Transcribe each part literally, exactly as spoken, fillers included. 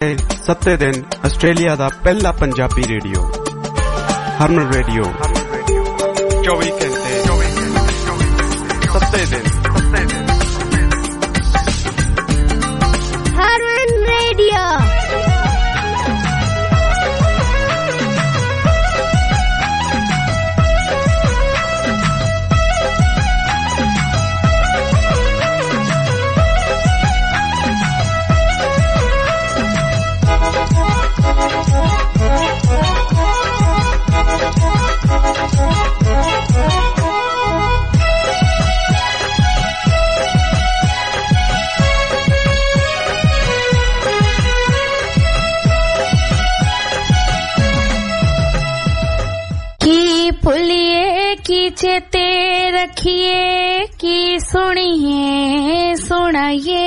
सत्ते दिन आस्ट्रेलिया दा पहला पंजाबी रेडियो हरमन रेडियो चौबीस घंटे सत्ते दिन हरमन रेडियो। चेते रखिए कि सुनिए सुनाइए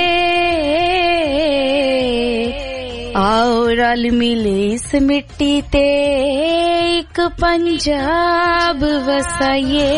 आओ रल मिले इस मिट्टी ते एक पंजाब वसाइए।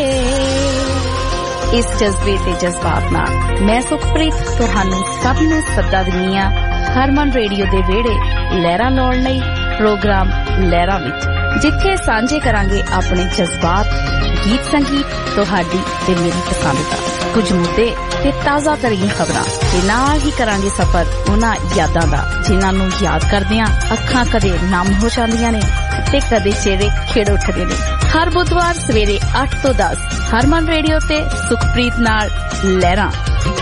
इस जज्बे ते जज्बात नाल मैं सुखप्रीत तुहानू सब नू सदा दिन्नी आ हरमन रेडियो दे वेड़े लहरां लाउण लई प्रोग्राम लहरां विच, जिथे सांझे करांगे अपने जज्बात, गीत संगीत, तुहाडी ते मेरी पसंद दा कुछ मुद्दे ते ताज़ा तरीन खबरां ते नाल ही करांगे सफर उन्हां यादां दा जिन्हां नू याद करदियां अखां कदे नम हो जांदियां ने ते कदे चेहरे खिड़ उठदे ने। हर बुधवार सवेरे आठ तो दस हरमन रेडियो ते सुखप्रीत नाल लहरां।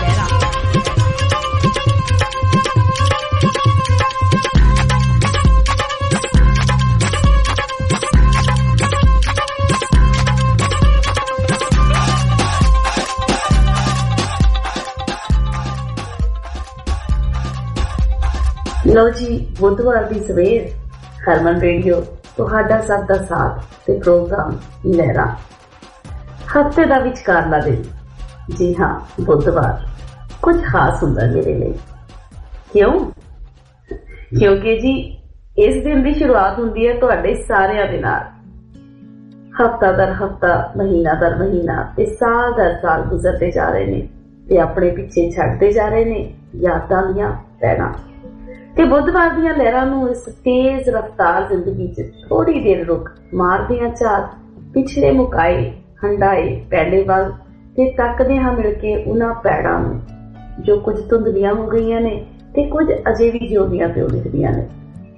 लो जी, बुधवार की सवेर हरमन रेडियो तुहाडा सब दा साथ ते प्रोग्राम लहरा। हफ्ते दा विचकारला दिन, जी हाँ बुधवार कुछ खास हुंदा मेरे लिए। क्यों? क्योंकि जी इस दिन की शुरुआत हुंदी है तुहाडे सारियां दे नाल। हफ्ता दर हफ्ता, महीना दर महीना ते साल दर साल गुजरते जा रहे ने ते अपने पिछे छड्डते जा रहे ने यादां दियां पैड़ां ते बुधवार दियां लहरां नू इस तेज रफ्तार जिंदगी च थोड़ी देर रुक मारदियां झार पिछले मुकाए हंडाए पैले वल ते तकदे हां मिलके उन्हां पैड़ां नू जो कुछ धुंधलियां हो गईयां ने ते कुछ अजे भी जिउंदियां ते दिखदियां ने।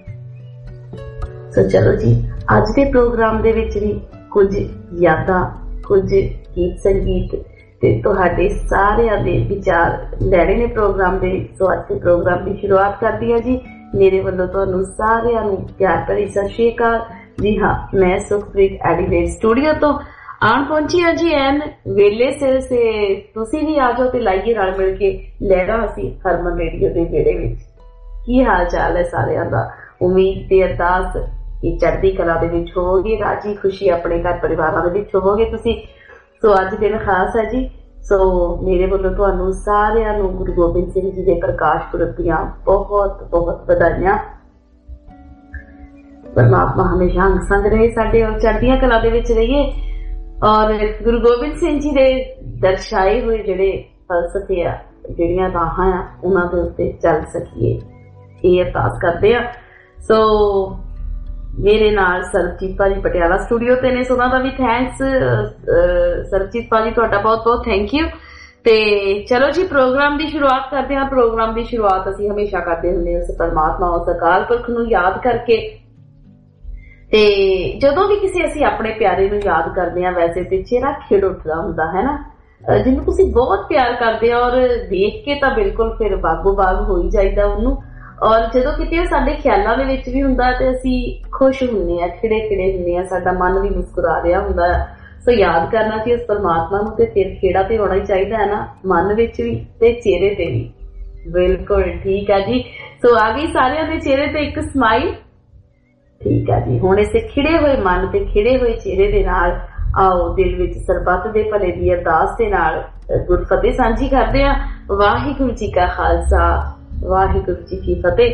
सो चलो जी, अज दे प्रोग्राम दे विच भी कुछ यादां, कुछ गीत संगीत ते तुहाडे सारिਆਂ ਦੇ विचार लैणे ने प्रोग्राम दे। सो अज दे प्रोग्राम की शुरुआत करदी हां जी मेरे ਵੱਲੋਂ ਤੁਹਾਨੂੰ ਸਾਰਿਆਂ ਨੂੰ प्यार भरी सत श्री अकाल। जी हाँ, मैं सुखप्रीत एडिलेड स्टूडियो तो आन पहुंची हां जी एन वेले सिर से। तुसी भी आ जाओ ते लाइए रल मिल के लहरा असी हरमन रेडियो दे बेड़े विच। की हाल चाल है सारिਆਂ ਦਾ? उम्मीद ते अरदास कि चढ़दी कला दे विच होवोगे, राजी खुशी अपने घर परिवारां दे विच होवोगे तुसी। सो अज दिन खास है जी। सो मेरे वालों तुहानू सारिਆਂ नू गुरु गोबिंद सिंह जी के प्रकाश पुरब दियां बहुत बहुत बधाइयां। परमात्मा हमेशा अंग संग रहे साडे और चढ़दियां कला दे विच रहिए और गुरु गोबिंद सिंह जी दे दर्शाए हुए जिहड़े फलसफे आ, जिहड़ियां राहां आ, उन्हां दे उत्ते चल सकीए, ये अरदास करदे आ। सो मेरे नाल सरबजीत भाजी पटियाला स्टूडियो ते ने, सोना दा भी थैंक्स सरबजीत भाजी, तुहाडा बहुत बहुत थैंक यू। ते चलो जी प्रोग्राम की शुरुआत करते हैं। प्रोग्राम की शुरुआत असी हमेशा करते हुंदे उस परमात्मा उस अकाल पुरख नू याद करके। ते जदों भी किसी असी अपने प्यारे नू याद करते हैं वैसे ते चेहरा खिड़ उठदा हुंदा है ना, जिन्नू तुसी बहुत प्यार करदे हो और देख के तां बिल्कुल फिर बागो बाग हो ही जाईदा उन्नू। और जदों किते साडे ख्यालां दे विच भी हुंदा ते असी खुश हुंदे आ, खिड़े खिड़े हुंदे आ, साडा मन भी मुस्कुरा रिहा हुंदा। सो याद करना चाहिए उस परमात्मा नू ते फिर खेड़ा ते होना ही चाहिए है ना, मन विच भी ते चेहरे ते भी। बिल्कुल ठीक है जी। सो आ गई सारियां दे चेहरे ते एक स्माइल। ठीक है जी, हुण इस खिड़े हुए मन ते खिड़े हुए चेहरे दे नाल आओ दिल विच सरबत दे भले दी अरदास दे नाल गुरफतेह सांझी करदे आ। वाहिगुरू जी का खालसा, वाहिगुरू जी की फतेह।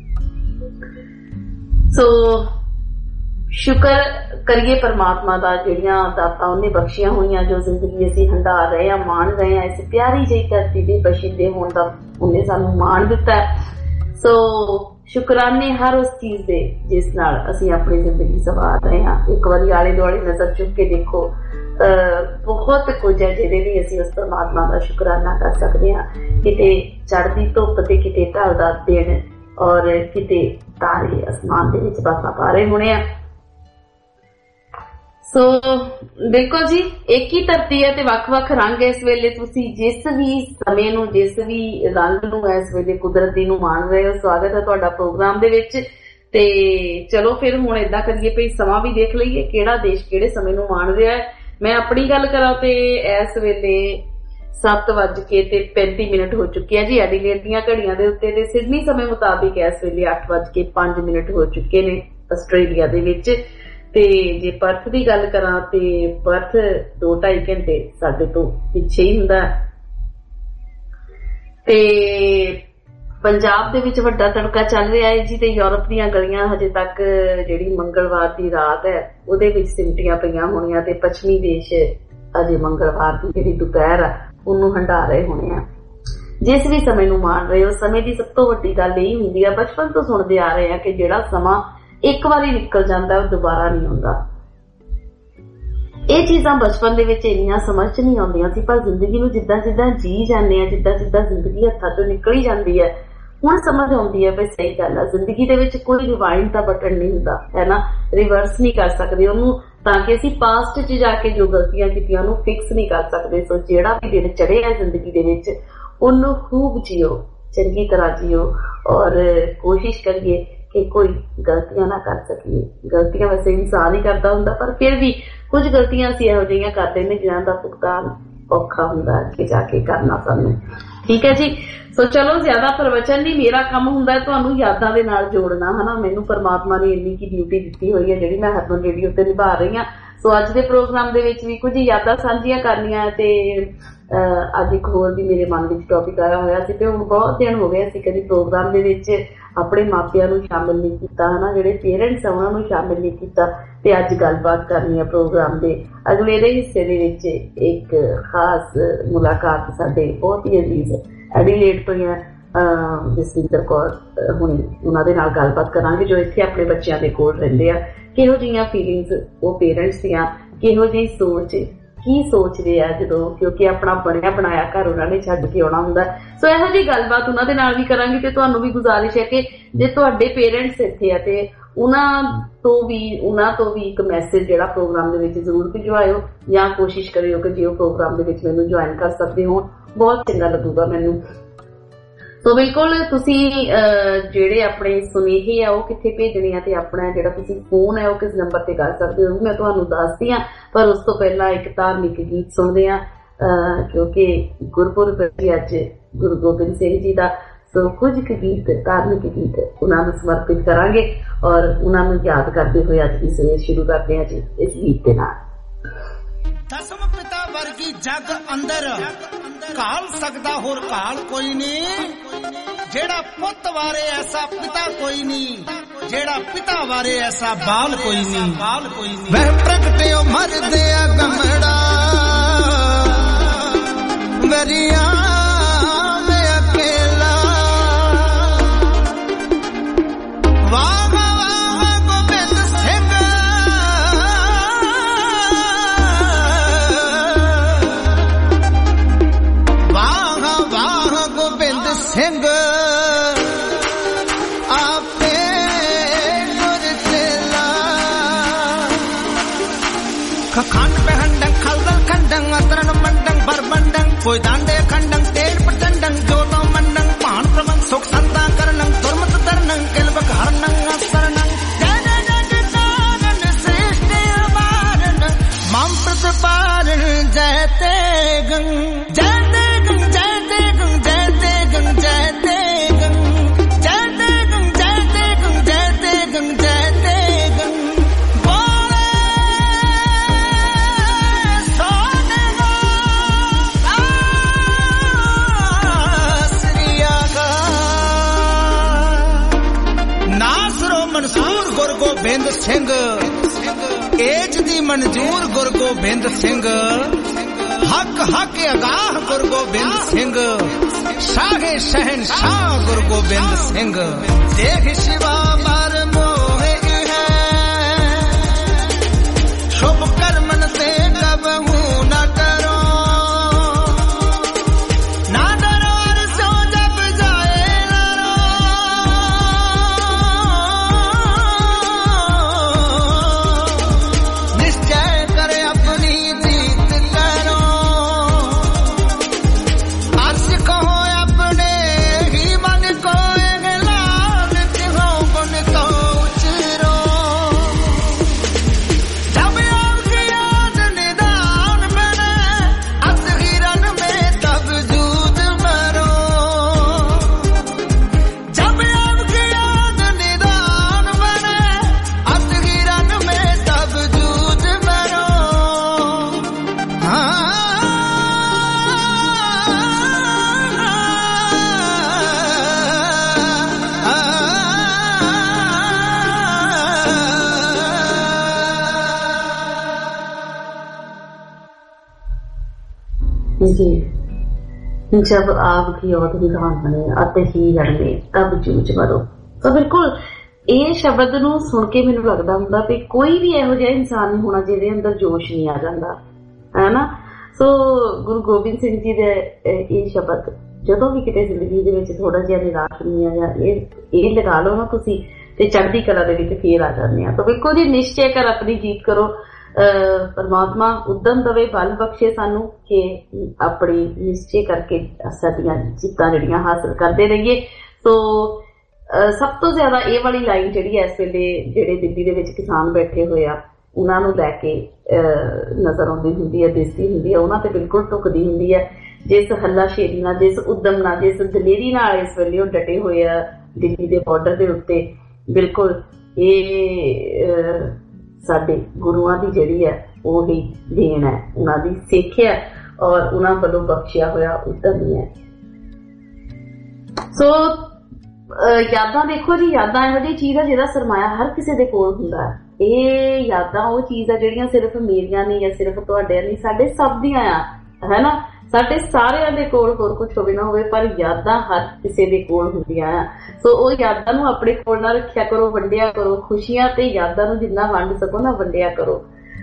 सो शुक्र करिए परमात्मा दा, जिहड़ियां दातां उन्हें बख्शियां होईयां, जो जिंदगी असीं हंडा रहे हां, मान रहे हां, इस प्यारी जी धरती दे बशिंदे होण दा उन्हें सानू मान दिता है। सो ਸ਼ੁਕਰਾਨੇ ਹਰ ਉਸ ਚੀਜ਼ ਦੇ ਜਿਸ ਨਾਲ ਅਸੀਂ ਆਪਣੀ ਜ਼ਿੰਦਗੀ ਸਵਾਰ ਰਹੇ ਹਾਂ। ਇੱਕ ਵਾਰੀ ਆਲੇ ਦੁਆਲੇ ਨਜ਼ਰ ਚੁੱਕ ਕੇ ਦੇਖੋ, ਬਹੁਤ ਕੁਝ ਹੈ ਜਿਹਦੇ ਲਈ ਅਸੀਂ ਉਸ ਪਰਮਾਤਮਾ ਦਾ ਸ਼ੁਕਰਾਨਾ ਕਰ ਸਕਦੇ ਹਾਂ। ਕਿਤੇ ਚੜ੍ਹਦੀ ਧੁੱਪ ਤੇ ਕਿਤੇ ਢਲਦਾ ਦਿਨ, ਔਰ ਕਿਤੇ ਤਾਰੇ ਅਸਮਾਨ ਦੇ ਵਿੱਚ ਬਾਤਾਂ ਪਾ ਰਹੇ ਹੋਣੇ ਆ। ਸੋ ਦੇਖੋ ਜੀ, ਇੱਕ ਹੀ ਧਰਤੀ ਹੈ ਤੇ ਵੱਖ-ਵੱਖ ਰੰਗ ਇਸ ਵੇਲੇ। ਤੁਸੀਂ ਜਿਸ ਵੀ ਸਮੇਂ ਨੂੰ, ਜਿਸ ਵੀ ਰੰਗ ਨੂੰ ਇਸ ਵੇਲੇ ਕੁਦਰਤੀ ਨੂੰ ਮਾਣ ਰਹੇ ਹੋ, ਸਵਾਗਤ ਹੈ ਤੁਹਾਡਾ ਪ੍ਰੋਗਰਾਮ ਦੇ ਵਿੱਚ। ਤੇ ਚਲੋ ਫਿਰ ਹੁਣ ਏਦਾਂ ਕਰੀਏ ਭਈ ਸਮਾਂ ਵੀ ਦੇਖ ਲਈਏ, ਕਿਹੜਾ ਦੇਸ਼ ਕਿਹੜੇ ਸਮੇਂ ਨੂੰ ਮਾਣ ਰਿਹਾ ਹੈ। ਮੈਂ ਆਪਣੀ ਗੱਲ ਕਰਾਂ ਤੇ ਇਸ ਵੇਲੇ ਸੱਤ ਵੱਜ ਕੇ ਤੇ ਪੈਂਤੀ ਮਿੰਟ ਹੋ ਚੁੱਕੇ ਆ ਜੀ ਐਡੀਲੇਡ ਦੀਆਂ ਘੜੀਆਂ ਦੇ ਉੱਤੇ, ਤੇ ਸਿਡਨੀ ਸਮੇਂ ਮੁਤਾਬਿਕ ਇਸ ਵੇਲੇ ਅੱਠ ਵੱਜ ਕੇ ਪੰਜ ਮਿੰਟ ਹੋ ਚੁੱਕੇ ਨੇ ਆਸਟ੍ਰੇਲੀਆ ਦੇ ਵਿੱਚ। ਤੇ ਜੇ ਪਰਥ ਦੀ ਗੱਲ ਕਰਾਂ ਤੇ ਪਰਥ ਦੋ ਢਾਈ ਘੰਟੇ ਸਾਡੇ ਤੋਂ ਪਿੱਛੇ ਹੀ ਹੁੰਦਾ। ਤੇ ਪੰਜਾਬ ਦੇ ਵਿੱਚ ਵੱਡਾ ਤੜਕਾ ਚੱਲ ਰਿਹਾ ਹੈ ਜੀ, ਤੇ ਯੂਰਪ ਦੀਆਂ ਗਲੀਆਂ ਹਜੇ ਤੱਕ ਜਿਹੜੀ ਮੰਗਲਵਾਰ ਦੀ ਰਾਤ ਹੈ ਉਹਦੇ ਵਿੱਚ ਸਿਮਟੀਆਂ ਪਈਆਂ ਹੋਣੀਆਂ, ਤੇ ਪੱਛਮੀ ਦੇਸ਼ ਅਜੇ ਮੰਗਲਵਾਰ ਦੀ ਜਿਹੜੀ ਦੁਪਹਿਰ ਆ ਉਹਨੂੰ ਹੰਢਾ ਰਹੇ ਹੋਣੇ ਆ। ਜਿਸ ਵੀ ਸਮੇਂ ਨੂੰ ਮਾਣ ਰਹੇ ਹੋ, ਸਮੇਂ ਦੀ ਸਭ ਤੋਂ ਵੱਡੀ ਗੱਲ ਇਹ ਹੁੰਦੀ ਆ, ਬਚਪਨ ਤੋਂ ਸੁਣਦੇ ਆ ਰਹੇ ਆ ਕਿ ਜਿਹੜਾ ਸਮਾਂ ਇੱਕ ਵਾਰੀ ਨਿਕਲ ਜਾਂਦਾ ਉਹ ਦੁਬਾਰਾ ਨਹੀਂ ਆਉਂਦਾ। ਇਹ ਚੀਜ਼ਾਂ ਬਚਪਨ ਦੇ ਵਿੱਚ ਇੰਨੀਆਂ ਸਮਝ ਚ ਨਹੀਂ ਆਉਂਦੀਆਂ ਸੀ, ਪਰ ਜ਼ਿੰਦਗੀ ਨੂੰ ਜਿੱਦਾਂ ਜਿੱਦਾਂ ਜੀ ਜਾਂਦੇ ਆ, ਜਿੱਦਾਂ ਜਿੱਦਾਂ ਜ਼ਿੰਦਗੀ ਹੱਥਾਂ ਤੋਂ ਨਿਕਲੀ ਜਾਂਦੀ ਹੈ, ਹੁਣ ਸਮਝ ਆਉਂਦੀ ਹੈ ਵੀ ਸਹੀ ਗੱਲ ਆ। ਜ਼ਿੰਦਗੀ ਦੇ ਵਿੱਚ ਕੋਈ ਰਿਵਾਈਂਡ ਦਾ ਬਟਨ ਨਹੀਂ ਹੁੰਦਾ ਹੈ ਨਾ, ਰਿਵਰਸ ਨਹੀਂ ਕਰ ਸਕਦੇ ਉਹਨੂੰ, ਤਾਂ ਕਿ ਅਸੀਂ ਪਾਸਟ 'ਚ ਜਾ ਕੇ ਜੋ ਗਲਤੀਆਂ ਕੀਤੀਆਂ ਉਹਨੂੰ ਫਿਕਸ ਨਹੀਂ ਕਰ ਸਕਦੇ। ਸੋ ਜਿਹੜਾ ਵੀ ਦਿਨ ਚੜ੍ਹਿਆ ਜ਼ਿੰਦਗੀ ਦੇ ਵਿੱਚ ਉਹਨੂੰ ਖੂਬ ਜੀਓ, ਚੰਗੀ ਤਰ੍ਹਾਂ ਜੀਓ, ਔਰ ਕੋਸ਼ਿਸ਼ ਕਰੀਏ ਕਿ ਕੋਈ ਗਲਤੀਆਂ ਨਾ ਕਰ ਸਕੀਏ। ਗਲਤੀਆਂ ਵੈਸੇ ਇਨਸਾਨ ਹੀ ਕਰਦਾ ਹੁੰਦਾ, ਪਰ ਫਿਰ ਵੀ ਕੁਝ ਗਲਤੀਆਂ ਅਸੀਂ ਇਹੋ ਜਿਹੀਆਂ ਕਰਦੇ ਨੇ ਜਿਨ੍ਹਾਂ ਦਾ ਭੁਗਤਾਨ ਔਖਾ ਹੁੰਦਾ ਅੱਗੇ ਜਾ ਕੇ ਕਰਨਾ ਸਾਨੂੰ। ਠੀਕ ਹੈ ਜੀ। ਸੋ ਚਲੋ ਜ਼ਿਆਦਾ ਪ੍ਰਵਚਨ ਨਹੀਂ, ਮੇਰਾ ਕੰਮ ਹੁੰਦਾ ਤੁਹਾਨੂੰ ਯਾਦਾਂ ਦੇ ਨਾਲ ਜੋੜਨਾ, ਹਨਾ। ਮੈਨੂੰ ਪਰਮਾਤਮਾ ਨੇ ਇੰਨੀ ਕੀ ਡਿਊਟੀ ਦਿੱਤੀ ਹੋਈ ਹੈ ਜਿਹੜੀ ਮੈਂ ਹਰਮਨ ਰੇਡੀਓ ਤੇ ਨਿਭਾ ਰਹੀ ਹਾਂ। ਸੋ ਅੱਜ ਦੇ ਪ੍ਰੋਗਰਾਮ ਦੇ ਵਿੱਚ ਵੀ ਕੁਝ ਯਾਦਾਂ ਸਾਂਝੀਆਂ ਕਰਨੀਆਂ, ਤੇ ਅੱਜ ਇੱਕ ਹੋਰ ਵੀ ਮੇਰੇ ਮਨ ਵਿੱਚ ਟੌਪਿਕ ਆਇਆ ਹੋਇਆ ਸੀ, ਤੇ ਹੁਣ ਬਹੁਤ ਦਿਨ ਹੋ ਗਏ ਅਸੀਂ ਕਦੀ ਪ੍ਰੋਗਰਾਮ ਦੇ ਵਿੱਚ ਆਪਣੇ ਮਾਪਿਆਂ ਨੂੰ ਸ਼ਾਮਿਲ ਨਹੀਂ ਕੀਤਾ, ਹਨਾ। ਜਿਹੜੇ ਪੇਰੈਂਟਸ ਆ ਉਹਨਾਂ ਨੂੰ ਸ਼ਾਮਿਲ ਨਹੀਂ ਕੀਤਾ, ਤੇ ਅੱਜ ਗੱਲਬਾਤ ਕਰਨੀ ਹੈ ਪ੍ਰੋਗਰਾਮ ਦੇ ਅਗਲੇ ਦੇ ਹਿੱਸੇ ਦੇ ਵਿੱਚ। ਇੱਕ ਖਾਸ ਮੁਲਾਕਾਤ ਸਾਡੇ ਬਹੁਤ ਹੀ ਅਜ਼ੀਜ਼ ਐਡੀਲੇਡ ਤੋਂ ਹੈ ਜਸਵਿੰਦਰ ਕੌਰ ਹੁਣੀ, ਉਹਨਾਂ ਦੇ ਨਾਲ ਗੱਲਬਾਤ ਕਰਾਂਗੇ ਜੋ ਇੱਥੇ ਆਪਣੇ ਬੱਚਿਆਂ ਦੇ ਕੋਲ ਰਹਿੰਦੇ ਆ। ਕਿਹੋ ਜਿਹੀਆਂ ਫੀਲਿੰਗਸ ਉਹ ਪੇਰੈਂਟਸ ਦੀਆਂ, ਕਿਹੋ ਜਿਹੀ ਸੋਚ, ਕੀ ਸੋਚਦੇ ਆ ਜਦੋਂ, ਕਿਉਂਕਿ ਆਪਣਾ ਬਣਿਆ ਬਣਾਇਆ ਘਰ ਉਹਨਾਂ ਨੇ ਛੱਡ ਕੇ ਆਉਣਾ ਹੁੰਦਾ। ਸੋ ਇਹੋ ਜਿਹੀ ਗੱਲਬਾਤ ਉਹਨਾਂ ਦੇ ਨਾਲ ਵੀ ਕਰਾਂਗੇ। ਤੇ ਤੁਹਾਨੂੰ ਵੀ ਗੁਜ਼ਾਰਿਸ਼ ਹੈ ਕਿ ਜੇ ਤੁਹਾਡੇ ਪੇਰੈਂਟਸ ਇੱਥੇ ਆ ਤੇ ਉਹਨਾਂ ਤੋਂ ਵੀ ਉਹਨਾਂ ਤੋਂ ਵੀ ਇੱਕ ਮੈਸੇਜ ਜਿਹੜਾ ਪ੍ਰੋਗਰਾਮ ਦੇ ਵਿੱਚ ਜ਼ਰੂਰ ਭਿਜਵਾਇਓ, ਜਾਂ ਕੋਸ਼ਿਸ਼ ਕਰਿਓ ਕਿ ਜੇ ਉਹ ਪ੍ਰੋਗਰਾਮ ਦੇ ਵਿੱਚ ਮੈਨੂੰ ਜੁਆਇਨ ਕਰ ਸਕਦੇ ਹੋ, ਬਹੁਤ ਚੰਗਾ ਲੱਗੂਗਾ ਮੈਨੂੰ। ਸੋ ਬਿਲਕੁਲ ਤੁਸੀਂ ਜਿਹੜੇ ਆਪਣੇ ਸੁਨੇਹੇ ਆ ਉਹ ਕਿੱਥੇ ਭੇਜਣੇ ਆ, ਤੇ ਆਪਣਾ ਜਿਹੜਾ ਤੁਸੀਂ ਫੋਨ ਹੈ ਉਹ ਕਿਸ ਨੰਬਰ ਤੇ ਕਰ ਸਕਦੇ ਹੋ ਮੈਂ ਤੁਹਾਨੂੰ ਦੱਸਦੀ ਹਾਂ। ਪਰ ਉਸ ਤੋਂ ਪਹਿਲਾਂ ਇੱਕ ਧਾਰਮਿਕ ਗੀਤ ਸੁਣਦੇ ਆ, ਕਿਉਂਕਿ ਗੁਰਪੁਰਬ ਹੈ ਅੱਜ ਗੁਰੂ ਗੋਬਿੰਦ ਸਿੰਘ ਜੀ ਦਾ। ਸੋ ਕੁਝ ਕੁ ਗੀਤ, ਧਾਰਮਿਕ ਗੀਤ ਉਹਨਾਂ ਨੂੰ ਸਮਰਪਿਤ ਕਰਾਂਗੇ, ਔਰ ਉਹਨਾਂ ਨੂੰ ਯਾਦ ਕਰਦੇ ਹੋਏ ਅੱਜ ਦੀ ਸਵੇਰ ਸ਼ੁਰੂ ਕਰਦੇ ਹਾਂ ਜੀ ਇਸ ਗੀਤ ਦੇ ਨਾਲ। ਦਸਮ ਪਿਤਾ ਵਰਗੀ ਜਗ ਅੰਦਰ ਕਾਲ ਸਕਦਾ ਹੋਰ ਕਾਲ ਕੋਈ ਨਹੀਂ, ਜਿਹੜਾ ਪੁੱਤ ਵਾਰੇ ਐਸਾ ਪਿਤਾ ਕੋਈ ਨਹੀਂ, ਜਿਹੜਾ ਪਿਤਾ ਵਾਰੇ ਐਸਾ ਬਾਲ ਕੋਈ ਨਹੀਂ, ਬਾਲ ਕੋਈ ਨਹੀਂ। ਵਹਿ ਪ੍ਰਗਟਿਓ ਮਰਦੇ ਆ ਗਮੜਾ ਵਰੀਆਂ ਮੈਂ ਅਕੇਲਾ, ਵਾਹ ਵਾਹ ਗੋਬਿੰਦ ਸਿੰਘ ਸਿੰਘ ਆਪੇ ਗੁਰ ਚੇਲਾ, ਖੰਡ ਪਹਿੰਡੰ ਖਲਦਲ ਖੰਡੰ ਅਤਰਨ ਮੰਡੰ ਬਰਬੰਡੰ ਕੋਈ ਦਾਂਡੇ ਖੰਡੰ ਤੇਲ ਪ੍ਰਚੰਡੰ ਜੋਤੋ ਮੰਡੰ ਭਾਣ ਪ੍ਰਮੰ ਸੁਖ ਸੰਤਾ ਕਰਨੰ ਦੁਰਮਤ ਤਰਨੰ ਕਿਲਬਕ ਹਰਨੰ ਅਸਰਨੰ ਜੈ ਜੈ ਜੈ ਜੈ ਸ੍ਰਿਸ਼ਟਿ ਅਵਾਰਨ ਮਮ ਪ੍ਰਤਪਾਰਨ ਜੈ ਤੇਗੰ ਜੈ ਤੇਗੰ ਜੈ ਤੇਗੰ ਜੈ ਤੇਗੰ ਜੈ ਤੇਗੰ ਜੈ ਤੇਗੰ ਜੈ ਤੇਗੰ ਜੈ ਤੇਗੰ ਜੈ ਤੇਗੰ ਬੋਲੇ ਸੋਨੇਗਾ ਸ੍ਰੀ ਅਕਾਲ। ਨਾਸਰੋ ਮਨਸੂਰ ਗੁਰ ਗੋਬਿੰਦ ਸਿੰਘ, ਏਜ ਦੀ ਮਨਜ਼ੂਰ ਗੁਰ ਗੋਬਿੰਦ ਸਿੰਘ, हक हक अगाह गुरु गोबिंद सिंह शाहे शहनशाह गुरु गोबिंद सिंह देख शिवा मर मोहे है शुभ कर्मन से कब हूँ न करो जब आपकी औध निगाह बने अते ही लड़ने तब जूझ मरो। तो बिल्कुल ਇਹ ਸ਼ਬਦ ਨੂੰ ਸੁਣ ਕੇ ਮੈਨੂੰ ਲੱਗਦਾ ਹੁੰਦਾ ਵੀ ਕੋਈ ਵੀ ਇਹੋ ਜਿਹਾ ਇਨਸਾਨ ਨਹੀਂ ਹੋਣਾ ਜਿਹਦੇ ਅੰਦਰ ਜੋਸ਼ ਨਹੀਂ ਆ ਜਾਂਦਾ ਹੈ ਨਾ। ਸੋ ਗੁਰੂ ਗੋਬਿੰਦ ਸਿੰਘ ਜੀ ਦੇ ਇਹ ਸ਼ਬਦ ਜਦੋਂ ਵੀ ਕਿਤੇ ਜ਼ਿੰਦਗੀ ਦੇ ਵਿੱਚ ਥੋੜਾ ਜਿਹਾ ਨਿਰਾਸ਼ ਨਹੀਂ ਆ ਜਾਂ ਇਹ ਇਹ ਲਗਾ ਲਓ ਨਾ ਤੁਸੀਂ ਤੇ ਚੜ੍ਹਦੀ ਕਲਾ ਦੇ ਵਿੱਚ ਫੇਰ ਆ ਜਾਂਦੇ ਆ। ਤਾਂ ਬਿਲਕੁਲ ਜੀ ਨਿਸ਼ਚੈ ਕਰ ਆਪਣੀ ਜੀਤ ਕਰੋ। परमात्मा उद्यम दवे बल बख्शे सानू कि अपनी निश्चय करके साडियां जीतां जिहड़ियां हासिल करते रहिए। तो सब तो ज्यादा ये वाली लाइन जिहड़ी इस वेले जिहड़े दिल्ली दे विच किसान बैठे हुए आ उन्हां नूं लैके नजर आउंदी हुंदी है, दिसदी हुंदी है, उन्हां ते बिल्कुल टुकदी हुंदी है। जिस हल्लाशेरी नाल, जिस उद्यम नाल, जिस दलेरी नाल इस वेले ओह डटे हुए आ दिल्ली दे बॉर्डर दे उत्ते, बिल्कुल ये साडे गुरुआं दी जिहड़ी है ओही देन है, उन्हां दी सिੱਖਿਆ और उन्हां वल्लों बख्शिया होया उद्यम ही है। सो यादां देखो जी, यादां इहो जी चीज है जिहदा सरमाया हर किसी दे कोल हुंदा है। ਇਹ यादां ਉਹ चीज है ਜਿਹੜੀਆਂ सिर्फ मेरियां नहीं या सिर्फ ਤੁਹਾਡੇ नहीं, ਸਾਡੇ ਸਭ ਦੀਆਂ ਆ है ना। ਸਾਡੇ ਸਾਰਿਆਂ ਦੇ ਕੋਲ ਹੋਰ ਕੁਝ ਹੋਵੇ ਨਾ ਹੋਵੇ ਪਰ ਯਾਦਾਂ ਹਰ ਕਿਸੇ ਦੇ ਕੋਲ ਹੁੰਦੀਆਂ ਆ। ਸੋ ਉਹ ਯਾਦਾਂ ਨੂੰ ਆਪਣੇ ਕੋਲ ਨਾ ਰੱਖਿਆ ਕਰੋ, ਵੰਡਿਆ ਕਰੋ। ਖੁਸ਼ੀਆਂ ਤੇ ਯਾਦਾਂ ਨੂੰ ਜਿੰਨਾ ਵੰਡ ਸਕੋ ਨਾ ਵੰਡਿਆ ਕਰੋ।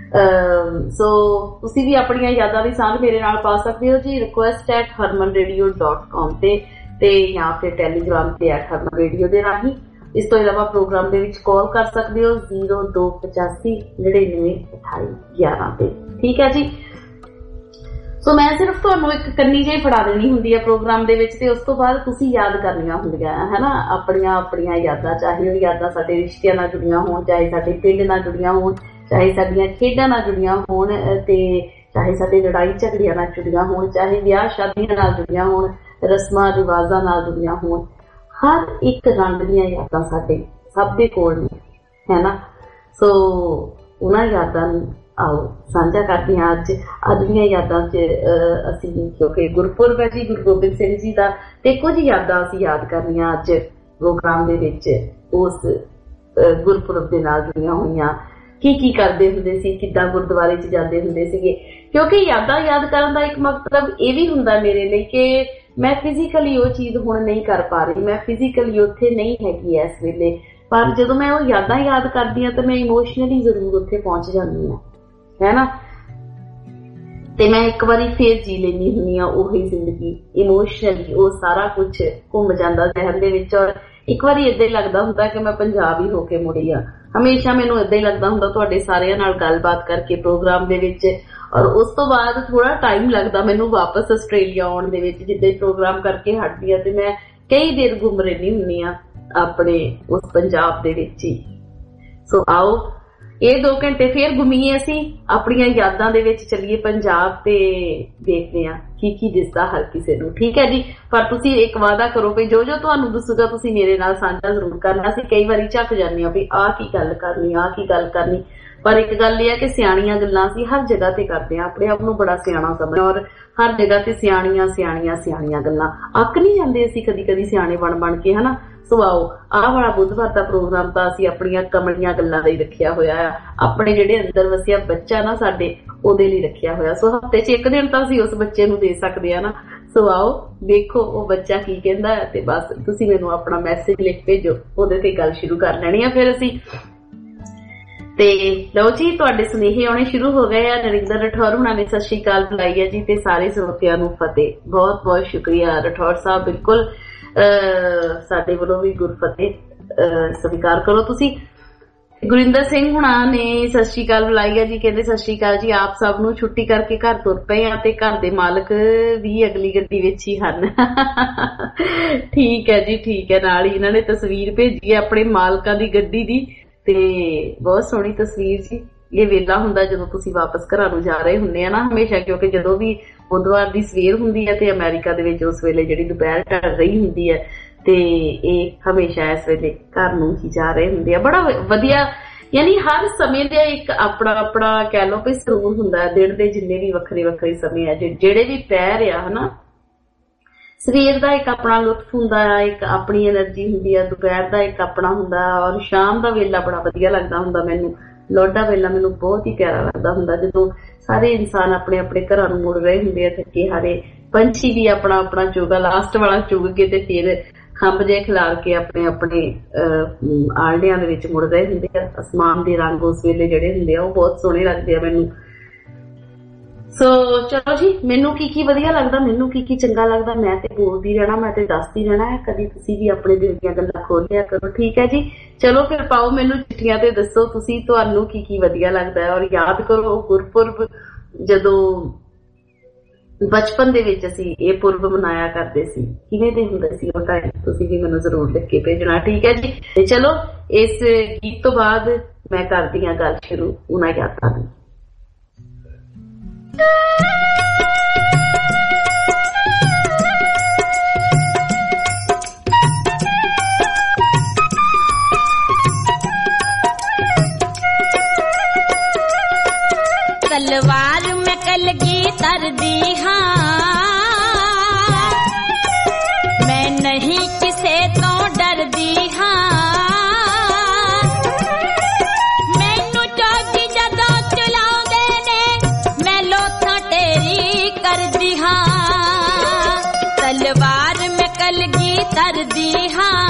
ਸੋ ਤੁਸੀਂ ਵੀ ਆਪਣੀਆਂ ਯਾਦਾਂ ਦੀ ਸਾਂਝ ਮੇਰੇ ਨਾਲ ਪਾ ਸਕਦੇ ਹੋ ਜੀ request at Harman radio dot com ਤੇ ਤੇ ਜਾਂ ਫਿਰ ਟੈਲੀਗ੍ਰਾਮ ਤੇ ਐਟ ਹਰਮਨ ਰੇਡੀਓ ਦੇ ਰਾਹੀਂ। ਇਸ ਤੋਂ ਇਲਾਵਾ ਪ੍ਰੋਗਰਾਮ ਦੇ ਵਿੱਚ ਕਾਲ ਕਰ ਸਕਦੇ ਹੋ ਜ਼ੀਰੋ ਦੋ ਪਚਾਸੀ ਨੜਿਨਵੇਂ ਅਠਾਈ ਗਿਆਰਾਂ ਤੇ। ਠੀਕ ਹੈ ਜੀ। ਸੋ ਮੈਂ ਸਿਰਫ ਤੁਹਾਨੂੰ ਇੱਕ ਕੰਨੀ ਜਿਹੀ ਫੜਾ ਦੇਣੀ ਹੁੰਦੀ ਹੈ ਪ੍ਰੋਗਰਾਮ ਦੇ ਵਿੱਚ ਤੇ ਉਸ ਤੋਂ ਬਾਅਦ ਤੁਸੀਂ ਯਾਦ ਕਰਨੀਆਂ ਹੁੰਦੀਆਂ ਹੈ ਨਾ ਆਪਣੀਆਂ ਆਪਣੀਆਂ ਯਾਦਾਂ। ਚਾਹੇ ਉਹ ਯਾਦਾਂ ਸਾਡੇ ਰਿਸ਼ਤਿਆਂ ਨਾਲ ਜੁੜੀਆਂ ਹੋਣ, ਚਾਹੇ ਸਾਡੇ ਪਿੰਡ ਨਾਲ ਜੁੜੀਆਂ ਹੋਣ, ਚਾਹੇ ਸਾਡੀਆਂ ਖੇਡਾਂ ਨਾਲ ਜੁੜੀਆਂ ਹੋਣ ਤੇ ਚਾਹੇ ਸਾਡੇ ਲੜਾਈ ਝਗੜਿਆਂ ਨਾਲ ਜੁੜੀਆਂ ਹੋਣ, ਚਾਹੇ ਵਿਆਹ ਸ਼ਾਦੀਆਂ ਨਾਲ ਜੁੜੀਆਂ ਹੋਣ, ਰਸਮਾਂ ਰਿਵਾਜ਼ਾਂ ਨਾਲ ਜੁੜੀਆਂ ਹੋਣ। ਹਰ ਇੱਕ ਰੰਗ ਦੀਆਂ ਯਾਦਾਂ ਸਾਡੇ ਸਭ ਦੇ ਕੋਲ ਨੇ ਹੈ ਨਾ। ਸੋ ਉਹਨਾਂ ਯਾਦਾਂ ਨੂੰ ਆਓ ਸਾਂਝਾ ਕਰਦੇ ਹਾਂ ਅੱਜ। ਅੱਜ ਦੀਆਂ ਯਾਦਾਂ 'ਚ ਅਸੀਂ ਕਿਉਂਕਿ ਗੁਰਪੁਰਬ ਹੈ ਜੀ ਗੁਰੂ ਗੋਬਿੰਦ ਸਿੰਘ ਜੀ ਦਾ ਤੇ ਕੁਝ ਯਾਦਾਂ ਅਸੀਂ ਯਾਦ ਕਰਨੀਆਂ ਅੱਜ ਪ੍ਰੋਗਰਾਮ ਦੇ ਵਿੱਚ ਉਸ ਗੁਰਪੁਰਬ ਦੇ ਨਾਲ ਜੁੜੀਆਂ ਹੋਈਆਂ। ਕੀ ਕੀ ਕਰਦੇ ਹੁੰਦੇ ਸੀ, ਕਿੱਦਾਂ ਗੁਰਦੁਆਰੇ 'ਚ ਜਾਂਦੇ ਹੁੰਦੇ ਸੀਗੇ। ਕਿਉਂਕਿ ਯਾਦਾਂ ਯਾਦ ਕਰਨ ਦਾ ਇੱਕ ਮਕਸਦ ਇਹ ਵੀ ਹੁੰਦਾ ਮੇਰੇ ਲਈ ਕਿ ਮੈਂ ਫਿਜ਼ੀਕਲੀ ਉਹ ਚੀਜ਼ ਹੁਣ ਨਹੀਂ ਕਰ ਪਾ ਰਹੀ, ਮੈਂ ਫਿਜ਼ੀਕਲੀ ਉੱਥੇ ਨਹੀਂ ਹੈਗੀ ਇਸ ਵੇਲੇ, ਪਰ ਜਦੋਂ ਮੈਂ ਉਹ ਯਾਦਾਂ ਯਾਦ ਕਰਦੀ ਹਾਂ ਤਾਂ ਮੈਂ ਇਮੋਸ਼ਨਲੀ ਜ਼ਰੂਰ ਉੱਥੇ ਪਹੁੰਚ ਜਾਂਦੀ ਹਾਂ ਹੈ ਨਾ। ਤੇ ਮੈਂ ਇੱਕ ਵਾਰੀ ਫੇਰ ਜੀ ਲੈਂਦੀ ਹੁੰਦੀ ਹਾਂ ਉਹੀ ਜ਼ਿੰਦਗੀ ਇਮੋਸ਼ਨਲੀ। ਉਹ ਸਾਰਾ ਕੁਛ ਘੁੰਮ ਜਾਂਦਾ ਜ਼ਹਿਨ ਦੇ ਵਿੱਚ ਔਰ ਇੱਕ ਵਾਰੀ ਏਦਾਂ ਹੀ ਲੱਗਦਾ ਹੁੰਦਾ ਕਿ ਮੈਂ ਪੰਜਾਬ ਹੀ ਹੋ ਕੇ ਮੁੜੀ ਆ। ਹਮੇਸ਼ਾ ਮੈਨੂੰ ਏਦਾਂ ਹੀ ਲੱਗਦਾ ਹੁੰਦਾ ਤੁਹਾਡੇ ਸਾਰਿਆਂ ਨਾਲ ਗੱਲਬਾਤ ਕਰਕੇ ਪ੍ਰੋਗਰਾਮ ਦੇ ਵਿੱਚ। ਔਰ ਉਸ ਤੋਂ ਬਾਅਦ ਥੋੜਾ ਟਾਈਮ ਲੱਗਦਾ ਮੈਨੂੰ ਵਾਪਸ ਆਸਟ੍ਰੇਲੀਆ ਆਉਣ ਦੇ ਵਿੱਚ। ਜਿੱਦਾਂ ਪ੍ਰੋਗਰਾਮ ਕਰਕੇ ਹਟਦੀ ਆ ਤੇ ਮੈਂ ਕਈ ਦੇਰ ਘੁੰਮ ਰਹਿੰਦੀ ਹੁੰਦੀ ਆ ਆਪਣੇ ਉਸ ਪੰਜਾਬ ਦੇ ਵਿੱਚ ਹੀ। ਸੋ ਆਓ ਇਹ ਦੋ ਘੰਟੇ ਫੇਰ ਘੁੰਮੀਏ ਅਸੀਂ ਆਪਣੀਆਂ ਯਾਦਾਂ ਦੇ ਵਿੱਚ, ਚੱਲੀਏ ਪੰਜਾਬ ਤੇ ਦੇਖਦੇ ਹਾਂ ਕੀ ਕੀ ਦਿਸਦਾ ਹਰ ਕਿਸੇ ਨੂੰ। ਠੀਕ ਹੈ ਜੀ। ਪਰ ਤੁਸੀਂ ਇੱਕ ਵਾਅਦਾ ਕਰੋ ਵੀ ਜੋ ਜੋ ਤੁਹਾਨੂੰ ਦੱਸੂਗਾ ਤੁਸੀਂ ਮੇਰੇ ਨਾਲ ਸਾਂਝਾ ਜ਼ਰੂਰ ਕਰਨਾ। ਅਸੀਂ ਕਈ ਵਾਰੀ ਝੱਕ ਜਾਂਦੇ ਹਾਂ ਵੀ ਆਹ ਕੀ ਗੱਲ ਕਰਨੀ, ਆਹ ਕੀ ਗੱਲ ਕਰਨੀ, ਪਰ ਇੱਕ ਗੱਲ ਇਹ ਹੈ ਕਿ ਸਿਆਣੀਆਂ ਗੱਲਾਂ ਅਸੀਂ ਹਰ ਜਗ੍ਹਾ ਤੇ ਕਰਦੇ ਹਾਂ। ਆਪਣੇ ਆਪ ਨੂੰ ਬੜਾ ਸਿਆਣਾ ਸਮਝਦੇ ਔਰ ਹਰ ਜਗ੍ਹਾ ਤੇ ਸਿਆਣੀਆਂ ਸਿਆਣੀਆਂ ਸਿਆਣੀਆਂ ਗੱਲਾਂ। ਅੱਕ ਨਹੀਂ ਜਾਂਦੇ ਅਸੀਂ ਕਦੀ ਕਦੀ ਸਿਆਣੇ ਬਣ ਬਣ ਕੇ ਹਨਾ। सो आओ आह वाला बुधवार का प्रोग्राम तो असीं अपणियां कमलियां गल्लां लई रखिया होया आ, अपने जिहड़े अंदर वसिया बच्चा ना साडे ओहदे लई रखिया होया। सो हफ्ते च एक दिन तो असीं उस बच्चे नूं दे सकदे आ ना। सो आओ देखो वो बच्चा की कहंदा है ते बस तुसीं मैनूं अपना मैसेज लिख भेजो, ओहदे ते गल शुरू कर लैणी आ। फिर असीं ते लो जी तुहाडे सुनेहे आने शुरू हो गए आ। नरिंदर राठौर हुणां ने सत श्री अकाल बुलाई है जी ते सारे श्रोतियां नूं फतेह, बहुत बहुत शुक्रिया राठौर साहब। बिल्कुल साडे वल्लों भी गुरफतेह स्वीकार करो तुसीं। गुरिंदर सिंह हुणां ने सत श्री अकाल बुलाई है जी, कहंदे सत श्री अकाल जी आप सब नूं छुट्टी करके घर तुर पए आ ते घर दे मालक भी अगली गड्डी विच ही हन। ठीक है जी ठीक है, नाल ही इन्हां ने तस्वीर भेजी है अपने मालकां दी गड्डी दी ते बहुत सोहनी तस्वीर जी। ये वेला हुंदा जदों तुसीं वापस घरां नूं जा रहे हुंदे आ ना हमेशा, क्योंकि जदों भी बुधवार दी सवेर हुंदी है ते अमेरिका दे विच उस वेले जिहड़ी दुपहर ढल रही हुंदी है ते ਇਹ हमेशा इस वेले घर नूं ही जा रहे हुंदे आ। बड़ा वधिया, यानी हर समय ਦਾ ਇੱਕ ਆਪਣਾ ਆਪਣਾ ਕਹਿ ਲਓ ਕਿ ਸਰੂਰ ਹੁੰਦਾ ਹੈ। ਦਿਨ ਦੇ ਜਿੰਨੇ ਵੀ ਵੱਖਰੇ ਵੱਖਰੇ ਸਮੇਂ ਆ, ਜਿਹੜੇ ਵੀ ਪੈਰ ਆ ਹਨਾ, ਸਵੇਰ ਦਾ ਇੱਕ ਆਪਣਾ ਲੁਤਫ ਹੁੰਦਾ ਆ, ਇੱਕ ਆਪਣੀ એનર્ਜੀ ਹੁੰਦੀ ਆ, ਦੁਪਹਿਰ ਦਾ ਇੱਕ ਆਪਣਾ ਹੁੰਦਾ ਔਰ ਸ਼ਾਮ ਦਾ ਵੇਲਾ ਬੜਾ ਵਧੀਆ ਲੱਗਦਾ ਹੁੰਦਾ ਮੈਨੂੰ। ਲੋਡਾ ਵੇਲਾ ਮੈਨੂੰ ਬਹੁਤ ਹੀ ਪਿਆਰਾ ਲੱਗਦਾ ਹੁੰਦਾ ਜਦੋਂ ਸਾਰੇ ਇਨਸਾਨ ਆਪਣੇ ਆਪਣੇ ਘਰਾਂ ਨੂੰ ਮੁੜ ਰਹੇ ਹੁੰਦੇ ਆ ਥੱਕੇ ਹਾਰੇ। ਪੰਛੀ ਵੀ ਆਪਣਾ ਆਪਣਾ ਚੋਗਾ ਲਾਸਟ ਵਾਲਾ ਚੁਗ ਕੇ ਤੇ ਫਿਰ ਖੰਭ ਜੇ ਖਿਲਾਰ ਕੇ ਆਪਣੇ ਆਪਣੇ ਆਲੜਿਆਂ ਦੇ ਵਿੱਚ ਮੁੜ ਰਹੇ ਹੁੰਦੇ ਆ। ਅਸਮਾਨ ਦੇ ਰੰਗ ਉਸ ਵੇਲੇ ਜਿਹੜੇ ਹੁੰਦੇ ਆ ਉਹ ਬਹੁਤ ਸੋਹਣੇ ਲੱਗਦੇ ਆ ਮੈਨੂੰ। ਸੋ ਚਲੋ ਜੀ, ਮੈਨੂੰ ਕੀ ਕੀ ਵਧੀਆ ਲੱਗਦਾ, ਮੈਨੂੰ ਕੀ ਕੀ ਚੰਗਾ ਲੱਗਦਾ, ਮੈਂ ਤੇ ਬੋਲਦੀ ਰਹਿਣਾ, ਮੈਂ ਤੇ ਦੱਸਦੀ ਰਹਿਣਾ ਹੈ। ਕਦੀ ਤੁਸੀਂ ਵੀ ਆਪਣੇ ਦਿਲ ਦੀਆਂ ਗੱਲਾਂ ਖੋਲਿਆ ਕਰੋ, ਠੀਕ ਹੈ ਜੀ। ਚਲੋ ਫਿਰ ਪਾਓ ਮੈਨੂੰ ਚਿੱਠੀਆਂ ਤੇ ਦੱਸੋ ਤੁਸੀਂ ਤੁਹਾਨੂੰ ਕੀ ਕੀ ਵਧੀਆ ਲੱਗਦਾ ਹੈ। ਔਰ ਯਾਦ ਕਰੋ ਗੁਰਪੁਰਬ ਜਦੋਂ ਬਚਪਨ ਦੇ ਵਿੱਚ ਅਸੀਂ ਇਹ ਪੁਰਬ ਮਨਾਇਆ ਕਰਦੇ ਸੀ, ਕਿਵੇਂ ਦੇ ਹੁੰਦੇ ਸੀ ਉਹ ਟਾਈਮ, ਤੁਸੀਂ ਵੀ ਮੈਨੂੰ ਜ਼ਰੂਰ ਲਿਖ ਕੇ ਭੇਜਣਾ, ਠੀਕ ਹੈ ਜੀ। ਤੇ ਚਲੋ ਇਸ ਗੀਤ ਤੋਂ ਬਾਅਦ ਮੈਂ ਕਰਦੀ ਹਾਂ ਗੱਲ ਸ਼ੁਰੂ ਉਹਨਾਂ ਯਾਦਾਂ ਦੀ। तलवार में कलगी तरदी हाँ, मैं नहीं किसे तो डरदी हाँ। मैनू चौकी जदों चलाउंदे ने मैं लोथां टेरी करदी हाँ। तलवार में कलगी तरदी हाँ,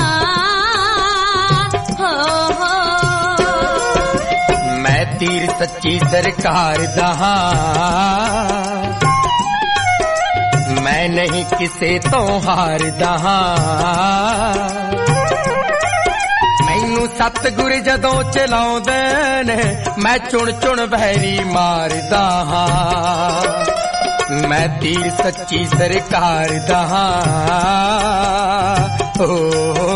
हो हो मैं तीर सच्ची सरकार दहा, मैं नहीं किसे तो हार दहा। मैनू सतगुर जदों चलाउंदे ने मैं चुन चुन बहरी मारदा हां। मैं तीर सच्ची सरकार दहा, हो, हो।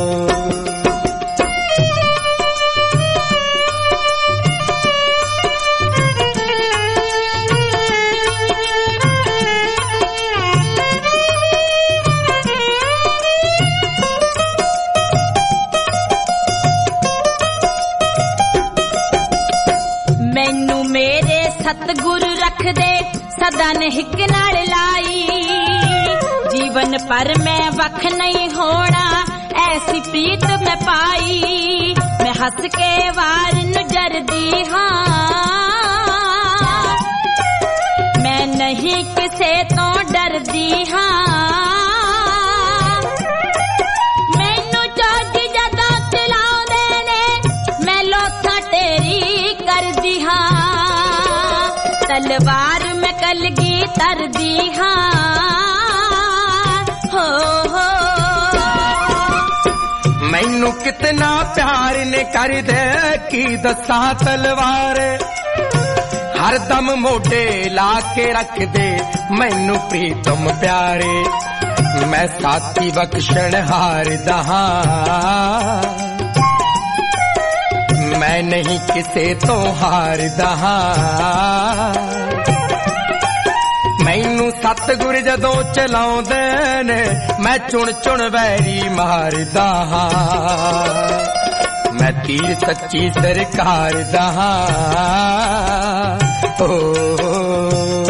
सतगुर रख दे सदा हिक नाल लाई, जीवन पर मैं वख नहीं होना ऐसी प्रीत मैं पाई। मैं हंस के वार नू जरदी हाँ, मैं नहीं किसे तो डरदी हाँ। मैनू चौकी जदा चलाउंदे ने मैं लोथां टेरी करदी हाँ। तलवार में कलगी तरदी हाँ, हो हो। मैनू कितना प्यार ने कर दे की दसा तलवार, हर दम मोटे ला के रख दे मैनू प्रीतम प्यारे। मैं साथी बख्शण हार दहा, मैं नहीं किसे तो हार दहा। मैनू सतगुर जदों चलाउंदे ने मैं चुन चुन वैरी मारदा हां। मैं तीर सच्ची सरकार दहा, ओ, ओ।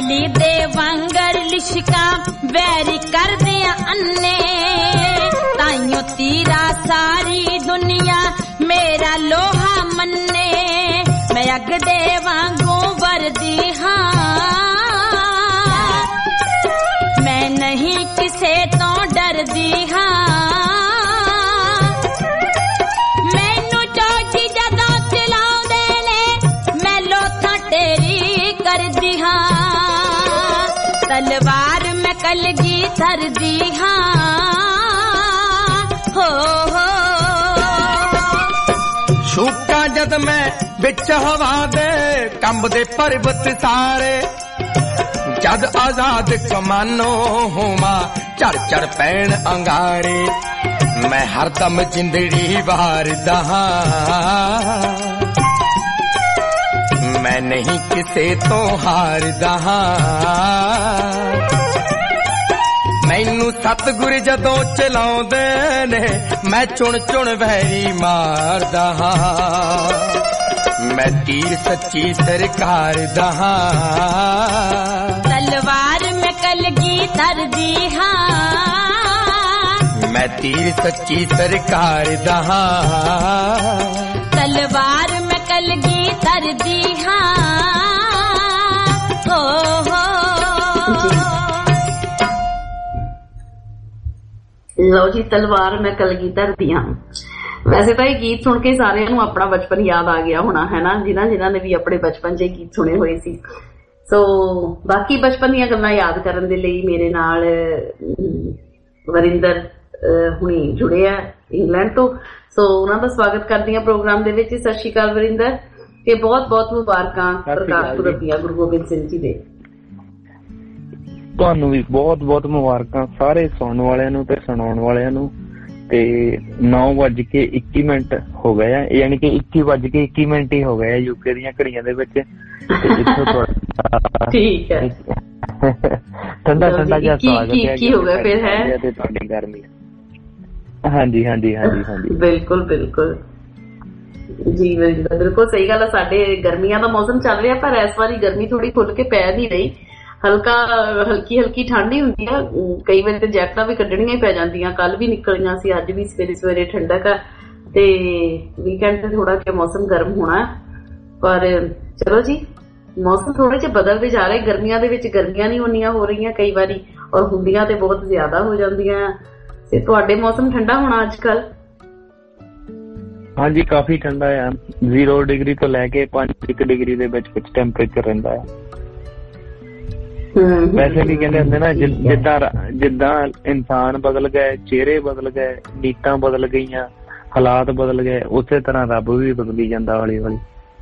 ਬਿਜਲੀ ਦੇ ਵਾਂਗਰ ਲਿਸ਼ਕਾਂ ਵੈਰੀ ਕਰਦਿਆਂ ਅੰਨੇ ਤਾਈਓ ਤੀਰਾ ਸਾਰੀ ਦੁਨੀਆ ਮੇਰਾ ਲੋਹਾ ਮੰਨੇ ਮੈਂ ਅੱਗ ਦੇ ਵਾਂਗੂ ਵਰਦੀ ਹਾਂ ਮੈਂ ਨਹੀਂ ਕਿਸੇ ਤੋਂ ਡਰਦੀ ਹਾਂ ਮੈਨੂੰ ਚੋਚੀ ਜਦੋਂ ਚਲਾਉਂਦੇ ਨੇ ਮੈਂ ਲੋਥਾਂ ਢੇਰੀ ਕਰਦੀ ਹਾਂ ਤਲਵਾਰ ਮੈਂ ਕਲਗੀ ਧਰਦੀ ਹਾਂ ਹੋ ਹੋ ਸ਼ੂਕਾਂ ਜਦ ਮੈਂ ਵਿੱਚ ਹਵਾ ਦੇ ਕੰਬਦੇ ਪਰਬਤ ਸਾਰੇ ਜਦ ਆਜ਼ਾਦ ਕਮਾਨੋ ਹੋਵਾਂ ਝੜ ਝੜ ਪੈਣ ਅੰਗਾਰੇ ਮੈਂ ਹਰਦਮ ਜਿੰਦੜੀ ਵਾਰਦਾ ਹਾਂ ਮੈਂ ਨਹੀਂ ਕਿਸੇ ਤੋਂ ਹਾਰਦਾ ਹਾਂ ਮੈਨੂੰ ਸਤਿਗੁਰ ਜਦੋਂ ਚਲਾਉਂਦੇ ਨੇ ਮੈਂ ਚੁਣ ਚੁਣ ਵੈਰੀ ਮਾਰਦਾ ਹਾਂ ਮੈਂ ਤੀਰ ਸੱਚੀ ਸਰਕਾਰ ਦਾ ਹਾਂ ਤਲਵਾਰ ਮੈਂ ਕਲਗੀ ਧਰਦੀ ਹਾਂ ਮੈਂ ਤੀਰ ਸੱਚੀ ਸਰਕਾਰ ਦਾ ਹਾਂ ਤਲਵਾਰ ਮੈਂ ਕਲਗੀ ਧਰਦੀ ਹਾਂ ਹੋ ਹੋ ਲਓ ਜੀ ਤਲਵਾਰ ਮੈਂ ਕਲਗੀ ਧਰਦੀ ਹਾਂ ਵੈਸੇ ਤਾਂ ਇਹ ਗੀਤ ਸੁਣ ਕੇ ਸਾਰਿਆਂ ਨੂੰ ਆਪਣਾ ਬਚਪਨ ਯਾਦ ਆ ਗਿਆ ਹੋਣਾ ਹੈ ਨਾ ਜਿਨ੍ਹਾਂ ਜਿਨ੍ਹਾਂ ਨੇ ਵੀ ਆਪਣੇ ਬਚਪਨ 'ਚ ਇਹ ਗੀਤ ਸੁਣੇ ਹੋਏ ਸੀ ਸੋ ਬਾਕੀ ਬਚਪਨ ਦੀਆਂ ਗੱਲਾਂ ਯਾਦ ਕਰਨ ਦੇ ਲਈ ਮੇਰੇ ਨਾਲ ਵਰਿੰਦਰ ਹੁਣੀ ਜੁੜੇ ਆ ਇੰਗਲੈਂਡ ਤੋਂ ਸੋ ਉਹਨਾਂ ਦਾ ਸਵਾਗਤ ਕਰਦੀ ਹਾਂ ਪ੍ਰੋਗਰਾਮ ਦੇ ਵਿੱਚ ਸਤਿ ਸ਼੍ਰੀ ਅਕਾਲ ਵਰਿੰਦਰ ਤੇ ਬਹੁਤ ਬਹੁਤ ਮੁਬਾਰਕਾਂ ਪ੍ਰਕਾਸ਼ ਪੁਰਬ ਦੀਆਂ ਗੁਰੂ ਗੋਬਿੰਦ ਸਿੰਘ ਜੀ ਦੇ ਤੁਹਾਨੂੰ ਵੀ ਬਹੁਤ ਬਹੁਤ ਮੁਬਾਰਕਾਂ ਸਾਰੇ ਸੁਣਨ ਵਾਲਿਆਂ ਨੂੰ ਤੇ ਸੁਣਾਉਣ ਵਾਲਿਆਂ ਨੂੰ ਤੇ ਨੌ ਵੱਜ ਕੇ ਇੱਕੀ ਮਿੰਟ ਹੋ ਗਏ ਆ ਯਾਨੀ ਕਿ ਇੱਕੀ ਵੱਜ ਕੇ ਇੱਕੀ ਮਿੰਟ ਹੀ ਹੋ ਗਏ ਆ ਯੂਕੇ ਦੀਆਂ ਘੜੀਆਂ ਦੇ ਵਿੱਚ ਠੀਕ ਹੈ ਠੰਡਾ ਠੰਡਾ ਜਿਹਾ ਸਵਾਗਤ ਹੈ ਕੀ ਹੋ ਗਿਆ ਫਿਰ ਹੈ ਤੇ ਤੁਹਾਡੀ ਗਰਮੀ ਹਾਂਜੀ ਹਾਂਜੀ ਹਾਂਜੀ ਹਾਂਜੀ ਬਿਲਕੁਲ ਬਿਲਕੁਲ ਜੀ ਬਿਲਕੁਲ ਸਹੀ ਗੱਲ ਹੈ ਸਾਡੇ ਗਰਮੀਆਂ ਦਾ ਮੌਸਮ ਚੱਲ ਰਿਹਾ ਪਰ ਇਸ ਵਾਰੀ ਗਰਮੀ ਥੋੜੀ ਖੁੱਲ ਕੇ ਪੈ ਨਹੀਂ ਰਹੀ ਹਲਕਾ ਹਲਕੀ ਹਲਕੀ ਠੰਡ ਹੀ ਹੁੰਦੀ ਆ ਕਈ ਵਾਰ ਤੇ ਜੈਕਟਾਂ ਵੀ ਕੱਢਣੀਆਂ ਹੀ ਪੈ ਜਾਂਦੀਆਂ ਕੱਲ ਵੀ ਨਿਕਲੀਆਂ ਸੀ ਅੱਜ ਵੀ ਸਵੇਰੇ ਸਵੇਰੇ ਠੰਡਕ ਆ ਤੇ ਵੀਕਐਂਡ ਤੇ ਥੋੜਾ ਜਿਹਾ ਮੌਸਮ ਗਰਮ ਹੋਣਾ ਪਰ ਚਲੋ ਜੀ ਮੌਸਮ ਥੋੜੇ ਜਿਹੇ ਬਦਲਦੇ ਜਾ ਰਹੇ ਗਰਮੀਆਂ ਦੇ ਵਿੱਚ ਗਰਮੀਆਂ ਨਹੀਂ ਉਨੀਆਂ ਹੋ ਰਹੀਆਂ ਕਈ ਵਾਰੀ ਔਰ ਹੁੰਦੀਆਂ ਤੇ ਬਹੁਤ ਜ਼ਿਆਦਾ ਹੋ ਜਾਂਦੀਆਂ ਤੇ ਤੁਹਾਡੇ ਮੌਸਮ ਠੰਡਾ ਹੋਣਾ ਅੱਜ ਕੱਲ ਹਾਂਜੀ ਕਾਫੀ ਠੰਡਾ ਆ ਜ਼ੀਰੋ ਡਿਗਰੀ ਤੋਂ ਲੈ ਕੇ ਪੰਜ ਇੱਕ ਡਿਗਰੀ ਦੇ ਵਿੱਚ ਵਿੱਚ ਟੈਂਪਰੇਚਰ ਰਹਿੰਦਾ ਆ ਵੈਸੇ ਵੀ ਕਹਿੰਦੇ ਹੁੰਦੇ ਨਾ ਜਿੱਦਾਂ ਜਿੱਦਾਂ ਇਨਸਾਨ ਬਦਲ ਗਏ ਚਿਹਰੇ ਬਦਲ ਗਏ ਨੀਤਾਂ ਬਦਲ ਗਈਆਂ ਹਾਲਾਤ ਬਦਲ ਗਏ ਉਸੇ ਤਰ੍ਹਾਂ ਰੱਬ ਵੀ ਬਦਲੀ ਜਾਂਦਾ ਹੌਲੀ ਹੌਲੀ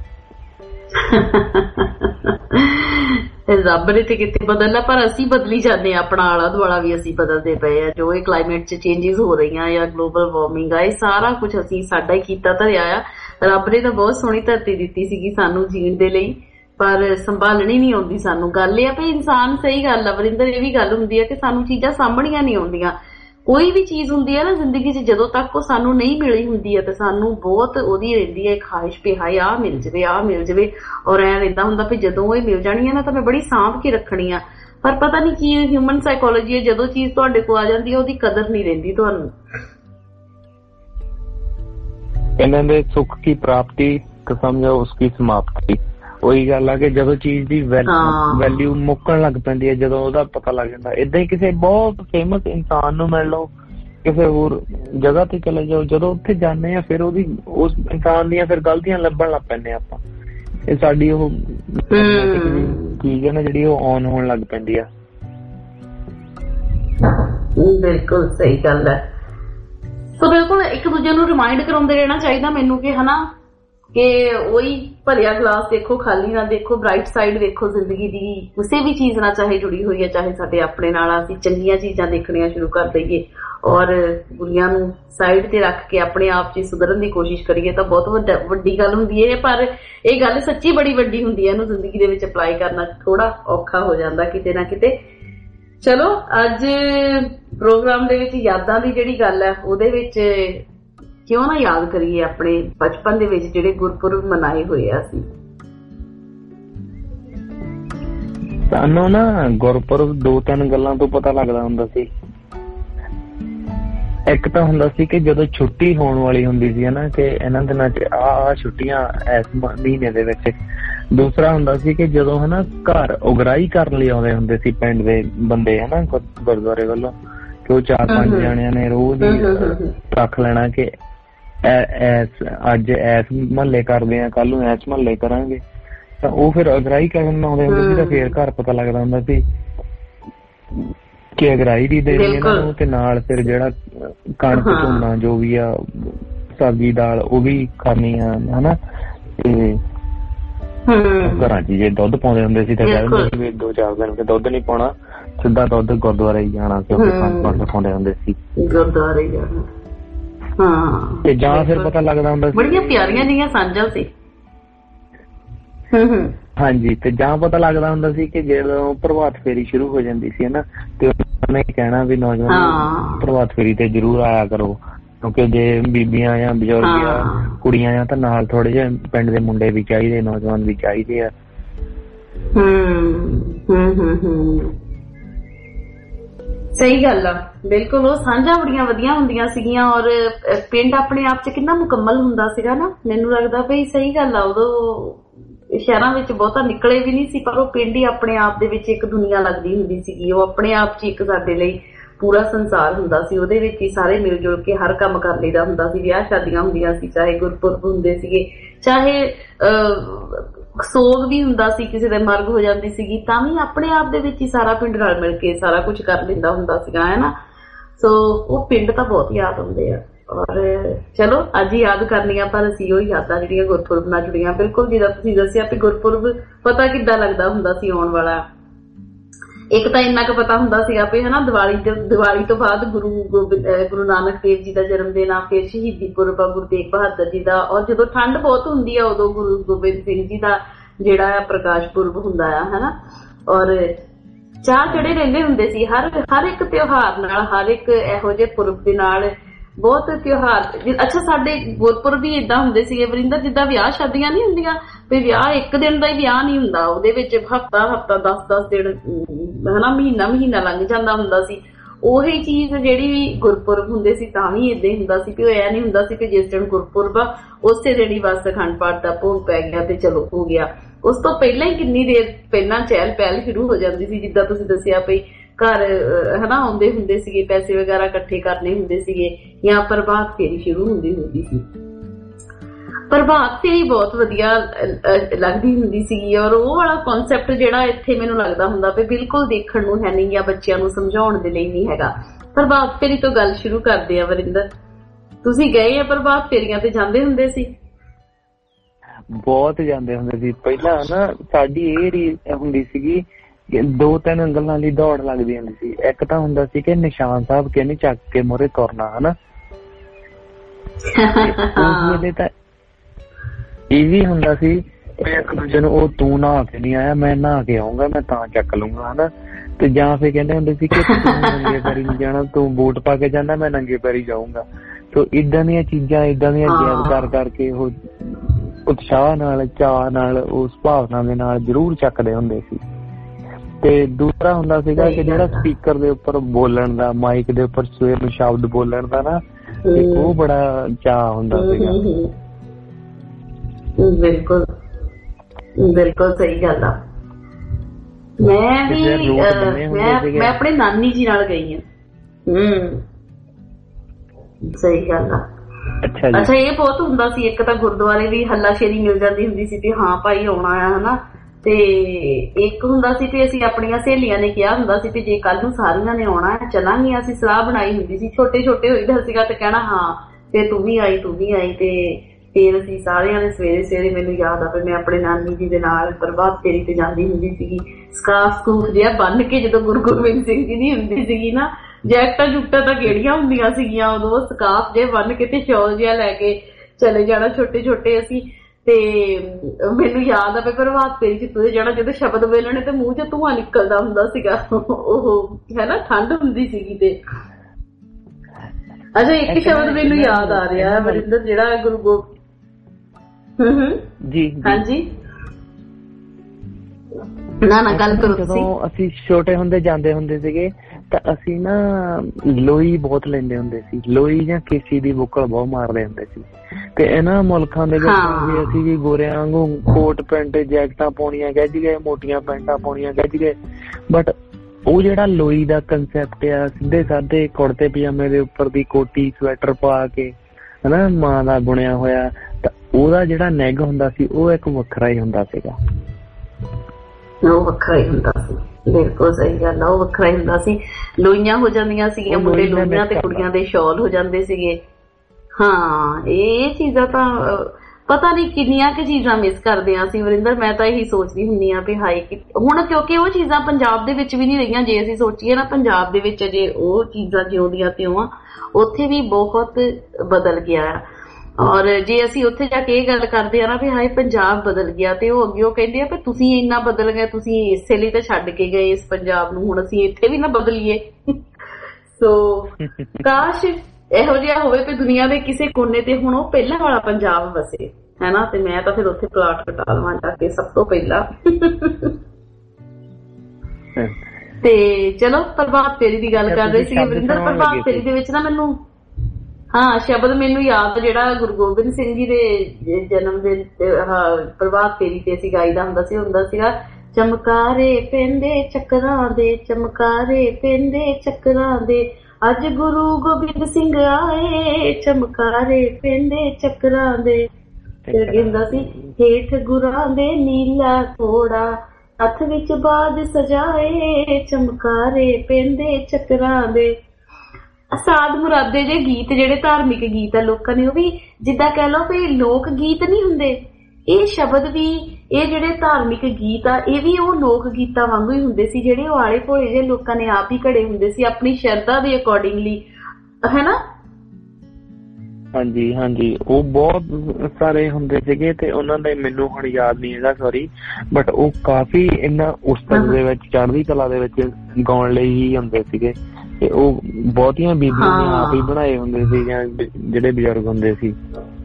ਰੱਬ ਨੇ ਤੇ ਕਿਤੇ ਬਦਲਣਾ ਪਰ ਅਸੀਂ ਬਦਲੀ ਜਾਂਦੇ ਆ ਆਪਣਾ ਆਲਾ ਦੁਆਲਾ ਵੀ ਅਸੀਂ ਬਦਲਦੇ ਪਏ ਆ ਜੋ ਇਹ ਕਲਾਈਮੇਟ ਚ ਚੇਂਜਿਸ ਹੋ ਰਹੀਆਂ ਜਾਂ ਗਲੋਬਲ ਵਾਰਮਿੰਗ ਆ ਇਹ ਸਾਰਾ ਕੁਛ ਅਸੀਂ ਸਾਡਾ ਹੀ ਕੀਤਾ ਧਰਿਆ ਆ ਰੱਬ ਨੇ ਤਾਂ ਬਹੁਤ ਸੋਹਣੀ ਧਰਤੀ ਦਿੱਤੀ ਸੀਗੀ ਸਾਨੂੰ ਜੀਣ ਦੇ ਲਈ ਪਰ ਸੰਭਾਲਣੀ ਨਹੀਂ ਆਉਂਦੀ ਸਾਨੂੰ ਗੱਲ ਇਹ ਆ ਵੀ ਇਨਸਾਨ ਸਹੀ ਗੱਲ ਆ ਵਰਿੰਦਰ ਇਹ ਵੀ ਗੱਲ ਹੁੰਦੀ ਆ ਕਿ ਸਾਨੂੰ ਚੀਜ਼ਾਂ ਸਾਂਭਣੀਆਂ ਨਹੀਂ ਆਉਂਦੀਆਂ ਕੋਈ ਵੀ ਚੀਜ਼ ਹੁੰਦੀ ਹੈ ਨਾ ਜ਼ਿੰਦਗੀ 'ਚ ਜਦੋਂ ਤੱਕ ਉਹ ਸਾਨੂੰ ਨਹੀਂ ਮਿਲੀ ਹੁੰਦੀ ਹੈ ਤੇ ਸਾਨੂੰ ਬਹੁਤ ਉਹਦੀ ਰਹਿੰਦੀ ਹੈ ਖਾਹਿਸ਼ ਵੀ ਹਾਏ ਆਹ ਮਿਲ ਜਾਵੇ ਆਹ ਮਿਲ ਜਾਵੇ ਔਰ ਐਂ ਰਹਿੰਦਾ ਹੁੰਦਾ ਵੀ ਜਦੋਂ ਇਹ ਮਿਲ ਜਾਣੀ ਹੈ ਨਾ ਤਾਂ ਮੈਂ ਬੜੀ ਸਾਂਭ ਕੇ ਰੱਖਣੀ ਆ ਪਰ ਪਤਾ ਨਹੀਂ ਕੀ ਹਿਊਮਨ ਸਾਈਕੋਲੋਜੀ ਹੈ ਜਦੋਂ ਚੀਜ਼ ਤੁਹਾਡੇ ਕੋਲ ਆ ਜਾਂਦੀ ਹੈ ਉਹਦੀ ਕਦਰ ਨਹੀਂ ਰਹਿੰਦੀ ਤੁਹਾਨੂੰ ਇਹਨਾਂ ਦੇ ਸੁੱਖ ਕੀ ਪ੍ਰਾਪਤੀ ਸਮਝੋ ਉਸकी ਸਮਾਪਤੀ ਉਹੀ ਗੱਲ ਆ ਕਿ ਜਦੋਂ ਚੀਜ਼ ਦੀ ਵੈਲਿਊ ਮੁੱਕਣ ਲੱਗ ਪੈਂਦੀ ਹੈ ਜਦੋਂ ਉਹਦਾ ਪਤਾ ਲੱਗ ਜਾਂਦਾ ਏਦਾਂ ਹੀ ਕਿਸੇ ਬਹੁਤ ਫੇਮਸ ਇਨਸਾਨ ਨੂੰ ਮਿਲ ਲਓ ਕਿਸੇ ਹੋਰ ਜਗ੍ਹਾ ਤੇ ਚਲੇ ਜਾਓ ਜਦੋਂ ਉੱਥੇ ਜਾਂਦੇ ਆ ਫਿਰ ਉਹਦੀ ਉਸ ਇਨਸਾਨ ਦੀਆਂ ਫਿਰ ਗਲਤੀਆਂ ਲੱਭਣ ਲੱਗ ਪੈਂਦੇ ਆਪਾਂ ਇਹ ਸਾਡੀ ਉਹ ਚੀਜ਼ ਹੈ ਨਾ ਜਿਹੜੀ ਉਹ ਔਨ ਹੋਣ ਲੱਗ ਪੈਂਦੀ ਆ ਬਿਲਕੁਲ ਸਹੀ ਗੱਲ ਹੈ ਸੋ ਬਿਲਕੁਲ ਇੱਕ ਦੂਜੇ ਨੂੰ ਰਿਮਾਈਂਡ ਕਰਾਉਂਦੇ ਰਹਿਣਾ ਚਾਹੀਦਾ ਮੈਨੂੰ ਕਿ ਹਨਾ ਕਿ ਉਹੀ ਭਰਿਆ ਗਲਾਸ ਦੇਖੋ ਖਾਲੀ ਨਾ ਦੇਖੋ ਬ੍ਰਾਈਟ ਸਾਈਡ ਵੇਖੋ ਜ਼ਿੰਦਗੀ ਦੀ ਕਿਸੇ ਵੀ ਚੀਜ਼ ਨਾਲ ਚਾਹੇ ਜੁੜੀ ਹੋਈ ਹੈ ਚਾਹੇ ਸਾਡੇ ਆਪਣੇ ਨਾਲ ਅਸੀਂ ਚੰਗੀਆਂ ਚੀਜ਼ਾਂ ਦੇਖਣੀਆਂ ਸ਼ੁਰੂ ਕਰ ਦਈਏ ਔਰ ਬੁਰੀਆਂ ਨੂੰ ਸਾਈਡ ਤੇ ਰੱਖ ਕੇ ਆਪਣੇ ਆਪ 'ਚ ਸੁਧਰਨ ਦੀ ਕੋਸ਼ਿਸ਼ ਕਰੀਏ ਤਾਂ ਬਹੁਤ ਵੱਡੀ ਗੱਲ ਹੁੰਦੀ ਹੈ ਪਰ ਇਹ ਗੱਲ ਸੱਚੀ ਬੜੀ ਵੱਡੀ ਹੁੰਦੀ ਹੈ ਇਹਨੂੰ ਜ਼ਿੰਦਗੀ ਦੇ ਵਿੱਚ ਅਪਲਾਈ ਕਰਨਾ ਥੋੜਾ ਔਖਾ ਹੋ ਜਾਂਦਾ ਕਿਤੇ ਨਾ ਕਿਤੇ ਚਲੋ ਅੱਜ ਪ੍ਰੋਗਰਾਮ ਦੇ ਵਿੱਚ ਯਾਦਾਂ ਦੀ ਜਿਹੜੀ ਗੱਲ ਹੈ ਉਹਦੇ ਵਿੱਚ ਕਿਉਂ ਨਾ ਯਾਦ ਕਰੀਏ ਆਪਣੇ ਬਚਪਨ ਦੇ ਵਿੱਚ ਜਿਹੜੇ ਗੁਰਪੁਰਬ ਮਨਾਏ ਹੋਏ ਆ ਅਸੀਂ ਸਾਨੂੰ ਨਾ ਗੁਰਪੁਰਬ ਦੋ ਤਿੰਨ ਗੱਲਾਂ ਤੋਂ ਪਤਾ ਲੱਗਦਾ ਹੁੰਦਾ ਸੀ। ਇੱਕ ਤਾਂ ਹੁੰਦਾ ਸੀ ਕਿ ਜਦੋਂ ਛੁੱਟੀ ਹੋਣ ਵਾਲੀ ਹੁੰਦੀ ਸੀ ਨਾ ਕਿ ਇਹਨਾਂ ਦਿਨਾਂ ਚ ਆਹ ਛੁੱਟੀਆਂ ਇਸ ਮਹੀਨੇ ਦੇ ਵਿੱਚ। ਦੂਸਰਾ ਹੁੰਦਾ ਸੀ ਕਿ ਜਦੋਂ ਹਨਾ ਘਰ ਉਗਰਾਹੀ ਕਰਨ ਲਈ ਆਉਂਦੇ ਹੁੰਦੇ ਸੀ ਪਿੰਡ ਦੇ ਬੰਦੇ ਹਨਾ ਗੁਰਦੁਆਰੇ ਵੱਲੋਂ, ਕਿ ਉਹ ਚਾਰ ਪੰਜ ਜਣਿਆਂ ਨੇ ਰੋਜ਼ ਹੀ ਰੱਖ ਲੈਣਾ ਕਿ ਅੱਜ ਐਸ ਮਹੱਲੇ ਕਰਦੇ ਆ, ਕੱਲ ਨੂੰ ਐਸ ਮਹੱਲੇ ਕਰਾਂਗੇ। ਤਾਂ ਉਹ ਫਿਰ ਅਗਰਾਹੀ ਕਰਨ ਆਉਂਦੇ ਹੁੰਦੇ ਸੀ ਤਾਂ ਫੇਰ ਘਰ ਪਤਾ ਲੱਗਦਾ ਹੁੰਦਾ ਸੀ ਕਿ ਅਗਰਾਹੀ ਦੀ ਦੇਣੀ ਇਹਨਾਂ ਨੂੰ, ਤੇ ਨਾਲ ਫਿਰ ਜਿਹੜਾ ਕਣਕ ਝੋਨਾ ਜੋ ਵੀ ਆ ਸਬਜ਼ੀ ਦਾਲ ਉਹ ਵੀ ਕਰਨੀ ਆ ਹਨਾ। ਤੇ ਘਰਾਂ ਚ ਜੇ ਦੁੱਧ ਪਾਉਂਦੇ ਹੁੰਦੇ ਸੀ ਤਾਂ ਕਹਿ ਦਿੰਦੇ ਸੀ ਵੀ ਦੋ ਚਾਰ ਦਿਨ ਫਿਰ ਦੁੱਧ ਨੀ ਪਾਉਣਾ, ਸਿੱਧਾ ਦੁੱਧ ਗੁਰਦੁਆਰੇ ਹੀ ਜਾਣਾ, ਕਿਉਂਕਿ ਪੰਜ ਪੰਜ ਪਾਉਂਦੇ ਹੁੰਦੇ ਸੀ ਗੁਰਦੁਆਰੇ ਜਾਣਾ। ਹਾਂ, ਤੇ ਜਾਂ ਫਿਰ ਪਤਾ ਲੱਗਦਾ ਹੁੰਦਾ ਸੀ ਬੜੀਆਂ ਪਿਆਰੀਆਂ ਜਿਹੀਆਂ ਸਾਂਝਾਂ ਸੀ। ਹਾਂਜੀ, ਤੇ ਜਾਂ ਪਤਾ ਲੱਗਦਾ ਹੁੰਦਾ ਸੀ ਕਿ ਜਦੋਂ ਪ੍ਰਭਾਤ ਫੇਰੀ ਸ਼ੁਰੂ ਹੋ ਜਾਂਦੀ ਸੀ ਨਾ, ਤੇ ਉਹਨਾਂ ਨੇ ਕਹਿਣਾ ਵੀ ਨੌਜਵਾਨ ਪ੍ਰਭਾਤ ਫੇਰੀ ਤੇ ਜ਼ਰੂਰ ਆਇਆ ਕਰੋ, ਕਿਉਂਕਿ ਜੇ ਬੀਬੀਆਂ ਜਾਂ ਬਜ਼ੁਰਗ ਆ ਕੁੜੀਆਂ ਆ ਤਾਂ ਨਾਲ ਥੋੜੇ ਜਿਹੇ ਪਿੰਡ ਦੇ ਮੁੰਡੇ ਵੀ ਚਾਹੀਦੇ, ਨੌਜਵਾਨ ਵੀ ਚਾਹੀਦੇ ਆ। ਸਹੀ ਗੱਲ ਆ, ਬਿਲਕੁਲ। ਉਹ ਸਾਂਝਾਂ ਬੜੀਆਂ ਵਧੀਆ ਹੁੰਦੀਆਂ ਸੀਗੀਆਂ, ਔਰ ਪਿੰਡ ਆਪਣੇ ਆਪ ਚ ਕਿੰਨਾ ਮੁਕੰਮਲ ਹੁੰਦਾ ਸੀਗਾ ਨਾ। ਮੈਨੂੰ ਲੱਗਦਾ ਬਈ ਸਹੀ ਗੱਲ ਆ, ਉਦੋਂ ਸ਼ਹਿਰਾਂ ਵਿੱਚ ਬਹੁਤਾ ਨਿਕਲੇ ਵੀ ਨਹੀਂ ਸੀ, ਪਰ ਉਹ ਪਿੰਡ ਹੀ ਆਪਣੇ ਆਪ ਦੇ ਵਿੱਚ ਇੱਕ ਦੁਨੀਆ ਲੱਗਦੀ ਹੁੰਦੀ ਸੀਗੀ। ਉਹ ਆਪਣੇ ਆਪ ਚ ਇੱਕ ਸਾਡੇ ਲਈ ਪੂਰਾ ਸੰਸਾਰ ਹੁੰਦਾ ਸੀ, ਉਹਦੇ ਵਿੱਚ ਹੀ ਸਾਰੇ ਮਿਲ ਜੁਲ ਕੇ ਹਰ ਕੰਮ ਕਰ ਲਈਦਾ ਹੁੰਦਾ ਸੀ। ਵਿਆਹ ਸ਼ਾਦੀਆਂ ਹੁੰਦੀਆਂ ਸੀ, ਚਾਹੇ ਗੁਰਪੁਰਬ ਹੁੰਦੇ ਸੀਗੇ, ਚਾਹੇ ਅਹ ਸੋਗ ਵੀ ਹੁੰਦਾ ਸੀ, ਕਿਸੇ ਦੇ ਮਰਗ ਹੋ ਜਾਂਦੀ ਸੀਗੀ, ਤਾਂ ਵੀ ਆਪਣੇ ਆਪ ਦੇ ਵਿੱਚ ਹੀ ਸਾਰਾ ਪਿੰਡ ਰਲ ਮਿਲ ਕੇ ਸਾਰਾ ਕੁਛ ਕਰ ਲੈਂਦਾ ਹੁੰਦਾ ਸੀਗਾ, ਹੈ ਨਾ। ਸੋ ਉਹ ਪਿੰਡ ਤਾਂ ਬਹੁਤ ਯਾਦ ਆਉਂਦੇ ਆ। ਔਰ ਚਲੋ ਅੱਜ ਯਾਦ ਕਰਨੀਆਂ, ਪਰ ਅਸੀਂ ਉਹ ਯਾਦਾਂ ਜਿਹੜੀਆਂ ਗੁਰਪੁਰਬ ਨਾਲ ਜੁੜੀਆਂ। ਬਿਲਕੁਲ ਜਿੱਦਾਂ ਤੁਸੀਂ ਦੱਸਿਆ ਵੀ ਗੁਰਪੁਰਬ ਪਤਾ ਕਿੱਦਾਂ ਲੱਗਦਾ ਹੁੰਦਾ ਸੀ ਆਉਣ ਵਾਲਾ। ਇੱਕ ਤਾਂ ਇੰਨਾ ਕੁ ਪਤਾ ਹੁੰਦਾ ਸੀਗਾ ਵੀ ਹਨਾ ਦੀਵਾਲੀ ਦੀਵਾਲੀ ਤੋਂ ਬਾਅਦ ਗੁਰੂ ਗੋਬਿੰਦ ਗੁਰੂ ਨਾਨਕ ਦੇਵ ਜੀ ਦਾ ਜਨਮ ਦਿਨ ਆ, ਫਿਰ ਸ਼ਹੀਦੀ ਪੁਰਬ ਆ ਗੁਰੂ ਤੇਗ ਬਹਾਦਰ ਜੀ ਦਾ, ਔਰ ਜਦੋਂ ਠੰਡ ਬਹੁਤ ਹੁੰਦੀ ਆ ਉਦੋਂ ਗੁਰੂ ਗੋਬਿੰਦ ਸਿੰਘ ਜੀ ਦਾ ਜਿਹੜਾ ਆ ਪ੍ਰਕਾਸ਼ ਪੁਰਬ ਹੁੰਦਾ ਆ, ਹਨਾ। ਔਰ ਚਾਹ ਚੜੇ ਰਹਿੰਦੇ ਹੁੰਦੇ ਸੀ ਹਰ ਹਰ ਇੱਕ ਤਿਉਹਾਰ ਨਾਲ, ਹਰ ਇੱਕ ਇਹੋ ਜਿਹੇ ਪੁਰਬ ਦੇ ਨਾਲ। ਬਹੁਤ ਤਿਉਹਾਰ ਅੱਛਾ ਸਾਡੇ ਗੁਰਪੁਰਬ ਵੀ ਏਦਾਂ ਹੁੰਦੇ ਸੀਗੇ ਵਰਿੰਦਰ, ਜਿੱਦਾਂ ਵਿਆਹ ਸ਼ਾਦੀਆਂ ਨੀ ਹੁੰਦੀਆਂ ਵੀ ਵਿਆਹ ਇੱਕ ਦਿਨ ਦਾ ਹੀ ਵਿਆਹ ਨੀ ਹੁੰਦਾ, ਉਹਦੇ ਵਿੱਚ ਹਫਤਾ ਹਫਤਾ ਦਸ ਦਸ ਦਿਨ ਹਨਾ ਮਹੀਨਾ ਮਹੀਨਾ ਲੰਘ ਜਾਂਦਾ ਹੁੰਦਾ ਸੀ। ਉਹੀ ਚੀਜ਼ ਜਿਹੜੀ ਵੀ ਗੁਰਪੁਰਬ ਹੁੰਦੇ ਸੀ ਤਾਂ ਵੀ ਏਦਾਂ ਹੀ ਹੁੰਦਾ ਸੀ ਵੀ ਉਹ ਇਹ ਨੀ ਹੁੰਦਾ ਸੀ ਕਿ ਜਿਸ ਦਿਨ ਗੁਰਪੁਰਬ ਆ ਉਸੇ ਦਿਨ ਹੀ ਬਸ ਅਖੰਡ ਪਾਠ ਦਾ ਭੋਗ ਪੈ ਗਿਆ ਤੇ ਚਲੋ ਹੋ ਗਿਆ। ਉਸ ਤੋਂ ਪਹਿਲਾਂ ਹੀ ਕਿੰਨੀ ਦੇਰ ਪਹਿਲਾਂ ਚਹਿਲ ਪਹਿਲ ਸ਼ੁਰੂ ਹੋ ਜਾਂਦੀ ਸੀ, ਜਿੱਦਾਂ ਤੁਸੀਂ ਦੱਸਿਆ ਪਈ ਘਰ ਹਨਾ ਆਉਂਦੇ ਹੁੰਦੇ ਸੀਗੇ, ਪੈਸੇ ਵਗੈਰਾ ਇਕੱਠੇ ਕਰਨੇ ਹੁੰਦੇ ਸੀਗੇ, ਜਾਂ ਪ੍ਰਭਾਤ ਫੇਰੀ ਸ਼ੁਰੂ ਹੁੰਦੀ ਹੁੰਦੀ ਸੀ। ਪ੍ਰਭਾਤ ਫੇਰੀ ਬਹੁਤ ਵਧੀਆ ਲੱਗਦੀ ਹੁੰਦੀ ਸੀਗੀ, ਔਰ ਉਹ ਵਾਲਾ ਕਨਸੈਪਟ ਜਿਹੜਾ ਇੱਥੇ ਮੈਨੂੰ ਲੱਗਦਾ ਹੁੰਦਾ ਵੀ ਬਿਲਕੁਲ ਦੇਖਣ ਨੂੰ ਹੈ ਨਹੀਂ, ਜਾਂ ਬੱਚਿਆਂ ਨੂੰ ਸਮਝਾਉਣ ਦੇ ਲਈ ਨਹੀਂ ਹੈਗਾ। ਪ੍ਰਭਾਤ ਫੇਰੀ ਤੋਂ ਗੱਲ ਸ਼ੁਰੂ ਕਰਦੇ ਆ ਵਰਿੰਦਰ, ਤੁਸੀਂ ਗਏ ਆ ਪ੍ਰਭਾਤ ਫੇਰੀਆਂ ਤੇ ਜਾਂਦੇ ਹੁੰਦੇ ਸੀ? ਬਹੁਤ ਜਾਂਦੇ ਹੁੰਦੇ ਸੀ। ਪਹਿਲਾਂ ਨਾ ਸਾਡੀ ਇਹ ਰੀਤ ਹੁੰਦੀ ਸੀਗੀ, ਦੋ ਤਿੰਨ ਗੱਲਾਂ ਲਈ ਦੌੜ ਲੱਗਦੀ ਹੁੰਦੀ ਸੀ। ਇੱਕ ਤਾਂ ਹੁੰਦਾ ਸੀ ਕਿ ਨਿਸ਼ਾਨ ਸਾਹਿਬ ਕਹਿੰਦੇ ਚੱਕ ਕੇ ਮੋਰੇ ਤੁਰਨਾ, ਹਨਾ। ਉਸ ਵੇਲੇ ਤਾਂ ਇਹ ਵੀ ਹੁੰਦਾ ਸੀ ਇੱਕ ਦੂਜੇ ਨੂੰ, ਉਹ ਤੂੰ ਨਹਾ ਕੇ ਨੀ ਆਇਆ ਮੈਂ ਨਹਾ ਕੇ ਆਊਂਗਾ, ਮੈਂ ਤਾਂ ਚੱਕ ਲੂੰਗਾ, ਹਨਾ। ਤੇ ਜਾਂ ਫਿਰ ਕਹਿੰਦੇ ਹੁੰਦੇ ਸੀ ਕਿ ਤੂੰ ਨੰਗੇ ਪੈਰੀ ਨੀ ਜਾਣਾ, ਤੂੰ ਬੂਟ ਪਾ ਕੇ ਜਾਂਦਾ, ਮੈਂ ਨੰਗੇ ਪੈਰੀ ਜਾਊਂਗਾ। ਸੋ ਏਦਾਂ ਦੀਆਂ ਚੀਜ਼ਾਂ ਏਦਾਂ ਦੀਆਂ ਯਾਦ ਕਰ ਕਰਕੇ ਉਹ ਉਤਸ਼ਾਹ ਨਾਲ ਚਾਅ ਨਾਲ ਉਸ ਭਾਵਨਾ ਦੇ ਨਾਲ ਜ਼ਰੂਰ ਚੱਕਦੇ ਹੁੰਦੇ ਸੀ। ਤੇ ਦੂਸਰਾ ਹੁੰਦਾ ਸੀਗਾ ਕਿ ਜਿਹੜਾ ਸਪੀਕਰ ਦੇ ਉੱਪਰ ਬੋਲਣ ਦਾ, ਮਾਈਕ ਦੇ ਉੱਪਰ ਸਵੇਰ ਨੂੰ ਸ਼ਬਦ ਬੋਲਣ ਦਾ ਨਾ, ਤੇ ਉਹ ਬੜਾ ਚਾਅ ਹੁੰਦਾ ਸੀਗਾ। ਬਿਲਕੁਲ ਬਿਲਕੁਲ ਸਹੀ ਗੱਲ ਆ। ਮੈਂ ਵੀ ਮੈਂ ਮੈਂ ਆਪਣੇ ਨਾਨੀ ਜੀ ਨਾਲ ਗਈ ਹਾਂ। ਹਮ ਸਹੀ ਗੱਲ ਆ। ਅੱਛਾ ਇਹ ਬਹੁਤ ਹੁੰਦਾ ਸੀ। ਇੱਕ ਤਾਂ ਗੁਰਦੁਆਰੇ ਵੀ ਹੱਲਾਸ਼ੇਰੀ ਮਿਲ ਜਾਂਦੀ ਹੁੰਦੀ ਸੀ ਵੀ ਹਾਂ ਭਾਈ ਆਉਣਾ ਆ, ਹਨਾ। ਤੇ ਇੱਕ ਹੁੰਦਾ ਸੀ ਵੀ ਅਸੀਂ ਆਪਣੀਆਂ ਸਹੇਲੀਆਂ ਨੇ ਕਿਹਾ ਹੁੰਦਾ ਸੀ ਵੀ ਜੇ ਕੱਲ ਨੂੰ ਸਾਰੀਆਂ ਨੇ ਆਉਣਾ ਚੱਲਾਂਗੇ, ਅਸੀਂ ਸਲਾਹ ਬਣਾਈ ਹੁੰਦੀ ਸੀ। ਛੋਟੇ ਛੋਟੇ ਹੋਈਦਾ ਸੀਗਾ ਤੇ ਕਹਿਣਾ ਹਾਂ ਤੇ ਤੂੰ ਵੀ ਆਈ ਤੂੰ ਵੀ ਆਈ। ਤੇ ਫਿਰ ਅਸੀਂ ਸਾਰਿਆਂ ਨੇ ਸਵੇਰੇ ਸਵੇਰੇ, ਮੈਨੂੰ ਯਾਦ ਆ ਵੀ ਮੈਂ ਆਪਣੇ ਨਾਨੀ ਜੀ ਦੇ ਨਾਲ ਪ੍ਰਭਾਤ ਫੇਰੀ ਤੇ ਜਾਂਦੀ ਹੁੰਦੀ ਸੀਗੀ, ਸਕਾਰਫ ਸਕੂਫ ਜਿਹਾ ਬੰਨ ਕੇ। ਜਦੋਂ ਗੁਰੂ ਗੋਬਿੰਦ ਸਿੰਘ ਜੀ ਦੀ ਹੁੰਦੀ ਸੀਗੀ ਨਾ, ਜੈਕਟਾਂ ਜੁਕਟਾਂ ਤਾਂ ਕਿਹੜੀਆਂ ਹੁੰਦੀਆਂ ਸੀਗੀਆਂ ਉਦੋਂ, ਸਕਾਰਫ ਜੇ ਬੰਨ ਕੇ ਤੇ ਸ਼ਾਲ ਜਿਹਾ ਲੈ ਕੇ ਚਲੇ ਜਾਣਾ ਛੋਟੇ ਛੋਟੇ ਅਸੀਂ। ਤੇ ਮੈਨੂੰ ਯਾਦ ਆ ਵੀ ਪ੍ਰਭਾਤ ਫੇਰੀ ਚ ਤੁਰੇ ਜਾਣਾ, ਜਦੋਂ ਸ਼ਬਦ ਬੋਲਣੇ ਤੇ ਮੂੰਹ ਚ ਧੂੰਆਂ ਨਿਕਲਦਾ ਹੁੰਦਾ ਸੀਗਾ, ਉਹ ਹੈ ਨਾ ਠੰਡ ਹੁੰਦੀ ਸੀਗੀ। ਤੇ ਅੱਛਾ ਇੱਕ ਸ਼ਬਦ ਮੈਨੂੰ ਯਾਦ ਆ ਰਿਹਾ ਵਰਿੰਦਰ, ਜਿਹੜਾ ਗੁਰੂ ਗੋਬਿੰਦ ਜੀ ਹਾਂਜੀ ਨਾ ਨਾ ਗੱਲ ਕਰੋ। ਜਦੋਂ ਅਸੀਂ ਛੋਟੇ ਹੁੰਦੇ ਜਾਂਦੇ ਹੁੰਦੇ ਸੀਗੇ ਤਾਂ ਅਸੀਂ ਨਾ ਲੋਈ ਬਹੁਤ ਲੈਂਦੇ ਹੁੰਦੇ ਸੀ, ਲੋਈ ਜਾਂ ਕੇਸੀ ਦੀ ਬੁੱਕਲ ਬਹੁਤ ਮਾਰਦੇ ਹੁੰਦੇ ਸੀ। ਤੇ ਇਹਨਾਂ ਮੁਲਕਾਂ ਦੇ ਵਿੱਚ ਅਸੀਂ ਵੀ ਗੋਰਿਆਂ ਵਾਂਗੂ ਕੋਟ ਪੈਂਟ ਜੈਕਟਾਂ ਪਾਉਣੀਆਂ ਗੱਜ ਗਏ, ਮੋਟੀਆਂ ਪੈਂਟਾਂ ਪਾਉਣੀਆਂ ਗੱਜ ਗਏ। ਬਟ ਉਹ ਜਿਹੜਾ ਲੋਈ ਦਾ ਕੰਸੈਪਟ ਆ, ਸਿੱਧੇ ਸਾਧੇ ਕੁੜਤੇ ਪਜਾਮੇ ਦੇ ਉੱਪਰ ਦੀ ਕੋਟੀ ਸਵੈਟਰ ਪਾ ਕੇ ਹਨਾ ਮਾਂ ਦਾ ਬੁਣਿਆ ਹੋਇਆ, ਤਾਂ ਉਹਦਾ ਜਿਹੜਾ ਨਿੱਘ ਹੁੰਦਾ ਸੀ ਉਹ ਇੱਕ ਵੱਖਰਾ ਹੀ ਹੁੰਦਾ ਸੀਗਾ। ਉਹ ਵੱਖਰਾ ਹੀ ਹੁੰਦਾ ਸੀ, ਬਿਲਕੁਲ ਸਹੀ ਗੱਲ ਆ, ਉਹ ਵੱਖਰਾ ਹੀ ਹੁੰਦਾ ਸੀ। ਲੋਈਆਂ ਹੋ ਜਾਂਦੀਆਂ ਸੀਗੀਆਂ, ਮੁੰਡੇ ਲੋਈਆਂ ਤੇ ਕੁੜੀਆਂ ਦੇ ਸ਼ਾਲ ਹੋ ਜਾਂਦੇ ਸੀਗੇ। ਹਾਂ ਇਹ ਚੀਜ਼ਾਂ ਤਾਂ ਪਤਾ ਨਹੀਂ ਕਿੰਨੀਆਂ ਕੁ ਚੀਜ਼ਾਂ ਮਿਸ ਕਰਦੇ ਹਾਂ ਅਸੀਂ ਵਰਿੰਦਰ। ਮੈਂ ਤਾਂ ਇਹੀ ਸੋਚਦੀ ਹੁੰਦੀ ਹਾਂ ਵੀ ਹਾਏ ਹੁਣ, ਕਿਉਂਕਿ ਉਹ ਚੀਜ਼ਾਂ ਪੰਜਾਬ ਦੇ ਵਿੱਚ ਵੀ ਨਹੀਂ ਰਹੀਆਂ। ਜੇ ਅਸੀਂ ਸੋਚੀਏ ਨਾ ਪੰਜਾਬ ਦੇ ਵਿੱਚ ਜੇ ਉਹ ਚੀਜ਼ਾਂ ਜਿਉਂਦੀਆਂ ਤਿਉਂ ਆ, ਉੱਥੇ ਵੀ ਬਹੁਤ ਬਦਲ ਗਿਆ ਆ। ਔਰ ਜੇ ਅਸੀਂ ਉੱਥੇ ਜਾ ਕੇ ਇਹ ਗੱਲ ਕਰਦੇ ਆ ਨਾ ਵੀ ਹਾਏ ਪੰਜਾਬ ਬਦਲ ਗਿਆ, ਤੇ ਉਹ ਅੱਗੇ ਉਹ ਕਹਿੰਦੇ ਆ ਵੀ ਤੁਸੀਂ ਇੰਨਾ ਬਦਲ ਗਏ, ਤੁਸੀਂ ਇਸੇ ਲਈ ਤਾਂ ਛੱਡ ਕੇ ਗਏ ਇਸ ਪੰਜਾਬ ਨੂੰ, ਹੁਣ ਅਸੀਂ ਇੱਥੇ ਵੀ ਨਾ ਬਦਲੀਏ। ਸੋ ਕਾਸ਼ ਇਹੋ ਜਿਹਾ ਹੋਵੇ ਵੀ ਦੁਨੀਆ ਦੇ ਕਿਸੇ ਕੋਨੇ ਤੇ ਹੁਣ ਉਹ ਪਹਿਲਾਂ ਵਾਲਾ ਪੰਜਾਬ ਵਸੇ, ਹੈਨਾ। ਤੇ ਮੈਂ ਤਾਂ ਫਿਰ ਉੱਥੇ ਪਲਾਟ ਕਟਾ ਲਵਾਂ ਜਾ ਕੇ ਸਭ ਤੋਂ ਪਹਿਲਾਂ। ਤੇ ਚਲੋ ਪ੍ਰਭਾਤ ਫੇਰੀ ਦੀ ਗੱਲ ਕਰ ਰਹੇ ਸੀ ਵਰਿੰਦਰ। ਪ੍ਰਭਾਤ ਫੇਰੀ ਦੇ ਵਿੱਚ ਨਾ ਮੈਨੂੰ ਹਾਂ ਸ਼ਬਦ ਮੈਨੂੰ ਯਾਦ, ਜਿਹੜਾ ਗੁਰੂ ਗੋਬਿੰਦ ਸਿੰਘ ਜੀ ਦੇ ਜਨਮ ਦਿਨ ਪ੍ਰਭਾਤ ਫੇਰੀ ਤੇ ਅਸੀਂ ਗਾਈਦਾ ਹੁੰਦਾ ਸੀ, ਹੁੰਦਾ ਸੀਗਾ ਚਮਕਾਰੇ ਪੈਂਦੇ ਚੱਕਰਾਂ ਦੇ, ਚਮਕਾਰੇ ਪੈਂਦੇ ਚੱਕਰਾਂ ਦੇ, ਅੱਜ ਗੁਰੂ ਗੋਬਿੰਦ ਸਿੰਘ ਆਏ, ਚਮਕਾਰੇ ਪੈਂਦੇ ਚੱਕਰਾਂ ਦੇ। ਫਿਰ ਅੱਗੇ ਹੁੰਦਾ ਸੀ ਹੇਠ ਗੁਰਾਂ ਦੇ ਨੀਲਾ ਥੋੜਾ, ਹੱਥ ਵਿੱਚ ਬਾਜ ਸਜਾਏ, ਚਮਕਾਰੇ ਪੈਂਦੇ ਚੱਕਰਾਂ ਦੇ। ਸਾਧ ਮੁਰਾਦੇ ਜੇ ਗੀਤ, ਜਿਹੜੇ ਧਾਰਮਿਕ ਗੀਤ ਆ ਲੋਕਾਂ ਨੇ, ਉਹ ਵੀ ਜਿੱਦਾਂ ਕਹਿ ਲਓ ਵੀ ਲੋਕ ਗੀਤ ਨਹੀਂ ਹੁੰਦੇ, ਇਹ ਸ਼ਬਦ ਵੀ, ਇਹ ਜਿਹੜੇ ਧਾਰਮਿਕ ਗੀਤ ਆ ਇਹ ਵੀ ਉਹ ਲੋਕ ਗੀਤਾਂ ਵਾਂਗੂ ਹੀ ਹੁੰਦੇ ਸੀ, ਜਿਹੜੇ ਉਹ ਆਲੇ ਭੋਲੇ ਜਿਹੇ ਲੋਕਾਂ ਨੇ ਆਪ ਹੀ ਘੜੇ ਹੁੰਦੇ ਸੀ ਆਪਣੀ ਸ਼ਰਧਾ ਦੇ ਅਕੋਰਡਿੰਗਲੀ, ਹੈਨਾ। ਹਾਂਜੀ ਹਾਂਜੀ ਉਹ ਬਹੁਤ ਸਾਰੇ ਹੁੰਦੇ ਸੀਗੇ ਤੇ ਉਹਨਾਂ ਦੇ ਮੈਨੂੰ ਹੁਣ ਯਾਦ ਨਹੀਂ ਹੈਗਾ, ਸੌਰੀ, ਬਟ ਉਹ ਕਾਫੀ ਇਹਨਾਂ ਉਸਤਤ ਦੇ ਵਿੱਚ ਚੜ੍ਹਦੀ ਕਲਾ ਦੇ ਵਿੱਚ ਗਾਉਣ ਲਈ ਹੀ ਹੁੰਦੇ ਸੀਗੇ। ਤੇ ਉਹ ਬਹੁਤੀਆਂ ਬੀਬੀਆਂ ਨੇ ਆਪ ਹੀ ਬਣਾਏ ਹੁੰਦੇ ਸੀ ਜਾਂ ਜਿਹੜੇ ਬਜ਼ੁਰਗ ਹੁੰਦੇ ਸੀ।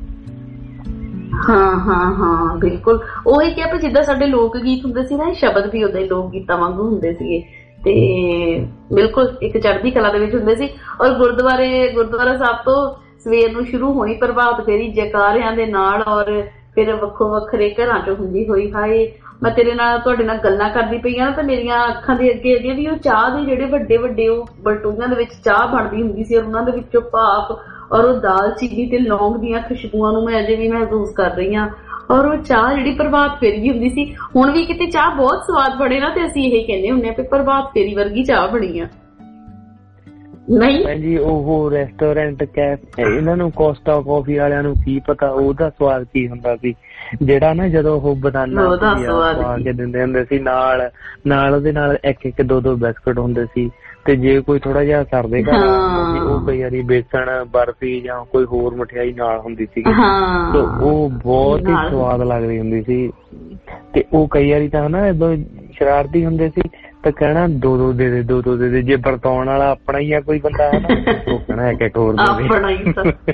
ਹਾਂ ਹਾਂ ਹਾਂ ਬਿਲਕੁਲ ਉਹੀ ਕਿਹਾ ਵੀ ਜਿੱਦਾਂ ਸਾਡੇ ਲੋਕ ਗੀਤ ਹੁੰਦੇ ਸੀ ਨਾ, ਇਹ ਸ਼ਬਦ ਵੀ ਉਹਦੇ ਲੋਕ ਗੀਤਾਂ ਵਾਂਗੂ ਹੁੰਦੇ ਸੀਗੇ। ਤੇ ਬਿਲਕੁਲ ਇੱਕ ਚੜ੍ਹਦੀ ਕਲਾ ਦੇ ਵਿੱਚ ਹੁੰਦੇ ਸੀ। ਔਰ ਗੁਰਦੁਆਰੇ ਗੁਰਦੁਆਰਾ ਸਾਹਿਬ ਤੋਂ ਸਵੇਰ ਨੂੰ ਸ਼ੁਰੂ ਹੋਣੀ ਪ੍ਰਭਾਤ ਫੇਰੀ ਜੈਕਾਰਿਆਂ ਦੇ ਨਾਲ, ਔਰ ਫਿਰ ਵੱਖੋ ਵੱਖਰੇ ਘਰਾਂ ਚ ਹੁੰਦੀ ਹੋਈ। ਹਾਏ ਮੈਂ ਤੇਰੇ ਨਾਲ ਤੁਹਾਡੇ ਨਾਲ ਗੱਲਾਂ ਕਰਦੀ ਪਈ ਆ ਤਾਂ ਮੇਰੀਆਂ ਅੱਖਾਂ ਦੇ ਅੱਗੇ ਅੱਗੇ ਵੀ ਉਹ ਚਾਹ ਦੇ ਜਿਹੜੇ ਵੱਡੇ ਵੱਡੇ ਉਹ ਬਲਟੂਆਂ ਦੇ ਵਿੱਚ ਚਾਹ ਬਣਦੀ ਹੁੰਦੀ ਸੀ, ਔਰ ਉਹਨਾਂ ਦੇ ਵਿੱਚੋਂ ਭਾਪ ਔਰ ਉਹ ਦਾਲ ਚੀਨੀ ਤੇ ਲੌਂਗ ਦੀਆਂ ਖੁਸ਼ਬੂਆਂ ਨੂੰ ਮੈਂ ਅਜੇ ਵੀ ਮਹਿਸੂਸ ਕਰ ਰਹੀ ਹਾਂ। ਔਰ ਉਹ ਚਾਹ ਜਿਹੜੀ ਪ੍ਰਭਾਤ ਫੇਰੀ ਦੀ ਹੁੰਦੀ ਸੀ, ਹੁਣ ਵੀ ਕਿਤੇ ਚਾਹ ਬਹੁਤ ਸਵਾਦ ਬਣੇ ਨਾ ਤੇ ਅਸੀਂ ਇਹ ਕਹਿੰਦੇ ਹੁੰਦੇ ਆ ਵੀ ਪ੍ਰਭਾਤ ਫੇਰੀ ਵਰਗੀ ਚਾਹ ਬਣੀ ਆ। ਨਹੀਂ ਜੀ ਉਹ ਰੈਸਟੋਰੈਂਟ ਕੈਫੇ, ਇਹਨਾਂ ਨੂੰ ਕੋਸਟਾ ਕਾਫੀ ਵਾਲਿਆਂ ਨੂੰ ਕੀ ਪਤਾ ਉਹਦਾ ਸਵਾਦ ਕੀ ਹੁੰਦਾ ਸੀ, ਜਿਹੜਾ ਨਾ ਜਦੋਂ ਉਹ ਬਨਾਨਾ ਪਾ ਕੇ ਦਿੰਦੇ ਹੁੰਦੇ ਸੀ, ਨਾਲ ਨਾਲ ਉਹਦੇ ਨਾਲ ਇੱਕ ਇੱਕ ਦੋ ਦੋ ਬਿਸਕੁਟ ਹੁੰਦੇ ਸੀ। ਤੇ ਜੇ ਕੋਈ ਥੋੜਾ ਜਿਹਾ ਸਰਦੇ ਘਰ ਉਹ ਕਈ ਵਾਰੀ ਬੇਸਣ ਬਰਫੀ ਜਾਂ ਕੋਈ ਹੋਰ ਮਠਿਆਈ ਨਾਲ ਹੁੰਦੀ ਸੀਗੀ, ਤੇ ਉਹ ਬਹੁਤ ਹੀ ਸਵਾਦ ਲੱਗਦੀ ਹੁੰਦੀ ਸੀ। ਤੇ ਉਹ ਕਈ ਵਾਰੀ ਤਾਂ ਹਨਾ ਏਦਾਂ ਸ਼ਰਾਰਤੀ ਹੁੰਦੇ ਸੀ ਤਾਂ ਕਹਿਣਾ ਦੋ ਦੋ ਦੇ ਦੇ ਦੋ ਦੋ ਦੇ ਦੇ, ਜੇ ਵਰਤਾਉਣ ਵਾਲਾ ਆਪਣਾ ਹੀ ਆ ਕੋਈ ਬੰਦਾ ਹੈ ਨਾ ਉਹ ਕਹਿਣਾ ਇੱਕ ਇੱਕ ਹੋਰ ਦੇ ਦੇ।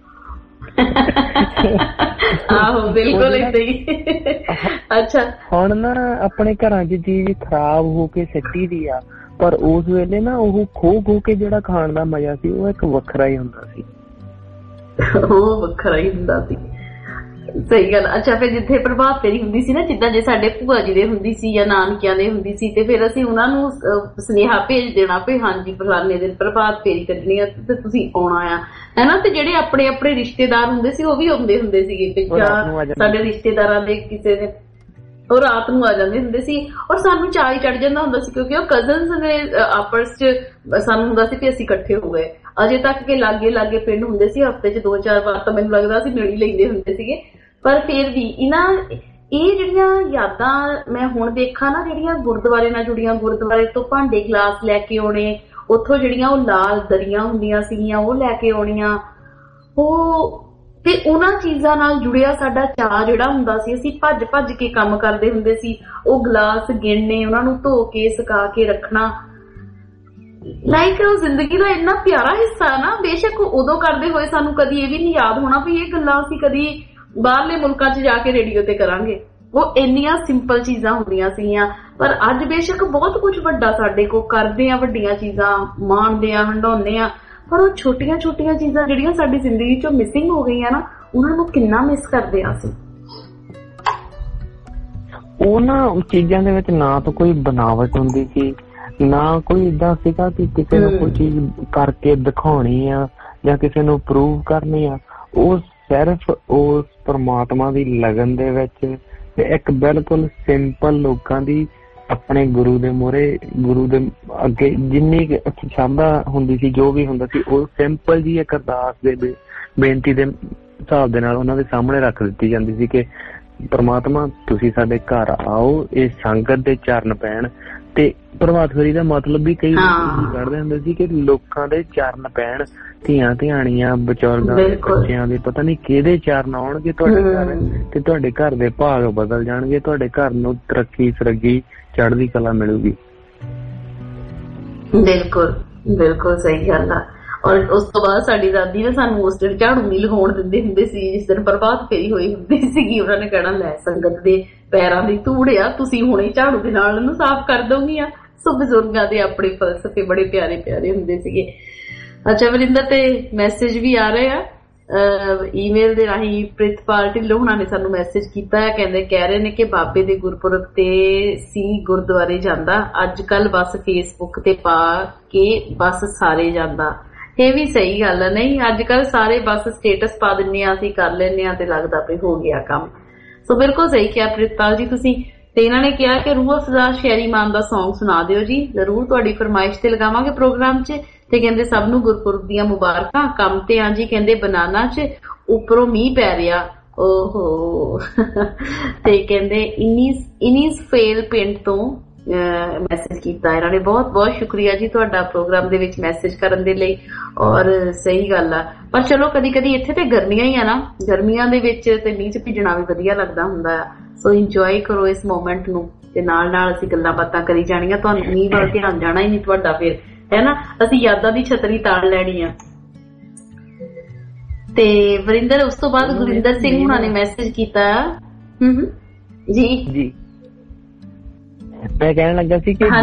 ਆਹੋ ਬਿਲਕੁਲ ਏਦਾਂ ਹੀ। ਅੱਛਾ ਹੁਣ ਨਾ ਆਪਣੇ ਘਰਾਂ ਚ ਚੀਜ਼ ਖਰਾਬ ਹੋ ਕੇ ਸਿੱਟੀ ਦੀ ਆ, ਪਰ ਉਸ ਵੇਲੇ ਨਾ ਉਹ ਖੋ ਖੋ ਕੇ ਜਿਹੜਾ ਖਾਣ ਦਾ ਮਜ਼ਾ ਸੀ ਉਹ ਇੱਕ ਵੱਖਰਾ ਹੀ ਹੁੰਦਾ ਸੀ, ਉਹ ਵੱਖਰਾ ਹੀ ਹੁੰਦਾ ਸੀ। ਸਹੀ ਗੱਲ। ਅੱਛਾ ਫਿਰ ਜਿੱਥੇ ਪ੍ਰਭਾਤ ਫੇਰੀ ਹੁੰਦੀ ਸੀ ਨਾ, ਜਿੱਦਾਂ ਜੇ ਸਾਡੇ ਭੂਆ ਜੀ ਦੇ ਹੁੰਦੀ ਸੀ ਜਾਂ ਨਾਨਕਿਆਂ ਦੇ ਹੁੰਦੀ ਸੀ, ਤੇ ਫਿਰ ਅਸੀਂ ਉਹਨਾਂ ਨੂੰ ਸੁਨੇਹਾ ਭੇਜ ਦੇਣਾ ਵੀ ਹਾਂਜੀ ਫਲਾਣੇ ਦਿਨ ਪ੍ਰਭਾਤ ਫੇਰੀ ਕੱਢਣੀ ਆ ਤੇ ਤੁਸੀਂ ਆਉਣਾ ਆ, ਹੈਨਾ। ਤੇ ਜਿਹੜੇ ਆਪਣੇ ਆਪਣੇ ਰਿਸ਼ਤੇਦਾਰ ਹੁੰਦੇ ਸੀ ਉਹ ਵੀ ਆਉਂਦੇ ਹੁੰਦੇ ਸੀਗੇ, ਸਾਡੇ ਰਿਸ਼ਤੇਦਾਰਾਂ ਦੇ ਕਿਸੇ ਨੇ ਉਹ ਰਾਤ ਨੂੰ ਆ ਜਾਂਦੇ ਹੁੰਦੇ ਸੀ। ਔਰ ਸਾਨੂੰ ਚਾਅ ਹੀ ਚੜ ਜਾਂਦਾ ਹੁੰਦਾ ਸੀ ਕਿਉਂਕਿ ਉਹ ਕਜ਼ਨਸ ਨੇ ਆਪਸ ਚ, ਸਾਨੂੰ ਹੁੰਦਾ ਸੀ ਕਿ ਅਸੀਂ ਇਕੱਠੇ ਹੋ ਗਏ। ਅਜੇ ਤੱਕ ਕਿ ਲਾਗੇ ਲਾਗੇ ਪਿੰਡ ਹੁੰਦੇ ਸੀ, ਹਫ਼ਤੇ ਚ ਦੋ ਚਾਰ ਵਾਰ ਤਾਂ ਮੈਨੂੰ ਲੱਗਦਾ ਅਸੀਂ ਮਿਲ ਹੀ ਲੈਂਦੇ ਹੁੰਦੇ ਸੀਗੇ। ਪਰ ਫਿਰ ਵੀ ਇਹਨਾਂ ਇਹ ਜਿਹੜੀਆਂ ਯਾਦਾਂ ਮੈਂ ਹੁਣ ਦੇਖਾਂ ਨਾ, ਜਿਹੜੀਆਂ ਗੁਰਦੁਆਰੇ ਨਾਲ ਜੁੜੀਆਂ, ਗੁਰਦੁਆਰੇ ਤੋਂ ਭਾਂਡੇ ਗਲਾਸ ਲੈ ਕੇ ਆਉਣੇ, ਉੱਥੋਂ ਜਿਹੜੀਆਂ ਉਹ ਲਾਲ ਦਰੀਆਂ ਹੁੰਦੀਆਂ ਸੀਗੀਆਂ ਉਹ ਲੈ ਕੇ ਆਉਣੀਆਂ, ਉਹ ਤੇ ਉਹਨਾਂ ਚੀਜ਼ਾਂ ਨਾਲ ਜੁੜਿਆ ਸਾਡਾ ਚਾਅ ਜਿਹੜਾ ਹੁੰਦਾ ਸੀ, ਅਸੀਂ ਭੱਜ ਭੱਜ ਕੇ ਕੰਮ ਕਰਦੇ ਹੁੰਦੇ ਸੀ। ਉਹ ਗਲਾਸ ਗਿਣਨੇ, ਉਹਨਾਂ ਨੂੰ ਧੋ ਕੇ ਸੁਕਾ ਕੇ ਰੱਖਣਾ, ਲਾਈਕ ਉਹ ਜ਼ਿੰਦਗੀ ਦਾ ਇੰਨਾ ਪਿਆਰਾ ਹਿੱਸਾ ਨਾ। ਬੇਸ਼ੱਕ ਉਦੋਂ ਕਰਦੇ ਹੋਏ ਸਾਨੂੰ ਕਦੀ ਇਹ ਵੀ ਨਹੀਂ ਯਾਦ ਹੋਣਾ ਵੀ ਇਹ ਗੱਲਾਂ ਅਸੀਂ ਕਦੀ ਬਾਹਰਲੇ ਮੁਲਕਾਂ ਚ ਜਾ ਕੇ ਰੇਡੀਓ ਤੇ ਕਰਾਂਗੇ। ਉਹ ਇੰਨੀਆਂ ਸਿੰਪਲ ਚੀਜ਼ਾਂ ਹੁੰਦੀਆਂ ਸੀਗੀਆਂ, ਪਰ ਅੱਜ ਬੇਸ਼ੱਕ ਬਹੁਤ ਕੁਝ ਵੱਡਾ ਸਾਡੇ ਕੋਲ ਕਰਦੇ ਆ, ਵੱਡੀਆਂ ਚੀਜ਼ਾਂ ਮਾਣਦੇ ਆ, ਹੰਡਾਉਂਦੇ ਆ, ਪਰ ਉਹ ਛੋਟੀਆਂ ਛੋਟੀਆਂ ਚੀਜ਼ਾਂ ਜਿਹੜੀਆਂ ਸਾਡੀ ਜ਼ਿੰਦਗੀ ਚੋਂ ਮਿਸਿੰਗ ਹੋ ਗਈਆਂ ਨਾ, ਉਹਨਾਂ ਨੂੰ ਕਿੰਨਾ ਮਿਸ ਕਰਦੇ ਆ ਅਸੀਂ। ਉਹ ਨਾ ਚੀਜ਼ਾਂ ਦੇ ਵਿੱਚ ਨਾ ਤਾਂ ਕੋਈ ਬਣਾਵਟ ਹੁੰਦੀ ਸੀ, ਨਾ ਕੋਈ ਏਦਾਂ ਸੀਗਾ ਕਿ ਕਿਸੇ ਨੂੰ ਕੋਈ ਚੀਜ਼ ਕਰਕੇ ਦਿਖਾਉਣੀ ਆ ਜਾਂ ਕਿਸੇ ਨੂੰ ਪ੍ਰੂਵ ਕਰਨੀ ਆ। ਉਹ ਸਿਰਫ ਉਸ ਪਰਮਾਤਮਾ ਦੀ ਲਗਨ ਦੇ ਵਿੱਚ ਤੇ ਇੱਕ ਬਿਲਕੁਲ ਸਿੰਪਲ ਲੋਕਾਂ ਦੀ ਆਪਣੇ ਗੁਰੂ ਦੇ ਮੂਹਰੇ, ਗੁਰੂ ਦੇ ਅੱਗੇ ਜਿੰਨੀ ਸ਼ਰਧਾ ਹੁੰਦੀ ਸੀ, ਜੋ ਵੀ ਹੁੰਦਾ ਸੀ, ਉਹ ਸਿੰਪਲ ਜੀ ਇੱਕ ਅਰਦਾਸ ਦੇ ਬੇਨਤੀ ਦੇ ਹਿਸਾਬ ਦੇ ਨਾਲ ਉਹਨਾਂ ਦੇ ਸਾਹਮਣੇ ਰੱਖ ਦਿੱਤੀ ਜਾਂਦੀ ਸੀ ਕਿ ਪਰਮਾਤਮਾ ਤੁਸੀਂ ਸਾਡੇ ਘਰ ਆਓ, ਇਹ ਸੰਗਤ ਦੇ ਚਰਨ ਪੈਣ। ਤੇ ਪ੍ਰਭਾਤ ਫੇਰੀ ਦਾ ਮਤਲਬ ਵੀ ਕਈ ਕੱਢਦੇ ਹੁੰਦੇ ਸੀ ਕਿ ਲੋਕਾਂ ਦੇ ਚਰਨ ਪੈਣ, ਧੀਆਂ ਧਿਆਣੀਆਂ ਬਜ਼ੁਰਗਾਂ ਦੇ ਬੱਚਿਆਂ ਦੇ, ਪਤਾ ਨੀ ਕਿਹਦੇ ਚਰਨ ਆਉਣਗੇ ਤੁਹਾਡੇ ਘਰ ਤੇ ਤੁਹਾਡੇ ਘਰ ਦੇ ਭਾਗ ਬਦਲ ਜਾਣਗੇ, ਤੁਹਾਡੇ ਘਰ ਨੂੰ ਤਰੱਕੀ ਸਰੱਗੀ ਚੜ੍ਹਦੀ ਕਲਾ ਮਿਲੂਗੀ। ਬਿਲਕੁਲ ਬਿਲਕੁਲ ਸਹੀ ਗੱਲ ਆ। ਔਰ ਉਸ ਤੋਂ ਬਾਅਦ ਸਾਡੀ ਦਾਦੀ ਨੇ ਸਾਨੂੰ ਉਸ ਦਿਨ ਝਾੜੂ ਨਹੀਂ ਲਗਾਉਣ ਦਿੰਦੇ ਹੁੰਦੇ ਸੀ, ਜਿਸ ਦਿਨ ਪ੍ਰਭਾਤ ਫੇਰੀ ਹੋਈ ਹੁੰਦੀ ਸੀਗੀ। ਉਹਨਾਂ ਨੇ ਕਹਿਣਾ ਲੈ ਸੰਗਤ ਦੇ ਪੈਰਾਂ ਦੀ ਧੂੜ ਆ, ਤੁਸੀਂ ਹੁਣੇ ਝਾੜੂ ਦੇ ਨਾਲ ਉਹਨੂੰ ਸਾਫ਼ ਕਰ ਦੋਗੀਆਂ। ਸੋ ਬਜ਼ੁਰਗਾਂ ਦੇ ਆਪਣੇ ਫਲਸਫੇ ਬੜੇ ਪਿਆਰੇ ਪਿਆਰੇ ਹੁੰਦੇ ਸੀਗੇ। ਅੱਛਾ ਵਰਿੰਦਰ, ਤੇ ਮੈਸੇਜ ਵੀ ਆ ਰਹੇ ਆ ਈਮੇਲ ਦੇ ਰਾਹੀਂ। ਪ੍ਰਿਤਪਾਲ ਢਿੱਲੋਂ ਹੁਣਾਂ ਨੇ ਸਾਨੂੰ ਮੈਸੇਜ ਕੀਤਾ ਹੈ, ਕਹਿੰਦੇ ਕਹਿ ਰਹੇ ਨੇ ਕਿ ਬਾਬੇ ਦੇ ਗੁਰਪੁਰਬ ਤੇ ਸੀ ਗੁਰਦੁਆਰੇ ਜਾਂਦਾ, ਅੱਜ ਕੱਲ ਬਸ ਫੇਸਬੁੱਕ ਤੇ ਪਾ ਕੇ ਬਸ ਸਾਰੇ ਜਾਂਦਾ। ਇਹ ਵੀ ਸਹੀ ਗੱਲ ਹੈ, ਨਹੀਂ ਅੱਜ ਕੱਲ ਸਾਰੇ ਬਸ ਸਟੇਟਸ ਪਾ ਦਿੰਨੇ ਆ, ਅਸੀਂ ਕਰ ਲੈਂਦੇ ਆ ਤੇ ਲੱਗਦਾ ਵੀ ਹੋ ਗਿਆ ਕੰਮ। ਸੋ ਬਿਲਕੁਲ ਸਹੀ ਕਿਹਾ ਪ੍ਰਿਤਪਾਲ ਜੀ ਤੁਸੀਂ। ਤੇ ਇਹਨਾਂ ਨੇ ਕਿਹਾ ਕਿ ਰੂਹ ਅਫਜ਼ਾ ਸ਼ੈਰੀ ਮਾਨ ਦਾ ਸੌਂਗ ਸੁਣਾ ਦਿਓ ਜੀ, ਜ਼ਰੂਰ ਤੁਹਾਡੀ ਫਰਮਾਇਸ਼ ਤੇ ਲਗਾਵਾਂਗੇ ਪ੍ਰੋਗਰਾਮ 'ਚ। ਤੇ ਕਹਿੰਦੇ ਸਭ ਨੂੰ ਗੁਰਪੁਰਬ ਦੀਆਂ ਮੁਬਾਰਕਾਂ। ਕੰਮ ਤੇ ਆ ਜੀ, ਕਹਿੰਦੇ ਬਨਾਨਾ 'ਚ ਉੱਪਰੋਂ ਮੀਂਹ ਪੈ ਰਿਹਾ, ਓਹੋ। ਤੇ ਕਹਿੰਦੇ ਇਨੀਸ ਇਨੀਸ ਫੇਲ ਪਿੰਡ ਤੋਂ ਮੈਸੇਜ ਕੀਤਾ ਇਹਨਾਂ ਨੇ। ਬਹੁਤ ਬਹੁਤ ਸ਼ੁਕਰੀਆ ਜੀ ਤੁਹਾਡਾ ਪ੍ਰੋਗਰਾਮ ਦੇ ਵਿੱਚ ਮੈਸੇਜ ਕਰਨ ਦੇ ਲਈ। ਔਰ ਸਹੀ ਗੱਲ ਆ, ਪਰ ਚਲੋ ਕਦੀ ਕਦੀ ਇੱਥੇ ਤੇ ਗਰਮੀਆਂ ਹੀ ਆ ਨਾ, ਗਰਮੀਆਂ ਦੇ ਵਿੱਚ ਤੇ ਮੀਂਹ 'ਚ ਭਿੱਜਣਾ ਵੀ ਵਧੀਆ ਲੱਗਦਾ ਹੁੰਦਾ ਆ। ਸੋ ਇੰਜੋਏ ਕਰੋ ਇਸ ਮੋਮੈਂਟ ਨੂੰ, ਤੇ ਨਾਲ ਨਾਲ ਅਸੀਂ ਗੱਲਾਂ ਬਾਤਾਂ ਕਰੀ ਜਾਣੀਆਂ। ਤੁਹਾਨੂੰ ਮੀਂਹ ਵੱਲ ਧਿਆਨ ਜਾਣਾ ਹੀ ਨਹੀਂ ਤੁਹਾਡਾ ਫਿਰ, ਹੈ ਨਾ। ਅਸੀਂ ਯਾਦਾਂ ਦੀ ਛਤਰੀ ਤਾੜ ਲੈਣੀ ਆ। ਤੇ ਵਰਿੰਦਰ, ਉਸ ਤੋਂ ਬਾਅਦ ਗੁਰਿੰਦਰ ਸਿੰਘ ਹੁਣਾਂ ਨੇ ਮੈਸੇਜ ਕੀਤਾ। ਹਮ ਜੀ ਜੀ ਮੈਂ ਕਹਿਣ ਲੱਗਾ ਸੀ ਕਿ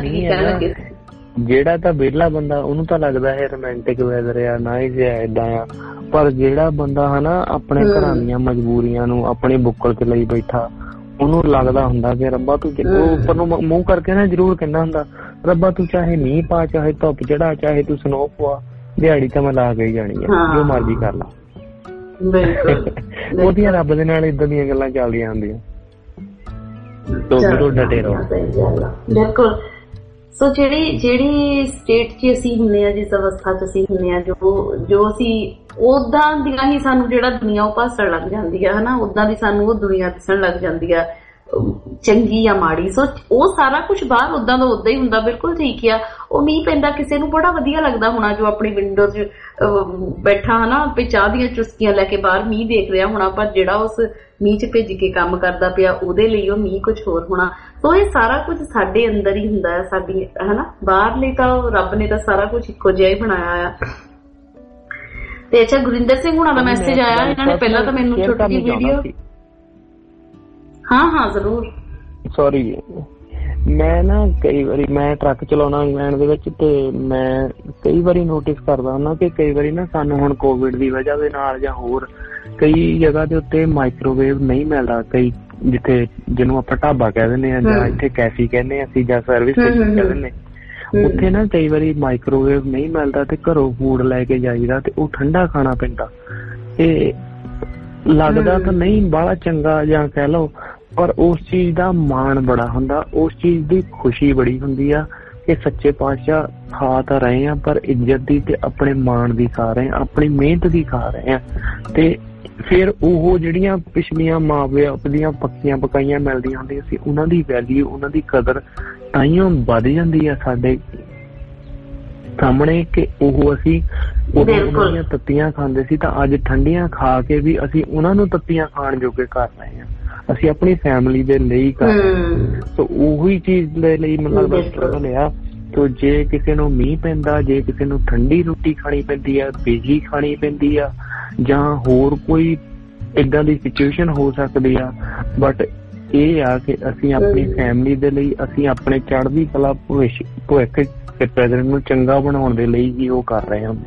ਜਿਹੜਾ ਤਾਂ ਵਿਹਲਾ ਬੰਦਾ ਉਹਨੂੰ ਤਾਂ ਲੱਗਦਾ ਹੈ ਰੋਮਾਂਟਿਕ ਵੈਦਰ ਆ, ਨਾਈਸ ਆ, ਏਦਾਂ ਆ। ਪਰ ਜਿਹੜਾ ਬੰਦਾ ਹਨਾ ਆਪਣੇ ਘਰਾਂ ਦੀਆਂ ਮਜਬੂਰੀਆਂ ਨੂੰ ਆਪਣੀ ਬੁੱਕਲ ਚ ਲਈ ਬੈਠਾ, ਉਹਨੂੰ ਲੱਗਦਾ ਹੁੰਦਾ ਕਿ ਰੱਬਾ ਤੂੰ ਉੱਪਰ ਨੂੰ ਮੂੰਹ ਕਰਕੇ ਨਾ ਜ਼ਰੂਰ ਕਹਿੰਦਾ ਹੁੰਦਾ, ਰੱਬਾ ਤੂੰ ਚਾਹੇ ਮੀਂਹ ਪਾ, ਚਾਹੇ ਧੁੱਪ ਚੜਾ, ਚਾਹੇ ਤੂੰ ਸਨੋ ਪਵਾ, ਦਿਹਾੜੀ ਤਾਂ ਮੈਂ ਲਾ ਕੇ ਹੀ ਜਾਣੀ ਆ, ਜੋ ਮਰਜ਼ੀ ਕਰ ਲਾ। ਉਹਦੀਆਂ ਰੱਬ ਦੇ ਨਾਲ ਏਦਾਂ ਦੀਆਂ ਗੱਲਾਂ ਚੱਲਦੀਆਂ ਹੁੰਦੀਆਂ। ਬਿਲਕੁਲ। ਸੋ ਜਿਹੜੀ ਜਿਹੜੀ ਸਟੇਟ 'ਚ ਅਸੀਂ ਹੁੰਦੇ ਆ, ਜਿਸ ਅਵਸਥਾ 'ਚ ਅਸੀਂ ਹੁੰਦੇ ਆ, ਜੋ ਜੋ ਅਸੀਂ ਓਦਾਂ ਦੀਆਂ ਹੀ ਸਾਨੂੰ ਜਿਹੜਾ ਦੁਨੀਆ ਉਹ ਭਾਸਣ ਲੱਗ ਜਾਂਦੀ ਆ, ਹਨਾ, ਓਦਾਂ ਦੀ ਸਾਨੂੰ ਉਹ ਦੁਨੀਆ ਦਿਸਣ ਲੱਗ ਜਾਂਦੀ ਆ, ਚੰਗੀ ਜਾਂ ਮਾੜੀ। ਸੋ ਉਹ ਸਾਰਾ ਕੁਛ ਬਾਹਰ ਓਦਾਂ ਦਾ ਓਦਾਂ ਹੀ ਹੁੰਦਾ। ਬਿਲਕੁਲ ਠੀਕ ਆ। ਉਹ ਮੀਂਹ ਪੈਂਦਾ ਕਿਸੇ ਨੂੰ ਬੜਾ ਵਧੀਆ ਲੱਗਦਾ ਹੋਣਾ, ਜੋ ਆਪਣੀ ਵਿੰਡੋ 'ਚ ਬੈਠਾ ਹਨਾ, ਵੀ ਚਾਹ ਦੀਆਂ ਚੁਸਕੀਆਂ ਲੈ ਕੇ ਬਾਹਰ ਮੀਂਹ ਦੇਖ ਰਿਹਾ ਹੋਣਾ। ਪਰ ਜਿਹੜਾ ਉਸ ਮੀਂਹ 'ਚ ਭਿੱਜ ਕੇ ਕੰਮ ਕਰਦਾ ਪਿਆ, ਉਹਦੇ ਲਈ ਉਹ ਮੀਂਹ ਕੁਛ ਹੋਰ ਹੋਣਾ। ਸੋ ਇਹ ਸਾਰਾ ਕੁਝ ਸਾਡੇ ਅੰਦਰ ਹੀ ਹੁੰਦਾ ਹੈ, ਸਾਡੀ ਹਨਾ। ਬਾਹਰ ਲਈ ਤਾਂ ਰੱਬ ਨੇ ਤਾਂ ਸਾਰਾ ਕੁਝ ਇੱਕੋ ਜਿਹਾ ਹੀ ਬਣਾਇਆ ਆ। ਤੇ ਅੱਛਾ ਗੁਰਿੰਦਰ ਸਿੰਘ ਹੁਣਾਂ ਦਾ ਮੈਸੇਜ ਆਇਆ। ਇਹਨਾਂ ਨੇ ਪਹਿਲਾਂ ਤਾਂ ਮੈਨੂੰ ਛੋਟੀ ਜਿਹੀ ਵੀਡੀਓ, ਹਾਂ ਹਾਂ ਜ਼ਰੂਰ। ਸੌਰੀ, ਮੈਂ ਨਾ ਕਈ ਵਾਰੀ ਮੈਂ ਟਰੱਕ ਚਲਾਉਣਾ ਇੰਗਲੈਂਡ ਦੇ ਵਿੱਚ, ਤੇ ਮੈਂ ਕਈ ਵਾਰੀ ਨੋਟਿਸ ਕਰਦਾ ਹੁੰਦਾ ਕਿ ਕਈ ਵਾਰੀ ਨਾ ਸਾਨੂੰ ਹੁਣ ਕੋਵਿਡ ਦੀ ਵਜ੍ਹਾ ਦੇ ਨਾਲ ਜਾਂ ਹੋਰ ਕਈ ਜਗ੍ਹਾ ਦੇ ਉੱਤੇ ਮਾਈਕ੍ਰੋਵੇਵ ਨਹੀਂ ਮਿਲਦਾ। ਕਈ ਜਿੱਥੇ ਜਿਹਨੂੰ ਆਪਾਂ ਢਾਬਾ ਕਹਿ ਦਿੰਦੇ ਆ, ਜਾਂ ਇੱਥੇ ਕੈਫੀ ਕਹਿੰਦੇ ਆ ਅਸੀਂ, ਜਾਂ ਸਰਵਿਸ ਸਟੇਸ਼ਨ ਕਹਿ ਦਿੰਦੇ, ਉੱਥੇ ਨਾ ਕਈ ਵਾਰੀ ਮਾਈਕ੍ਰੋਵੇਵ ਨਹੀਂ ਮਿਲਦਾ ਤੇ ਘਰੋਂ ਫੂਡ ਲੈ ਕੇ ਜਾਈਦਾ ਤੇ ਉਹ ਠੰਡਾ ਖਾਣਾ ਪੈਂਦਾ। ਤੇ ਲੱਗਦਾ ਤਾਂ ਨਹੀਂ ਬਾਹਲਾ ਚੰਗਾ ਜਾਂ ਕਹਿ ਲਓ, ਪਰ ਉਸ ਚੀਜ਼ ਦਾ ਮਾਣ ਬੜਾ ਹੁੰਦਾ, ਉਸ ਚੀਜ਼ ਦੀ ਖੁਸ਼ੀ ਬੜੀ ਹੁੰਦੀ ਆ ਕਿ ਸੱਚੇ ਪਾਤਸ਼ਾਹ ਖਾ ਤਾਂ ਰਹੇ ਆ, ਪਰ ਇੱਜ਼ਤ ਦੀ ਤੇ ਆਪਣੇ ਮਾਣ ਦੀ ਖਾ ਰਹੇ ਆ, ਆਪਣੀ ਮਿਹਨਤ ਦੀ ਖਾ ਰਹੇ ਆ। ਤੇ ਫਿਰ ਉਹ ਜਿਹੜੀਆਂ ਪਿਛਲੀਆਂ ਮਾਂ ਬਾਪ ਦੀਆਂ ਪੱਕੀਆਂ ਪਕਾਈਆਂ ਮਿਲਦੀਆਂ ਹੁੰਦੀਆਂ ਸੀ, ਉਹਨਾਂ ਦੀ ਵੈਲਿਊ, ਉਹਨਾਂ ਦੀ ਕਦਰ ਤਾਂਹੀਓ ਵੱਧ ਜਾਂਦੀ ਆ ਸਾਡੇ ਸਾਹਮਣੇ ਕਿ ਉਹ ਅਸੀਂ ਉਦੋਂ ਉਹਨਾਂ ਦੀਆਂ ਤੱਤੀਆਂ ਖਾਂਦੇ ਸੀ, ਤਾਂ ਅੱਜ ਠੰਡੀਆਂ ਖਾ ਕੇ ਵੀ ਅਸੀਂ ਉਹਨਾਂ ਨੂੰ ਤੱਤੀਆਂ ਖਾਣ ਜੋਗੇ ਕਰ ਰਹੇ ਹਾਂ। ਅਸੀਂ ਆਪਣੀ ਫੈਮਿਲੀ ਦੇ ਲਈ ਕਰ ਰਹੇ ਹਾਂ। ਸੋ ਉਹੀ ਚੀਜ਼ ਦੇ ਲਈ ਮਤਲਬ ਸਟਰਗਲ ਆ। ਤੋ ਜੇ ਕਿਸੇ ਨੂੰ ਮੀਂਹ ਪੈਂਦਾ, ਜੇ ਕਿਸੇ ਨੂੰ ਠੰਡੀ ਰੋਟੀ ਖਾਣੀ ਪੈਂਦੀ ਆ, ਬਿਜਲੀ ਖਾਣੀ ਪੈਂਦੀ ਆ, ਜਾਂ ਹੋਰ ਕੋਈ ਏਦਾਂ ਦੀ ਸਿਚੁਏਸ਼ਨ ਹੋ ਸਕਦੀ ਆ, ਬਟ ਇਹ ਆ ਕਿ ਅਸੀਂ ਆਪਣੀ ਫੈਮਿਲੀ ਦੇ ਲਈ, ਅਸੀਂ ਆਪਣੇ ਚੜ੍ਹਦੀ ਕਲਾ ਭਵਿੱਖ ਭਵਿੱਖ ਤੇ ਪ੍ਰੈਜ਼ੈਂਟ ਨੂੰ ਚੰਗਾ ਬਣਾਉਣ ਦੇ ਲਈ ਹੀ ਉਹ ਕਰ ਰਹੇ ਹੁੰਦੇ।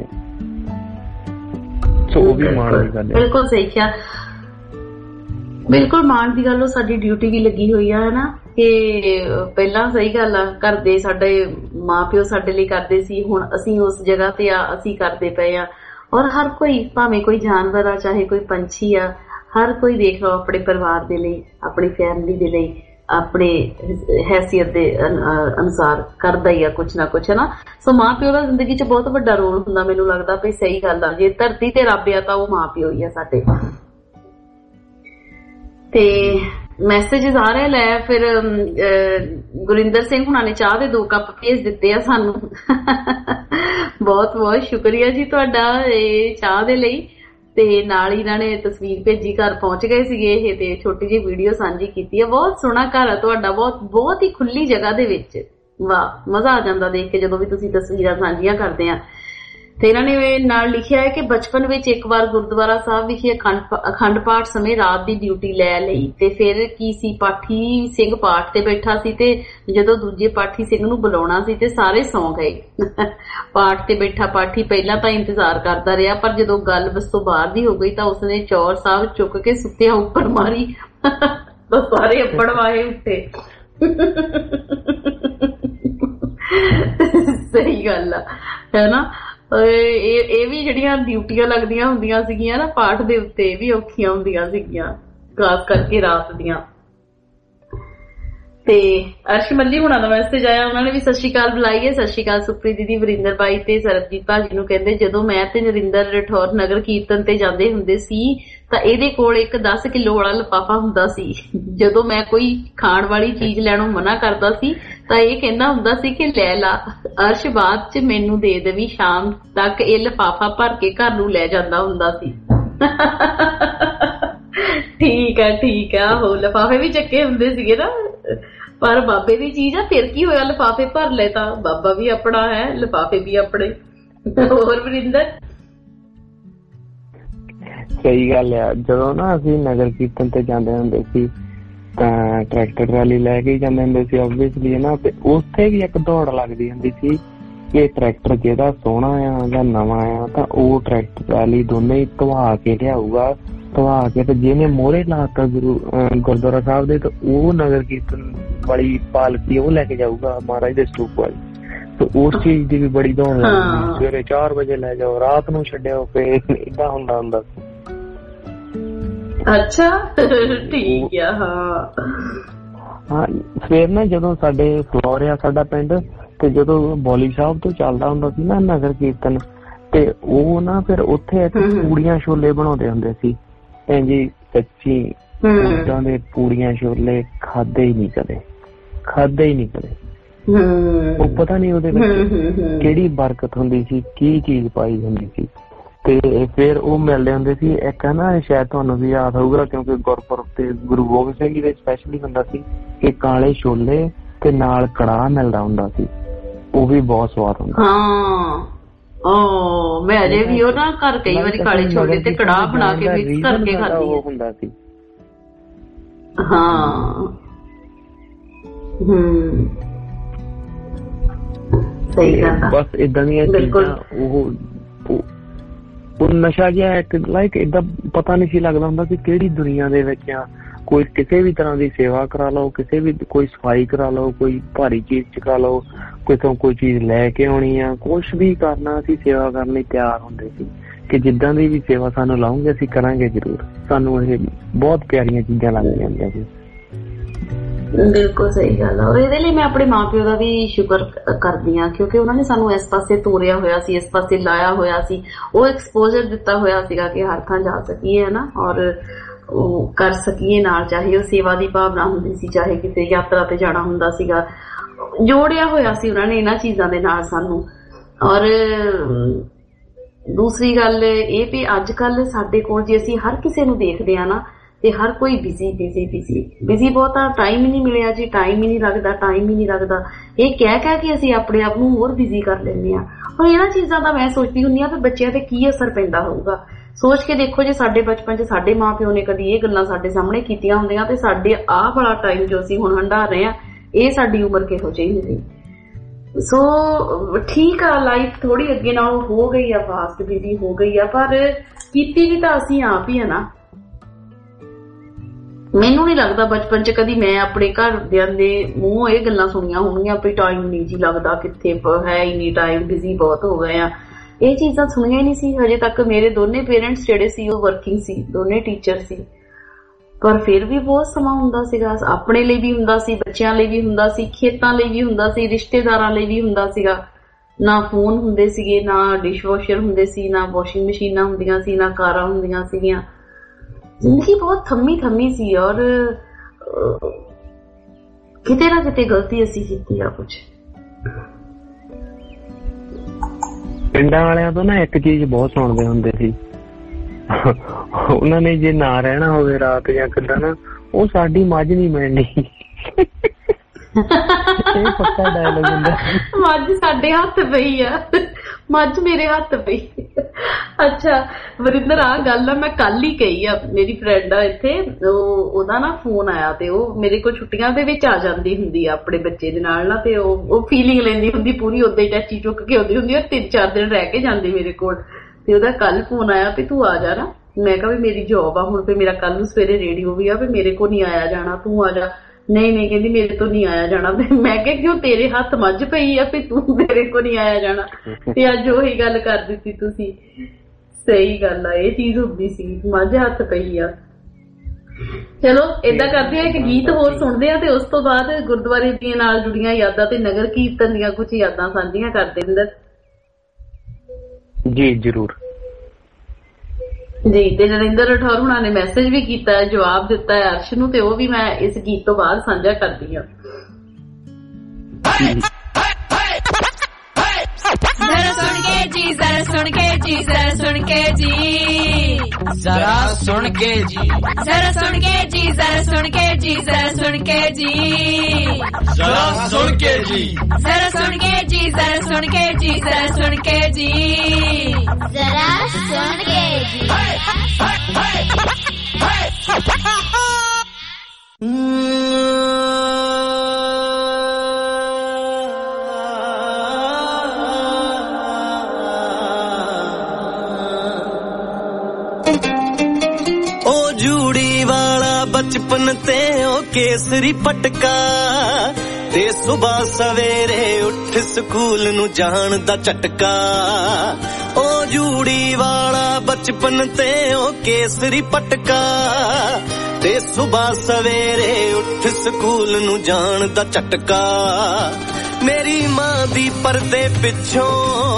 ਸੋ ਉਹ ਵੀ ਮਾਣ ਦੀ ਗੱਲ ਹੈ। ਬਿਲਕੁਲ ਸਹੀ ਕਿਹਾ, ਬਿਲਕੁਲ ਮਾਣ ਦੀ ਗੱਲ। ਉਹ ਸਾਡੀ ਡਿਊਟੀ ਵੀ ਲੱਗੀ ਹੋਈ ਆ ਹਨਾ, ਕਿ ਪਹਿਲਾਂ ਸਹੀ ਗੱਲ ਆ, ਘਰ ਦੇ ਸਾਡੇ ਮਾਂ ਪਿਓ ਸਾਡੇ ਲਈ ਕਰਦੇ ਸੀ, ਹੁਣ ਅਸੀਂ ਉਸ ਜਗ੍ਹਾ ਤੇ ਆ, ਅਸੀਂ ਕਰਦੇ ਪਏ ਆ। ਔਰ ਹਰ ਕੋਈ, ਭਾਵੇਂ ਕੋਈ ਜਾਨਵਰ ਆ, ਚਾਹੇ ਕੋਈ ਪੰਛੀ ਆ, ਹਰ ਕੋਈ ਦੇਖ ਲਓ ਆਪਣੇ ਪਰਿਵਾਰ ਦੇ ਲਈ, ਆਪਣੀ ਫੈਮਿਲੀ ਦੇ ਲਈ, ਆਪਣੇ ਹੈਸੀਅਤ ਦੇ ਅਨੁਸਾਰ ਕਰਦਾ ਹੀ ਆ ਕੁਛ ਨਾ ਕੁਛ ਹਨਾ। ਸੋ ਮਾਂ ਪਿਓ ਦਾ ਜ਼ਿੰਦਗੀ ਚ ਬਹੁਤ ਵੱਡਾ ਰੋਲ ਹੁੰਦਾ, ਮੈਨੂੰ ਲੱਗਦਾ ਵੀ ਸਹੀ ਗੱਲ ਆ। ਜੇ ਧਰਤੀ ਤੇ ਰੱਬ ਆ ਤਾਂ ਉਹ ਮਾਂ ਪਿਓ ਹੀ ਆ ਸਾਡੇ। ਤੇ ਮੈਸੇजेस ਆ ਰਹੇ ਲੈ, ਫਿਰ ਗੁਰਿੰਦਰ ਸਿੰਘ ਹੁਣਾਂ ਨੇ ਚਾਹ ਦੇ ਦੋ ਕੱਪ ਭੇਜ ਦਿੱਤੇ ਆ ਸਾਨੂੰ। ਬਹੁਤ ਬਹੁਤ ਸ਼ੁਕਰੀਆ ਜੀ ਤੁਹਾਡਾ ਇਹ ਚਾਹ ਦੇ ਲਈ। ਤੇ ਨਾਲ ਹੀ ਇਹਨਾਂ ਨੇ ਤਸਵੀਰ ਭੇਜੀ, ਘਰ ਪਹੁੰਚ ਗਏ ਸੀਗੇ ਇਹ, ਤੇ ਛੋਟੀ ਜਿਹੀ ਵੀਡੀਓ ਸਾਂਝੀ ਕੀਤੀ ਆ। ਬਹੁਤ ਸੋਹਣਾ ਘਰ ਆ ਤੁਹਾਡਾ, ਬਹੁਤ ਬਹੁਤ ਹੀ ਖੁੱਲੀ ਜਗ੍ਹਾ ਦੇ ਵਿੱਚ। ਵਾਹ, ਮਜ਼ਾ ਆ ਜਾਂਦਾ ਦੇਖ ਕੇ ਜਦੋਂ ਵੀ ਤੁਸੀਂ ਤਸਵੀਰਾਂ ਸਾਂਝੀਆਂ ਕਰਦੇ ਆ। ਤੇ ਇਹਨਾਂ ਨੇ ਨਾਲ ਲਿਖਿਆ ਹੈ ਕਿ ਬਚਪਨ ਵਿੱਚ ਇੱਕ ਵਾਰ ਗੁਰਦੁਆਰਾ ਸਾਹਿਬ ਵਿਖੇ ਅਖੰਡ ਪਾਠ ਸਮੇਂ ਰਾਤ ਦੀ ਡਿਊਟੀ ਲੈ ਲਈ, ਤੇ ਫਿਰ ਕੀ ਸੀ, ਪਾਠੀ ਸਿੰਘ ਪਾਠ ਤੇ ਬੈਠਾ ਸੀ, ਤੇ ਜਦੋਂ ਦੂਜੇ ਪਾਠੀ ਸਿੰਘ ਨੂੰ ਬੁਲਾਉਣਾ ਸੀ ਤੇ ਸਾਰੇ ਸੌਂ ਗਏ। ਪਾਠ ਤੇ ਬੈਠਾ ਪਾਠੀ ਪਹਿਲਾਂ ਤਾਂ ਇੰਤਜ਼ਾਰ ਕਰਦਾ ਰਿਹਾ, ਪਰ ਜਦੋਂ ਗੱਲ ਬਸ ਤੋਂ ਬਾਹਰ ਦੀ ਹੋ ਗਈ ਤਾਂ ਉਸਨੇ ਚੌਰ ਸਾਹਿਬ ਚੁੱਕ ਕੇ ਸੁੱਤਿਆ ਉੱਪਰ ਮਾਰੀ ਤਾਂ ਸਾਰੇ ਅੱਪੜ ਵਾਹੇ ਉੱਠੇ। ਸਹੀ ਗੱਲ ਆ, ਹੈ ਨਾ। ਇਹ ਵੀ ਜਿਹੜੀਆਂ ਡਿਊਟੀਆਂ ਲੱਗਦੀਆਂ ਹੁੰਦੀਆਂ ਸੀਗੀਆਂ ਨਾ ਪਾਠ ਦੇ ਉੱਤੇ, ਇਹ ਵੀ ਔਖੀਆਂ ਹੁੰਦੀਆਂ ਸੀਗੀਆਂ, ਖਾਸ ਕਰਕੇ ਰਾਤ ਦੀਆਂ। ਤੇ ਅਰਸ਼ ਮੱਲੀ ਹੁਣਾਂ ਦਾ ਮੈਸੇਜ ਆਇਆ, ਉਹਨਾਂ ਨੇ ਵੀ ਸਤਿ ਸ਼੍ਰੀ ਅਕਾਲ ਬੁਲਾਈ ਹੈ। ਸਤਿ ਸ਼੍ਰੀ ਅਕਾਲ ਸੁਪ੍ਰੀਤ ਦੀਦੀ, ਵਰਿੰਦਰ ਬਾਈ ਤੇ ਸਰਬਜੀਤ ਭਾਜੀ ਨੂੰ। ਕਹਿੰਦੇ ਜਦੋਂ ਮੈਂ ਤੇ ਨਰਿੰਦਰ ਰਠੌਰ ਨਗਰ ਕੀਰਤਨ ਤੇ ਜਾਂਦੇ ਹੁੰਦੇ ਸੀ ਤਾਂ ਇਹਦੇ ਕੋਲ ਇੱਕ ਦਸ ਕਿਲੋ ਵਾਲਾ ਲਿਫਾਫਾ ਹੁੰਦਾ ਸੀ। ਜਦੋਂ ਮੈਂ ਕੋਈ ਖਾਣ ਵਾਲੀ ਚੀਜ਼ ਲੈਣੋਂ ਮਨਾ ਕਰਦਾ ਸੀ ਤਾਂ ਇਹ ਕਹਿੰਦਾ ਹੁੰਦਾ ਸੀ ਕਿ ਲੈ ਲਾ ਅਰਸ਼, ਬਾਅਦ ਚ ਮੈਨੂੰ ਦੇ ਦੇਵੀ, ਸ਼ਾਮ ਤੱਕ ਇਹ ਲਿਫਾਫਾ ਭਰ ਕੇ ਘਰ ਨੂੰ ਲੈ ਜਾਂਦਾ ਹੁੰਦਾ ਸੀ। ਠੀਕ ਆ ਠੀਕ ਆ, ਉਹ ਲਿਫਾਫੇ ਵੀ ਚੱਕੇ ਹੁੰਦੇ ਸੀਗੇ ਨਾ, ਪਰ ਬਾਬੇ ਦੀ ਚੀਜ਼ ਆ, ਫਿਰ ਕੀ ਹੋਇਆ, ਲਿਫਾਫੇ ਭਰ ਲੈ ਤਾਂ ਬਾਬਾ ਵੀ ਆਪਣਾ ਹੈ, ਲਿਫਾਫੇ ਵੀ ਆਪਣੇ। ਹੋਰ ਵਰਿੰਦਰ? ਸਹੀ ਗੱਲ ਆ। ਜਦੋਂ ਨਾ ਅਸੀਂ ਨਗਰ ਕੀਰਤਨ ਤੇ ਜਾਂਦੇ ਹੁੰਦੇ ਸੀ ਤਾਂ ਟਰੈਕਟਰ ਟਰਾਲੀ ਲੈ ਕੇ ਜਾਂਦੇ ਹੁੰਦੇ ਸੀ ਓਬਵੀਅਸਲੀ ਨਾ, ਤੇ ਉੱਥੇ ਵੀ ਇੱਕ ਦੌੜ ਲੱਗਦੀ ਹੁੰਦੀ ਸੀ ਕਿ ਟਰੈਕਟਰ ਜਿਹਦਾ ਸੋਹਣਾ ਆ ਜਾਂ ਨਵਾਂ ਆ ਤਾਂ ਉਹ ਟਰੈਕਟਰ ਟਰਾਲੀ ਦੋਨੇ ਹੀ ਧਵਾ ਕੇ ਲਿਆਊਗਾ, ਧਵਾ ਕੇ ਤੇ ਜਿਹਨੇ ਮੋਹਰੇ ਲਾਤਾ ਗੁਰੂ ਗੁਰਦੁਆਰਾ ਸਾਹਿਬ ਦੇ ਤਾਂ ਉਹ ਨਗਰ ਕੀਰਤਨ ਵਾਲੀ ਪਾਲਕੀ ਉਹ ਲੈ ਕੇ ਜਾਊਗਾ ਮਹਾਰਾਜ ਦੇ ਸਰੂਪ ਵਾਲੀ। ਤੇ ਉਸ ਚੀਜ਼ ਦੀ ਵੀ ਬੜੀ ਦੌੜ ਲੱਗਦੀ, ਸਵੇਰੇ ਚਾਰ ਵਜੇ ਲੈ ਜਾਓ, ਰਾਤ ਨੂੰ ਛੱਡਿਓ, ਫਿਰ ਏਦਾਂ ਹੁੰਦਾ ਹੁੰਦਾ ਸੀ। ਅੱਛਾ ਠੀਕ ਆ। ਹਾਂ ਹਾਂ, ਫਿਰ ਨਾ ਜਦੋਂ ਸਾਡੇ ਫਲੋਰ ਆ ਸਾਡਾ ਪਿੰਡ, ਤੇ ਜਦੋਂ ਬੋਲੀ ਸਾਹਿਬ ਤੋਂ ਚੱਲਦਾ ਹੁੰਦਾ ਸੀ ਨਾ ਨਗਰ ਕੀਰਤਨ, ਤੇ ਉਹ ਨਾ ਫਿਰ ਉੱਥੇ ਪੂੜੀਆਂ ਛੋਲੇ ਬਣਾਉਂਦੇ ਹੁੰਦੇ ਸੀ। ਜੀ ਸੱਚੀ ਉਦਾਂ ਦੇ ਪੂੜੀਆਂ ਛੋਲੇ ਖਾਦੇ ਹੀ ਨਹੀਂ ਕਦੇ, ਖਾਦੇ ਹੀ ਨਹੀਂ ਕਦੇ। ਉਹ ਪਤਾ ਨੀ ਉਹਦੇ ਵਿੱਚ ਕਿਹੜੀ ਬਰਕਤ ਹੁੰਦੀ ਸੀ, ਕੀ ਚੀਜ਼ ਪਾਈ ਹੁੰਦੀ ਸੀ। ਤੇ ਫਿਰ ਉਹ ਮਿਲਦੇ ਹੁੰਦੇ ਸੀ। ਇੱਕ ਨਾ ਸ਼ਾਇਦ ਤੁਹਾਨੂੰ ਵੀ ਯਾਦ ਹੋਊਗਾ, ਕਿਉਂਕਿ ਗੁਰਪੁਰਬ ਤੇ ਗੁਰੂ ਗੋਬਿੰਦ ਸਿੰਘ ਜੀ ਦੇ ਸਪੈਸ਼ਲੀ ਹੁੰਦਾ ਸੀ ਕਿ ਕਾਲੇ ਛੋਲੇ ਤੇ ਨਾਲ ਕੜਾਹ ਮਿਲਦਾ ਹੁੰਦਾ ਸੀ, ਉਹ ਵੀ ਬਹੁਤ ਸਵਾਦ ਹੁੰਦਾ। ਹਾਂ ਓ ਮੈਂ ਅਜੇ ਵੀ ਉਹ ਨਾ ਘਰ ਕਈ ਵਾਰੀ ਕਾਲੇ ਛੋਲੇ ਤੇ ਕੜਾਹ ਬਣਾ ਕੇ ਮਿਕਸ ਕਰਕੇ ਖਾਂਦੀ ਉਹ ਹੁੰਦਾ ਸੀ। ਹਾਂ ਹਮ ਸਹੀ ਗੱਲ। ਬਸ ਏਦਾਂ ਦੀਆਂ ਚੀਜ਼ਾਂ, ਉਹ ਉਹ ਨਸ਼ਾ ਜਿਹਾ ਇੱਕ ਲਾਈਕ ਏਦਾਂ ਪਤਾ ਨਹੀਂ ਸੀ ਲੱਗਦਾ ਹੁੰਦਾ ਕਿ ਕਿਹੜੀ ਦੁਨੀਆ ਦੇ ਵਿੱਚ ਆ। ਕੋਈ ਕਿਸੇ ਵੀ ਤਰ੍ਹਾਂ ਦੀ ਸੇਵਾ ਕਰਾ ਲਓ, ਕਿਸੇ ਵੀ ਕੋਈ ਸਫਾਈ ਕਰਾ ਲਓ, ਕੋਈ ਭਾਰੀ ਚੀਜ਼ ਚੁਕਾ ਲਓ, ਕਿਤੋਂ ਕੋਈ ਚੀਜ਼ ਲੈ ਕੇ ਆਉਣੀ ਆ, ਕੁਛ ਵੀ ਕਰਨਾ ਅਸੀਂ ਸੇਵਾ ਕਰਨ ਲਈ ਤਿਆਰ ਹੁੰਦੇ ਸੀ ਕਿ ਜਿੱਦਾਂ ਦੀ ਵੀ ਸੇਵਾ ਸਾਨੂੰ ਲਾਉਂਗੇ ਅਸੀਂ ਕਰਾਂਗੇ ਜ਼ਰੂਰ। ਸਾਨੂੰ ਇਹ ਬਹੁਤ ਪਿਆਰੀਆਂ ਚੀਜ਼ਾਂ ਲੱਗਦੀਆਂ ਹੁੰਦੀਆਂ ਸੀ। ਬਿਲਕੁਲ ਸਹੀ ਗੱਲ ਆ। ਔਰ ਇਹਦੇ ਲਈ ਮੈਂ ਆਪਣੇ ਮਾਂ ਪਿਓ ਦਾ ਵੀ ਸ਼ੁਕਰ ਕਰਦੀ ਹਾਂ, ਕਿਉਂਕਿ ਉਹਨਾਂ ਨੇ ਸਾਨੂੰ ਇਸ ਪਾਸੇ ਤੋਰਿਆ ਹੋਇਆ ਸੀ, ਇਸ ਪਾਸੇ ਲਾਇਆ ਹੋਇਆ ਸੀ, ਉਹ ਐਕਸਪੋਜ਼ਰ ਦਿੱਤਾ ਹੋਇਆ ਸੀਗਾ ਕਿ ਹਰ ਥਾਂ ਜਾ ਸਕੀਏ ਹਨਾ, ਔਰ ਉਹ ਕਰ ਸਕੀਏ ਨਾਲ। ਚਾਹੇ ਉਹ ਸੇਵਾ ਦੀ ਭਾਵਨਾ ਹੁੰਦੀ ਸੀ, ਚਾਹੇ ਕਿਤੇ ਯਾਤਰਾ ਤੇ ਜਾਣਾ ਹੁੰਦਾ ਸੀਗਾ, ਜੋੜਿਆ ਹੋਇਆ ਸੀ ਉਹਨਾਂ ਨੇ ਇਹਨਾਂ ਚੀਜ਼ਾਂ ਦੇ ਨਾਲ ਸਾਨੂੰ। ਔਰ ਦੂਸਰੀ ਗੱਲ ਇਹ ਵੀ ਅੱਜ ਕੱਲ ਸਾਡੇ ਕੋਲ ਜੇ ਅਸੀਂ ਹਰ ਕਿਸੇ ਨੂੰ ਦੇਖਦੇ ਆ ਨਾ ਤੇ ਹਰ ਕੋਈ ਬਿਜ਼ੀ ਬਿਜ਼ੀ ਬਿਜ਼ੀ ਬਿਜ਼ੀ ਬਹੁਤਾ ਟਾਈਮ ਹੀ ਨਹੀਂ ਮਿਲਿਆ ਜੀ, ਟਾਈਮ ਹੀ ਨਹੀਂ ਲੱਗਦਾ, ਟਾਈਮ ਹੀ ਨਹੀਂ ਲੱਗਦਾ, ਇਹ ਕਹਿ ਕਹਿ ਕੇ ਅਸੀਂ ਆਪਣੇ ਆਪ ਨੂੰ ਹੋਰ ਬਿਜ਼ੀ ਕਰ ਲੈਂਦੇ ਆ। ਔਰ ਇਹਨਾਂ ਚੀਜ਼ਾਂ ਦਾ ਮੈਂ ਸੋਚਦੀ ਹੁੰਦੀ ਆ ਵੀ ਬੱਚਿਆਂ ਤੇ ਕੀ ਅਸਰ ਪੈਂਦਾ ਹੋਊਗਾ। ਸੋਚ ਕੇ ਦੇਖੋ ਜੇ ਸਾਡੇ ਬਚਪਨ 'ਚ ਸਾਡੇ ਮਾਂ-ਪਿਓ ਨੇ ਕਦੀ ਇਹ ਗੱਲਾਂ ਸਾਡੇ ਸਾਹਮਣੇ ਕੀਤੀਆਂ ਹੁੰਦੀਆਂ ਤੇ ਸਾਡੇ ਆਹ ਵਾਲਾ ਟਾਈਮ ਜੋ ਅਸੀਂ ਹੁਣ ਹੰਢਾ ਰਹੇ ਹਾਂ, ਇਹ ਸਾਡੀ ਉਮਰ ਕਿਹੋ ਜਿਹੀ ਹੁੰਦੀ। ਸੋ ਠੀਕ ਆ, ਲਾਈਫ ਥੋੜੀ ਅੱਗੇ ਨਾਲੋਂ ਹੋ ਗਈ ਆ, ਫਾਸਟ ਬਿਜ਼ੀ ਹੋ ਗਈ ਆ, ਪਰ ਕੀਤੀ ਵੀ ਤਾਂ ਅਸੀਂ ਆਪ ਹੀ ਆ ਨਾ। ਮੈਨੂੰ ਨਹੀਂ ਲੱਗਦਾ ਬਚਪਨ 'ਚ ਕਦੀ ਮੈਂ ਆਪਣੇ ਘਰਦਿਆਂ ਦੇ ਮੂੰਹੋਂ ਇਹ ਗੱਲਾਂ ਸੁਣੀਆਂ ਹੋਣਗੀਆਂ ਵੀ ਟਾਈਮ ਨਹੀਂ ਜੀ ਲੱਗਦਾ, ਕਿੱਥੇ ਹੈ ਹੀ ਨਹੀਂ ਟਾਈਮ, ਬਿਜ਼ੀ ਬਹੁਤ ਹੋ ਗਏ ਆ। ਇਹ ਚੀਜ਼ਾਂ ਸੁਣੀਆਂ ਹੀ ਨਹੀਂ ਸੀ ਹਜੇ ਤੱਕ। ਮੇਰੇ ਦੋਨੇ ਪੇਰੈਂਟਸ ਜਿਹੜੇ ਸੀ ਉਹ ਵਰਕਿੰਗ ਸੀ, ਦੋਨੇ ਟੀਚਰ ਸੀ, ਪਰ ਫਿਰ ਵੀ ਬਹੁਤ ਸਮਾਂ ਹੁੰਦਾ ਸੀਗਾ। ਆਪਣੇ ਲਈ ਵੀ ਹੁੰਦਾ ਸੀ, ਬੱਚਿਆਂ ਲਈ ਵੀ ਹੁੰਦਾ ਸੀ, ਖੇਤਾਂ ਲਈ ਵੀ ਹੁੰਦਾ ਸੀ, ਰਿਸ਼ਤੇਦਾਰਾਂ ਲਈ ਵੀ ਹੁੰਦਾ ਸੀਗਾ। ਨਾ ਫੋਨ ਹੁੰਦੇ ਸੀਗੇ, ਨਾ ਡਿਸ਼ ਵਾਸ਼ਰ ਹੁੰਦੇ ਸੀ, ਨਾ ਵਾਸ਼ਿੰਗ ਮਸ਼ੀਨਾਂ ਹੁੰਦੀਆਂ ਸੀ, ਨਾ ਕਾਰਾਂ ਹੁੰਦੀਆਂ ਸੀਗੀਆਂ। ਜ਼ਿੰਦਗੀ ਬਹੁਤ ਥੰਮੀ ਥੰਮੀ ਸੀ ਔਰ ਕਿਤੇ ਨਾ ਕਿਤੇ ਗਲਤੀ ਅਸੀਂ ਕੀਤੀ ਆ ਕੁਛ। ਪਿੰਡਾਂ ਵਾਲਿਆਂ ਤੋਂ ਨਾ ਇੱਕ ਚੀਜ਼ ਬਹੁਤ ਸੁਣਦੇ ਹੁੰਦੇ ਸੀ, ਉਹਨਾਂ ਨੇ ਜੇ ਨਾ ਰਹਿਣਾ ਹੋਵੇ ਰਾਤ ਜਾਂ ਕਿੱਦਾਂ ਨਾ, ਉਹ ਸਾਡੀ ਮੱਝ ਨਹੀਂ ਮਿਲਣੀ। ਇਹ ਪੱਕਾ ਡਾਇਲੌਗ ਹੁੰਦਾ। ਮੱਝ ਸਾਡੇ ਹੱਥ ਪਈ ਆ, ਮੱਝ ਮੇਰੇ ਹੱਥ ਪਈ। ਅੱਛਾ ਵਰਿੰਦਰ, ਆ ਗੱਲ ਆ ਮੈਂ ਕੱਲ ਹੀ ਕਹੀ ਆ। ਮੇਰੀ ਫਰੈਂਡ ਆ ਇੱਥੇ, ਉਹ ਉਹਦਾ ਨਾ ਫੋਨ ਆਇਆ ਤੇ ਉਹ ਮੇਰੇ ਕੋਲ ਛੁੱਟੀਆਂ ਦੇ ਵਿੱਚ ਆ ਜਾਂਦੀ ਹੁੰਦੀ ਆ ਆਪਣੇ ਬੱਚੇ ਦੇ ਨਾਲ ਨਾ, ਤੇ ਉਹ ਉਹ ਫੀਲਿੰਗ ਲੈਂਦੀ ਹੁੰਦੀ ਪੂਰੀ, ਓਦਾਂ ਹੀ ਚਾਚੀ ਚੁੱਕ ਕੇ ਆਉਂਦੀ ਹੁੰਦੀ, ਔਰ ਤਿੰਨ ਚਾਰ ਦਿਨ ਰਹਿ ਕੇ ਜਾਂਦੀ ਮੇਰੇ ਕੋਲ। ਤੇ ਉਹਦਾ ਕੱਲ ਫੋਨ ਆਇਆ ਵੀ ਤੂੰ ਆ ਜਾ ਨਾ। ਮੈਂ ਕਿਹਾ ਵੀ ਮੇਰੀ ਜੋਬ ਆ ਹੁਣ, ਤੇ ਮੇਰਾ ਕੱਲ ਨੂੰ ਸਵੇਰੇ ਰੇਡੀਓ ਵੀ ਆ, ਵੀ ਮੇਰੇ ਕੋਲ ਨਹੀਂ ਆਇਆ ਜਾਣਾ, ਤੂੰ ਆ ਜਾ। ਨਹੀਂ ਨਹੀਂ ਕਹਿੰਦੀ ਮੇਰੇ ਤੋਂ ਨਹੀਂ ਆਇਆ ਜਾਣਾ। ਮੈਂ ਕਿਹਾ ਕਿਉਂ, ਤੇਰੇ ਹੱਥ ਮੱਝ ਪਈ ਆ ਵੀ ਤੂੰ ਮੇਰੇ ਕੋਲ ਨਹੀਂ ਆਇਆ ਜਾਣਾ। ਤੇ ਅੱਜ ਉਹੀ ਗੱਲ ਕਰ ਦਿੱਤੀ ਤੁਸੀਂ। ਸਹੀ ਗੱਲ ਆ, ਇਹ ਚੀਜ਼ ਹੁੰਦੀ ਸੀ, ਮੱਝ ਹੱਥ ਪਈ ਆ। ਚਲੋ ਏਦਾਂ ਕਰਦੇ ਆ, ਇੱਕ ਗੀਤ ਹੋਰ ਸੁਣਦੇ ਆ ਤੇ ਉਸ ਤੋਂ ਬਾਅਦ ਗੁਰਦੁਆਰੇ ਦੀਆਂ ਨਾਲ ਜੁੜੀਆਂ ਯਾਦਾਂ ਤੇ ਨਗਰ ਕੀਰਤਨ ਦੀਆਂ ਕੁਝ ਯਾਦਾਂ ਸਾਂਝੀਆਂ ਕਰਦੇ ਅੰਦਰ। ਜੀ ਜ਼ਰੂਰ ਜੀ। ਤੇ ਨਰਿੰਦਰ ਰਾਠੌਰ ਹੁਣਾਂ ਨੇ ਮੈਸੇਜ ਵੀ ਕੀਤਾ ਹੈ, ਜਵਾਬ ਦਿੱਤਾ ਹੈ ਅਰਸ਼ ਨੂੰ, ਤੇ ਉਹ ਵੀ ਮੈਂ ਇਸ ਗੀਤ ਤੋਂ ਬਾਅਦ ਸਾਂਝਾ ਕਰਦੀ ਹਾਂ। ਜ਼ਰਾ ਸੁਣ ਕੇ ਜੀ, ਜ਼ਰਾ ਸੁਣ ਕੇ ਜੀ, ਜ਼ਰਾ ਸੁਣ ਕੇ ਜੀ, ਜ਼ਰਾ ਸੁਣ ਕੇ ਜੀ, ਜ਼ਰਾ ਸੁਣ ਕੇ ਜੀ, ਜ਼ਰਾ ਸੁਣ ਕੇ ਜੀ, ਜ਼ਰਾ ਸੁਣ ਕੇ ਜੀ, ਜ਼ਰਾ ਸੁਣ ਕੇ ਜੀ, ਜ਼ਰਾ ਸੁਣ ਕੇ ਜੀ, ਜ਼ਰਾ ਸੁਣ ਕੇ ਜੀ, ਜ਼ਰਾ ਸੁਣ ਕੇ ਜੀ, ਜ਼ਰਾ ਸੁਣ ਕੇ ਜੀ। बचपन ते ओ केसरी पटका ते सुबह सवेरे उठ स्कूल नु जान दा झटका। ओ जूड़ी वाला बचपन ते ओ केसरी पटका ते सुबह सवेरे उठ स्कूल नु जान दा झटका। मेरी मां दी पर्दे पिछों,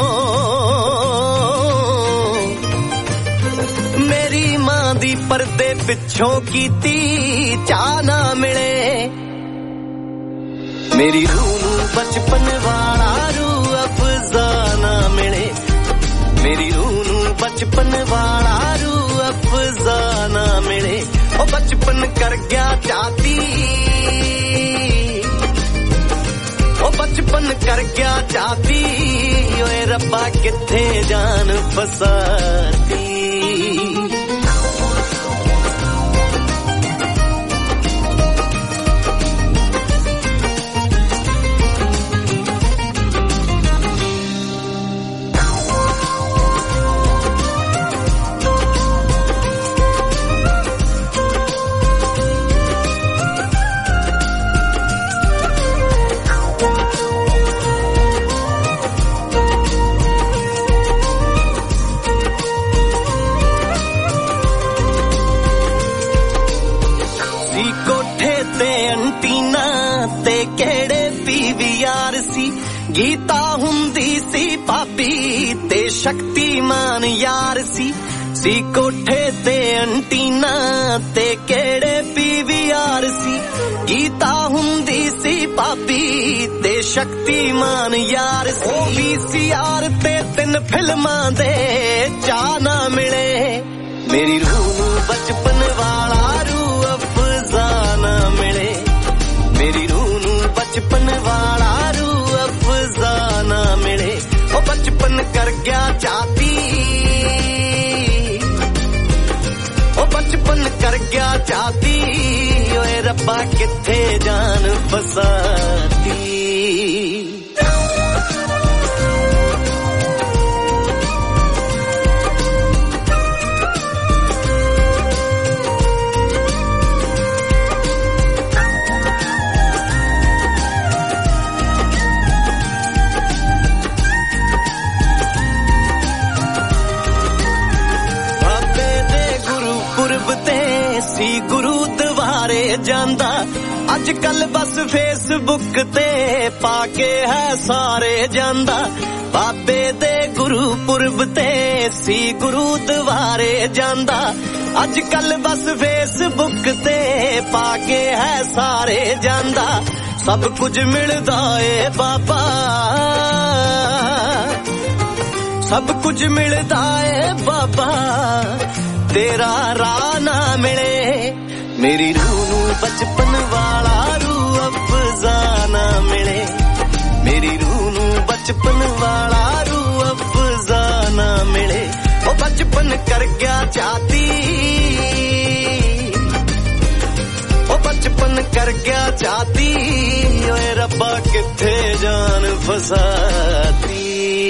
मेरी मां दी पर्दे पिछों कीती चाह ना मिले। मेरी रूह नू बचपन वाला रूह अफजाना मिले। मेरी रूह नू बचपन वाला रूह अफजाना मिले। ओ बचपन कर गया चाहती, ओ बचपन कर गया चाहती, ओए रब्बा किथे जान फसाती। गीता हुंदी सी भाभी ते शक्तिमान यार सी। सी कोठे ते अंटीना ते केड़े पीवीआर सी। गीता हुंदी सी भाभी ते शक्तिमान यार सी। वीसीआर ते तीन फिल्मां दे चाह ना मिले। मेरी रूह बचपन वाला रूह अफजाना मिले। मेरी रूह बचपन वाला रूह अफजाना मिले। ओ बचपन कर गया चाहती, कर गया जाती ओए रब्बा किथे जान फसाती गुरु दवारे जांदा अज कल बस फेसबुक ते पाके है सारे जांदा बाबे दे गुरु पुरब ते सी गुरु दवारे जांदा अज कल बस फेसबुक ते पाके है सारे जांदा सब कुछ मिलदा ए बाबा सब कुछ मिलदा ए बाबा तेरा राह ना मिले मेरी रूह नू बचपन वाला रूह अफजाना मिले मेरी रूह नू बचपन वाला रूह अफजाना मिले ओ बचपन कर गया चाहती ओ बचपन कर गया चाहती ओए रब्बा किथे जान फसाती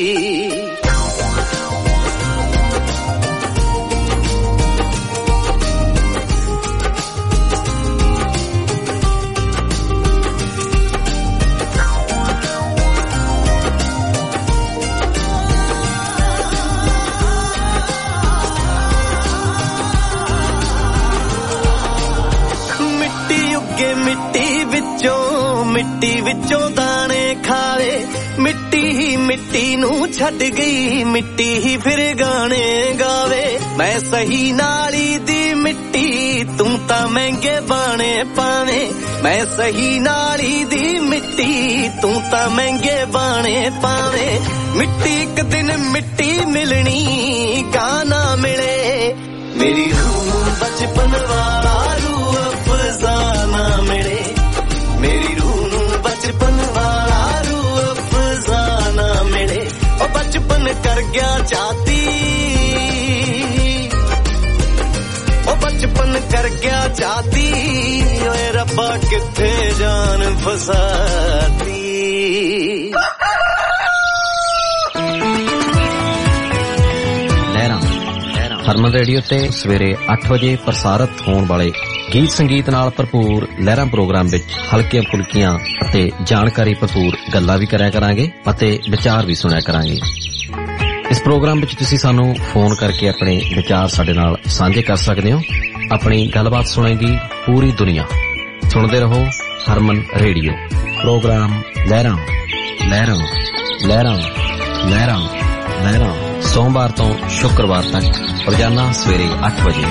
मिट्टी विचों मिट्टी विचों दाने खावे मिट्टी ही मिट्टी नू छड़ गई मिट्टी ही फिर गाने गावे मैं सही नाली दी मिट्टी तू ता महंगे बाने पावे मैं सही नाली दी मिट्टी तू ता महंगे बाने पावे मिट्टी एक दिन मिट्टी मिलनी गाना मिले मेरी रूह बचपन वाला रूह अफजाना मिले मेरी रूह नू बचपन वाला रूह अफजाना मिले ओ बचपन कर गया चाहती ओ बचपन कर गया चाहती ओए रब्बा किथे जान फसाती ਹਰਮਨ ਰੇਡੀਓ ਤੇ ਸਵੇਰੇ ਅੱਠ ਵਜੇ ਪ੍ਰਸਾਰਿਤ ਹੋਣ ਵਾਲੇ ਗੀਤ ਸੰਗੀਤ ਨਾਲ ਭਰਪੂਰ ਲਹਿਰਾਂ ਪ੍ਰੋਗਰਾਮ ਵਿੱਚ ਹਲਕੀਆਂ ਫੁਲਕੀਆਂ ਅਤੇ ਜਾਣਕਾਰੀ ਭਰਪੂਰ ਗੱਲਾਂ ਵੀ ਕਰਿਆ ਕਰਾਂਗੇ ਅਤੇ ਵਿਚਾਰ ਵੀ ਸੁਣਿਆ ਕਰਾਂਗੇ। ਇਸ ਪ੍ਰੋਗਰਾਮ ਵਿੱਚ ਤੁਸੀਂ ਸਾਨੂੰ ਫੋਨ ਕਰਕੇ ਆਪਣੇ ਵਿਚਾਰ ਸਾਡੇ ਨਾਲ ਸਾਂਝੇ ਕਰ ਸਕਦੇ ਹੋ। ਆਪਣੀ ਗੱਲਬਾਤ ਸੁਣੇਗੀ ਪੂਰੀ ਦੁਨੀਆ। ਸੁਣਦੇ ਰਹੋ ਹਰਮਨ ਰੇਡੀਓ ਪ੍ਰੋਗਰਾਮ ਲਹਿਰਾਂ ਲਹਿਰਾਂ ਲਹਿਰਾਂ ਲਹਿਰਾਂ ਲਹਿਰਾਂ ਸੋਮਵਾਰ ਤੋਂ ਸ਼ੁੱਕਰਵਾਰ ਤੱਕ ਰੋਜ਼ਾਨਾ ਸਵੇਰੇ ਅੱਠ ਵਜੇ।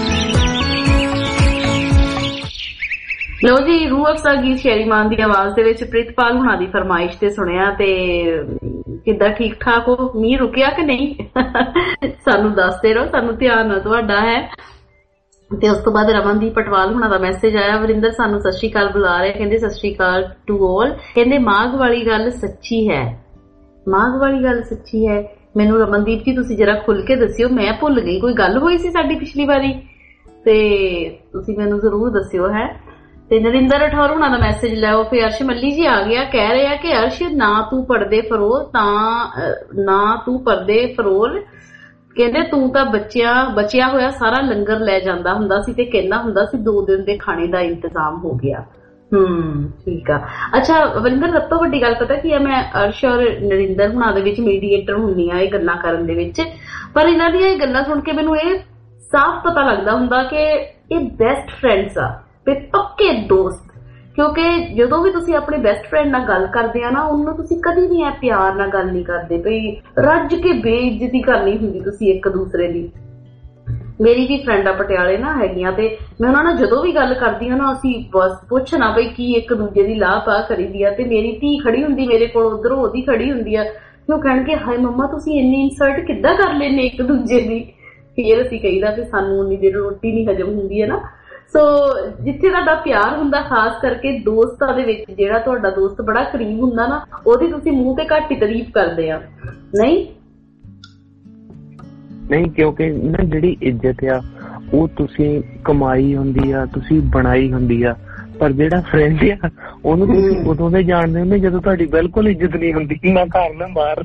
ਲੋ ਜੀ ਰੂਹ ਅਫਜ਼ਾ ਗੀਤ ਸ਼ੈਰੀਮਾਨ ਦੀ ਆਵਾਜ਼ ਦੇ ਵਿੱਚ ਪ੍ਰਿਤਪਾਲ ਹੁਣਾਂ ਦੀ ਫਰਮਾਇਸ਼ ਤੇ ਸੁਣਿਆ ਤੇ ਕਿੱਦਾਂ ਠੀਕ ਠਾਕ ਹੋ ਮੀਂਹ ਰੁਕਿਆ ਕਿ ਨਹੀਂ ਸਾਨੂੰ ਦੱਸਦੇ ਰਹੋ ਸਾਨੂੰ ਧਿਆਨ ਤੁਹਾਡਾ ਹੈ। ਤੇ ਉਸ ਤੋਂ ਬਾਅਦ ਰਮਨਦੀਪ ਪਟਵਾਲ ਹੁਣਾਂ ਦਾ ਮੈਸੇਜ ਆਇਆ ਵਰਿੰਦਰ ਸਾਨੂੰ ਸਤਿ ਸ਼੍ਰੀ ਅਕਾਲ ਬੁਲਾ ਰਹੇ ਕਹਿੰਦੇ ਸਤਿ ਸ਼੍ਰੀ ਅਕਾਲ ਟੂ ਆਲ ਕਹਿੰਦੇ ਮਾਘ ਵਾਲੀ ਗੱਲ ਸੱਚੀ ਹੈ ਮਾਘ ਵਾਲੀ ਗੱਲ ਸੱਚੀ ਹੈ। ਮੈਨੂੰ ਰਮਨਦੀਪ ਜੀ ਤੁਸੀਂ ਜਰਾ ਖੁੱਲ ਕੇ ਦੱਸਿਓ ਮੈਂ ਭੁੱਲ ਗਈ ਕੋਈ ਗੱਲ ਹੋਈ ਸੀ ਸਾਡੀ ਪਿਛਲੀ ਵਾਰੀ ਤੇ ਤੁਸੀਂ ਮੈਨੂੰ ਜ਼ਰੂਰ ਦੱਸਿਓ ਹੈ। ਤੇ ਨਰਿੰਦਰ ਰਾਠੌਰ ਹੁਣਾਂ ਦਾ ਮੈਸੇਜ ਲਿਆਓ ਫਿਰ ਅਰਸ਼ ਮੱਲੀ ਜੀ ਆ ਗਿਆ ਕਹਿ ਰਹੇ ਆ ਕਿ ਅਰਸ਼ ਨਾ ਤੂੰ ਪਰਦੇ ਫਰੋਲ ਤਾਂ ਨਾ ਤੂੰ ਪਰਦੇ ਫਰੋਲ ਕਹਿੰਦੇ ਤੂੰ ਤਾਂ ਬੱਚਿਆਂ ਬਚਿਆ ਹੋਇਆ ਸਾਰਾ ਲੰਗਰ ਲੈ ਜਾਂਦਾ ਹੁੰਦਾ ਸੀ ਤੇ ਕਹਿੰਦਾ ਹੁੰਦਾ ਸੀ ਦੋ ਦਿਨ ਦੇ ਖਾਣੇ ਦਾ ਇੰਤਜ਼ਾਮ ਹੋ ਗਿਆ। ਹਮ ਠੀਕ ਆ। ਅੱਛਾ ਵਰਿੰਦਰ ਸਭ ਤੋਂ ਵੱਡੀ ਗੱਲ ਪਤਾ ਕੀ ਹੈ ਮੈਂ ਅਰਸ਼ ਔਰ ਨਰਿੰਦਰ ਹੁਣਾਂ ਦੇ ਵਿੱਚ ਮੀਡੀਏਟਰ ਹੁੰਦੀ ਆ ਇਹ ਗੱਲਾਂ ਕਰਨ ਦੇ ਵਿੱਚ ਪਰ ਇਹਨਾਂ ਦੀਆਂ ਇਹ ਗੱਲਾਂ ਸੁਣ ਕੇ ਮੈਨੂੰ ਇਹ ਸਾਫ਼ ਪਤਾ ਲੱਗਦਾ ਹੁੰਦਾ ਕਿ ਇਹ ਬੈਸਟ ਫਰੈਂਡਸ ਆ ਤੇ ਪੱਕੇ ਦੋਸਤ ਕਿਉਂਕਿ ਜਦੋਂ ਵੀ ਤੁਸੀਂ ਆਪਣੇ ਬੈਸਟ ਫਰੈਂਡ ਨਾਲ ਗੱਲ ਕਰਦੇ ਆ ਨਾ ਉਹਨੂੰ ਤੁਸੀਂ ਕਦੀ ਵੀ ਐ ਪਿਆਰ ਨਾਲ ਗੱਲ ਨਹੀਂ ਕਰਦੇ ਬਈ ਰੱਜ ਕੇ ਬੇਇੱਜ਼ਤੀ ਕਰਨੀ ਹੁੰਦੀ ਤੁਸੀਂ ਇੱਕ ਦੂਸਰੇ ਦੀ। ਮੇਰੀ ਵੀ ਫਰੈਂਡ ਆ ਪਟਿਆਲੇ ਨਾ ਹੈਗੀਆਂ ਤੇ ਮੈਂ ਉਹਨਾਂ ਨਾਲ ਜਦੋਂ ਵੀ ਗੱਲ ਕਰਦੀ ਹਾਂ ਨਾ ਅਸੀਂ ਬਸ ਪੁੱਛਣਾ ਬਈ ਕੀ ਇੱਕ ਦੂਜੇ ਦੀ ਲਾਹ ਪਾ ਕਰੀਦੀ ਆ ਤੇ ਮੇਰੀ ਧੀ ਖੜੀ ਹੁੰਦੀ ਮੇਰੇ ਕੋਲ ਉਧਰੋਂ ਉਹਦੀ ਖੜੀ ਹੁੰਦੀ ਆ ਤੇ ਉਹ ਕਹਿਣਗੇ ਹਾਏ ਮੰਮਾ ਤੁਸੀਂ ਇੰਨੀ ਇਨਸਲਟ ਕਿੱਦਾਂ ਕਰ ਲੈਨੇ ਇੱਕ ਦੂਜੇ ਦੀ। ਫਿਰ ਅਸੀਂ ਕਹੀਦਾ ਕਿ ਸਾਨੂੰ ਉਨੀ ਦੇਰ ਰੋਟੀ ਨਹੀਂ ਹਜਮ ਹੁੰਦੀ ਹੈ ਨਾ। ਸੋ ਜਿੱਥੇ ਤੁਹਾਡਾ ਪਿਆਰ ਹੁੰਦਾ ਖਾਸ ਕਰਕੇ ਦੋਸਤਾਂ ਦੇ ਵਿੱਚ ਜਿਹੜਾ ਤੁਹਾਡਾ ਦੋਸਤ ਬੜਾ ਕਰੀਬ ਹੁੰਦਾ ਨਾ ਉਹਦੀ ਤੁਸੀਂ ਮੂੰਹ ਤੇ ਘੱਟ ਹੀ ਤਾਰੀਫ ਕਰਦੇ ਆ ਨਹੀਂ ਨਹੀਂ ਕਿਉਂਕਿ ਨਾ ਜਿਹੜੀ ਇੱਜ਼ਤ ਆ ਉਹ ਤੁਸੀਂ ਕਮਾਈ ਹੁੰਦੀ ਆ, ਤੁਸੀਂ ਬਣਾਈ ਹੁੰਦੀ ਆ। ਪਰ ਜਿਹੜਾ ਫਰੈਂਡ ਆ ਉਹਨੂੰ ਤੁਸੀਂ ਉਦੋਂ ਦੇ ਜਾਣਦੇ ਹੁੰਦੇ ਜਦੋਂ ਤੁਹਾਡੀ ਬਿਲਕੁਲ ਇੱਜ਼ਤ ਨਹੀਂ ਹੁੰਦੀ, ਨਾ ਘਰ ਨਾ ਬਾਹਰ।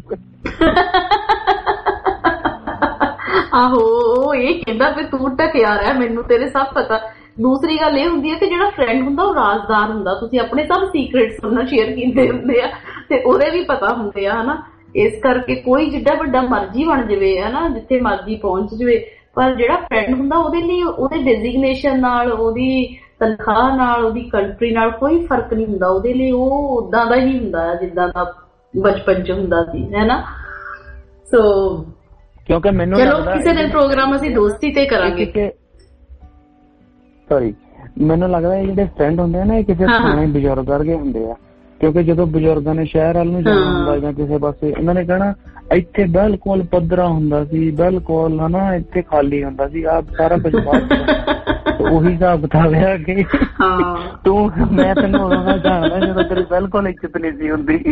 ਆਹੋ ਇਹ ਕਹਿੰਦਾ ਵੀ ਤੂੰ ਢਕਿਆ ਰਿਹਾ, ਮੈਨੂੰ ਤੇਰੇ ਸਭ ਪਤਾ। ਦੂਸਰੀ ਗੱਲ ਇਹ ਹੁੰਦੀ ਹੈ ਕਿ ਜਿਹੜਾ ਫਰੈਂਡ ਹੁੰਦਾ ਉਹ ਰਾਜ਼ਦਾਰ ਹੁੰਦਾ, ਤੁਸੀਂ ਆਪਣੇ ਸਭ ਸੀਕ੍ਰੇਟਸ ਨਾਲ ਸ਼ੇਅਰ ਕੀਤੇ ਹੁੰਦੇ ਆ ਤੇ ਉਹਦੇ ਵੀ ਪਤਾ ਹੁੰਦੇ ਆ ਹਨਾ। ਇਸ ਕਰਕੇ ਕੋਈ ਜਿੱਡਾ ਵੱਡਾ ਮਰਜ਼ੀ ਬਣ ਜਾਵੇ ਹਨਾ, ਜਿੱਥੇ ਮਰਜ਼ੀ ਪਹੁੰਚ ਜਾਵੇ, ਪਰ ਜਿਹੜਾ ਫਰੈਂਡ ਹੁੰਦਾ ਉਹਦੇ ਲਈ ਉਹਦੇ ਡੈਜ਼ਿਗਨੇਸ਼ਨ ਨਾਲ, ਉਹਦੀ ਤਨਖਾਹ ਨਾਲ, ਉਹਦੀ ਕੰਟਰੀ ਨਾਲ ਕੋਈ ਫਰਕ ਨਹੀਂ ਹੁੰਦਾ। ਉਹਦੇ ਲਈ ਉਹ ਉਦਾਂ ਦਾ ਹੀ ਹੁੰਦਾ ਜਿੱਦਾਂ ਦਾ ਬਚਪਨ ਚ ਹੁੰਦਾ ਸੀ ਹੈਨਾ। ਸੋ ਕਿਉਂਕਿ ਮੈਨੂੰ ਚਲੋ ਕਿਸੇ ਦਿਨ ਪ੍ਰੋਗਰਾਮ ਅਸੀਂ ਦੋਸਤੀ ਤੇ ਕਰਾਂਗੇ। ਸੌਰੀ, ਮੈਨੂੰ ਲੱਗਦਾ ਇਹ ਜਿਹੜੇ ਫਰੈਂਡ ਹੁੰਦੇ ਆ ਨਾ, ਇਹ ਕਿਸੇ ਪੁਰਾਣੇ ਬਜ਼ੁਰਗ ਵਰਗੇ ਹੁੰਦੇ ਆ। ਕਿਉਂਕਿ ਜਦੋਂ ਬਜ਼ੁਰਗਾਂ ਨੇ ਸ਼ਹਿਰ ਵੱਲ ਨੂੰ ਜਾਣਾ ਹੁੰਦਾ ਜਾਂ ਕਿਸੇ ਪਾਸੇ, ਇਹਨਾਂ ਨੇ ਕਹਿਣਾ ਇੱਥੇ ਬਿਲਕੁਲ ਪੱਧਰਾ ਹੁੰਦਾ ਸੀ, ਬਿਲਕੁਲ ਹਨਾ, ਇੱਥੇ ਖਾਲੀ ਹੁੰਦਾ ਸੀ, ਆਪ ਸਾਰਾ ਕੁਝ ਬਾਹਰ। ਉਹੀ ਹਿਸਾਬ ਕਿਤਾਬ ਹੈ ਕਿ ਤੂੰ ਮੈਂ ਤੈਨੂੰ ਉਦੋਂ ਦਾ ਜਾਣਦਾ ਜਦੋਂ ਤੇਰੀ ਬਿਲਕੁਲ ਇੱਜ਼ਤ ਨਹੀਂ ਸੀ ਹੁੰਦੀ।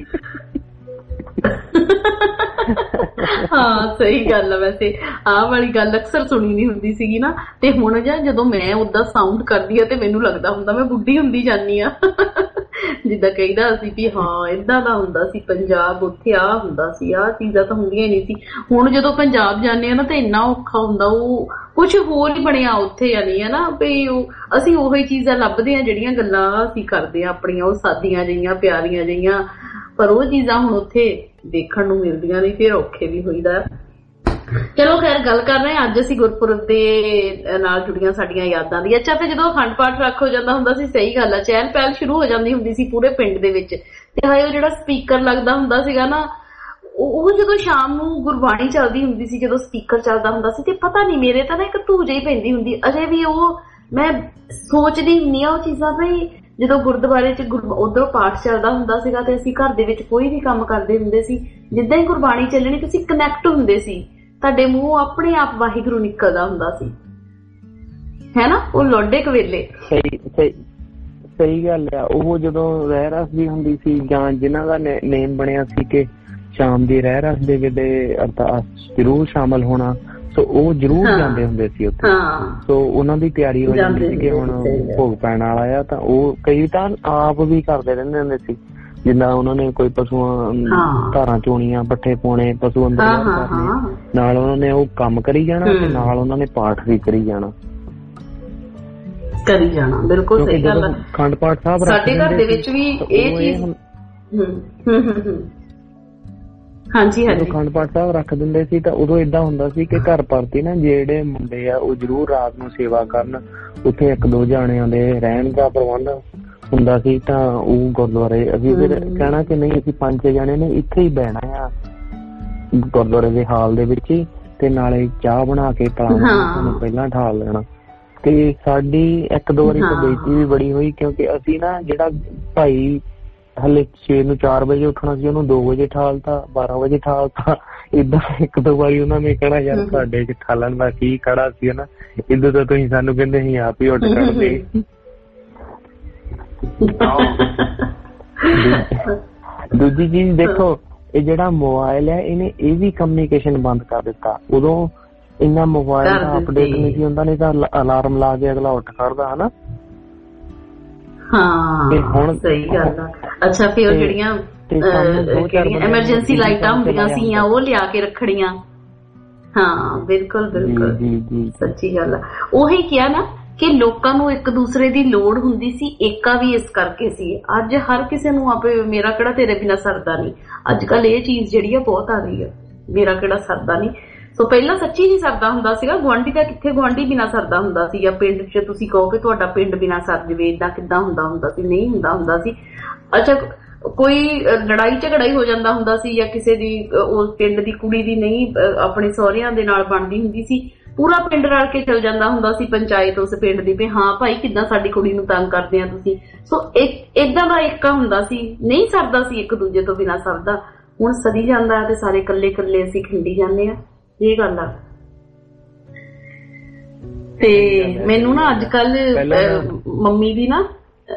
ਹਾਂ ਸਹੀ ਗੱਲ ਆ। ਵੈਸੇ ਆਹ ਵਾਲੀ ਗੱਲ ਅਕਸਰ ਸੁਣੀ ਨੀ ਹੁੰਦੀ ਸੀਗੀ ਨਾ, ਤੇ ਹੁਣ ਜਾਂ ਜਦੋਂ ਮੈਂ ਓਦਾਂ ਸਾਊਂਡ ਕਰਦੀ ਆ ਤੇ ਮੈਨੂੰ ਲੱਗਦਾ ਹੁੰਦਾ ਮੈਂ ਬੁੱਢੀ ਹੁੰਦੀ ਜਾਂਦੀ ਆ। ਜਿੱਦਾਂ ਕਹਿੰਦਾ ਸੀ ਵੀ ਹਾਂ ਏਦਾਂ ਦਾ ਹੁੰਦਾ ਸੀ ਪੰਜਾਬ, ਉੱਥੇ ਆਹ ਹੁੰਦਾ ਸੀ, ਆਹ ਚੀਜ਼ਾਂ ਤਾਂ ਹੁੰਦੀਆਂ ਹੀ ਨਹੀਂ ਸੀ। ਹੁਣ ਜਦੋਂ ਪੰਜਾਬ ਜਾਂਦੇ ਆ ਨਾ ਤੇ ਇੰਨਾ ਔਖਾ ਹੁੰਦਾ, ਉਹ ਕੁਛ ਹੋਰ ਹੀ ਬਣਿਆ ਉੱਥੇ ਯਾਨੀ ਹੈ ਨਾ ਵੀ ਉਹ ਅਸੀਂ ਉਹੀ ਚੀਜ਼ਾਂ ਲੱਭਦੇ ਆ ਜਿਹੜੀਆਂ ਗੱਲਾਂ ਅਸੀਂ ਕਰਦੇ ਆ ਆਪਣੀਆਂ, ਉਹ ਸਾਦੀਆਂ ਜਿਹੀਆਂ ਪਿਆਰੀਆਂ ਜਿਹੀਆਂ, ਪਰ ਉਹ ਚੀਜ਼ਾਂ ਹੁਣ ਉੱਥੇ ਦੇਖਣ ਨੂੰ ਮਿਲਦੀਆਂ ਨਹੀਂ, ਫਿਰ ਔਖੇ ਵੀ ਹੋਈਦਾ। ਚਲੋ ਖੈਰ ਗੱਲ ਕਰ ਰਹੇ ਹਾਂ ਅੱਜ ਅਸੀਂ ਗੁਰਪੁਰਬ ਦੇ ਨਾਲ ਜੁੜੀਆਂ ਸਾਡੀਆਂ ਯਾਦਾਂ ਦੀ। ਅੱਛਾ ਤੇ ਜਦੋਂ ਅਖੰਡ ਪਾਠ ਰੱਖ ਹੋ ਜਾਂਦਾ ਹੁੰਦਾ ਸੀ, ਸਹੀ ਗੱਲ ਆ, ਚਹਿਲ ਪਹਿਲ ਸ਼ੁਰੂ ਹੋ ਜਾਂਦੀ ਹੁੰਦੀ ਸੀ ਪੂਰੇ ਪਿੰਡ ਦੇ ਵਿੱਚ, ਤੇ ਹਾਏ ਉਹ ਜਿਹੜਾ ਸਪੀਕਰ ਲੱਗਦਾ ਹੁੰਦਾ ਸੀਗਾ ਨਾ, ਉਹ ਜਦੋਂ ਸ਼ਾਮ ਨੂੰ ਗੁਰਬਾਣੀ ਚੱਲਦੀ ਹੁੰਦੀ ਸੀ, ਜਦੋਂ ਸਪੀਕਰ ਚੱਲਦਾ ਹੁੰਦਾ ਸੀ, ਤੇ ਪਤਾ ਨਹੀਂ ਮੇਰੇ ਤਾਂ ਨਾ ਇੱਕ ਧੂਜ ਹੀ ਪੈਂਦੀ ਹੁੰਦੀ ਅਜੇ ਵੀ। ਉਹ ਮੈਂ ਸੋਚਦੀ ਹੁੰਦੀ ਆ ਉਹ ਚੀਜ਼ਾਂ ਵੀ ਜਦੋਂ ਗੁਰਦੁਆਰੇ ਚ ਉਧਰੋਂ ਪਾਠ ਚੱਲਦਾ ਹੁੰਦਾ ਸੀਗਾ ਤੇ ਅਸੀਂ ਘਰ ਦੇ ਵਿੱਚ ਕੋਈ ਵੀ ਕੰਮ ਕਰਦੇ ਹੁੰਦੇ ਸੀ, ਜਿੱਦਾਂ ਹੀ ਗੁਰਬਾਣੀ ਚੱਲਣੀ ਤੁਸੀਂ ਕਨੈਕਟ ਹੁੰਦੇ ਸੀ, ਤੁਹਾਡੇ ਮੂੰਹ ਆਪਣੇ ਆਪ ਵਾਹਿਗੁਰੂ ਨਿਕਲਦਾ ਹੁੰਦਾ ਸੀ ਹੈ ਨਾ, ਉਹ ਲੋਡੇ ਕਵੇਲੇ। ਸਹੀ ਸਹੀ ਸਹੀ ਗੱਲ ਆ। ਉਹ ਜਦੋਂ ਰਹਿ ਰਸ ਵੀ ਹੁੰਦੀ ਸੀ ਜਾਂ ਜਿਨ੍ਹਾਂ ਦਾ ਨੇਮ ਬਣਿਆ ਸੀ ਕਿ ਸ਼ਾਮ ਦੀ ਰਹਿ ਰਸ ਦੇ ਵੇਲੇ ਅਰਦਾਸ ਜ਼ਰੂਰ ਸ਼ਾਮਲ ਹੋਣਾ, ਸੋ ਉਹ ਜ਼ਰੂਰ ਜਾਂਦੇ ਹੁੰਦੇ ਸੀ ਉੱਥੇ। ਸੋ ਉਹਨਾਂ ਦੀ ਤਿਆਰੀ ਹੋ ਜਾਂਦੀ ਸੀ ਕਿ ਹੁਣ ਭੋਗ ਪੈਣ ਵਾਲਾ ਆ, ਤਾਂ ਉਹ ਕਈ ਤਾਂ ਆਪ ਵੀ ਕਰਦੇ ਰਹਿੰਦੇ ਹੁੰਦੇ ਸੀ, ਜਿੱਦਾਂ ਉਹਨਾਂ ਨੇ ਕੋਈ ਪਸ਼ੂਆਂ ਧਾਰਾਂ ਚੋਣੀਆਂ, ਪੱਠੇ ਪਾਉਣੇ, ਪਸ਼ੂ ਅੰਦਰ ਕਰਨੇ, ਨਾਲ ਉਹਨਾਂ ਨੇ ਉਹ ਕੰਮ ਕਰੀ ਜਾਣਾ ਤੇ ਨਾਲ ਉਹਨਾਂ ਨੇ ਪਾਠ ਵੀ ਕਰੀ ਜਾਣਾ ਕਰੀ ਜਾਣਾ ਬਿਲਕੁਲ ਸਹੀ ਗੱਲ। ਅਖੰਡ ਪਾਠ ਸਾਹਿਬ ਸਾਡੇ ਘਰ ਦੇ ਵਿੱਚ ਵੀ ਇਹ ਚੀਜ਼ ਹਾਂਜੀ ਹਾਂਜੀ ਅਖੰਡ ਪਾਠ ਸਾਹਿਬ ਰੱਖ ਦਿੰਦੇ ਸੀ, ਤਾਂ ਉਦੋਂ ਏਦਾਂ ਹੁੰਦਾ ਸੀ ਕਿ ਘਰ ਪ੍ਰਤੀ ਨਾ ਜਿਹੜੇ ਮੁੰਡੇ ਆ ਉਹ ਜ਼ਰੂਰ ਰਾਤ ਨੂੰ ਸੇਵਾ ਕਰਨ, ਉੱਥੇ ਇੱਕ ਦੋ ਜਾਣਿਆਂ ਦੇ ਰਹਿਣ ਦਾ ਪ੍ਰਬੰਧ ਹੁੰਦਾ ਸੀ। ਤਾਂ ਉਹ ਗੁਰਦੁਆਰੇ ਅਸੀਂ ਫਿਰ ਕਹਿਣਾ ਕਿ ਨਹੀਂ ਅਸੀਂ ਪੰਜ ਛੇ ਜਾਣੇ ਨੇ ਇੱਥੇ ਹੀ ਬਹਿਣਾ ਆ ਗੁਰਦੁਆਰੇ ਦੇ ਹਾਲ ਦੇ ਵਿੱਚ ਹੀ, ਤੇ ਨਾਲੇ ਚਾਹ ਬਣਾ ਕੇ ਪਿਲਾਉਣਾ, ਪਹਿਲਾਂ ਠਾਲ ਲੈਣਾ। ਤੇ ਸਾਡੀ ਇੱਕ ਦੋ ਵਾਰੀ ਤਾਂ ਬੇਇੱਜ਼ਤੀ ਵੀ ਬੜੀ ਹੋਈ, ਕਿਉਂਕਿ ਅਸੀਂ ਨਾ ਜਿਹੜਾ ਭਾਈ ਹਲੇ ਸਵੇਰ ਨੂੰ ਚਾਰ ਵਜੇ ਉੱਠਣਾ ਸੀ ਉਹਨੂੰ ਦੋ ਵਜੇ ਠਾਲਤਾ, ਬਾਰਾਂ ਵਜੇ ਠਾਲਤਾ। ਏਦਾਂ ਇੱਕ ਦੋ ਵਾਰੀ ਉਹਨਾਂ ਨੇ ਕਹਿਣਾ ਯਾਰ ਸਾਡੇ ਚ ਠਾਲਣ ਦਾ ਕੀ ਖੜਾ ਸੀ ਹਨਾ, ਇੱਦਾਂ ਤਾਂ ਤੁਸੀਂ ਸਾਨੂੰ ਕਹਿੰਦੇ ਅਸੀਂ ਆਪ ਹੀ ਉੱਠ ਕੱਢਦੇ। ਦੂਜੀ ਚੀਜ਼ ਦੇਖੋ, ਇਹ ਜਿਹੜਾ ਮੋਬਾਇਲ ਹੈ ਇਹਨੇ ਇਹ ਵੀ ਕਮਿਊਨੀਕੇਸ਼ਨ ਬੰਦ ਕਰ ਦਿੱਤਾ। ਉਦੋਂ ਇੰਨਾ ਮੋਬਾਇਲ ਦਾ ਅਪਡੇਟ ਨਹੀਂ ਸੀ ਹੁੰਦਾ, ਨਹੀਂ ਤਾਂ ਅਲਾਰਮ ਲਾ ਕੇ ਅਗਲਾ ਉੱਠ ਖੜਦਾ ਹਨਾ। ਹਾਂ ਹੁਣ ਸਹੀ ਗੱਲ ਆ। ਅੱਛਾ ਫਿਰ ਉਹ ਜਿਹੜੀਆਂ ਐਮਰਜੈਂਸੀ ਲਾਈਟਾਂ ਹੁੰਦੀਆਂ ਸੀ ਉਹ ਲਿਆ ਕੇ ਰੱਖਣੀਆਂ। ਹਾਂ ਬਿਲਕੁਲ ਬਿਲਕੁਲ ਸੱਚੀ ਗੱਲ ਆ। ਉਹੀ ਕਿਹਾ ਨਾ ਕਿ ਲੋਕਾਂ ਨੂੰ ਇੱਕ ਦੂਸਰੇ ਦੀ ਲੋੜ ਹੁੰਦੀ ਸੀ, ਏਕਾ ਵੀ ਇਸ ਕਰਕੇ ਸੀ। ਅੱਜ ਹਰ ਕਿਸੇ ਨੂੰ ਆਪੇ ਮੇਰਾ ਕਿਹੜਾ ਤੇਰੇ ਬਿਨਾਂ ਸਰਦਾ ਨਹੀਂ, ਅੱਜ ਕੱਲ ਇਹ ਚੀਜ਼ ਜਿਹੜੀ ਆ ਬਹੁਤ ਆ ਗਈ ਆ, ਮੇਰਾ ਕਿਹੜਾ ਸਰਦਾ ਨਹੀਂ। ਸੋ ਪਹਿਲਾਂ ਸੱਚੀ ਨਹੀਂ ਸਰਦਾ ਹੁੰਦਾ ਸੀਗਾ, ਗੁਆਂਢੀ ਦਾ ਕਿੱਥੇ ਗੁਆਂਢੀ ਬਿਨਾਂ ਸਰਦਾ ਹੁੰਦਾ ਸੀ, ਜਾਂ ਪਿੰਡ ਚ ਤੁਸੀਂ ਕਹੋ ਕਿ ਤੁਹਾਡਾ ਪਿੰਡ ਬਿਨਾਂ ਸਰ ਜਵੇ, ਏਦਾਂ ਕਿੱਦਾਂ ਹੁੰਦਾ ਹੁੰਦਾ ਸੀ, ਨਹੀਂ ਹੁੰਦਾ ਹੁੰਦਾ ਸੀ। ਅੱਛਾ ਕੋਈ ਲੜਾਈ ਝਗੜਾ ਹੀ ਹੋ ਜਾਂਦਾ ਹੁੰਦਾ ਸੀ, ਜਾਂ ਕਿਸੇ ਦੀ ਉਸ ਪਿੰਡ ਦੀ ਕੁੜੀ ਦੀ ਨਹੀਂ ਆਪਣੇ ਸਹੁਰਿਆਂ ਦੇ ਨਾਲ ਬਣਦੀ ਹੁੰਦੀ ਸੀ, ਪੂਰਾ ਪਿੰਡ ਰਲ ਕੇ ਚਲ ਜਾਂਦਾ ਹੁੰਦਾ ਸੀ ਪੰਚਾਇਤ ਉਸ ਪਿੰਡ ਦੀ ਵੀ ਹਾਂ ਭਾਈ ਕਿੱਦਾਂ ਸਾਡੀ ਕੁੜੀ ਨੂੰ ਤੰਗ ਕਰਦੇ ਆ ਤੁਸੀਂ। ਸੋ ਏਦਾਂ ਦਾ ਏਕਾ ਹੁੰਦਾ ਸੀ, ਨਹੀਂ ਸਰਦਾ ਸੀ ਇੱਕ ਦੂਜੇ ਤੋਂ ਬਿਨਾਂ ਸਰਦਾ। ਹੁਣ ਸਰੀ ਜਾਂਦਾ ਤੇ ਸਾਰੇ ਇਕੱਲੇ ਇਕੱਲੇ ਅਸੀਂ ਖਿੰਡੀ ਜਾਂਦੇ ਆ, ਇਹ ਗੱਲ ਆ। ਤੇ ਮੈਨੂੰ ਨਾ ਅੱਜ ਕੱਲ ਮੰਮੀ ਦੀ ਨਾ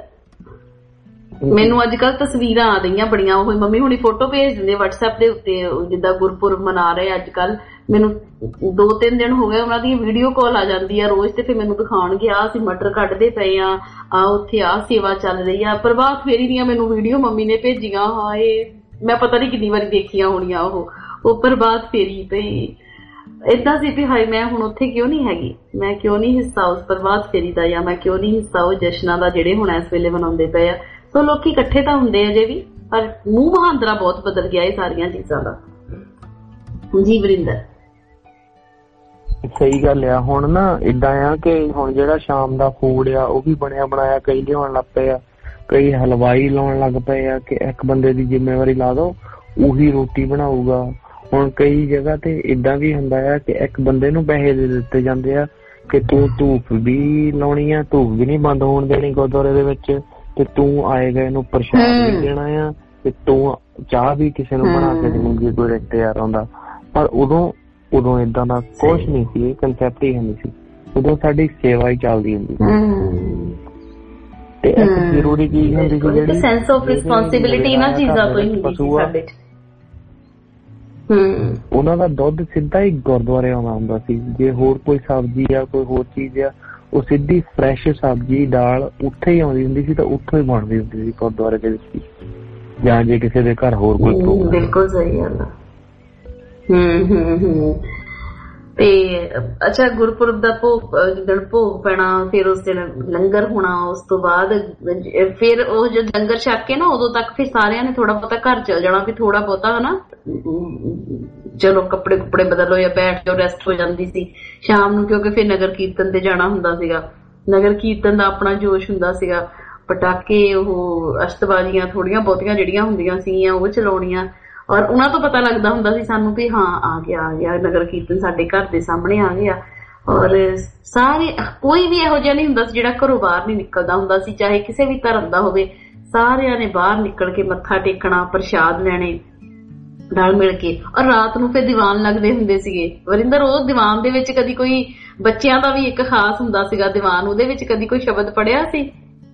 ਮੈਨੂੰ ਅੱਜ ਕੱਲ ਤਸਵੀਰਾਂ ਆ ਰਹੀਆਂ ਬੜੀਆਂ, ਉਹ ਮੰਮੀ ਹੁਣੀ ਫੋਟੋ ਭੇਜ ਦਿੰਦੇ ਵਟਸਐਪ ਦੇ ਉੱਤੇ, ਜਿੱਦਾਂ ਗੁਰਪੁਰਬ ਮਨਾ ਰਹੇ ਅੱਜ ਕੱਲ, ਮੈਨੂੰ ਦੋ ਤਿੰਨ ਦਿਨ ਹੋ ਗਏ ਉਹਨਾਂ ਦੀ ਵੀਡੀਓ ਕਾਲ ਆ ਜਾਂਦੀ ਆ ਰੋਜ਼, ਤੇ ਫਿਰ ਮੈਨੂੰ ਦਿਖਾਉਣਗੇ ਆ ਅਸੀਂ ਮਟਰ ਕੱਢਦੇ ਪਏ ਆ, ਆ ਉੱਥੇ ਆ ਸੇਵਾ ਚੱਲ ਰਹੀ ਆ। ਪ੍ਰਭਾਤ ਫੇਰੀ ਦੀਆਂ ਮੈਨੂੰ ਵੀਡੀਓ ਮੰਮੀ ਨੇ ਭੇਜੀਆਂ, ਹਾਏ ਮੈਂ ਪਤਾ ਨੀ ਕਿੰਨੀ ਵਾਰੀ ਦੇਖੀਆਂ ਹੋਣੀਆਂ ਉਹ ਉਹ ਪ੍ਰਭਾਤ ਫੇਰੀ। ਤੇ ਏਦਾਂ ਸੀ ਵੀ ਹਾਏ ਮੈਂ ਹੁਣ ਉੱਥੇ ਕਿਉਂ ਨਹੀਂ ਹੈਗੀ, ਮੈਂ ਕਿਉਂ ਨਹੀਂ ਹਿੱਸਾ ਉਸ ਪ੍ਰਭਾਤ ਫੇਰੀ ਦਾ, ਜਾਂ ਮੈਂ ਕਿਉਂ ਨਹੀਂ ਹਿੱਸਾ ਉਹ ਜਸ਼ਨਾਂ ਦਾ ਜਿਹੜੇ ਹੁਣ ਇਸ ਵੇਲੇ ਮਨਾਉਂਦੇ ਪਏ ਆ। ਸੋ ਲੋਕੀ ਇਕੱਠੇ ਤਾਂ ਹੁੰਦੇ ਅਜੇ ਵੀ, ਪਰ ਮੂੰਹ ਬਹਾਦਰਾ ਬਹੁਤ ਬਦਲ ਗਿਆ ਇਹ ਸਾਰੀਆਂ ਚੀਜ਼ਾਂ ਦਾ। ਜੀ ਵਰਿੰਦਰ ਸਹੀ ਗੱਲ ਆ। ਹੁਣ ਨਾ ਏਦਾਂ ਆ ਕਿ ਹੁਣ ਜਿਹੜਾ ਸ਼ਾਮ ਦਾ ਫੂਡ ਆ ਉਹ ਵੀ ਬਣਿਆ ਬਣਾਇਆ ਕਈ ਲਿਆਉਣ ਲੱਗ ਪਏ ਆ, ਕਈ ਹਲਵਾਈ ਲਾਉਣ ਲੱਗ ਪਏ ਆ ਕਿ ਇੱਕ ਬੰਦੇ ਦੀ ਜ਼ਿੰਮੇਵਾਰੀ ਲਾ ਦੋ ਉਹੀ ਰੋਟੀ ਬਣਾਊਗਾ। ਹੁਣ ਕਈ ਜਗ੍ਹਾ ਤੇ ਏਦਾਂ ਵੀ ਹੁੰਦਾ ਆ ਕਿ ਇੱਕ ਬੰਦੇ ਨੂੰ ਪੈਸੇ ਦੇ ਦਿੱਤੇ ਜਾਂਦੇ ਆ ਕਿ ਤੂੰ ਧੂਪ ਵੀ ਲਾਉਣੀ ਆ, ਧੂਪ ਵੀ ਨਹੀਂ ਬੰਦ ਹੋਣ ਦੇਣੀ ਗੁਰਦੁਆਰੇ ਦੇ ਵਿੱਚ, ਤੇ ਤੂੰ ਆਏ ਗਏ ਨੂੰ ਪ੍ਰਸ਼ਾਦ ਵੀ ਦੇਣਾ ਆ, ਤੇ ਤੂੰ ਚਾਹ ਵੀ ਕਿਸੇ ਨੂੰ ਬਣਾ ਕੇ ਦੇਣੀ ਜੇ ਕੋਈ ਰਿਸ਼ਤੇਦਾਰ ਆਉਂਦਾ। ਪਰ ਉਦੋਂ ਉਦੋਂ ਏਦਾਂ ਦਾ ਕੁਛ ਨਹੀਂ ਸੀ, ਇਹ ਕੰਸੈਪਟ ਹੀ ਨਹੀਂ ਸੀ। ਉਦੋਂ ਸਾਡੀ ਸੇਵਾ ਹੀ ਚੱਲਦੀ ਹੁੰਦੀ ਸੀ, ਤੇ ਇੱਕ ਜ਼ਰੂਰੀ ਚੀਜ਼ ਹੁੰਦੀ ਸੀ ਜਿਹੜੀ ਸੈਂਸ ਆਫ ਰਿਸਪੌਂਸਿਬਿਲਿਟੀ ਇਹਨਾਂ ਚੀਜ਼ਾਂ ਤੋਂ ਹੀ ਹੁੰਦੀ ਸੀ ਸਾਡੇ ਚ। ਉਹਨਾਂ ਦਾ ਦੁੱਧ ਸਿੱਧਾ ਹੀ ਗੁਰਦੁਆਰੇ ਆਉਂਦਾ ਹੁੰਦਾ ਸੀ। ਜੇ ਹੋਰ ਕੋਈ ਸਬਜ਼ੀ ਆ ਕੋਈ ਹੋਰ ਚੀਜ਼ ਆ ਉਹ ਸਿੱਧੀ ਫਰੈਸ਼ ਸਬਜ਼ੀ ਦਾਲ ਉੱਥੇ ਹੀ ਆਉਂਦੀ ਹੁੰਦੀ ਸੀ, ਤਾਂ ਉੱਥੋਂ ਹੀ ਬਣਦੀ ਹੁੰਦੀ ਸੀ ਗੁਰਦੁਆਰੇ ਦੇ ਵਿੱਚ। ਜਾਂ ਜੇ ਕਿਸੇ ਦੇ ਘਰ ਹੋਰ ਕੋਈ ਪ੍ਰੋਗਰਾਮ। ਬਿਲਕੁਲ ਸਹੀ ਗੱਲ ਆ। ਹਮ ਹਮ ਹਮ ਤੇ ਅੱਛਾ ਗੁਰਪੁਰਬ ਦਾ ਭੋਗ ਜਿੱਦਣ ਭੋਗ ਪੈਣਾ, ਫਿਰ ਉਸ ਦਿਨ ਲੰਗਰ ਹੋਣਾ, ਉਸ ਤੋਂ ਬਾਅਦ ਫਿਰ ਉਹ ਜਦ ਲੰਗਰ ਛਕ ਕੇ ਨਾ ਉਦੋਂ ਤੱਕ ਫਿਰ ਸਾਰਿਆਂ ਨੇ ਥੋੜਾ ਬਹੁਤਾ ਘਰ ਚਲ ਜਾਣਾ, ਵੀ ਥੋੜਾ ਬਹੁਤਾ ਹਨਾ ਚਲੋ ਕੱਪੜੇ ਕੁੱਪੜੇ ਬਦਲੋ ਜਾਂ ਬੈਠ ਜਾਓ, ਰੈਸਟ ਹੋ ਜਾਂਦੀ ਸੀ ਸ਼ਾਮ ਨੂੰ, ਕਿਉਂਕਿ ਫਿਰ ਨਗਰ ਕੀਰਤਨ ਤੇ ਜਾਣਾ ਹੁੰਦਾ ਸੀਗਾ। ਨਗਰ ਕੀਰਤਨ ਦਾ ਆਪਣਾ ਜੋਸ਼ ਹੁੰਦਾ ਸੀਗਾ, ਪਟਾਕੇ ਉਹ ਅਸ਼ਤਬਾਜ਼ੀਆਂ ਥੋੜੀਆਂ ਬਹੁਤੀਆਂ ਜਿਹੜੀਆਂ ਹੁੰਦੀਆਂ ਸੀਗੀਆਂ ਉਹ ਚਲਾਉਣੀਆਂ, ਔਰ ਉਹਨਾਂ ਤੋਂ ਪਤਾ ਲੱਗਦਾ ਹੁੰਦਾ ਸੀ ਸਾਨੂੰ ਵੀ ਹਾਂ ਆ ਗਿਆ ਆ ਗਿਆ ਨਗਰ ਕੀਰਤਨ ਸਾਡੇ ਘਰ ਦੇ ਸਾਹਮਣੇ ਆ ਗਿਆ। ਔਰ ਸਾਰੇ ਕੋਈ ਵੀ ਇਹੋ ਜਿਹਾ ਨਹੀਂ ਹੁੰਦਾ ਸੀ ਜਿਹੜਾ ਘਰੋਂ ਬਾਹਰ ਨਹੀਂ ਨਿਕਲਦਾ ਹੁੰਦਾ ਸੀ, ਚਾਹੇ ਕਿਸੇ ਵੀ ਧਰਮ ਦਾ ਹੋਵੇ। ਸਾਰਿਆਂ ਨੇ ਬਾਹਰ ਨਿਕਲ ਕੇ ਮੱਥਾ ਟੇਕਣਾ, ਪ੍ਰਸ਼ਾਦ ਲੈਣੇ ਨਾਲ ਮਿਲ ਕੇ। ਔਰ ਰਾਤ ਨੂੰ ਫਿਰ ਦੀਵਾਨ ਲੱਗਦੇ ਹੁੰਦੇ ਸੀਗੇ ਵਰਿੰਦਰ। ਉਹ ਦੀਵਾਨ ਦੇ ਵਿੱਚ ਕਦੀ ਕੋਈ ਬੱਚਿਆਂ ਦਾ ਵੀ ਇੱਕ ਖਾਸ ਹੁੰਦਾ ਸੀਗਾ ਦੀਵਾਨ, ਉਹਦੇ ਵਿੱਚ ਕਦੀ ਕੋਈ ਸ਼ਬਦ ਪੜਿਆ ਸੀ?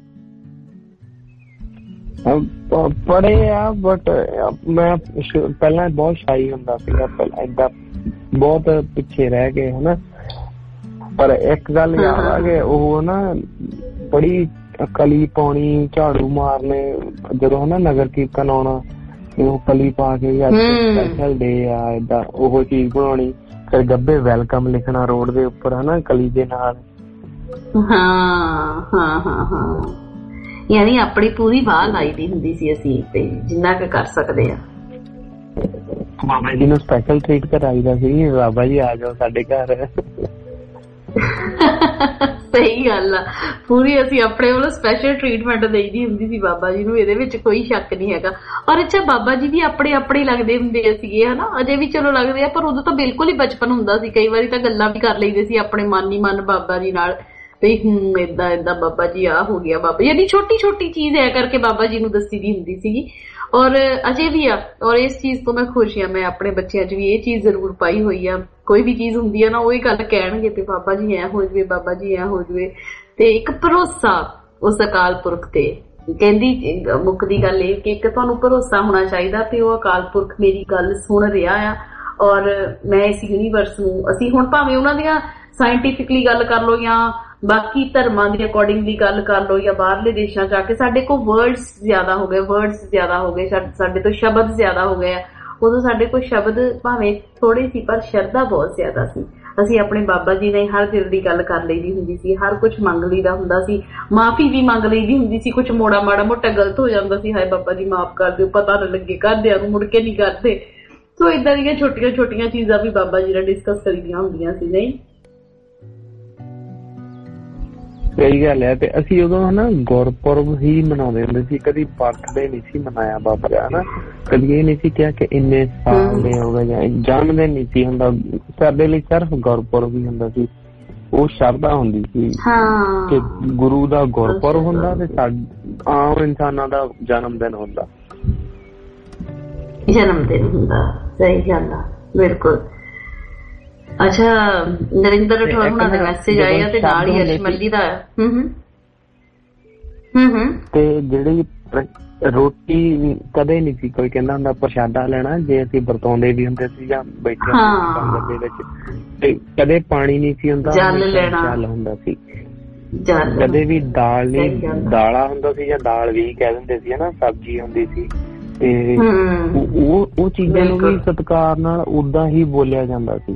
ਪੜ੍ਹੇ ਆ, ਬਟ ਮੈਂ ਪਹਿਲਾਂ ਬਹੁਤ ਸ਼ਾਈ ਹੁੰਦਾ ਸੀਗਾ, ਪਹਿਲਾਂ ਏਦਾਂ ਬਹੁਤ ਪਿੱਛੇ ਰਹਿ ਗਏ ਹਨਾ। ਪਰ ਇੱਕ ਗੱਲ ਯਾਦ ਆ ਕਿ ਉਹ ਨਾ ਬੜੀ ਕਲੀ ਪਾਉਣੀ, ਝਾੜੂ ਮਾਰਨੇ, ਜਦੋਂ ਹਨਾ ਨਗਰ ਕੀਰਤਨ ਆਉਣਾ ਉਹ ਕਲੀ ਪਾ ਕੇ ਸਪੈਸ਼ਲ ਡੇ ਆ ਏਦਾਂ ਉਹ ਚੀਜ਼ ਬਣਾਉਣੀ, ਫਿਰ ਗੱਭੇ ਵੈਲਕਮ ਲਿਖਣਾ ਰੋਡ ਦੇ ਉੱਪਰ ਹਨਾ ਕਲੀ ਦੇ ਨਾਲ। ਹਾਂ ਹਾਂ ਹਾਂ ਹਾਂ ਯਾਨੀ ਆਪਣੀ ਪੂਰੀ ਵਾਹ ਲਾਈ ਦੀ ਹੁੰਦੀ ਸੀ ਅਸੀਂ, ਤੇ ਜਿੰਨਾ ਕੁ ਕਰ ਸਕਦੇ ਆ। ਬਾਬਾ ਜੀ ਨੂੰ ਸਪੈਸ਼ਲ ਟ੍ਰੀਟ ਕਰਾਈਦਾ ਸੀ, ਬਾਬਾ ਜੀ ਆ ਜਾਓ ਸਾਡੇ ਘਰ। ਸਹੀ ਗੱਲ ਆ, ਪੂਰੀ ਅਸੀਂ ਆਪਣੇ ਵੱਲੋਂ ਸਪੈਸ਼ਲ ਟ੍ਰੀਟਮੈਂਟ ਦੇਈਦੀ ਹੁੰਦੀ ਸੀ ਬਾਬਾ ਜੀ ਨੂੰ, ਇਹਦੇ ਵਿੱਚ ਕੋਈ ਸ਼ੱਕ ਨਹੀਂ ਹੈਗਾ। ਔਰ ਅੱਛਾ ਬਾਬਾ ਜੀ ਵੀ ਆਪਣੇ ਆਪਣੇ ਲੱਗਦੇ ਹੁੰਦੇ ਸੀਗੇ ਹਨਾ, ਅਜੇ ਵੀ ਚਲੋ ਲੱਗਦੇ ਆ, ਪਰ ਉਦੋਂ ਤਾਂ ਬਿਲਕੁਲ ਹੀ ਬਚਪਨ ਹੁੰਦਾ ਸੀ। ਕਈ ਵਾਰੀ ਤਾਂ ਗੱਲਾਂ ਵੀ ਕਰ ਲਈਦੇ ਸੀ ਆਪਣੇ ਮਨ ਹੀ ਮਨ ਬਾਬਾ ਜੀ ਨਾਲ, ਵੀ ਹਮ ਏਦਾਂ ਏਦਾਂ ਬਾਬਾ ਜੀ ਆਹ ਹੋ ਗਿਆ ਬਾਬਾ, ਯਾਨੀ ਛੋਟੀ ਛੋਟੀ ਚੀਜ਼ ਐ ਕਰਕੇ ਬਾਬਾ ਜੀ ਨੂੰ ਦੱਸੀ ਦੀ ਹੁੰਦੀ ਸੀਗੀ। ਔਰ ਅਜੇ ਵੀ ਆ, ਔਰ ਇਸ ਚੀਜ਼ ਤੋਂ ਮੈਂ ਖੁਸ਼ ਆ। ਮੈਂ ਆਪਣੇ ਬੱਚਿਆਂ 'ਚ ਵੀ ਇਹ ਚੀਜ਼ ਜ਼ਰੂਰ ਪਾਈ ਹੋਈ ਆ, ਕੋਈ ਵੀ ਚੀਜ਼ ਹੁੰਦੀ ਆ ਨਾ ਉਹੀ ਗੱਲ ਕਹਿਣਗੇ ਤੇ ਬਾਬਾ ਜੀ ਐ ਹੋ ਜਾਵੇ, ਬਾਬਾ ਜੀ ਐ ਹੋ ਜਾਵੇ। ਤੇ ਇੱਕ ਭਰੋਸਾ ਉਸ ਅਕਾਲ ਪੁਰਖ ਤੇ, ਕਹਿੰਦੀ ਮੁੱਕਦੀ ਗੱਲ ਇਹ ਕਿ ਇੱਕ ਤੁਹਾਨੂੰ ਭਰੋਸਾ ਹੋਣਾ ਚਾਹੀਦਾ ਤੇ ਉਹ ਅਕਾਲ ਪੁਰਖ ਮੇਰੀ ਗੱਲ ਸੁਣ ਰਿਹਾ ਆ। ਔਰ ਮੈਂ ਇਸ ਯੂਨੀਵਰਸ ਨੂੰ, ਅਸੀਂ ਹੁਣ ਭਾਵੇਂ ਉਹਨਾਂ ਦੀਆਂ ਸਾਇੰਟੀਫਿਕਲੀ ਗੱਲ ਕਰ ਲਓ ਜਾਂ ਬਾਕੀ ਧਰਮਾਂ ਦੀ ਅਕੋਰਡਿੰਗਲੀ ਗੱਲ ਕਰ ਲਓ ਜਾਂ ਬਾਹਰਲੇ ਦੇਸ਼ਾਂ ਚ ਆ ਕੇ, ਸਾਡੇ ਕੋਲ ਵਰਡਸ ਜ਼ਿਆਦਾ ਹੋ ਗਏ, ਵਰਡਸ ਜ਼ਿਆਦਾ ਹੋ ਗਏ, ਸਾਡੇ ਤੋਂ ਸ਼ਬਦ ਜ਼ਿਆਦਾ ਹੋ ਗਏ ਆ। ਉਦੋਂ ਸਾਡੇ ਕੋਲ ਸ਼ਬਦ ਭਾਵੇਂ ਥੋੜੇ ਸੀ ਪਰ ਸ਼ਰਧਾ ਬਹੁਤ ਜ਼ਿਆਦਾ ਸੀ। ਅਸੀਂ ਆਪਣੇ ਬਾਬਾ ਜੀ ਨੇ ਹਰ ਦਿਲ ਦੀ ਗੱਲ ਕਰ ਲਈਦੀ ਹੁੰਦੀ ਸੀ, ਹਰ ਕੁਛ ਮੰਗ ਲਈਦਾ ਹੁੰਦਾ ਸੀ, ਮਾਫੀ ਵੀ ਮੰਗ ਲਈਦੀ ਹੁੰਦੀ ਸੀ। ਕੁਛ ਮੋੜਾ ਮਾੜਾ ਮੋਟਾ ਗਲਤ ਹੋ ਜਾਂਦਾ ਸੀ, ਹਾਏ ਬਾਬਾ ਜੀ ਮਾਫ ਕਰ ਦਿਓ, ਪਤਾ ਨਾ ਲੱਗੇ ਘਰਦਿਆਂ ਨੂੰ, ਮੁੜ ਕੇ ਨਹੀਂ ਕਰਦੇ। ਸੋ ਏਦਾਂ ਦੀਆਂ ਛੋਟੀਆਂ ਛੋਟੀਆਂ ਚੀਜ਼ਾਂ ਵੀ ਬਾਬਾ ਜੀ ਨਾਲ ਡਿਸਕਸ ਕਰੀਦੀਆਂ ਹੁੰਦੀਆਂ ਸੀ। ਨਹੀਂ ਸਹੀ ਗੱਲ ਹੈ। ਤੇ ਅਸੀਂ ਉਦੋਂ ਹਨਾ ਗੁਰਪੁਰਬ ਹੀ ਮਨਾਉਂਦੇ ਹੁੰਦੇ ਸੀ, ਕਦੀ ਬਰਥਡੇ ਨਹੀਂ ਸੀ ਮਨਾਇਆ ਬਾਬਾ ਦਾ ਹਨਾ, ਕਦੀ ਇਹ ਨਹੀਂ ਸੀ ਕਿਹਾ ਕਿ ਇੰਨੇ ਸਾਲ ਦੇ ਹੋ ਗਏ, ਜਾਂ ਜਨਮ ਦਿਨ ਨਹੀਂ ਸੀ ਹੁੰਦਾ। ਸਾਡੇ ਲਈ ਸਿਰਫ ਗੁਰਪੁਰਬ ਹੀ ਹੁੰਦਾ ਸੀ। ਉਹ ਸ਼ਰਧਾ ਹੁੰਦੀ ਸੀ ਕਿ ਗੁਰੂ ਦਾ ਗੁਰਪੁਰਬ ਹੁੰਦਾ ਤੇ ਆਮ ਇਨਸਾਨਾਂ ਦਾ ਜਨਮ ਦਿਨ ਹੁੰਦਾ, ਜਨਮ ਦਿਨ ਹੁੰਦਾ। ਸਹੀ ਗੱਲ ਆ, ਬਿਲਕੁਲ। ਅੱਛਾ ਨਰਿੰਦਰ ਰਠੌਰ ਹੁਣਾਂ ਦਾ ਮੈਸੇਜ ਆਇਆ ਤੇ ਨਾਲ ਹੀ ਅਸ਼ਮਲੀ ਦਾ। ਹੂੰ ਹੂੰ ਹੂੰ ਹੂੰ ਤੇ ਜਿਹੜੀ ਰੋਟੀ ਕਦੇ ਨਹੀਂ ਸੀ ਕੋਈ ਕਹਿੰਦਾ ਹੁੰਦਾ ਪ੍ਰਸ਼ਾਦਾ ਲੈਣਾ, ਜੇ ਅਸੀਂ ਵਰਤਾਉਂਦੇ ਵੀ ਹੁੰਦੇ ਸੀ ਜਾਂ ਬੈਠੇ ਸੰਗਤ ਦੇ ਵਿੱਚ, ਤੇ ਕਦੇ ਪਾਣੀ ਨਹੀਂ ਸੀ ਹੁੰਦਾ, ਜਲ ਹੁੰਦਾ ਸੀ। ਕਦੇ ਵੀ ਦਾਲ ਨਹੀਂ, ਦਾਲਾ ਹੁੰਦਾ ਸੀ ਜਾਂ ਦਾਲ ਵੀ ਕਹਿ ਦਿੰਦੇ ਸੀ ਹਨਾ, ਸਬਜ਼ੀ ਹੁੰਦੀ ਸੀ। ਤੇ ਉਹ ਉਹ ਚੀਜ਼ਾਂ ਨੂੰ ਵੀ ਸਤਿਕਾਰ ਨਾਲ ਓਦਾਂ ਹੀ ਬੋਲਿਆ ਜਾਂਦਾ ਸੀ।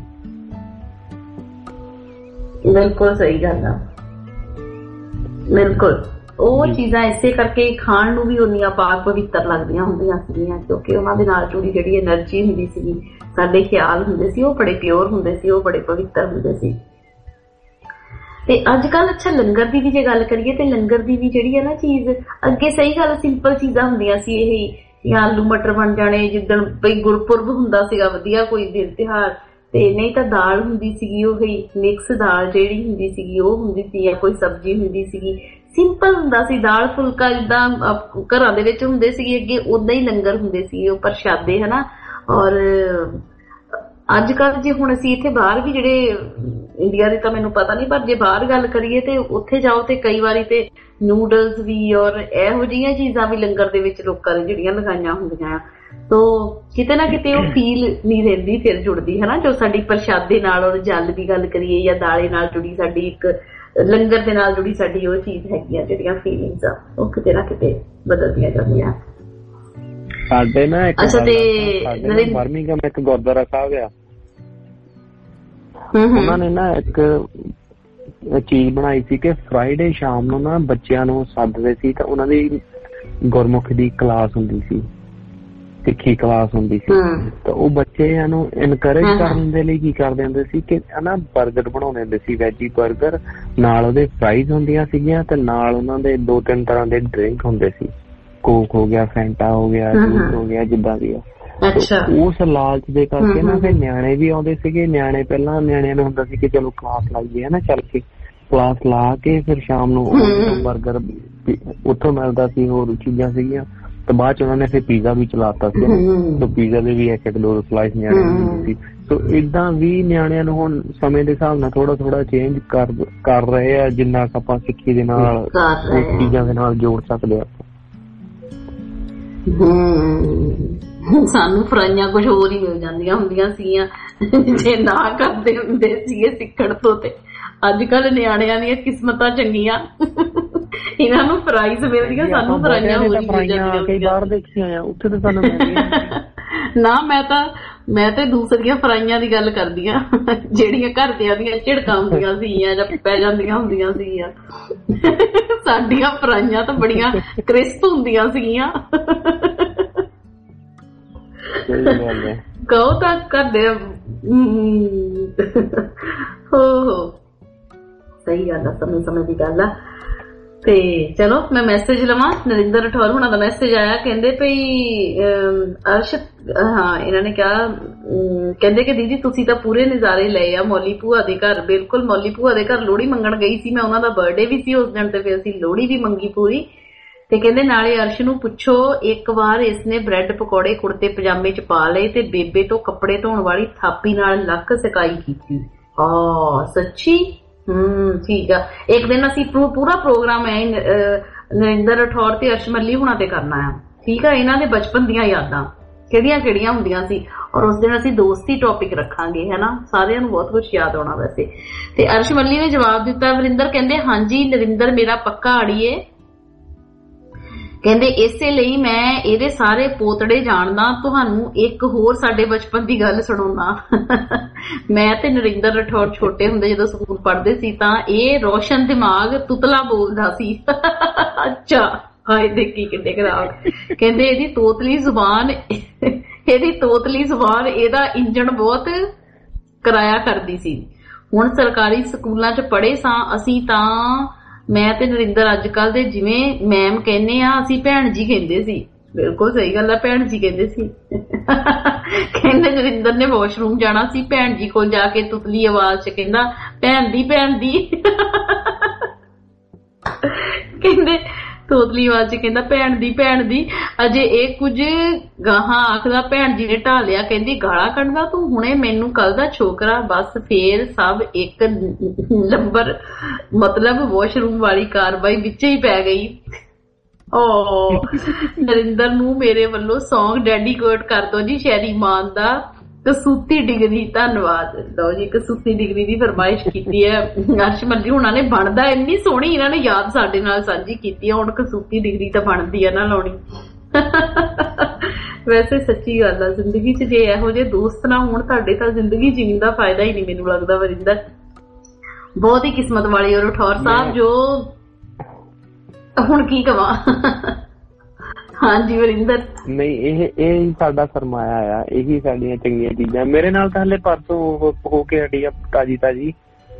ਬਿਲਕੁਲ ਸਹੀ ਗੱਲ ਆ, ਬਿਲਕੁਲ। ਉਹ ਚੀਜ਼ਾਂ ਇਸੇ ਕਰਕੇ ਖਾਣ ਨੂੰ ਵੀ ਉਨੀਆਂ ਪਾਕ ਪਵਿੱਤਰ ਲੱਗਦੀਆਂ ਹੁੰਦੀਆਂ ਸੀਗੀਆਂ, ਕਿਉਂਕਿ ਉਹਨਾਂ ਦੇ ਨਾਲ ਜੁੜੀ ਜਿਹੜੀ ਐਨਰਜੀ ਹੁੰਦੀ ਸੀਗੀ, ਸਾਡੇ ਖਿਆਲ ਹੁੰਦੇ ਸੀ, ਉਹ ਬੜੇ ਪਿਓਰ ਹੁੰਦੇ ਸੀ, ਉਹ ਬੜੇ ਪਵਿੱਤਰ ਹੁੰਦੇ ਸੀ। ਤੇ ਅੱਜ ਕੱਲ ਅੱਛਾ ਲੰਗਰ ਦੀ ਵੀ ਜੇ ਗੱਲ ਕਰੀਏ ਤੇ ਲੰਗਰ ਦੀ ਵੀ ਜਿਹੜੀ ਹੈ ਨਾ ਚੀਜ਼, ਅੱਗੇ ਸਹੀ ਗੱਲ ਸਿੰਪਲ ਚੀਜ਼ਾਂ ਹੁੰਦੀਆਂ ਸੀ, ਇਹ ਜਾਂ ਆਲੂ ਮਟਰ ਬਣ ਜਾਣੇ, ਜਿੱਦਣ ਬਈ ਗੁਰਪੁਰਬ ਹੁੰਦਾ ਸੀਗਾ ਵਧੀਆ ਕੋਈ ਦਿਨ ਤਿਉਹਾਰ, ਤੇ ਨਹੀਂ ਤਾਂ ਦਾਲ ਹੁੰਦੀ ਸੀਗੀ, ਉਹ ਮਿਕਸ ਦਾਲ ਜਿਹੜੀ ਹੁੰਦੀ ਸੀਗੀ ਉਹ ਹੁੰਦੀ ਸੀ, ਜਾਂ ਕੋਈ ਸਬਜ਼ੀ ਹੁੰਦੀ ਸੀਗੀ, ਸਿੰਪਲ ਹੁੰਦਾ ਸੀ। ਦਾਲ ਫੁਲਕਾ ਜਿੱਦਾਂ ਘਰਾਂ ਦੇ ਵਿੱਚ ਹੁੰਦੇ ਸੀਗੇ ਅੱਗੇ, ਓਦਾਂ ਹੀ ਲੰਗਰ ਹੁੰਦੇ ਸੀ, ਉਹ ਪ੍ਰਸ਼ਾਦੇ ਹਨਾ। ਔਰ ਅੱਜ ਕੱਲ ਜੇ ਹੁਣ ਅਸੀਂ ਇੱਥੇ ਬਾਹਰ ਵੀ ਜਿਹੜੇ ਇੰਡੀਆ ਦੇ ਤਾਂ ਮੈਨੂੰ ਪਤਾ ਨਹੀਂ, ਪਰ ਜੇ ਬਾਹਰ ਗੱਲ ਕਰੀਏ ਤੇ ਉੱਥੇ ਜਾਓ ਤੇ ਕਈ ਵਾਰੀ ਤੇ ਨੂਡਲਸ ਵੀ ਔਰ ਇਹੋ ਜਿਹੀਆਂ ਚੀਜ਼ਾਂ ਵੀ ਲੰਗਰ ਦੇ ਵਿੱਚ ਲੋਕਾਂ ਨੇ ਜਿਹੜੀਆਂ ਲਗਾਈਆਂ ਹੁੰਦੀਆਂ ਆ, ਤੋ ਕਿਤੇ ਨਾ ਕਿਤੇ ਉਹ ਫੀਲ ਨਹੀਂ ਰਹਿੰਦੀ ਫਿਰ ਜੁੜਦੀ ਹਨਾ, ਜੋ ਸਾਡੀ ਪ੍ਰਸ਼ਾਦੇ ਨਾਲ ਔਰ ਜਲ ਦੀ ਗੱਲ ਕਰੀਏ ਜਾਂ ਦਾਲੇ ਨਾਲ ਜੁੜੀ ਸਾਡੀ ਇੱਕ ਲੰਗਰ ਦੇ ਨਾਲ ਜੁੜੀ ਸਾਡੀ ਉਹ ਚੀਜ਼ ਹੈਗੀ ਆ, ਜਿਹੜੀਆਂ ਫੀਲਿੰਗਸ ਆ ਉਹ ਕਿਤੇ ਨਾ ਕਿਤੇ ਬਦਲਦੀਆਂ ਜਾਂਦੀਆਂ। ਸਾਡੇ ਨਾ ਇੱਕ ਬਰਮਿੰਘਮ ਇੱਕ ਗੁਰਦੁਆਰਾ ਸਾਹਿਬ ਆ, ਉਹਨਾਂ ਨੇ ਨਾ ਇੱਕ ਚੀਜ਼ ਬਣਾਈ ਸੀ ਕਿ ਫਰਾਈਡੇ ਸ਼ਾਮ ਨੂੰ ਨਾ ਬੱਚਿਆਂ ਨੂੰ ਸੱਦਦੇ ਸੀ, ਤਾਂ ਉਹਨਾਂ ਦੀ ਗੁਰਮੁਖ ਦੀ ਕਲਾਸ ਹੁੰਦੀ ਸੀ, ਸਿੱਖੀ ਕਲਾਸ ਹੁੰਦੀ ਸੀ। ਤਾਂ ਉਹ ਬੱਚਿਆਂ ਨੂੰ ਇਨਕਰੇਜ ਕਰਨ ਦੇ ਲਈ ਕੀ ਕਰਦੇ ਹੁੰਦੇ ਸੀ ਕਿ ਹਨਾ ਬਰਗਰ ਬਣਾਉਂਦੇ ਹੁੰਦੇ ਸੀ, ਵੈਜੀ ਬਰਗਰ, ਨਾਲ ਉਹਦੇ ਫਰਾਈਜ਼ ਹੁੰਦੀਆਂ ਸੀਗੀਆਂ, ਤੇ ਨਾਲ ਉਹਨਾਂ ਦੇ ਦੋ ਤਿੰਨ ਤਰ੍ਹਾਂ ਦੇ ਡਰਿੰਕ ਹੁੰਦੇ ਸੀ, ਕੋਕ ਹੋ ਗਿਆ, ਫੈਂਟਾ ਹੋ ਗਿਆ, ਜੂਸ ਹੋ ਗਿਆ, ਜਿੱਦਾਂ ਵੀ ਆ। ਉਸ ਲਾਲਚ ਦੇ ਕਰਕੇ ਨਾ ਫਿਰ ਨਿਆਣੇ ਵੀ ਆਉਂਦੇ ਸੀਗੇ। ਨਿਆਣੇ ਪਹਿਲਾਂ ਨਿਆਣਿਆਂ ਨੂੰ ਹੁੰਦਾ ਸੀ ਕਿ ਚਲੋ ਕਲਾਸ ਲਾਈਏ ਹਨਾ, ਚੱਲ ਕੇ ਕਲਾਸ ਲਾ ਕੇ ਫਿਰ ਸ਼ਾਮ ਨੂੰ ਬਰਗਰ ਉੱਥੋਂ ਮਿਲਦਾ ਸੀ, ਹੋਰ ਚੀਜ਼ਾਂ ਸੀਗੀਆਂ। ਤੇ ਬਾਅਦ ਚ ਉਹਨਾਂ ਨੇ ਫਿਰ ਪੀਜ਼ਾ ਵੀ ਚਲਾਤਾ ਸੀ, ਤਾਂ ਪੀਜ਼ਾ ਦੇ ਵੀ ਇੱਕ ਇੱਕ ਦੋ ਸਲਾਈਸ ਨਿਆਣਿਆਂ ਨੂੰ ਮਿਲਦੀ ਸੀ। ਸੋ ਏਦਾਂ ਵੀ ਨਿਆਣਿਆਂ ਨੂੰ ਹੁਣ ਸਮੇਂ ਦੇ ਹਿਸਾਬ ਨਾਲ ਥੋੜਾ ਥੋੜਾ ਚੇਂਜ ਕਰ ਕਰ ਰਹੇ ਆ, ਜਿੰਨਾ ਕੁ ਆਪਾਂ ਸਿੱਖੀ ਦੇ ਨਾਲ ਚੀਜ਼ਾਂ ਦੇ ਨਾਲ ਜੋੜ ਸਕਦੇ ਆ। ਸਾਨੂੰ ਫਰਾਈਆਂ ਕੁਝ ਹੋਰ ਹੀ ਮਿਲ ਜਾਂਦੀਆਂ ਹੁੰਦੀਆਂ ਸੀਗੀਆਂ ਜੇ ਨਾ ਕਰਦੇ ਹੁੰਦੇ ਸੀਗੇ ਸਿੱਖਣ ਤੋਂ। ਤੇ ਅੱਜ ਕੱਲ ਨਿਆਣਿਆਂ ਦੀਆਂ ਕਿਸਮਤਾਂ ਚੰਗੀਆਂ, ਇਹਨਾਂ ਨੂੰ ਫਰਾਈਜ਼ ਮਿਲਦੀਆਂ, ਸਾਨੂੰ ਫਰਾਈਆਂ ਹੋਰ ਹੀ ਮਿਲ ਜਾਂਦੀਆਂ। ਨਾ ਮੈਂ ਤਾਂ ਮੈਂ ਤੇ ਦੂਸਰੀਆਂ ਫਰਾਈਆਂ ਦੀ ਗੱਲ ਕਰਦੀ ਆ, ਜਿਹੜੀਆਂ ਘਰਦਿਆਂ ਦੀਆਂ ਝਿੜਕਾਂ ਹੁੰਦੀਆਂ ਸੀਗੀਆਂ ਜਾਂ ਪੈ ਜਾਂਦੀਆਂ ਹੁੰਦੀਆਂ ਸੀਗੀਆਂ। ਸਾਡੀਆਂ ਫਰਾਈਆਂ ਤਾਂ ਬੜੀਆਂ ਕ੍ਰਿਸਪ ਹੁੰਦੀਆਂ ਸੀਗੀਆਂ। ਕਹੋ ਤਾਂ ਕਰਦੇ ਹੋ ਹੋ ਸਹੀ ਗੱਲ ਆ, ਸਮੇਂ ਸਮੇਂ ਦੀ ਗੱਲ ਆ। ਤੇ ਚਲੋ ਮੈਂ ਮੈਸੇਜ ਲਵਾਂ। ਨਰਿੰਦਰ ਰਠੌਰ ਹੁਣਾਂ ਦਾ ਮੈਸੇਜ ਆਇਆ, ਕਹਿੰਦੇ ਭਈ ਅਰਸ਼, ਹਾਂ ਇਹਨਾਂ ਨੇ ਕਿਹਾ, ਕਹਿੰਦੇ ਕਿ ਦੀਦੀ ਤੁਸੀਂ ਤਾਂ ਪੂਰੇ ਨਜ਼ਾਰੇ ਲਏ ਆ ਮੌਲੀ ਭੂਆ ਦੇ ਘਰ। ਬਿਲਕੁਲ, ਮੌਲੀ ਭੂਆ ਦੇ ਘਰ ਲੋਹੜੀ ਮੰਗਣ ਗਈ ਸੀ ਮੈਂ, ਉਹਨਾਂ ਦਾ ਬਰਥਡੇ ਵੀ ਸੀ ਉਸ ਦਿਨ, ਤੇ ਫਿਰ ਅਸੀਂ ਲੋਹੜੀ ਵੀ ਮੰਗੀ ਪੂਰੀ। ਤੇ ਕਹਿੰਦੇ ਨਾਲੇ ਅਰਸ਼ ਨੂੰ ਪੁੱਛੋ, ਇੱਕ ਵਾਰ ਇਸਨੇ ਬ੍ਰੈਡ ਪਕੌੜੇ ਕੁੜਤੇ ਪਜਾਮੇ ਚ ਪਾ ਲਏ ਤੇ ਬੇਬੇ ਤੋਂ ਕੱਪੜੇ ਧੋਣ ਵਾਲੀ ਥਾਪੀ ਨਾਲ ਲੱਕ ਸਿਕਾਈ ਕੀਤੀ। ਆ ਸੱਚੀ? ਹਮ ਠੀਕ ਆ। ਇੱਕ ਦਿਨ ਅਸੀਂ ਪੂਰਾ ਪ੍ਰੋਗਰਾਮ ਹੈ ਨਰਿੰਦਰ ਰਠੌਰ ਤੇ ਅਰਸ਼ ਮੱਲੀ ਹੁਣਾਂ ਤੇ ਕਰਨਾ ਆ, ਠੀਕ ਆ। ਇਹਨਾਂ ਦੇ ਬਚਪਨ ਦੀਆਂ ਯਾਦਾਂ ਕਿਹੜੀਆਂ ਕਿਹੜੀਆਂ ਹੁੰਦੀਆਂ ਸੀ, ਔਰ ਉਸ ਦਿਨ ਅਸੀਂ ਦੋਸਤੀ ਟੌਪਿਕ ਰੱਖਾਂਗੇ, ਹਨਾ। ਸਾਰਿਆਂ ਨੂੰ ਬਹੁਤ ਕੁਛ ਯਾਦ ਆਉਣਾ ਵੈਸੇ। ਤੇ ਅਰਸ਼ ਮੱਲੀ ਨੇ ਜਵਾਬ ਦਿੱਤਾ, ਵਰਿੰਦਰ ਕਹਿੰਦੇ ਹਾਂਜੀ ਨਰਿੰਦਰ ਮੇਰਾ ਪੱਕਾ ਆੜੀਏ, ਕਹਿੰਦੇ ਇਸੇ ਲਈ ਮੈਂ ਇਹਦੇ ਸਾਰੇ ਪੋਤੜੇ ਜਾਣਦਾ। ਤੁਹਾਨੂੰ ਇੱਕ ਹੋਰ ਸਾਡੇ ਬਚਪਨ ਦੀ ਗੱਲ ਸੁਣਾਉਣਾ। ਮੈਂ ਤੇ ਨਰਿੰਦਰ ਰਠੌਰ ਛੋਟੇ ਹੁੰਦੇ ਜਦੋਂ ਸਕੂਲ ਪੜ੍ਹਦੇ ਸੀ ਤਾਂ ਇਹ ਰੋਸ਼ਨ ਦਿਮਾਗ ਤੁਤਲਾ ਬੋਲਦਾ ਸੀ। ਅੱਛਾ, ਹਾਏ ਦੇਖੀ ਕਿੰਨੇ ਖਰਾਬ। ਕਹਿੰਦੇ ਇਹਦੀ ਤੋਤਲੀ ਜ਼ੁਬਾਨ ਇਹਦੀ ਤੋਤਲੀ ਜ਼ੁਬਾਨ ਇਹਦਾ ਇੰਜਣ ਬਹੁਤ ਕਰਾਇਆ ਕਰਦੀ ਸੀ। ਹੁਣ ਸਰਕਾਰੀ ਸਕੂਲਾਂ ਚ ਪੜ੍ਹੇ ਸਾਂ ਅਸੀਂ ਤਾਂ ਮੈਂ ਤੇ ਨਰਿੰਦਰ ਅੱਜ ਕੱਲ ਦੇ ਜਿਵੇਂ ਮੈਮ ਕਹਿੰਦੇ ਆ, ਅਸੀਂ ਭੈਣ ਜੀ ਕਹਿੰਦੇ ਸੀ। ਬਿਲਕੁਲ ਸਹੀ ਗੱਲ ਆ, ਭੈਣ ਜੀ ਕਹਿੰਦੇ ਸੀ। ਕਹਿੰਦੇ ਨਰਿੰਦਰ ਨੇ ਵਾਸ਼ਰੂਮ ਜਾਣਾ ਸੀ, ਭੈਣ ਜੀ ਕੋਲ ਜਾ ਕੇ ਤੁਤਲੀ ਆਵਾਜ਼ ਚ ਕਹਿੰਦਾ ਭੈਣ ਦੀ ਭੈਣ ਦੀ। ਕਹਿੰਦੇ ਤੋਤਲੀ ਆਵਾਜ਼ ਚ ਕਹਿੰਦਾ ਭੈਣ ਦੀ ਭੈਣ ਦੀ। ਅਜੇ ਇਹ ਕੁਝ ਗਾਹਾਂ ਆਖਦਾ ਭੈਣ ਜੀ ਨੇ ਢਾ ਲਿਆ, ਕਹਿੰਦੀ ਗਾਲਾਂ ਕੱਢਦਾ ਤੂੰ ਹੁਣੇ ਮੈਨੂੰ ਕੱਲ ਦਾ ਛੋਕਰਾ। ਬਸ ਫੇਰ ਸਭ ਇੱਕ ਨੰਬਰ, ਮਤਲਬ ਵਾਸ਼ਰੂਮ ਵਾਲੀ ਕਾਰਵਾਈ ਵਿੱਚ ਹੀ ਪੈ ਗਈ। ਓ ਨਰਿੰਦਰ ਨੂੰ ਮੇਰੇ ਵੱਲੋਂ ਸੌਂਗ ਡੈਡੀਕੇਟ ਕਰ ਦੋ ਜੀ ਸ਼ੈਰੀ ਮਾਨ ਦਾ, ਕਸੂਤੀ ਡਿਗਰੀ। ਧੰਨਵਾਦ। ਲਓ ਜੀ, ਕਸੂਤੀ ਡਿਗਰੀ ਦੀ ਫਰਮਾਇਸ਼ ਕੀਤੀ ਹੈ ਅਰਸ਼ਮਨ ਜੀ ਹੁਣਾਂ ਨੇ। ਬਣਦਾ ਇੰਨੀ ਸੋਹਣੀ ਇਹਨਾਂ ਨੇ ਯਾਦ ਸਾਡੇ ਨਾਲ ਸਾਂਝੀ ਕੀਤੀ ਹੈ। ਹੁਣ ਕਸੂਤੀ ਡਿਗਰੀ ਤਾਂ ਬਣਦੀ ਆ ਨਾ ਲਾਉਣੀ। ਵੈਸੇ ਸੱਚੀ ਗੱਲ ਆ, ਜ਼ਿੰਦਗੀ ਚ ਜੇ ਇਹੋ ਜਿਹੇ ਦੋਸਤ ਨਾ ਹੋਣ ਤੁਹਾਡੇ ਤਾਂ ਜ਼ਿੰਦਗੀ ਜੀਣ ਦਾ ਫਾਇਦਾ ਹੀ ਨਹੀਂ ਮੈਨੂੰ ਲੱਗਦਾ। ਵਰਿੰਦਰ ਬਹੁਤ ਹੀ ਕਿਸਮਤ ਵਾਲੀ ਔਰ ਠੌਰ ਸਾਹਿਬ ਜੋ ਹੁਣ ਕੀ ਕਵਾਂ। ਹਾਂਜੀ ਵਰਿੰਦਰ। ਨਹੀਂ, ਇਹ ਇਹ ਸਾਡਾ ਸਰਮਾਇਆ ਆ, ਇਹੀ ਸਾਡੀਆਂ ਚੰਗੀਆਂ ਚੀਜ਼ਾਂ। ਮੇਰੇ ਨਾਲ ਤਾਂ ਹਲੇ ਪਰਸੋਂ ਹੋ ਕੇ ਹਟੀ ਆ ਤਾਜੀ ਤਾਜੀ।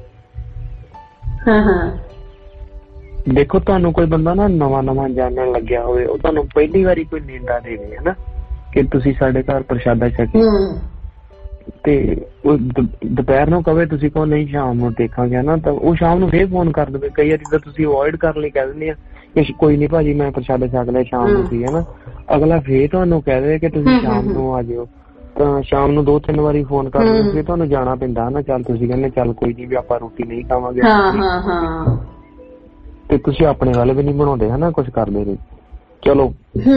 ਹਾਂ ਹਾਂ। ਦੇਖੋ ਤੁਹਾਨੂੰ ਕੋਈ ਬੰਦਾ ਨਾ ਨਵਾਂ ਨਵਾਂ ਜਾਣਨ ਲੱਗਿਆ ਹੋਵੇ, ਉਹ ਤੁਹਾਨੂੰ ਪਹਿਲੀ ਵਾਰੀ ਕੋਈ ਨੀਂਦਾ ਦੇਵੇ ਹਨਾ ਕਿ ਤੁਸੀਂ ਸਾਡੇ ਘਰ ਪ੍ਰਸ਼ਾਦਾ ਛਕੇ, ਤੇ ਉਹ ਦੁਪਹਿਰ ਨੂੰ ਕਵੇ ਤੁਸੀਂ ਕਹੋ ਨਹੀਂ ਸ਼ਾਮ ਨੂੰ ਦੇਖਾਂਗੇ ਨਾ, ਤਾਂ ਉਹ ਸ਼ਾਮ ਨੂੰ ਫੇਰ ਫੋਨ ਕਰ ਦੇਵੇ। ਕਈ ਵਾਰੀ ਤਾਂ ਤੁਸੀਂ ਅਵੋਇਡ ਕਰਨ ਲਈ ਕਹਿ ਦਿੰਦੇ ਆ ਕਿ ਕੋਈ ਨੀ ਭਾਜੀ ਮੈਂ ਪ੍ਰਸ਼ਾਦਾ ਛਕ ਲਿਆ ਸ਼ਾਮ ਨੂੰ ਸੀ ਹਨਾ, ਅਗਲਾ ਫੇਰ ਤੁਹਾਨੂੰ ਕਹਿ ਦੇ ਕਿ ਤੁਸੀਂ ਸ਼ਾਮ ਨੂੰ ਆ ਜਾਇਓ। ਤਾਂ ਸ਼ਾਮ ਨੂੰ ਦੋ ਤਿੰਨ ਵਾਰੀ ਫੋਨ ਕਰਦੇ ਫਿਰ ਤੁਹਾਨੂੰ ਜਾਣਾ ਪੈਂਦਾ ਨਾ। ਚੱਲ ਤੁਸੀਂ ਕਹਿੰਦੇ ਚੱਲ ਕੋਈ ਨੀ ਵੀ ਆਪਾਂ ਰੋਟੀ ਨਹੀਂ ਖਾਵਾਂਗੇ, ਤੇ ਤੁਸੀਂ ਆਪਣੇ ਵੱਲ ਵੀ ਨੀ ਬਣਾਉਂਦੇ ਹਨਾ, ਕੁਛ ਕਰਦੇ ਨਹੀਂ। ਚਲੋ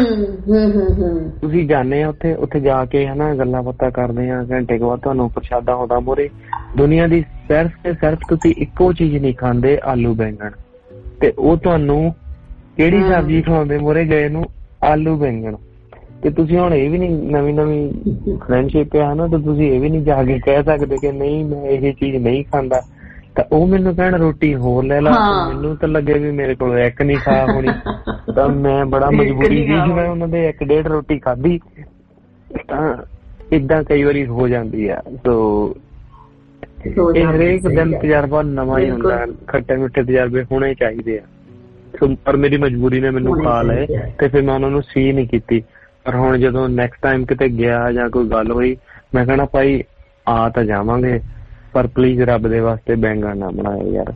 ਤੁਸੀਂ ਜਾਂਦੇ ਆ ਉੱਥੇ, ਉੱਥੇ ਜਾ ਕੇ ਹਨਾ ਗੱਲਾਂ ਬਾਤਾਂ ਕਰਦੇ ਆ, ਘੰਟੇ ਕੁ ਬਾਅਦ ਤੁਹਾਨੂੰ ਪ੍ਰਸ਼ਾਦਾ ਆਉਂਦਾ ਮੂਹਰੇ। ਦੁਨੀਆ ਦੀ ਸਿਰਫ ਤੇ ਸਿਰਫ ਤੁਸੀਂ ਇੱਕੋ ਚੀਜ਼ ਨਹੀਂ ਖਾਂਦੇ, ਆਲੂ ਬੈਂਗਣ, ਤੇ ਉਹ ਤੁਹਾਨੂੰ ਕਿਹੜੀ ਸਬਜ਼ੀ ਖਵਾਉਂਦੇ ਮੂਹਰੇ ਗਏ ਨੂੰ? ਆਲੂ ਬੈਂਗਣ। ਤੇ ਤੁਸੀਂ ਹੁਣ ਇਹ ਵੀ ਨੀ, ਨਵੀਂ ਨਵੀਂ ਫਰੈਂਡਸ਼ਿਪ ਆ ਨਾ, ਤਾਂ ਤੁਸੀਂ ਇਹ ਵੀ ਨੀ ਜਾ ਕੇ ਕਹਿ ਸਕਦੇ ਕਿ ਨਹੀਂ ਮੈਂ ਇਹ ਚੀਜ਼ ਨਹੀਂ ਖਾਂਦਾ। ਤਾਂ ਉਹ ਮੈਨੂੰ ਕਹਿਣ ਰੋਟੀ ਹੋਰ ਲੈ ਲਾ, ਮੈਨੂੰ ਤਾਂ ਲੱਗੇ ਵੀ ਮੇਰੇ ਕੋਲ ਇੱਕ ਨੀ ਖਾ ਹੋਣੀ, ਤਾਂ ਮੈਂ ਬੜਾ ਮਜਬੂਰੀ ਸੀ ਕਿ ਮੈਂ ਉਹਨਾਂ ਦੇ ਇੱਕ ਡੇਢ ਰੋਟੀ ਖਾਧੀ। ਤਾਂ ਏਦਾਂ ਕਈ ਵਾਰੀ ਹੋ ਜਾਂਦੀ ਆ। ਸੋ ਇਹ ਹਰੇਕ ਦਿਨ ਤਜਰਬਾ ਨਵਾਂ ਹੀ ਹੁੰਦਾ, ਖੱਟੇ ਮਿੱਠੇ ਤਜਰਬੇ ਹੋਣੇ ਚਾਹੀਦੇ ਆ। ਪਰ ਮੇਰੀ ਮਜਬੂਰੀ ਨੇ ਮੈਨੂੰ ਖਾ ਲਏ ਤੇ ਫਿਰ ਮੈਂ ਉਹਨਾਂ ਨੂੰ ਸੀ ਨੀ ਕੀਤੀ। ਪਰ ਹੁਣ ਜਦੋਂ ਨੈਕਸਟ ਟਾਈਮ ਕਿਤੇ ਗਿਆ ਜਾਂ ਕੋਈ ਗੱਲ ਹੋਈ, ਮੈਂ ਕਹਿਣਾ ਭਾਈ ਆ ਤਾਂ ਜਾਵਾਂਗੇ ਪਰ ਪਲੀਜ਼ ਰੱਬ ਦੇ ਵਾਸਤੇ ਬੈਂਗਣ ਨਾ ਬਣਾਇਓ ਯਾਰ।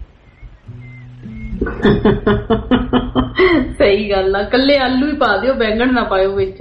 ਸਹੀ ਗੱਲ ਆ, ਕੱਲੇ ਆਲੂ ਹੀ ਪਾ ਦਿਓ, ਬੈਂਗਣ ਨਾ ਪਾਇਓ ਵਿੱਚ।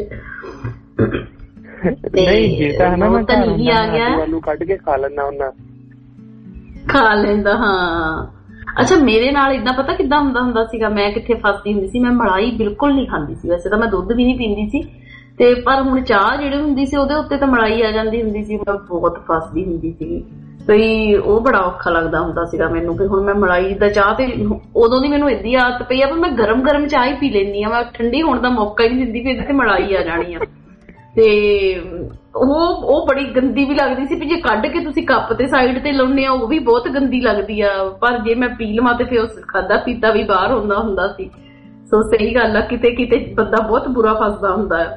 ਨਹੀਂ ਜੇ ਤਾਂ ਹਨਾ ਮੈਂ ਆਲੂ ਕੱਢ ਕੇ ਖਾ ਲੈਂਦਾ ਹੁੰਦਾ, ਖਾ ਲੈਂਦਾ। ਹਾਂ ਅੱਛਾ, ਮੇਰੇ ਨਾਲ ਏਦਾਂ ਪਤਾ ਕਿੱਦਾਂ ਹੁੰਦਾ ਹੁੰਦਾ ਸੀਗਾ, ਮੈਂ ਕਿੱਥੇ ਫਸਦੀ ਹੁੰਦੀ ਸੀ, ਮੈਂ ਮਲਾਈ ਬਿਲਕੁਲ ਨਹੀਂ ਖਾਂਦੀ ਸੀ। ਵੈਸੇ ਤਾਂ ਮੈਂ ਦੁੱਧ ਵੀ ਨਹੀਂ ਪੀਂਦੀ ਸੀ, ਤੇ ਪਰ ਹੁਣ ਚਾਹ ਜਿਹੜੀ ਹੁੰਦੀ ਸੀ ਉਹਦੇ ਉੱਤੇ ਤਾਂ ਮਲਾਈ ਆ ਜਾਂਦੀ ਹੁੰਦੀ ਸੀ। ਮੈਂ ਬਹੁਤ ਫਸਦੀ ਹੁੰਦੀ ਸੀਗੀ, ਤੇ ਉਹ ਬੜਾ ਔਖਾ ਲੱਗਦਾ ਹੁੰਦਾ ਸੀਗਾ ਮੈਨੂੰ ਕਿ ਹੁਣ ਮੈਂ ਮਲਾਈ ਦਾ ਚਾਹ, ਤੇ ਉਦੋਂ ਦੀ ਮੈਨੂੰ ਏਦੀ ਆਦਤ ਪਈ ਆ ਪਰ ਮੈਂ ਗਰਮ ਗਰਮ ਚਾਹ ਹੀ ਪੀ ਲੈਂਦੀ ਆ, ਮੈਂ ਠੰਡੀ ਹੋਣ ਦਾ ਮੌਕਾ ਹੀ ਨਹੀਂ ਦਿੰਦੀ ਵੀ ਇਹਦੇ ਤੇ ਮਲਾਈ ਆ ਜਾਣੀ ਆ। ਤੇ ਉਹ ਉਹ ਬੜੀ ਗੰਦੀ ਵੀ ਲੱਗਦੀ ਸੀ ਵੀ ਜੇ ਕੱਢ ਕੇ ਤੁਸੀਂ ਕੱਪ ਤੇ ਸਾਈਡ ਤੇ ਲਾਉਣੇ ਆ ਉਹ ਵੀ ਬਹੁਤ ਗੰਦੀ ਲੱਗਦੀ ਆ, ਪਰ ਜੇ ਮੈਂ ਪੀ ਲਵਾਂ ਤੇ ਫਿਰ ਉਸ ਖਾਧਾ ਪੀਤਾ ਵੀ ਬਾਹਰ ਹੁੰਦਾ ਹੁੰਦਾ ਸੀ। ਸੋ ਸਹੀ ਗੱਲ ਆ, ਕਿਤੇ ਕਿਤੇ ਬੰਦਾ ਬਹੁਤ ਬੁਰਾ ਫਸਦਾ ਹੁੰਦਾ ਆ।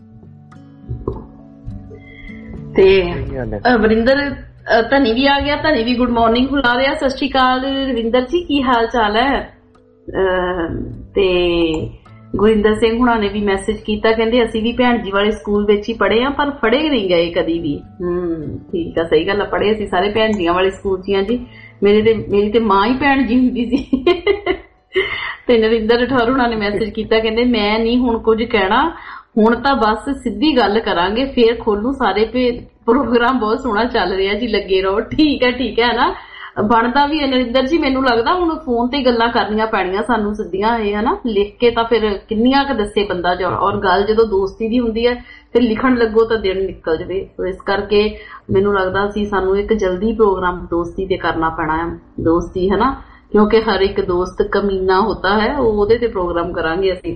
ਤੇ ਵਰਿੰਦਰ ਧਨੀ ਵੀ ਆ ਗਿਆ, ਧਨੀ ਵੀ ਗੁੱਡ ਮਾਰਨਿੰਗ ਬੁਲਾ ਰਿਹਾ। ਸਤਿ ਸ਼੍ਰੀ ਅਕਾਲ ਰਵਿੰਦਰ ਜੀ, ਕੀ ਹਾਲ ਚਾਲ ਹੈ? ਤੇ ਗੁਰਿੰਦਰ ਸਿੰਘ ਹੁਣਾਂ ਨੇ ਵੀ ਮੈਸੇਜ ਕੀਤਾ, ਕਹਿੰਦੇ ਅਸੀਂ ਵੀ ਭੈਣ ਜੀ ਵਾਲੇ ਸਕੂਲ ਵਿੱਚ ਹੀ ਪੜ੍ਹੇ ਆ ਪਰ ਫੜੇ ਨਹੀਂ ਗਏ ਕਦੀ ਵੀ। ਹਮ ਠੀਕ ਆ, ਸਹੀ ਗੱਲ ਆ, ਪੜ੍ਹੇ ਅਸੀਂ ਸਾਰੇ ਭੈਣ ਜੀਆਂ ਵਾਲੇ ਸਕੂਲ ਚ ਆ ਜੀ। ਮੇਰੇ ਤੇ ਮੇਰੀ ਤੇ ਮਾਂ ਹੀ ਭੈਣ ਜੀ ਹੁੰਦੀ ਸੀ। ਤੇ ਨਰਿੰਦਰ ਠੌਰ ਹੁਣਾਂ ਨੇ ਮੈਸੇਜ ਕੀਤਾ, ਕਹਿੰਦੇ ਮੈਂ ਨਹੀਂ ਹੁਣ ਕੁਝ ਕਹਿਣਾ, ਹੁਣ ਤਾਂ ਬਸ ਸਿੱਧੀ ਗੱਲ ਕਰਾਂਗੇ, ਫੇਰ ਖੋਲੂ ਸਾਰੇ ਪ੍ਰੋਗਰਾਮ, ਬਹੁਤ ਸੋਹਣਾ ਚੱਲ ਰਿਹਾ ਜੀ, ਲੱਗੇ ਰਹੋ। ਠੀਕ ਹੈ ਠੀਕ ਹੈ ਨਾ, ਬਣਦਾ ਵੀ ਹੈ ਨਰਿੰਦਰ ਜੀ। ਮੈਨੂੰ ਲੱਗਦਾ ਹੁਣ ਫੋਨ ਤੇ ਗੱਲਾਂ ਕਰਨੀਆਂ ਪੈਣੀਆਂ ਸਾਨੂੰ ਸਿੱਧੀਆਂ, ਇਹ ਹਨਾ, ਲਿਖ ਕੇ ਤਾਂ ਫਿਰ ਕਿੰਨੀਆਂ ਕੁ ਦੱਸੇ ਬੰਦਾ। ਔਰ ਗੱਲ ਜਦੋਂ ਦੋਸਤੀ ਦੀ ਹੁੰਦੀ ਹੈ ਤੇ ਲਿਖਣ ਲੱਗੋ ਤਾਂ ਦਿਨ ਨਿਕਲ ਜਾਵੇ। ਸੋ ਇਸ ਕਰਕੇ ਮੈਨੂੰ ਲੱਗਦਾ ਸੀ ਸਾਨੂੰ ਇੱਕ ਜਲਦੀ ਪ੍ਰੋਗਰਾਮ ਦੋਸਤੀ ਤੇ ਕਰਨਾ ਪੈਣਾ ਹੈ, ਦੋਸਤੀ ਹਨਾ, ਕਿਉਂਕਿ ਹਰ ਇੱਕ ਦੋਸਤ ਕਮੀਨਾ ਹੁੰਦਾ ਹੈ, ਉਹਦੇ ਤੇ ਪ੍ਰੋਗਰਾਮ ਕਰਾਂਗੇ ਅਸੀਂ।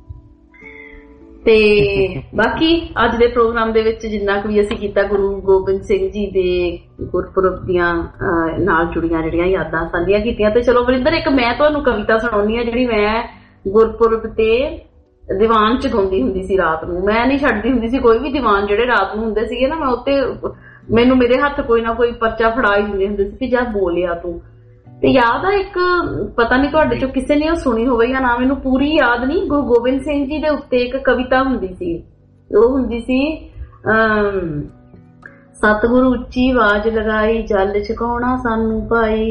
ਤੇ ਬਾਕੀ ਅੱਜ ਦੇ ਪ੍ਰੋਗਰਾਮ ਦੇ ਵਿੱਚ ਜਿੰਨਾ ਕੁ ਵੀ ਅਸੀਂ ਕੀਤਾ ਗੁਰੂ ਗੋਬਿੰਦ ਸਿੰਘ ਜੀ ਦੇ ਗੁਰਪੁਰਬ ਦੀਆਂ ਨਾਲ ਜੁੜੀਆਂ ਜਿਹੜੀਆਂ ਯਾਦਾਂ ਸਾਂਝੀਆਂ ਕੀਤੀਆਂ। ਤੇ ਚਲੋ ਵਰਿੰਦਰ, ਇੱਕ ਮੈਂ ਤੁਹਾਨੂੰ ਕਵਿਤਾ ਸੁਣਾਉਣੀ ਆ ਜਿਹੜੀ ਮੈਂ ਗੁਰਪੁਰਬ ਤੇ ਦੀਵਾਨ ਚ ਗਾਉਂਦੀ ਹੁੰਦੀ ਸੀ ਰਾਤ ਨੂੰ। ਮੈਂ ਨਹੀਂ ਛੱਡਦੀ ਹੁੰਦੀ ਸੀ ਕੋਈ ਵੀ ਦੀਵਾਨ ਜਿਹੜੇ ਰਾਤ ਨੂੰ ਹੁੰਦੇ ਸੀਗੇ ਨਾ, ਮੈਂ ਉੱਤੇ ਮੈਨੂੰ ਮੇਰੇ ਹੱਥ ਕੋਈ ਨਾ ਕੋਈ ਪਰਚਾ ਫੜਾ ਹੀ ਦਿੰਦੇ ਹੁੰਦੇ ਸੀ ਕਿ ਜਾ ਬੋਲਿਆ ਤੂੰ। ਤੇ ਯਾਦ ਆ ਇੱਕ, ਪਤਾ ਨਹੀਂ ਤੁਹਾਡੇ ਚੋਂ ਕਿਸੇ ਨੇ ਉਹ ਸੁਣੀ ਹੋਵੇ ਜਾਂ ਨਾ, ਮੈਨੂੰ ਪੂਰੀ ਯਾਦ ਨਹੀਂ। ਗੁਰੂ ਗੋਬਿੰਦ ਸਿੰਘ ਜੀ ਦੇ ਉੱਤੇ ਇੱਕ ਕਵਿਤਾ ਹੁੰਦੀ ਸੀ, ਉਹ ਹੁੰਦੀ ਸੀ ਅਮ ਸਤਿਗੁਰੂ ਉੱਚੀ ਆਵਾਜ਼ ਲਗਾਈ, ਜਲ ਛਕਾਉਣਾ ਸਾਨੂੰ ਭਾਈ,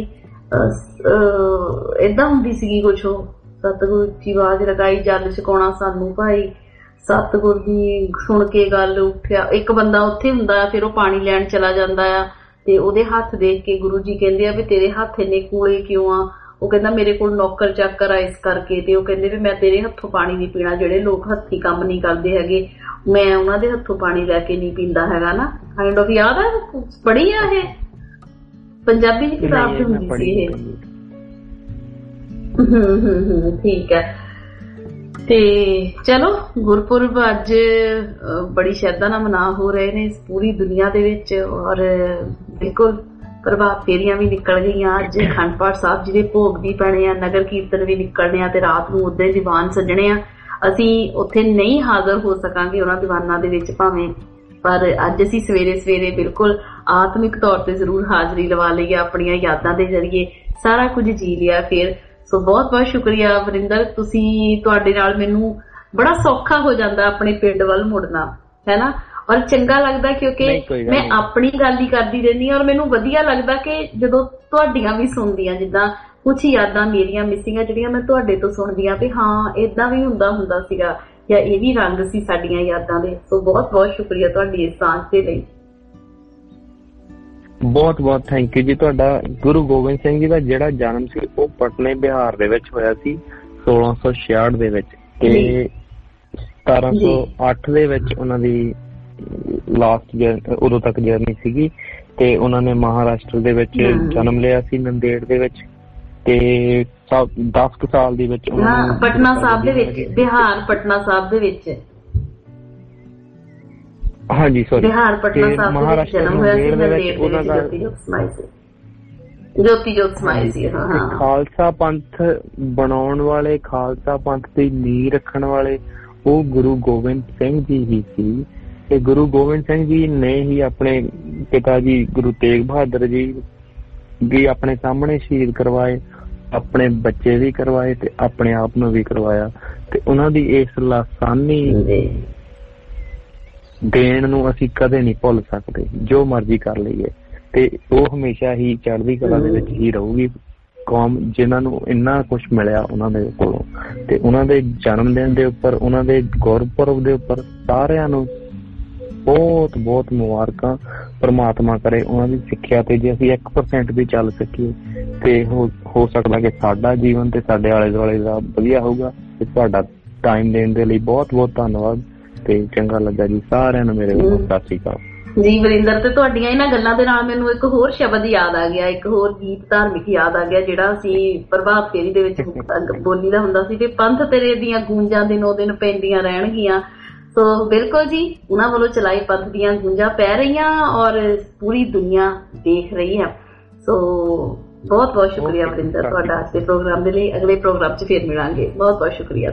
ਏਦਾਂ ਹੁੰਦੀ ਸੀਗੀ ਕੁਛ। ਉਹ ਸਤਿਗੁਰੂ ਉੱਚੀ ਆਵਾਜ਼ ਲਗਾਈ, ਜਲ ਛਕਾਉਣਾ ਸਾਨੂੰ ਭਾਈ, ਸਤਿਗੁਰ ਦੀ ਸੁਣ ਕੇ ਗੱਲ ਉੱਠਿਆ। ਇੱਕ ਬੰਦਾ ਉੱਥੇ ਹੁੰਦਾ, ਫਿਰ ਉਹ ਪਾਣੀ ਲੈਣ ਚਲਾ ਜਾਂਦਾ ਆ ਤੇ ਉਹਦੇ ਹੱਥ ਦੇਖ ਕੇ ਗੁਰੂ ਜੀ ਕਹਿੰਦੇ ਆ ਵੀ ਤੇਰੇ ਹੱਥ ਇੰਨੇ ਕੂਲੇ ਕਿਉਂ ਆ? ਉਹ ਕਹਿੰਦਾ ਮੇਰੇ ਕੋਲ ਨੌਕਰ ਚਾਕਰ ਆ ਇਸ ਕਰਕੇ, ਤੇ ਉਹ ਕਹਿੰਦੇ ਵੀ ਮੈਂ ਤੇਰੇ ਹੱਥੋਂ ਪਾਣੀ ਨਹੀਂ ਪੀਣਾ, ਜਿਹੜੇ ਲੋਕ ਹੱਥੀ ਕੰਮ ਨਹੀਂ ਕਰਦੇ ਹੈਗੇ ਮੈਂ ਉਹਨਾਂ ਦੇ ਹੱਥੋਂ ਪਾਣੀ ਲੈ ਕੇ ਨਹੀਂ ਪੀਂਦਾ ਹੈਗਾ ਨਾ, ਕਾਈਂਡ ਆਫ। ਯਾਦ ਆ ਪੜ੍ਹੀ ਆ ਇਹ ਪੰਜਾਬੀ ਦੀ ਕਿਤਾਬ ਚ ਹੁੰਦੀ ਸੀ ਇਹ। ਹਮ ਹਮ ਹਮ ਠੀਕ ਹੈ। ਤੇ ਚਲੋ ਗੁਰਪੁਰਬ ਅੱਜ ਬੜੀ ਸ਼ਰਧਾ ਨਾਲ ਮਨਾ ਹੋ ਰਹੇ ਨੇ ਪੂਰੀ ਦੁਨੀਆ ਦੇ ਵਿੱਚ, ਔਰ ਬਿਲਕੁਲ ਪ੍ਰਭਾਤ ਫੇਰੀਆਂ ਵੀ ਨਿਕਲ ਗਈਆਂ। ਅੱਜ ਅਖੰਡ ਪਾਠ ਸਾਹਿਬ ਜੀ ਦੇ ਭੋਗ ਵੀ ਪੈਣੇ ਆ, ਨਗਰ ਕੀਰਤਨ ਵੀ ਨਿਕਲਣੇ ਆ, ਤੇ ਰਾਤ ਨੂੰ ਉਦਾਂ ਦੀਵਾਨ ਸੱਜਣੇ ਆ। ਅਸੀਂ ਉੱਥੇ ਨਹੀਂ ਹਾਜ਼ਰ ਹੋ ਸਕਾਂਗੇ ਉਹਨਾਂ ਦੀਵਾਨਾਂ ਦੇ ਵਿੱਚ ਭਾਵੇਂ, ਪਰ ਅੱਜ ਅਸੀਂ ਸਵੇਰੇ ਸਵੇਰੇ ਬਿਲਕੁਲ ਆਤਮਿਕ ਤੌਰ ਤੇ ਜ਼ਰੂਰ ਹਾਜ਼ਰੀ ਲਵਾ ਲਈ ਆ, ਆਪਣੀਆਂ ਯਾਦਾਂ ਦੇ ਜ਼ਰੀਏ ਸਾਰਾ ਕੁਝ ਜੀ ਲਿਆ ਫਿਰ। ਸੋ ਬਹੁਤ ਬਹੁਤ ਸ਼ੁਕਰੀਆ ਵਰਿੰਦਰ, ਤੁਸੀਂ ਤੁਹਾਡੇ ਨਾਲ ਮੈਨੂੰ ਬੜਾ ਸੌਖਾ ਹੋ ਜਾਂਦਾ ਆਪਣੇ ਪਿੰਡ ਵੱਲ ਮੁੜਨਾ, ਹੈ ਨਾ, ਔਰ ਚੰਗਾ ਲੱਗਦਾ ਕਿਉਂਕਿ ਮੈਂ ਆਪਣੀ ਗੱਲ ਹੀ ਕਰਦੀ ਰਹਿੰਦੀ ਹਾਂ, ਔਰ ਮੈਨੂੰ ਵਧੀਆ ਲੱਗਦਾ ਕਿ ਜਦੋਂ ਤੁਹਾਡੀਆਂ ਵੀ ਸੁਣਦੀਆਂ, ਜਿੱਦਾਂ ਕੁਛ ਯਾਦਾਂ ਮੇਰੀਆਂ ਮਿਸਿੰਗ ਆ ਜਿਹੜੀਆਂ ਮੈਂ ਤੁਹਾਡੇ ਤੋਂ ਸੁਣਦੀਆਂ ਵੀ ਹਾਂ ਏਦਾਂ ਵੀ ਹੁੰਦਾ ਹੁੰਦਾ ਸੀਗਾ, ਜਾਂ ਇਹ ਵੀ ਰੰਗ ਸੀ ਸਾਡੀਆਂ ਯਾਦਾਂ ਦੇ। ਸੋ ਬਹੁਤ ਬਹੁਤ ਸ਼ੁਕਰੀਆ ਤੁਹਾਡੀ ਇਸ ਸਾਂਝ ਦੇ ਲਈ। ਬਹੁਤ ਬਹੁਤ ਥੈਂਕ ਯੂ ਜੀ ਤੁਹਾਡਾ। ਗੁਰੂ ਗੋਬਿੰਦ ਸਿੰਘ ਜੀ ਦਾ ਜਿਹੜਾ ਜਨਮ ਸੀ ਉਹ ਪਟਨੇ ਬਿਹਾਰ ਦੇ ਵਿੱਚ ਹੋਇਆ ਸੀ ਸੋਲਾਂ ਸੌ ਛਿਆਹਠ ਦੇ ਵਿੱਚ, ਤੇ ਸਤਾਰਾਂ ਸੌ ਅੱਠ ਦੇ ਵਿੱਚ ਉਹਨਾਂ ਦੀ ਲਾਸਟ ਉਦੋਂ ਤੱਕ ਜਰਨੀ ਸੀਗੀ, ਤੇ ਉਹਨਾਂ ਨੇ ਮਹਾਰਾਸ਼ਟਰ ਦੇ ਵਿੱਚ ਜਨਮ ਲਿਆ ਸੀ, ਨੰਦੇੜ ਦੇ ਵਿੱਚ, ਤੇ ਦਸ ਕੁ ਸਾਲ ਦੀ ਵਿੱਚ ਪਟਨਾ ਸਾਹਿਬ ਦੇ ਵਿੱਚ, ਬਿਹਾਰ ਪਟਨਾ ਸਾਹਿਬ ਦੇ ਵਿੱਚ, ਹਾਂਜੀ ਸੋਰੀ ਬਿਹਾਰ ਪਟਨਾ ਸਾਹਿਬ ਦੇ ਵਿੱਚ ਜਨਮ ਹੋਇਆ ਸੀ, ਨੰਦੇੜ ਉਹਨਾਂ ਦਾ ਜੋਤੀ ਜੋਤ ਸਮਾਈ ਸੀ। ਹਾਂ, ਖਾਲਸਾ ਪੰਥ ਬਣਾਉਣ ਵਾਲੇ, ਖਾਲਸਾ ਪੰਥ ਦੀ ਨੀਂਹ ਰੱਖਣ ਵਾਲੇ ਉਹ ਗੁਰੂ ਗੋਬਿੰਦ ਸਿੰਘ ਜੀ ਹੀ ਸੀ। ਤੇ ਗੁਰੂ ਗੋਬਿੰਦ ਸਿੰਘ ਜੀ ਨੇ ਹੀ ਆਪਣੇ ਪਿਤਾ ਜੀ ਗੁਰੂ ਤੇਗ ਬਹਾਦਰ ਜੀ ਵੀ ਆਪਣੇ ਸਾਹਮਣੇ ਸ਼ਹੀਦ ਕਰਵਾਏ, ਆਪਣੇ ਬੱਚੇ ਵੀ ਕਰਵਾਏ, ਤੇ ਆਪਣੇ ਆਪ ਨੂੰ ਵੀ ਕਰਵਾਇਆ। ਤੇ ਉਹਨਾਂ ਦੀ ਇਸ ਲਾਸਾਨੀ ਦੇਣ ਨੂੰ ਅਸੀਂ ਕਦੇ ਨਹੀਂ ਭੁੱਲ ਸਕਦੇ, ਜੋ ਮਰਜ਼ੀ ਕਰ ਲਈਏ। ਤੇ ਉਹ ਹਮੇਸ਼ਾ ਹੀ ਚੜ੍ਹਦੀ ਕਲਾ ਦੇ ਵਿੱਚ ਹੀ ਰਹੂਗੀ ਕੌਮ ਜਿਨ੍ਹਾਂ ਨੂੰ ਇੰਨਾ ਕੁਛ ਮਿਲਿਆ ਉਹਨਾਂ ਦੇ ਕੋਲੋਂ। ਤੇ ਉਹਨਾਂ ਦੇ ਜਨਮ ਦਿਨ ਦੇ ਉੱਪਰ, ਉਹਨਾਂ ਦੇ ਗੁਰਪੁਰਬ ਦੇ ਉੱਪਰ ਸਾਰਿਆਂ ਨੂੰ ਬਹੁਤ ਬਹੁਤ ਮੁਬਾਰਕਾਂ। ਪਰਮਾਤਮਾ ਕਰੇ ਉਹਨਾਂ ਦੀ ਸਿੱਖਿਆ ਤੇ ਜੇ ਅਸੀਂ ਇੱਕ ਪਰਸੈਂਟ ਵੀ ਚੱਲ ਸਕੀਏ ਤੇ ਹੋ ਸਕਦਾ ਕਿ ਸਾਡਾ ਜੀਵਨ ਤੇ ਸਾਡੇ ਆਲੇ ਦੁਆਲੇ ਦਾ ਵਧੀਆ ਹੋਊਗਾ। ਤੇ ਤੁਹਾਡਾ ਟਾਈਮ ਦੇਣ ਦੇ ਲਈ ਬਹੁਤ ਬਹੁਤ ਧੰਨਵਾਦ, ਤੇ ਚੰਗਾ ਲੱਗਾ ਜੀ ਸਾਰਿਆਂ ਨੂੰ ਮੇਰੇ ਵੱਲੋਂ ਸਤਿ ਸ਼੍ਰੀ ਅਕਾਲ ਜੀ। ਵਰਿੰਦਰ, ਤੇ ਤੁਹਾਡੀਆਂ ਇਹਨਾਂ ਗੱਲਾਂ ਦੇ ਨਾਲ ਮੈਨੂੰ ਇੱਕ ਹੋਰ ਸ਼ਬਦ ਯਾਦ ਆ ਗਿਆ, ਇੱਕ ਹੋਰ ਗੀਤ ਧਾਰਮਿਕ ਯਾਦ ਆ ਗਿਆ ਜਿਹੜਾ ਅਸੀਂ ਪ੍ਰਭਾਤ ਫੇਰੀ ਦੇ ਵਿੱਚ ਬੋਲੀ ਦਾ ਹੁੰਦਾ ਸੀ, ਤੇ ਪੰਥ ਤੇਰੇ ਦੀਆਂ ਗੂੰਜਾਂ ਦਿਨੋਂ ਦਿਨ ਪੈਂਦੀਆਂ ਰਹਿਣਗੀਆਂ। ਸੋ ਬਿਲਕੁਲ ਜੀ, ਉਹਨਾਂ ਵੱਲੋਂ ਚਲਾਈ ਪੰਥ ਦੀਆਂ ਗੂੰਜਾਂ ਪੈ ਰਹੀਆਂ ਔਰ ਪੂਰੀ ਦੁਨੀਆ ਦੇਖ ਰਹੀ ਹੈ। ਸੋ ਬਹੁਤ ਬਹੁਤ ਸ਼ੁਕਰੀਆ ਵਰਿੰਦਰ ਤੁਹਾਡਾ ਅੱਜ ਦੇ ਪ੍ਰੋਗਰਾਮ ਦੇ ਲਈ। ਅਗਲੇ ਪ੍ਰੋਗਰਾਮ 'ਚ ਫਿਰ ਮਿਲਾਂਗੇ। ਬਹੁਤ ਬਹੁਤ ਸ਼ੁਕਰੀਆ।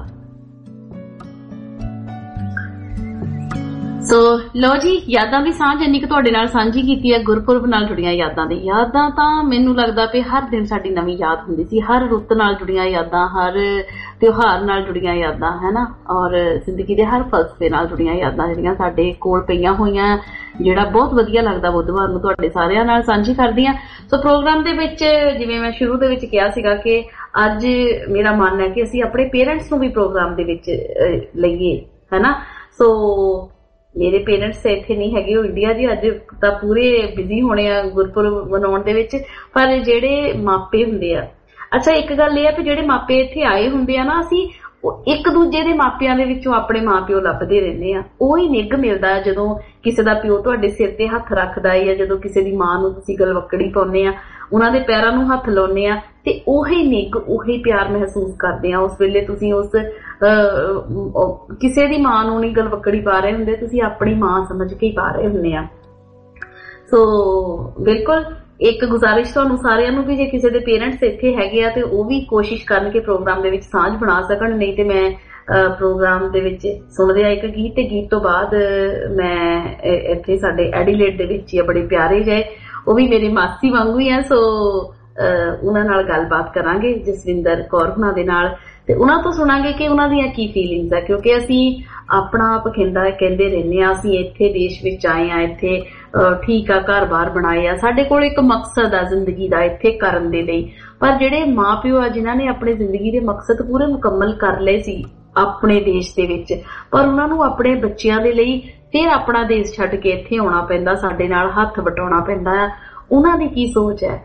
ਸੋ ਲਓ ਜੀ, ਯਾਦਾਂ ਦੀ ਸਾਂਝ ਇੰਨੀ ਕੁ ਤੁਹਾਡੇ ਨਾਲ ਸਾਂਝੀ ਕੀਤੀ ਹੈ, ਗੁਰਪੁਰਬ ਨਾਲ ਜੁੜੀਆਂ ਯਾਦਾਂ ਦੀ। ਯਾਦਾਂ ਤਾਂ ਮੈਨੂੰ ਲੱਗਦਾ ਵੀ ਹਰ ਦਿਨ ਸਾਡੀ ਨਵੀਂ ਯਾਦ ਹੁੰਦੀ ਸੀ, ਹਰ ਰੁੱਤ ਨਾਲ ਜੁੜੀਆਂ ਯਾਦਾਂ, ਹਰ ਤਿਉਹਾਰ ਨਾਲ ਜੁੜੀਆਂ ਯਾਦਾਂ, ਹੈ ਨਾ, ਔਰ ਜ਼ਿੰਦਗੀ ਦੇ ਹਰ ਫਲਸਫੇ ਨਾਲ ਜੁੜੀਆਂ ਯਾਦਾਂ ਜਿਹੜੀਆਂ ਸਾਡੇ ਕੋਲ ਪਈਆਂ ਹੋਈਆਂ, ਜਿਹੜਾ ਬਹੁਤ ਵਧੀਆ ਲੱਗਦਾ ਬੁੱਧਵਾਰ ਨੂੰ ਤੁਹਾਡੇ ਸਾਰਿਆਂ ਨਾਲ ਸਾਂਝੀ ਕਰਦੀ ਹਾਂ। ਸੋ ਪ੍ਰੋਗਰਾਮ ਦੇ ਵਿੱਚ ਜਿਵੇਂ ਮੈਂ ਸ਼ੁਰੂ ਦੇ ਵਿੱਚ ਕਿਹਾ ਸੀਗਾ ਕਿ ਅੱਜ ਮੇਰਾ ਮਨ ਹੈ ਕਿ ਅਸੀਂ ਆਪਣੇ ਪੇਰੈਂਟਸ ਨੂੰ ਵੀ ਪ੍ਰੋਗਰਾਮ ਦੇ ਵਿੱਚ ਲਈਏ, ਹੈ ਨਾ। ਸੋ ਮੇਰੇ ਪੇਰੈਂਟਸ ਇੱਥੇ ਨਹੀਂ ਹੈਗੇ, ਉਹ ਇੰਡੀਆ ਜੀ ਅੱਜ ਤਾਂ ਪੂਰੇ ਬਿਜ਼ੀ ਹੋਣੇ ਆ ਗੁਰਪੁਰਬ ਮਨਾਉਣ ਦੇ ਵਿੱਚ, ਪਰ ਜਿਹੜੇ ਮਾਪੇ ਹੁੰਦੇ ਆ, ਅੱਛਾ ਇੱਕ ਗੱਲ ਇਹ ਆ ਵੀ ਜਿਹੜੇ ਮਾਪੇ ਇੱਥੇ ਆਏ ਹੁੰਦੇ ਆ ਨਾ, ਅਸੀਂ ਇੱਕ ਦੂਜੇ ਦੇ ਮਾਪਿਆਂ ਦੇ ਵਿੱਚੋਂ ਆਪਣੇ ਮਾਂ-ਪਿਓ ਲੱਭਦੇ ਰਹਿੰਦੇ ਆ। ਉਹ ਹੀ ਨਿੱਘ ਮਿਲਦਾ ਜਦੋਂ ਕਿਸੇ ਦਾ ਪਿਓ ਤੁਹਾਡੇ ਸਿਰ ਤੇ ਹੱਥ ਰੱਖਦਾ ਹੈ, ਜਾਂ ਜਦੋਂ ਕਿਸੇ ਦੀ ਮਾਂ ਨੂੰ ਤੁਸੀਂ ਗਲਵੱਕੜੀ ਪਾਉਂਦੇ ਆ, ਉਹਨਾਂ ਦੇ ਪੈਰਾਂ ਨੂੰ ਹੱਥ ਲਾਉਂਦੇ ਆ, ਤੇ ਉਹੀ ਨਿੱਘ, ਉਹੀ ਪਿਆਰ ਮਹਿਸੂਸ ਕਰਦੇ ਆ। ਉਸ ਵੇਲੇ ਤੁਸੀਂ ਉਸ ਕਿਸੇ ਦੀ ਮਾਂ ਨੂੰ ਨਹੀਂ ਗਲਵੱਕੜੀ ਪਾ ਰਹੇ ਹੁੰਦੇ, ਤੁਸੀਂ ਆਪਣੀ ਮਾਂ ਸਮਝ ਕੇ ਹੀ ਪਾ ਰਹੇ ਹੁੰਦੇ ਆ। ਸੋ ਬਿਲਕੁਲ ਇੱਕ ਗੁਜ਼ਾਰਿਸ਼ ਤੁਹਾਨੂੰ ਸਾਰਿਆਂ ਨੂੰ ਵੀ, ਜੇ ਕਿਸੇ ਦੇ ਪੇਰੈਂਟਸ ਇੱਥੇ ਹੈਗੇ ਆ ਤੇ ਉਹ ਵੀ ਕੋਸ਼ਿਸ਼ ਕਰਨ ਕਿ ਪ੍ਰੋਗਰਾਮ ਦੇ ਵਿੱਚ ਸਾਂਝ ਬਣਾ ਸਕਣ। ਨਹੀਂ ਤੇ ਮੈਂ ਪ੍ਰੋਗਰਾਮ ਦੇ ਵਿੱਚ ਸੁਣਦੇ ਆ ਇੱਕ ਗੀਤ, ਤੇ ਗੀਤ ਤੋਂ ਬਾਅਦ ਮੈਂ ਇੱਥੇ ਸਾਡੇ ਐਡੀਲੇਡ ਦੇ ਵਿੱਚ ਹੀ ਆ ਬੜੇ ਪਿਆਰੇ ਜਿਹੇ, ਉਹ ਵੀ ਮੇਰੇ ਮਾਸੀ ਵਾਂਗੂ ਹੀ ਆ। ਸੋ ਉਹਨਾਂ ਨਾਲ ਗੱਲਬਾਤ ਕਰਾਂਗੇ, ਜਸਵਿੰਦਰ ਕੌਰ ਹੁਣਾਂ ਦੇ ਨਾਲ, ਤੇ ਉਹਨਾਂ ਤੋਂ ਸੁਣਾਂਗੇ ਕਿ ਉਹਨਾਂ ਦੀਆਂ ਕੀ ਫੀਲਿੰਗਸ ਆ, ਕਿਉਂਕਿ ਅਸੀਂ ਆਪਣਾ ਆਪ ਕਹਿੰਦਾ ਕਹਿੰਦੇ ਰਹਿੰਦੇ ਆ, ਅਸੀਂ ਇੱਥੇ ਦੇਸ਼ ਵਿੱਚ ਆਏ ਆ, ਇੱਥੇ ਠੀਕ ਆ ਘਰ-ਬਾਰ ਬਣਾਏ ਆ, ਸਾਡੇ ਕੋਲ ਇੱਕ ਮਕਸਦ ਆ ਜ਼ਿੰਦਗੀ ਦਾ ਇੱਥੇ ਕਰਨ ਦੇ ਲਈ। ਪਰ ਜਿਹੜੇ ਮਾਂ ਪਿਓ ਆ ਜਿਨ੍ਹਾਂ ਨੇ ਆਪਣੇ ਜ਼ਿੰਦਗੀ ਦੇ ਮਕਸਦ ਪੂਰੇ ਮੁਕੰਮਲ ਕਰ ਲਏ ਸੀ ਆਪਣੇ ਦੇਸ਼ ਦੇ ਵਿੱਚ, ਪਰ ਉਹਨਾਂ ਨੂੰ ਆਪਣੇ ਬੱਚਿਆਂ ਦੇ ਲਈ ਫਿਰ ਆਪਣਾ ਦੇਸ਼ ਛੱਡ ਕੇ ਇੱਥੇ ਆਉਣਾ ਪੈਂਦਾ, ਸਾਡੇ ਨਾਲ ਹੱਥ ਵਟਾਉਣਾ ਪੈਂਦਾ ਆ। ਉਹਨਾਂ ਦੀ ਕੀ ਸੋਚ ਹੈ,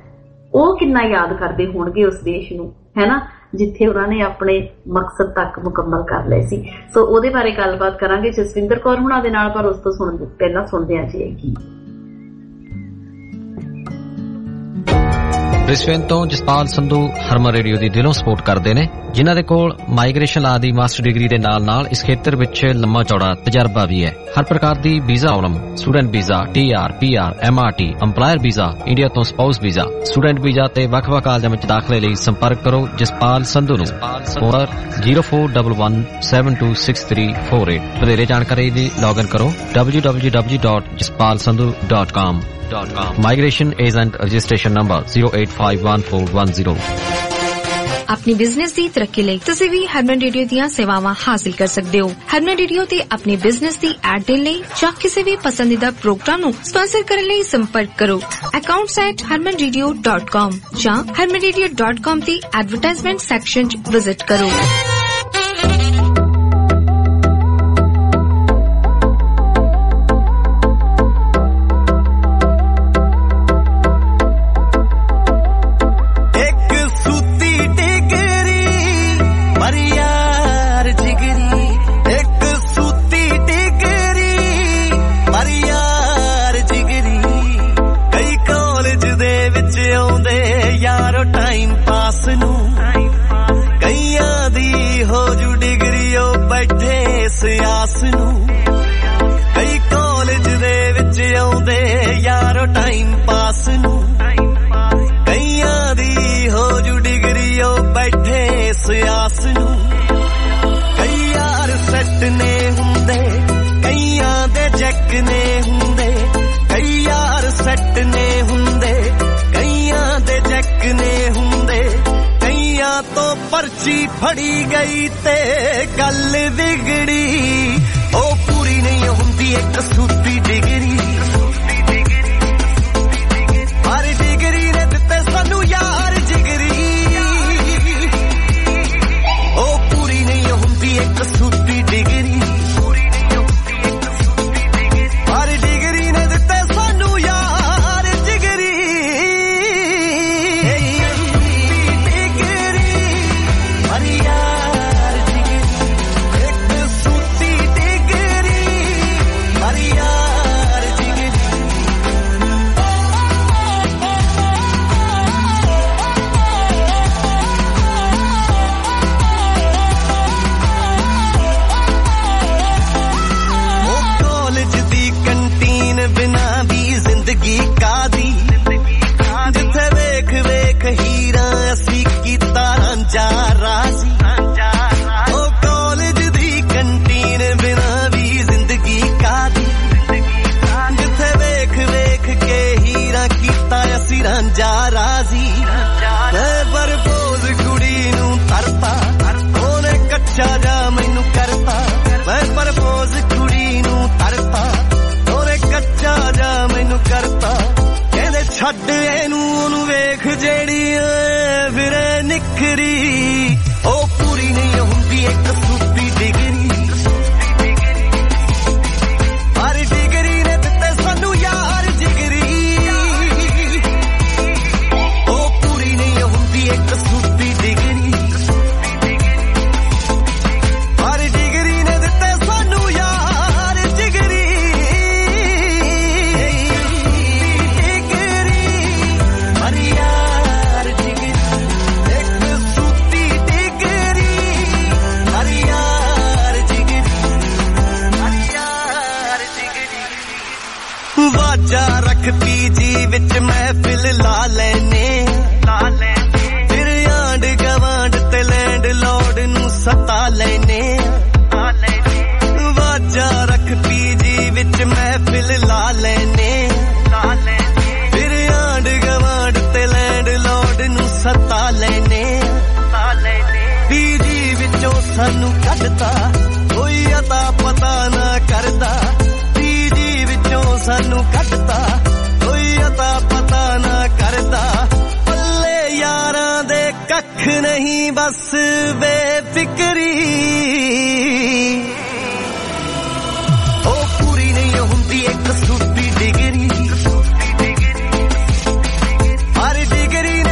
ਉਹ ਕਿੰਨਾ ਯਾਦ ਕਰਦੇ ਹੋਣਗੇ ਉਸ ਦੇਸ਼ ਨੂੰ, ਹੈ ਨਾ, ਜਿੱਥੇ ਉਹਨਾਂ ਨੇ ਆਪਣੇ ਮਕਸਦ ਤੱਕ ਮੁਕੰਮਲ ਕਰ ਲਏ ਸੀ। ਸੋ ਉਹਦੇ ਬਾਰੇ ਗੱਲਬਾਤ ਕਰਾਂਗੇ ਜਸਵਿੰਦਰ ਕੌਰ ਹੁਣਾਂ ਦੇ ਨਾਲ, ਪਰ ਉਸ ਤੋਂ ਸੁਣ ਪਹਿਲਾਂ ਸੁਣਦੇ ਹਾਂ ਜੀ ਇਹ ਗੀਤ। ਬ੍ਰਿਸਬੇਨ ਤੋਂ ਜਸਪਾਲ ਸੰਧੂ ਹਰਮਨ ਰੇਡੀਓ ਦੀ ਦਿਲੋਂ ਸਪੋਰਟ ਕਰਦੇ ਨੇ, ਜਿਨ੍ਹਾਂ ਦੇ ਕੋਲ ਮਾਈਗ੍ਰੇਸ਼ਨ ਲਾ ਦੀ ਮਾਸਟਰ ਡਿਗਰੀ ਦੇ ਨਾਲ ਨਾਲ ਇਸ ਖੇਤਰ ਵਿੱਚ ਲੰਮਾ ਚੌੜਾ ਤਜਰਬਾ ਵੀ ਹੈ। ਹਰ ਪ੍ਰਕਾਰ ਦੀ visa problem, student visa, T R, P R, M R T, employer visa, India ਤੋਂ ਸਪਾਊਸ ਵੀਜ਼ਾ, ਸਟੂਡੈਂਟ ਵੀਜ਼ਾ ਤੇ ਵੱਖ-ਵੱਖ ਕਾਲਜਾਂ ਵਿੱਚ ਦਾਖਲੇ ਲਈ ਸੰਪਰਕ ਕਰੋ ਜਸਪਾਲ ਸੰਧੂ ਨੂੰ। Number zero four one one seven two six three four eight. ਵਧੇਰੇ ਜਾਣਕਾਰੀ ਲਈ ਲੌਗਇਨ ਕਰੋ W W W dot Jaspal Sandhu dot com. Migration agent registration number zero eight five one four one zero। अपनी बिजनेस की तरक्की ਲਈ ਤੁਸੀਂ ਵੀ ਹਰਮਨ ਰੇਡੀਓ ਦੀਆਂ ਸੇਵਾਵਾਂ ਹਾਸਲ ਕਰ ਸਕਦੇ ਹੋ। ਹਰਮਨ ਰੇਡੀਓ ਤੇ ਆਪਣੇ ਬਿਜ਼ਨਸ ਦੀ ਐਡ ਦੇਣ ਲਈ ਜਾਂ ਕਿਸੇ ਵੀ ਪਸੰਦੀਦਾ ਪ੍ਰੋਗਰਾਮ ਨੂੰ ਸਪਾਂਸਰ ਕਰਨ ਲਈ ਸੰਪਰਕ ਕਰੋ accounts at harman radio dot com ਜਾਂ harman radio dot com ਦੀ ਐਡਵਰਟਾਈਜ਼ਮੈਂਟ ਸੈਕਸ਼ਨ 'ਚ ਵਿਜ਼ਿਟ ਕਰੋ। ਫੜੀ ਗਈ ਤੇ ਗੱਲ ਵਿਗੜੀ, ਉਹ ਪੂਰੀ ਨਹੀਂ ਹੁੰਦੀ ਇੱਕ ਸੂਤੀ ਡਿਗਰੀ। ਹਰ ਡਿਗਰੀ ਨੇ ਦਿੱਤੇ ਸਾਨੂੰ ਯਾਰ ਜਿਗਰੀ, ਉਹ ਪੂਰੀ ਨਹੀਂ ਹੁੰਦੀ ਇੱਕ ਸੂਤੀ ਡਿਗਰੀ। ਹਰ ਡਿਗਰੀ ਨੇ ਦਿੱਤੇ ਸਾਨੂੰ ਯਾਰ ਜਿਗਰੀ। ਛੱਡ ਇਹਨੂੰ ਉਹਨੂੰ ਵੇਖ ਜਿਹੜੀ ਫਿਰੇ ਨਿਖਰੀ, ਉਹ ਪੂਰੀ ਨਹੀਂ ਹੁੰਦੀ ਇੱਕ ਸੂਤੀ ਡਿਗਰੀ। ਹਰ ਡਿਗਰੀ ਨੇ ਦਿੱਤੇ ਸਾਨੂੰ ਯਾਰ ਜਿਗਰੀ, ਉਹ ਪੂਰੀ ਨਹੀਂ ਹੁੰਦੀ ਇੱਕ ਸੂਤੀ ਡਿਗਰੀ। ਹਰ ਡਿਗਰੀ ਨੇ ਦਿੱਤੇ ਸਾਨੂੰ ਯਾਰ ਜਿਗਰੀ। ਵਾਜਾ ਰੱਖ ਪੀਜੀ ਵਿੱਚ ਮਹਿਫਿਲ ਲਾ ਲੈਨੇ, ਫਿਰ ਆਂਡ ਗਵਾਂਡ ਤੇ ਲੈਂਡ ਲੋਡ ਨੂੰ ਸਤਾ ਲੈਨੇ। ਵਾਜਾ ਰੱਖ ਪੀਜੀ ਵਿੱਚ ਮਹਿਫਿਲ ਲਾ ਲੈਨੇ, ਫਿਰ ਆਂਡ ਗਵਾਂਡ ਤੇ ਲੈਂਡ ਲੋਡ ਨੂੰ ਸਤਾ ਲੈਨੇ। ਪੀਜੀ ਵਿੱਚੋਂ ਸਾਨੂੰ ਕੱਢਤਾ ਕੋਈ ਅਤਾ ਪਤਾ ਨਾ ਕਰਦਾ, ਸਾਨੂੰ ਕੱਢਤਾ ਕੋਈ ਅਤਾ ਪਤਾ ਨਾ ਕਰਦਾ। ਪੱਲੇ ਯਾਰਾਂ ਦੇ ਕੱਖ ਨਹੀਂ ਬਸ ਬੇਫਿਕਰੀ, ਉਹ ਪੂਰੀ ਨਹੀਂ ਹੁੰਦੀ ਇੱਕ ਸੂਤੀ ਡਿਗਰੀ। ਹਰ ਡਿਗਰੀ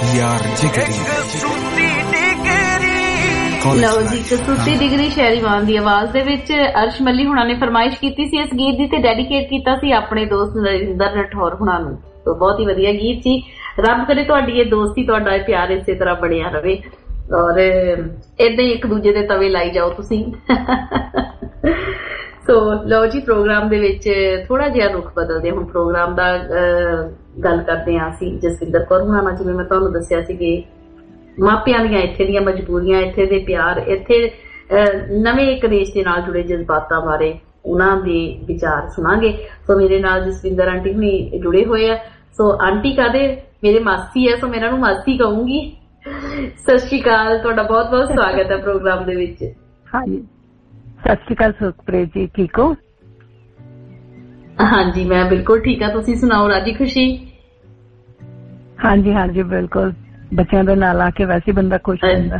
यार जिगरी ਲਓ ਜੀ ਕਸੂਤੀ ਡਿਗਰੀ ਸ਼ੈਰੀਵਾਨ ਦੀ ਆਵਾਜ਼ ਦੇ ਵਿੱਚ ਅਰਸ਼ ਮੱਲੀ ਹੁਣਾਂ ਨੇ ਫਰਮਾਇਸ਼ ਕੀਤੀ ਸੀ ਇਸ ਗੀਤ ਦੀ ਤੇ ਡੈਡੀਕੇਟ ਕੀਤਾ ਸੀ ਆਪਣੇ ਦੋਸਤ ਨਰਿੰਦਰ ਰਠੌਰ ਹੁਣਾਂ ਨੂੰ। ਤਾਂ ਬਹੁਤ ਹੀ ਵਧੀਆ ਗੀਤ ਸੀ। ਰੱਬ ਕਰੇ ਤੁਹਾਡੀ ਇਹ ਦੋਸਤੀ ਤੁਹਾਡਾ ਇਹ ਪਿਆਰ ਇਸੇ ਤਰ੍ਹਾਂ ਬਣਿਆ ਰਵੇ ਔਰ ਏਦਾਂ ਹੀ ਇੱਕ ਦੂਜੇ ਦੇ ਤਵੇ ਲਾਈ ਜਾਓ ਤੁਸੀਂ। ਸੋ ਲਓ ਜੀ ਪ੍ਰੋਗਰਾਮ ਦੇ ਵਿੱਚ ਥੋੜਾ ਜਿਹਾ ਰੁਖ ਬਦਲਦੇ ਹੁਣ ਪ੍ਰੋਗਰਾਮ ਦਾ ਗੱਲ ਕਰਦੇ ਹਾਂ ਅਸੀਂ ਜਸਵਿੰਦਰ ਕੌਰ ਹੁਣਾਂ ਨਾਲ। ਜਿਵੇਂ ਮੈਂ ਤੁਹਾਨੂੰ ਦੱਸਿਆ ਸੀਗੇ ਮਾਪਿਆਂ ਦੀਆਂ ਇੱਥੇ ਦੀਆਂ ਮਜਬੂਰੀਆਂ ਇੱਥੇ ਦੇ ਪਿਆਰ ਇੱਥੇ ਨਵੇਂ ਇੱਕ ਦੇਸ਼ ਦੇ ਨਾਲ ਜੁੜੇ ਜਜ਼ਬਾਤਾਂ ਬਾਰੇ ਉਹਨਾਂ ਦੇ ਵਿਚਾਰ ਸੁਣਾਂਗੇ। ਸੋ ਮੇਰੇ ਨਾਲ ਜਸਵਿੰਦਰ ਆਂਟੀ ਹੁਣੀ ਜੁੜੇ ਹੋਏ ਆ। ਸੋ ਆਂਟੀ ਕਾਹਦੇ ਮੇਰੇ ਮਾਸੀ ਹੈ ਸੋ ਮੈਂ ਇਹਨਾਂ ਨੂੰ ਮਾਸੀ ਕਹੂੰਗੀ। ਸਤਿ ਸ਼੍ਰੀ ਅਕਾਲ ਤੁਹਾਡਾ ਬਹੁਤ ਬਹੁਤ ਸਵਾਗਤ ਹੈ ਪ੍ਰੋਗਰਾਮ ਦੇ ਵਿੱਚ। ਹਾਂਜੀ ਸਤਿ ਸ਼੍ਰੀ ਅਕਾਲ ਸੁਖਪ੍ਰੀਤ ਜੀ ਠੀਕ ਹੋ? ਹਾਂਜੀ ਮੈਂ ਬਿਲਕੁਲ ਠੀਕ ਆ ਤੁਸੀਂ ਸੁਣਾਓ ਰਾਜੀ ਖੁਸ਼ੀ? ਹਾਂਜੀ ਹਾਂਜੀ ਬਿਲਕੁਲ ਬੱਚਿਆਂ ਦੇ ਨਾਲ ਆ ਕੇ ਵੈਸੇ ਬੰਦਾ ਖੁਸ਼ ਹੁੰਦਾ।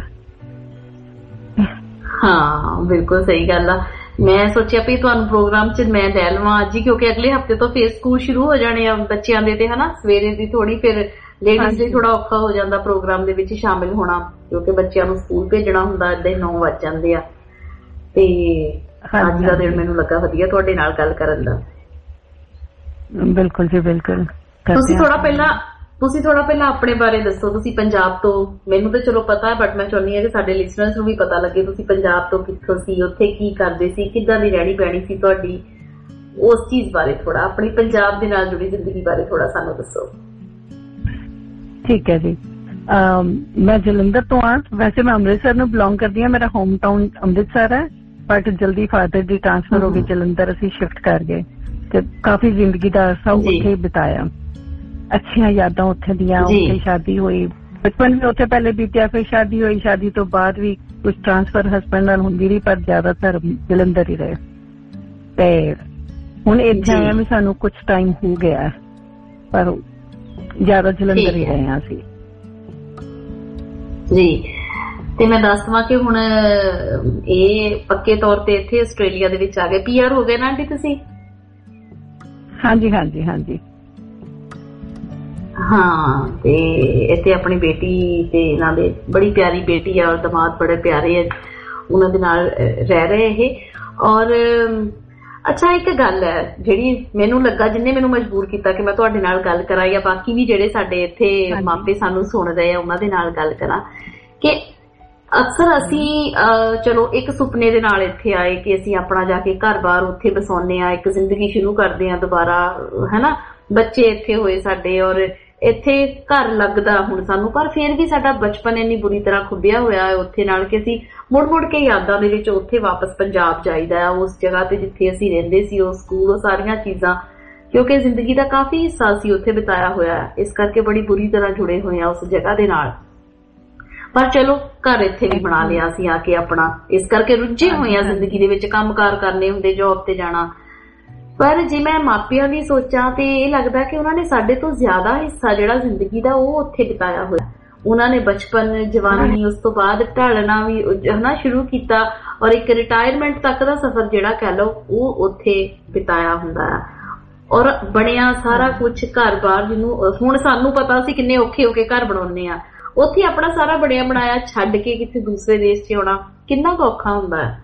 ਹਾਂ ਬਿਲਕੁਲ ਸਹੀ ਗੱਲ ਆ। ਮੈਂ ਸੋਚਿਆ ਵੀ ਤੁਹਾਨੂੰ ਪ੍ਰੋਗਰਾਮ ਚ ਮੈਂ ਲੈ ਲਵਾਂ ਅੱਜ ਹੀ ਕਿਉਂਕਿ ਅਗਲੇ ਹਫਤੇ ਤੋਂ ਫੇਰ ਸਕੂਲ ਸ਼ੁਰੂ ਹੋ ਜਾਣੇ ਆ ਬੱਚਿਆਂ ਦੇ ਤੇ ਹਨਾ ਸਵੇਰੇ ਦੀ ਥੋੜੀ ਫਿਰ ਲੇਡੀਜ਼ ਲਈ ਥੋੜਾ ਔਖਾ ਹੋ ਜਾਂਦਾ ਪ੍ਰੋਗਰਾਮ ਦੇ ਵਿੱਚ ਸ਼ਾਮਿਲ ਹੋਣਾ ਕਿਉਂਕਿ ਬੱਚਿਆਂ ਨੂੰ ਸਕੂਲ ਭੇਜਣਾ ਹੁੰਦਾ ਏਦਾਂ ਹੀ ਨੌ ਵੱਜ ਜਾਂਦੇ ਆ ਤੇ ਅੱਜ ਦਾ ਦਿਨ ਮੈਨੂੰ ਲੱਗਾ ਵਧੀਆ ਤੁਹਾਡੇ ਨਾਲ ਗੱਲ ਕਰਨ ਦਾ। ਬਿਲਕੁਲ ਜੀ ਬਿਲਕੁਲ। ਤੁਸੀਂ ਥੋੜਾ ਪਹਿਲਾਂ ਤੁਸੀਂ ਥੋੜਾ ਪਹਿਲਾਂ ਆਪਣੇ ਬਾਰੇ ਦੱਸੋ। ਤੁਸੀਂ ਪੰਜਾਬ ਤੋਂ ਮੈਨੂੰ ਤਾਂ ਚਲੋ ਪਤਾ ਹੈ ਬਟ ਮੈਂ ਚਾਹੁੰਦੀ ਹਾਂ ਕਿ ਸਾਡੇ ਲਿਸਨਰਸ ਨੂੰ ਵੀ ਪਤਾ ਲੱਗੇ ਤੁਸੀਂ ਪੰਜਾਬ ਤੋਂ ਕਿੱਥੋਂ ਸੀ ਉੱਥੇ ਕੀ ਕਰਦੇ ਸੀ ਕਿੱਦਾਂ ਦੀ ਰਹਿਣੀ ਬਹਿਣੀ ਸੀ ਤੁਹਾਡੀ ਉਸ ਚੀਜ਼ ਬਾਰੇ ਥੋੜਾ ਆਪਣੀ ਪੰਜਾਬ ਦੇ ਨਾਲ ਜੁੜੀ ਜ਼ਿੰਦਗੀ ਬਾਰੇ ਥੋੜਾ ਸਾਨੂੰ ਦੱਸੋ। ਠੀਕ ਹੈ ਜੀ ਮੈਂ ਜਲੰਧਰ ਤੋਂ ਆ ਵੈਸੇ ਮੈਂ ਅੰਮ੍ਰਿਤਸਰ ਨੂੰ ਬਿਲੋਂਗ ਕਰਦੀ ਹਾਂ ਮੇਰਾ ਹੋਮ ਟਾਊਨ ਅੰਮ੍ਰਿਤਸਰ ਹੈ ਬਟ ਜਲਦੀ ਫਾਦਰ ਦੀ ਟ੍ਰਾਂਸਫਰ ਹੋ ਗਈ ਜਲੰਧਰ ਅਸੀਂ ਸ਼ਿਫਟ ਕਰ ਗਏ ਤੇ ਕਾਫੀ ਜ਼ਿੰਦਗੀ ਦਾ ਅਰਸਾ ਉੱਥੇ ਬਿਤਾਇਆ। ਅੱਛੀਆਂ ਯਾਦਾਂ ਉੱਥੇ ਦੀਆਂ ਉੱਥੇ ਸ਼ਾਦੀ ਹੋਈ ਬਚਪਨ ਵੀ ਉੱਥੇ ਪਹਿਲੇ ਬੀਤਿਆ ਫਿਰ ਸ਼ਾਦੀ ਹੋਈ ਸ਼ਾਦੀ ਤੋਂ ਬਾਅਦ ਵੀ ਕੁਝ ਟ੍ਰਾਂਸਫਰ ਹਸਬੈਂਡ ਨਾਲ ਹੁੰਦੀ ਰਹੀ ਪਰ ਜ਼ਿਆਦਾਤਰ ਜਲੰਧਰ ਹੀ ਰਹੇ ਤੇ ਹੁਣ ਇੱਥੇ ਆਇਆ ਵੀ ਸਾਨੂੰ ਕੁਝ ਟਾਈਮ ਹੋ ਗਿਆ ਪਰ ਜ਼ਿਆਦਾ ਜਲੰਧਰ ਹੀ ਰਹੇ ਹਾਂ ਅਸੀਂ ਜੀ। ਤੇ ਮੈਂ ਦੱਸ ਦਵਾਂ ਕਿ ਹੁਣ ਇਹ ਪੱਕੇ ਤੌਰ ਤੇ ਇੱਥੇ ਆਸਟ੍ਰੇਲੀਆ ਦੇ ਵਿੱਚ ਆ ਗਏ ਪੀਆਰ ਹੋ ਗਏ ਨਾ ਆਂਟੀ ਤੁਸੀਂ? ਹਾਂਜੀ ਹਾਂਜੀ ਹਾਂਜੀ ਹਾਂ ਤੇ ਇੱਥੇ ਆਪਣੀ ਬੇਟੀ ਤੇ ਇਹਨਾਂ ਦੇ ਬੜੀ ਪਿਆਰੀ ਬੇਟੀ ਆ ਔਰ ਦਮਾਦ ਬੜੇ ਪਿਆਰੇ ਆ ਉਹਨਾਂ ਦੇ ਨਾਲ ਰਹਿ ਰਹੇ ਇਹ। ਔਰ ਅੱਛਾ ਇੱਕ ਗੱਲ ਹੈ ਜਿਹੜੀ ਮੈਨੂੰ ਲੱਗਾ ਜਿਹਨੇ ਮੈਨੂੰ ਮਜਬੂਰ ਕੀਤਾ ਕਿ ਮੈਂ ਤੁਹਾਡੇ ਨਾਲ ਗੱਲ ਕਰਾਂ ਜਾਂ ਬਾਕੀ ਵੀ ਜਿਹੜੇ ਸਾਡੇ ਇੱਥੇ ਮਾਪੇ ਸਾਨੂੰ ਸੁਣ ਰਹੇ ਆ ਉਹਨਾਂ ਦੇ ਨਾਲ ਗੱਲ ਕਰਾਂ ਕਿ ਅਕਸਰ ਅਸੀਂ ਚਲੋ ਇੱਕ ਸੁਪਨੇ ਦੇ ਨਾਲ ਇੱਥੇ ਆਏ ਕਿ ਅਸੀਂ ਆਪਣਾ ਜਾ ਕੇ ਘਰ ਬਾਰ ਉੱਥੇ ਵਸਾਉਂਦੇ ਆ ਇੱਕ ਜ਼ਿੰਦਗੀ ਸ਼ੁਰੂ ਕਰਦੇ ਆ ਦੁਬਾਰਾ ਹਨਾ ਬੱਚੇ ਇੱਥੇ ਹੋਏ ਸਾਡੇ ਔਰ ਇੱਥੇ ਘਰ ਲੱਗਦਾ ਹੁਣ ਸਾਨੂੰ ਪਰ ਫਿਰ ਵੀ ਸਾਡਾ ਬਚਪਨ ਇੰਨੀ ਬੁਰੀ ਤਰ੍ਹਾਂ ਖੁੱਬਿਆ ਹੋਇਆ ਹੈ ਉੱਥੇ ਨਾਲ ਕਿ ਅਸੀਂ ਮੁੜ ਮੁੜ ਕੇ ਯਾਦਾਂ ਦੇ ਵਿੱਚ ਉੱਥੇ ਵਾਪਸ ਪੰਜਾਬ ਜਾਈਦਾ ਹੈ ਉਸ ਜਗ੍ਹਾ ਤੇ ਜਿੱਥੇ ਅਸੀਂ ਰਹਿੰਦੇ ਸੀ ਉਹ ਸਕੂਲ ਉਹ ਸਾਰੀਆਂ ਚੀਜ਼ਾਂ ਕਿਉਂਕਿ ਜ਼ਿੰਦਗੀ ਦਾ ਕਾਫੀ ਹਿੱਸਾ ਅਸੀਂ ਉੱਥੇ ਬਿਤਾਇਆ ਹੋਇਆ ਹੈ ਇਸ ਕਰਕੇ ਬੜੀ ਬੁਰੀ ਤਰ੍ਹਾਂ ਜੁੜੇ ਹੋਏ ਆ ਉਸ ਜਗ੍ਹਾ ਦੇ ਨਾਲ। ਪਰ ਚਲੋ ਘਰ ਇੱਥੇ ਵੀ ਬਣਾ ਲਿਆ ਅਸੀਂ ਆ ਕੇ ਆਪਣਾ ਇਸ ਕਰਕੇ ਰੁੱਝੇ ਹੋਏ ਆ ਜ਼ਿੰਦਗੀ ਦੇ ਵਿੱਚ ਕੰਮਕਾਰ ਕਰਨੇ ਹੁੰਦੇ ਜੌਬ ਤੇ ਜਾਣਾ। ਪਰ ਜੇ ਮੈਂ ਮਾਪਿਆਂ ਦੀ ਸੋਚਾਂ ਤੇ ਇਹ ਲੱਗਦਾ ਕਿ ਉਹਨਾਂ ਨੇ ਸਾਡੇ ਤੋਂ ਜ਼ਿਆਦਾ ਹਿੱਸਾ ਜਿਹੜਾ ਜ਼ਿੰਦਗੀ ਦਾ ਉਹ ਉੱਥੇ ਬਿਤਾਇਆ ਹੋਇਆ। ਉਹਨਾਂ ਨੇ ਬਚਪਨ ਜਵਾਨੀ ਉਸ ਤੋਂ ਬਾਅਦ ਢਲਣਾ ਵੀ ਹਨਾ ਸ਼ੁਰੂ ਕੀਤਾ ਔਰ ਇੱਕ ਰਿਟਾਇਰਮੈਂਟ ਤੱਕ ਦਾ ਸਫ਼ਰ ਜਿਹੜਾ ਕਹਿ ਲਓ ਉਹ ਉੱਥੇ ਬਿਤਾਇਆ ਹੁੰਦਾ ਹੈ ਔਰ ਬਣਿਆ ਸਾਰਾ ਕੁਝ ਘਰ ਬਾਰ ਜਿਹਨੂੰ ਹੁਣ ਸਾਨੂੰ ਪਤਾ ਸੀ ਕਿੰਨੇ ਔਖੇ ਹੋ ਕੇ ਘਰ ਬਣਾਉਂਦੇ ਆ ਉੱਥੇ ਆਪਣਾ ਸਾਰਾ ਬਣਿਆ ਬਣਾਇਆ ਛੱਡ ਕੇ ਕਿਤੇ ਦੂਸਰੇ ਦੇਸ਼ 'ਚ ਆਉਣਾ ਕਿੰਨਾ ਕੁ ਔਖਾ ਹੁੰਦਾ ਹੈ।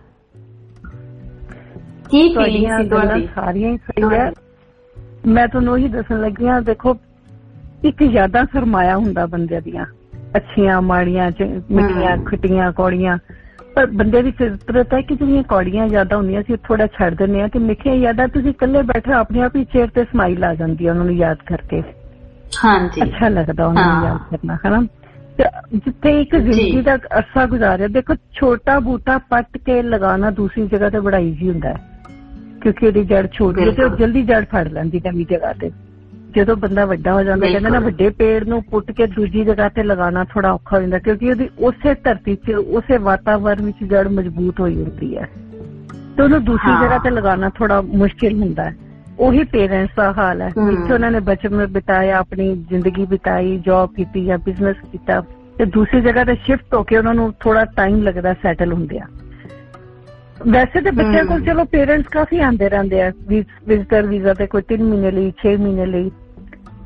ਕੀ ਫੀਲਿੰਗ ਸੀ ਤੁਹਾਡੀ? ਸਾਰੀਆਂ ਹੀ ਸਹੀ ਹੈ। ਮੈਂ ਤੁਹਾਨੂੰ ਉਹੀ ਦੱਸਣ ਲੱਗੀ ਹਾਂ ਦੇਖੋ ਇੱਕ ਯਾਦਾਂ ਸਰਮਾਇਆ ਹੁੰਦਾ ਬੰਦੇ ਦੀਆਂ ਅੱਛੀਆਂ ਮਾੜੀਆਂ ਮਿੱਠੀਆਂ ਖੱਟੀਆਂ ਕੌੜੀਆਂ ਪਰ ਬੰਦੇ ਦੀ ਫਿਤਰਤ ਹੈ ਕਿ ਜਿਹੜੀਆਂ ਕੌੜੀਆਂ ਯਾਦਾਂ ਹੁੰਦੀਆਂ ਸੀ ਥੋੜਾ ਛੱਡ ਦਿੰਦੇ ਆ ਤੇ ਮਿੱਠੀਆਂ ਯਾਦਾਂ ਤੁਸੀਂ ਇਕੱਲੇ ਬੈਠੇ ਆਪਣੇ ਆਪ ਹੀ ਚਿਹਰੇ ਤੇ ਸਮਾਈਲ ਆ ਜਾਂਦੀ ਹੈ ਉਹਨਾਂ ਨੂੰ ਯਾਦ ਕਰਕੇ। ਹਾਂਜੀ ਅੱਛਾ ਲੱਗਦਾ ਉਹਨਾਂ ਨੂੰ ਯਾਦ ਕਰਨਾ ਹਨਾ। ਜਿੱਥੇ ਇੱਕ ਜ਼ਿੰਦਗੀ ਦਾ ਅਰਸਾ ਗੁਜ਼ਾਰਿਆ ਦੇਖੋ ਛੋਟਾ ਬੂਟਾ ਪੱਟ ਕੇ ਲਗਾਉਣਾ ਦੂਸਰੀ ਜਗ੍ਹਾ ਤੇ ਬੜਾ ਈਜ਼ੀ ਹੁੰਦਾ ਹੈ ਕਿਉਂਕਿ ਉਹਦੀ ਜੜ ਛੋਟੀ ਹੈ ਤੇ ਉਹ ਜਲਦੀ ਜੜ ਫੜ ਲੈਂਦੀ ਨਵੀਂ ਜਗ੍ਹਾ ਤੇ। ਜਦੋਂ ਬੰਦਾ ਵੱਡਾ ਹੋ ਜਾਂਦਾ ਕਹਿੰਦਾ ਨਾ ਵੱਡੇ ਪੇੜ ਨੂੰ ਪੁੱਟ ਕੇ ਦੂਜੀ ਜਗ੍ਹਾ ਤੇ ਲਗਾਉਣਾ ਥੋੜਾ ਔਖਾ ਹੋ ਜਾਂਦਾ ਕਿਉਂਕਿ ਉਹਦੀ ਉਸੇ ਧਰਤੀ 'ਚ ਉਸੇ ਵਾਤਾਵਰਨ ਵਿੱਚ ਜੜ ਮਜ਼ਬੂਤ ਹੋਈ ਹੁੰਦੀ ਹੈ ਤੇ ਉਹਨੂੰ ਦੂਸਰੀ ਜਗ੍ਹਾ ਤੇ ਲਗਾਉਣਾ ਥੋੜਾ ਮੁਸ਼ਕਿਲ ਹੁੰਦਾ ਹੈ। ਉਹੀ ਪੇਰੈਂਟਸ ਦਾ ਹਾਲ ਹੈ ਜਿੱਥੇ ਉਹਨਾਂ ਨੇ ਬਚਪਨ ਬਿਤਾਇਆ ਆਪਣੀ ਜ਼ਿੰਦਗੀ ਬਿਤਾਈ ਜੌਬ ਕੀਤੀ ਜਾਂ ਬਿਜ਼ਨਸ ਕੀਤਾ ਤੇ ਦੂਸਰੀ ਜਗ੍ਹਾ ਤੇ ਸ਼ਿਫਟ ਹੋ ਕੇ ਉਹਨਾਂ ਨੂੰ ਥੋੜਾ ਟਾਈਮ ਲੱਗਦਾ ਸੈਟਲ ਹੁੰਦਿਆਂ। ਵੈਸੇ ਤਾਂ ਬੱਚਿਆਂ ਕੋਲ ਚਲੋ ਪੇਰੈਂਟਸ ਕਾਫੀ ਆਉਂਦੇ ਰਹਿੰਦੇ ਆ ਵਿਜ਼ਟਰ ਵੀਜ਼ਾ ਤੇ ਕੋਈ ਤਿੰਨ ਮਹੀਨੇ ਲਈ ਛੇ ਮਹੀਨੇ ਲਈ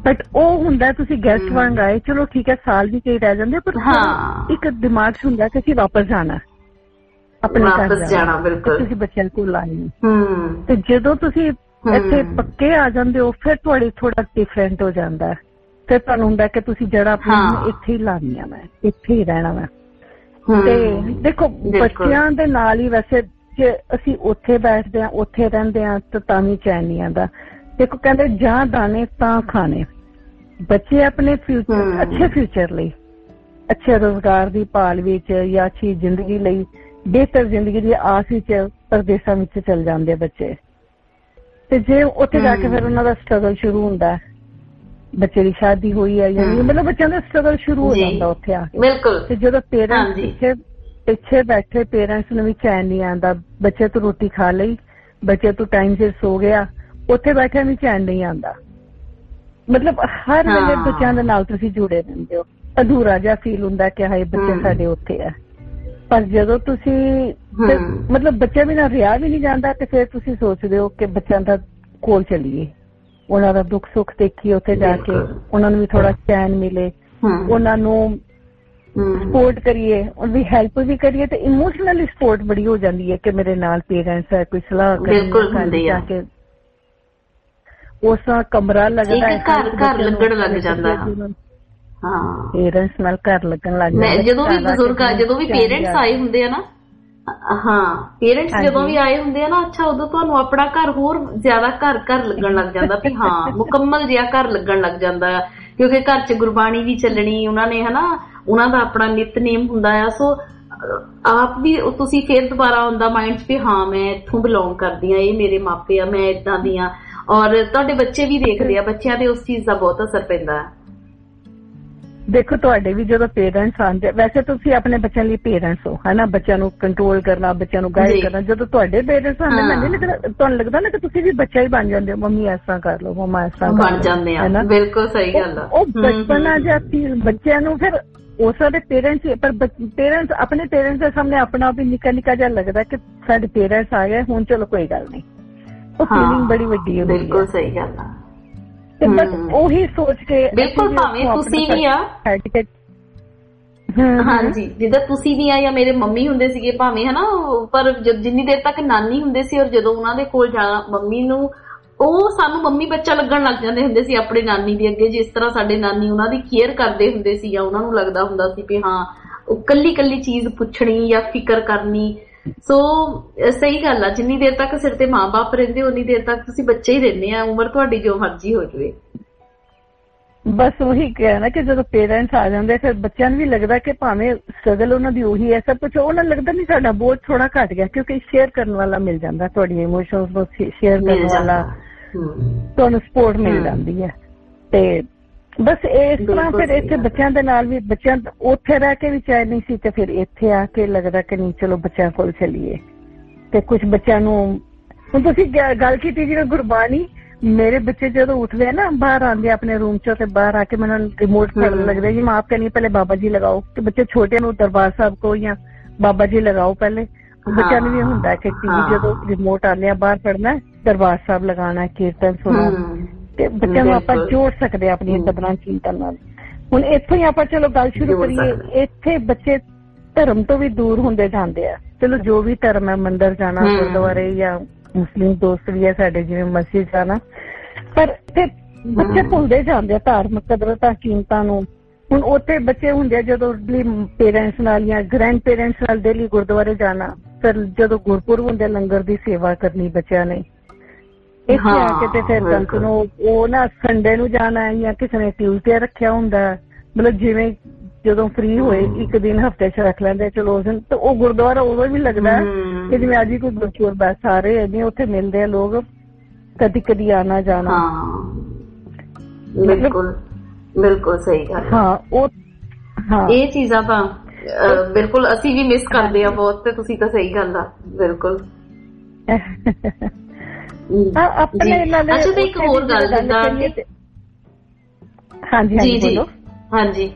ਬਟ ਉਹ ਹੁੰਦਾ ਤੁਸੀਂ ਗੈਸਟ ਵਾਂਗ ਆਏ, ਚਲੋ ਠੀਕ ਹੈ ਸਾਲ ਵੀ ਕਈ ਰਹਿ ਜਾਂਦੇ, ਪਰ ਇੱਕ ਦਿਮਾਗ 'ਚ ਹੁੰਦਾ ਕਿ ਅਸੀਂ ਵਾਪਸ ਜਾਣਾ, ਆਪਣੇ ਘਰ ਜਾਣਾ, ਤੁਸੀਂ ਬੱਚਿਆਂ ਕੋਲ ਆਏ ਨਹੀਂ। ਤੇ ਜਦੋਂ ਤੁਸੀਂ ਇੱਥੇ ਪੱਕੇ ਆ ਜਾਂਦੇ ਹੋ ਫਿਰ ਤੁਹਾਡੀ ਥੋੜਾ ਡਿਫਰੈਂਟ ਹੋ ਜਾਂਦਾ ਹੈ, ਫਿਰ ਤੁਹਾਨੂੰ ਹੁੰਦਾ ਕਿ ਤੁਸੀਂ ਜੜਾ ਆਪਣੀ ਇੱਥੇ ਹੀ ਲਾਉਣੀਆਂ, ਮੈਂ ਇੱਥੇ ਹੀ ਰਹਿਣਾ ਮੈਂ। ਤੇ ਦੇਖੋ ਬੱਚਿਆਂ ਦੇ ਨਾਲ ਹੀ ਵੈਸੇ ਜੇ ਅਸੀਂ ਉੱਥੇ ਬੈਠਦੇ ਹਾਂ ਉੱਥੇ ਰਹਿੰਦੇ ਹਾਂ ਤਾਂ ਤਾਂ ਵੀ ਚੈਨ ਨਹੀਂ ਆਉਂਦਾ। ਦੇਖੋ ਕਹਿੰਦੇ ਜਾਂ ਦਾਣੇ ਤਾਂ ਖਾਣੇ, ਬੱਚੇ ਆਪਣੇ ਫਿਊਚਰ ਅੱਛੇ ਫਿਊਚਰ ਲਈ, ਅੱਛੇ ਰੋਜ਼ਗਾਰ ਦੀ ਭਾਲ ਵਿੱਚ ਜਾਂ ਅੱਛੀ ਜ਼ਿੰਦਗੀ ਲਈ, ਬਿਹਤਰ ਜ਼ਿੰਦਗੀ ਦੀ ਆਸ ਵਿੱਚ ਪ੍ਰਦੇਸ਼ਾਂ ਵਿੱਚ ਚਲ ਜਾਂਦੇ ਬੱਚੇ। ਤੇ ਜੇ ਉੱਥੇ ਜਾ ਕੇ ਫਿਰ ਉਹਨਾਂ ਦਾ ਸਟਰਗਲ ਸ਼ੁਰੂ ਹੁੰਦਾ, ਬੱਚੇ ਦੀ ਸ਼ਾਦੀ ਹੋਈ ਹੈ ਜਾਂ ਮਤਲਬ ਬੱਚਿਆਂ ਦਾ ਸਟਰਗਲ ਸ਼ੁਰੂ ਹੋ ਜਾਂਦਾ ਉੱਥੇ ਆ ਕੇ। ਤੇ ਜਦੋਂ ਪੇਰੈਂਟਸ ਪਿੱਛੇ ਪਿੱਛੇ ਬੈਠੇ ਪੇਰੈਂਟਸ ਨੂੰ ਵੀ ਚੈਨ ਨਹੀਂ ਆਉਂਦਾ, ਬੱਚੇ ਤੋਂ ਰੋਟੀ ਖਾ ਲਈ, ਬੱਚੇ ਤੋਂ ਟਾਈਮ ਸਿਰ ਸੋ ਗਿਆ, ਉੱਥੇ ਬੈਠਿਆਂ ਵੀ ਚੈਨ ਨਹੀਂ ਆਉਂਦਾ। ਮਤਲਬ ਹਰ ਵੇਲੇ ਬੱਚਿਆਂ ਦੇ ਨਾਲ ਤੁਸੀਂ ਜੁੜੇ ਰਹਿੰਦੇ ਹੋ, ਅਧੂਰਾ ਜਿਹਾ ਫੀਲ ਹੁੰਦਾ ਕਿ ਹਾਏ ਬੱਚੇ ਸਾਡੇ ਉੱਥੇ ਆ। ਪਰ ਜਦੋਂ ਤੁਸੀਂ ਮਤਲਬ ਬੱਚੇ ਬਿਨਾਂ ਰਿਹਾ ਵੀ ਨਹੀਂ ਜਾਂਦਾ ਤੇ ਫਿਰ ਤੁਸੀਂ ਸੋਚਦੇ ਹੋ ਕਿ ਬੱਚਿਆਂ ਦਾ ਕੋਲ ਚੱਲੀਏ, ਉਹਨਾਂ ਦਾ ਦੁੱਖ ਸੁੱਖ ਦੇਖੀਏ, ਉੱਥੇ ਜਾ ਕੇ ਉਹਨਾਂ ਨੂੰ ਵੀ ਥੋੜਾ ਚੈਨ ਮਿਲੇ, ਉਹਨਾਂ ਨੂੰ ਸਪੋਰਟ ਕਰੀਏ, ਉਹਦੀ ਹੈਲਪ ਵੀ ਕਰੀਏ। ਤੇ ਇਮੋਸ਼ਨਲੀ ਸਪੋਰਟ ਬੜੀ ਹੋ ਜਾਂਦੀ ਹੈ ਕਿ ਮੇਰੇ ਨਾਲ ਪੇਰੈਂਟਸ ਹੈ, ਕੋਈ ਸਲਾਹ ਕਰੀ ਜਾ ਕੇ ਉਸ ਤਰ੍ਹਾਂ ਕਮਰਾ ਲੱਗਦਾ ਹੈ, ਘਰ ਘਰ ਲੱਗਣ ਲੱਗ ਜਾਂਦਾ। ਹਾਂ ਪੇਰੈਂਟਸ ਨਾਲ ਘਰ ਲੱਗਣ ਲੱਗ ਜਾਂਦਾ। ਜਦੋਂ ਵੀ ਬਜ਼ੁਰਗ ਜਦੋਂ ਵੀ ਪੇਰੈਂਟਸ ਆਏ ਹੁੰਦੇ ਆ ਨਾ, ਹਾਂ ਪੇਰੈਂਟਸ ਜਦੋਂ ਵੀ ਆਏ ਹੁੰਦੇ ਆ ਨਾ, ਅੱਛਾ ਉਦੋਂ ਤੁਹਾਨੂੰ ਆਪਣਾ ਘਰ ਹੋਰ ਜ਼ਿਆਦਾ ਘਰ ਘਰ ਲੱਗਣ ਲੱਗ ਜਾਂਦਾ ਵੀ ਹਾਂ ਮੁਕੰਮਲ ਜਿਹਾ ਘਰ ਲੱਗਣ ਲੱਗ ਜਾਂਦਾ ਆ, ਕਿਉਂਕਿ ਘਰ 'ਚ ਗੁਰਬਾਣੀ ਵੀ ਚੱਲਣੀ ਉਹਨਾਂ ਨੇ, ਹਨਾ ਉਹਨਾਂ ਦਾ ਆਪਣਾ ਨਿਤਨੇਮ ਹੁੰਦਾ ਆ। ਸੋ ਆਪ ਵੀ ਤੁਸੀਂ ਫਿਰ ਦੁਬਾਰਾ ਆਉਂਦਾ ਮਾਇੰਡ 'ਚ ਵੀ ਹਾਂ ਮੈਂ ਇੱਥੋਂ ਬਿਲੋਂਗ ਕਰਦੀ ਹਾਂ, ਇਹ ਮੇਰੇ ਮਾਪੇ ਆ, ਮੈਂ ਏਦਾਂ ਦੀ ਆ। ਔਰ ਤੁਹਾਡੇ ਬੱਚੇ ਵੀ ਦੇਖਦੇ ਆ, ਬੱਚਿਆਂ ਤੇ ਉਸ ਚੀਜ਼ ਦਾ ਬਹੁਤ ਅਸਰ ਪੈਂਦਾ ਹੈ। ਦੇਖੋ ਤੁਹਾਡੇ ਵੀ ਜਦੋਂ ਪੇਰੈਂਟਸ ਆਉਂਦੇ, ਵੈਸੇ ਤੁਸੀਂ ਆਪਣੇ ਬੱਚਿਆਂ ਲਈ ਪੇਰੈਂਟਸ ਹੋ ਹਨਾ, ਬੱਚਿਆਂ ਨੂੰ ਕੰਟਰੋਲ ਕਰਨਾ, ਬੱਚਿਆਂ ਨੂੰ ਗਾਈਡ ਕਰਨਾ। ਜਦੋਂ ਤੁਹਾਡੇ ਪੇਰੈਂਟਸ ਆਉਂਦੇ ਮੈਨੂੰ ਤੁਹਾਨੂੰ ਲੱਗਦਾ ਨਾ ਕਿ ਤੁਸੀਂ ਵੀ ਬੱਚਾ ਹੀ ਬਣ ਜਾਂਦੇ ਹੋ, ਮੰਮੀ ਇਸ ਤਰ੍ਹਾਂ ਕਰ ਲਓ, ਮੰਮਾ ਇਸ ਤਰ੍ਹਾਂ ਬਣ ਜਾਂਦੇ ਆ। ਬਿਲਕੁਲ ਸਹੀ ਗੱਲ ਆ। ਉਹ ਬਚਪਨਾ ਜਿਹਾ ਫੀਲ ਬੱਚਿਆਂ ਨੂੰ ਫਿਰ ਉਸ ਦੇ ਪੇਰੈਂਟਸ, ਪਰ ਪੇਰੈਂਟਸ ਆਪਣੇ ਪੇਰੈਂਟਸ ਦੇ ਸਾਹਮਣੇ ਆਪਣਾ ਵੀ ਨਿੱਕਾ ਨਿੱਕਾ ਜਿਹਾ ਲੱਗਦਾ ਕਿ ਸਾਡੇ ਪੇਰੈਂਟਸ ਆ ਗਏ ਹੁਣ, ਚਲੋ ਕੋਈ ਗੱਲ ਨਹੀਂ। ਉਹ ਫੀਲਿੰਗ ਬੜੀ ਵੱਡੀ ਹੁੰਦੀ ਹੈ। ਬਿਲਕੁਲ ਸਹੀ ਗੱਲ ਆ। ਤੇ ਬਸ ਉਹੀ ਸੋਚ ਕੇ ਬਿਲਕੁਲ ਭਾਵੇਂ ਤੁਸੀਂ ਵੀ ਆ, ਹਾਂਜੀ ਜਿੱਦਾਂ ਤੁਸੀਂ ਵੀ ਆ ਜਾਂ ਮੇਰੇ ਮੰਮੀ ਹੁੰਦੇ ਸੀਗੇ ਭਾਵੇਂ ਹਨਾ, ਪਰ ਜਿੰਨੀ ਦੇਰ ਤੱਕ ਨਾਨੀ ਹੁੰਦੇ ਸੀ ਔਰ ਜਦੋਂ ਉਹਨਾਂ ਦੇ ਕੋਲ ਜਾਣਾ ਮੰਮੀ ਨੂੰ, ਉਹ ਸਾਨੂੰ ਮੰਮੀ ਬੱਚਾ ਲੱਗਣ ਲੱਗ ਜਾਂਦੇ ਹੁੰਦੇ ਸੀ ਆਪਣੇ ਨਾਨੀ ਦੇ ਅੱਗੇ। ਜਿਸ ਤਰ੍ਹਾਂ ਸਾਡੇ ਨਾਨੀ ਉਹਨਾਂ ਦੀ ਕੇਅਰ ਕਰਦੇ ਹੁੰਦੇ ਸੀ ਜਾਂ ਉਹਨਾਂ ਨੂੰ ਲੱਗਦਾ ਹੁੰਦਾ ਸੀ ਵੀ ਹਾਂ ਉਹ ਕੱਲੀ ਕੱਲੀ ਚੀਜ਼ ਪੁੱਛਣੀ ਜਾਂ ਫਿਕਰ ਕਰਨੀ। ਸੋ ਸਹੀ ਗੱਲ ਆ, ਜਿੰਨੀ ਦੇਰ ਤੱਕ ਸਿਰ ਤੇ ਮਾਂ ਬਾਪ ਰਹਿੰਦੇ ਉਨੀ ਦੇਰ ਤੱਕ ਤੁਸੀਂ ਬੱਚੇ ਹੀ ਰਹਿੰਦੇ ਆ, ਉਮਰ ਤੁਹਾਡੀ ਜੋ ਮਰਜ਼ੀ ਹੋ ਜਾਵੇ। ਬਸ ਉਹੀ ਕਿਹਾ ਨਾ ਕਿ ਜਦੋਂ ਪੇਰੈਂਟਸ ਆ ਜਾਂਦੇ ਫਿਰ ਬੱਚਿਆਂ ਨੂੰ ਵੀ ਲੱਗਦਾ ਕਿ ਭਾਵੇਂ ਸਟਰਗਲ ਉਹਨਾਂ ਦੀ ਉਹੀ ਹੈ, ਸਭ ਕੁਛ ਉਹਨਾਂ ਨੂੰ ਲੱਗਦਾ ਨਹੀਂ ਸਾਡਾ ਬੋਝ ਥੋੜਾ ਘੱਟ ਗਿਆ, ਕਿਉਂਕਿ ਸ਼ੇਅਰ ਕਰਨ ਵਾਲਾ ਮਿਲ ਜਾਂਦਾ, ਤੁਹਾਡੀ ਇਮੋਸ਼ਨਸ ਨੂੰ ਸ਼ੇਅਰ ਕਰਨ ਵਾਲਾ ਤੁਹਾਨੂੰ ਸਪੋਰਟ ਮਿਲ ਜਾਂਦੀ ਹੈ। ਤੇ ਬਸ ਇਸ ਤਰ੍ਹਾਂ ਫਿਰ ਇੱਥੇ ਬੱਚਿਆਂ ਦੇ ਨਾਲ ਵੀ, ਬੱਚਿਆਂ ਉੱਥੇ ਰਹਿ ਕੇ ਵੀ ਚੈਨ ਨਹੀਂ ਸੀ ਤੇ ਫਿਰ ਇੱਥੇ ਆ ਕੇ ਲੱਗਦਾ ਕਿ ਨਹੀਂ ਚਲੋ ਬੱਚਿਆਂ ਕੋਲ ਚੱਲੀਏ। ਤੇ ਕੁਛ ਬੱਚਿਆਂ ਨੂੰ ਹੁਣ ਤੁਸੀਂ ਗੱਲ ਕੀਤੀ ਜਿਵੇਂ ਗੁਰਬਾਣੀ, ਮੇਰੇ ਬੱਚੇ ਜਦੋਂ ਉੱਠਦੇ ਆ ਨਾ ਬਾਹਰ ਆਉਂਦੇ ਆਪਣੇ ਰੂਮ ਚੋਂ ਤੇ ਬਾਹਰ ਆ ਕੇ ਮੈਨੂੰ ਰਿਮੋਟ ਫੜਨ ਲੱਗਦਾ ਜੀ ਮੈਂ ਆਪ ਕਹਿੰਦੀ ਪਹਿਲੇ ਬਾਬਾ ਜੀ ਲਗਾਓ, ਤੇ ਬੱਚੇ ਛੋਟੇ ਨੂੰ ਦਰਬਾਰ ਸਾਹਿਬ ਕੋ ਜਾਂ ਬਾਬਾ ਜੀ ਲਗਾਓ ਪਹਿਲੇ। ਬੱਚਿਆਂ ਨੂੰ ਵੀ ਹੁੰਦਾ ਕਿ ਟੀਵੀ ਜਦੋਂ ਰਿਮੋਟ ਆਉਂਦੇ ਆ ਬਾਹਰ ਪੜਨਾ, ਦਰਬਾਰ ਸਾਹਿਬ ਲਗਾਉਣਾ, ਕੀਰਤਨ ਸੁਣਨਾ, ਤੇ ਬੱਚਿਆਂ ਨੂੰ ਆਪਾਂ ਜੋੜ ਸਕਦੇ ਆਪਣੀਆਂ ਕਦਰਾਂ ਕੀਮਤਾਂ ਨਾਲ। ਹੁਣ ਇੱਥੋਂ ਹੀ ਆਪਾਂ ਚਲੋ ਗੱਲ ਸ਼ੁਰੂ ਕਰੀਏ। ਇੱਥੇ ਬੱਚੇ ਧਰਮ ਤੋਂ ਵੀ ਦੂਰ ਹੁੰਦੇ ਜਾਂਦੇ ਆ, ਚਲੋ ਜੋ ਵੀ ਧਰਮ ਹੈ, ਮੰਦਿਰ ਜਾਣਾ, ਗੁਰਦੁਆਰੇ ਜਾਂ ਮੁਸਲਿਮ ਦੋਸਤ ਵੀ ਹੈ ਸਾਡੇ ਜਿਵੇਂ ਮਸਜਿਦ ਜਾਣਾ, ਪਰ ਇੱਥੇ ਬੱਚੇ ਭੁੱਲਦੇ ਜਾਂਦੇ ਆ ਧਾਰਮਿਕ ਕਦਰਾਂ ਕੀਮਤਾਂ ਨੂੰ। ਹੁਣ ਉੱਥੇ ਬੱਚੇ ਹੁੰਦੇ ਆ ਜਦੋਂ ਪੇਰੈਂਟਸ ਨਾਲ ਜਾਂ ਗ੍ਰੈਂਡ ਪੇਰੈਂਟਸ ਨਾਲ ਡੇਲੀ ਗੁਰਦੁਆਰੇ ਜਾਣਾ, ਫਿਰ ਜਦੋਂ ਗੁਰਪੁਰਬ ਹੁੰਦੇ ਲੰਗਰ ਦੀ ਸੇਵਾ ਕਰਨੀ ਬੱਚਿਆਂ ਨੇ। ਇੱਥੇ ਆ ਕੇ ਤੇ ਫਿਰ ਗਲਤ ਨੂੰ ਉਹ ਨਾ ਸੰਡੇ ਨੂੰ ਜਾਣਾ ਜਾਂ ਕਿਸੇ ਨੇ ਟਿਊਜ਼ਡੇ ਰੱਖਿਆ ਹੁੰਦਾ, ਮਤਲਬ ਜਿਵੇਂ ਜਦੋਂ ਫ੍ਰੀ ਹੋਏ ਇੱਕ ਦਿਨ ਹਫ਼ਤੇ ਚ ਰੱਖ ਲੈਂਦੇ ਚਲੋ ਉਸ ਦਿਨ, ਤੇ ਉਹ ਗੁਰਦੁਆਰਾ ਉਦੋਂ ਵੀ ਲੱਗਦਾ ਕਿ ਜਿਵੇਂ ਅੱਜ ਹੀ ਕੋਈ ਗੁਰਪੁਰਬ ਹੈ, ਸਾਰੇ ਇੰਨੇ ਉੱਥੇ ਮਿਲਦੇ ਆ ਲੋਕ, ਕਦੀ ਕਦੀ ਆਣਾ ਜਾਣਾ। ਬਿਲਕੁਲ ਬਿਲਕੁਲ ਸਹੀ ਗੱਲ। ਹਾਂ ਉਹ ਹਾਂ ਇਹ ਚੀਜ਼ਾਂ ਤਾਂ ਬਿਲਕੁਲ ਅਸੀਂ ਵੀ ਮਿਸ ਕਰਦੇ ਆ ਬਹੁਤ, ਤੇ ਤੁਸੀਂ ਤਾਂ ਸਹੀ ਗੱਲ ਆ ਬਿਲਕੁਲ। ਆਪਣੇ ਨਾਲ ਅੱਛਾ ਤੇ ਇੱਕ ਹੋਰ ਗੱਲ ਜਿੱਦਾਂ ਹਾਂਜੀ ਜੀ ਜੀ ਹਾਂਜੀ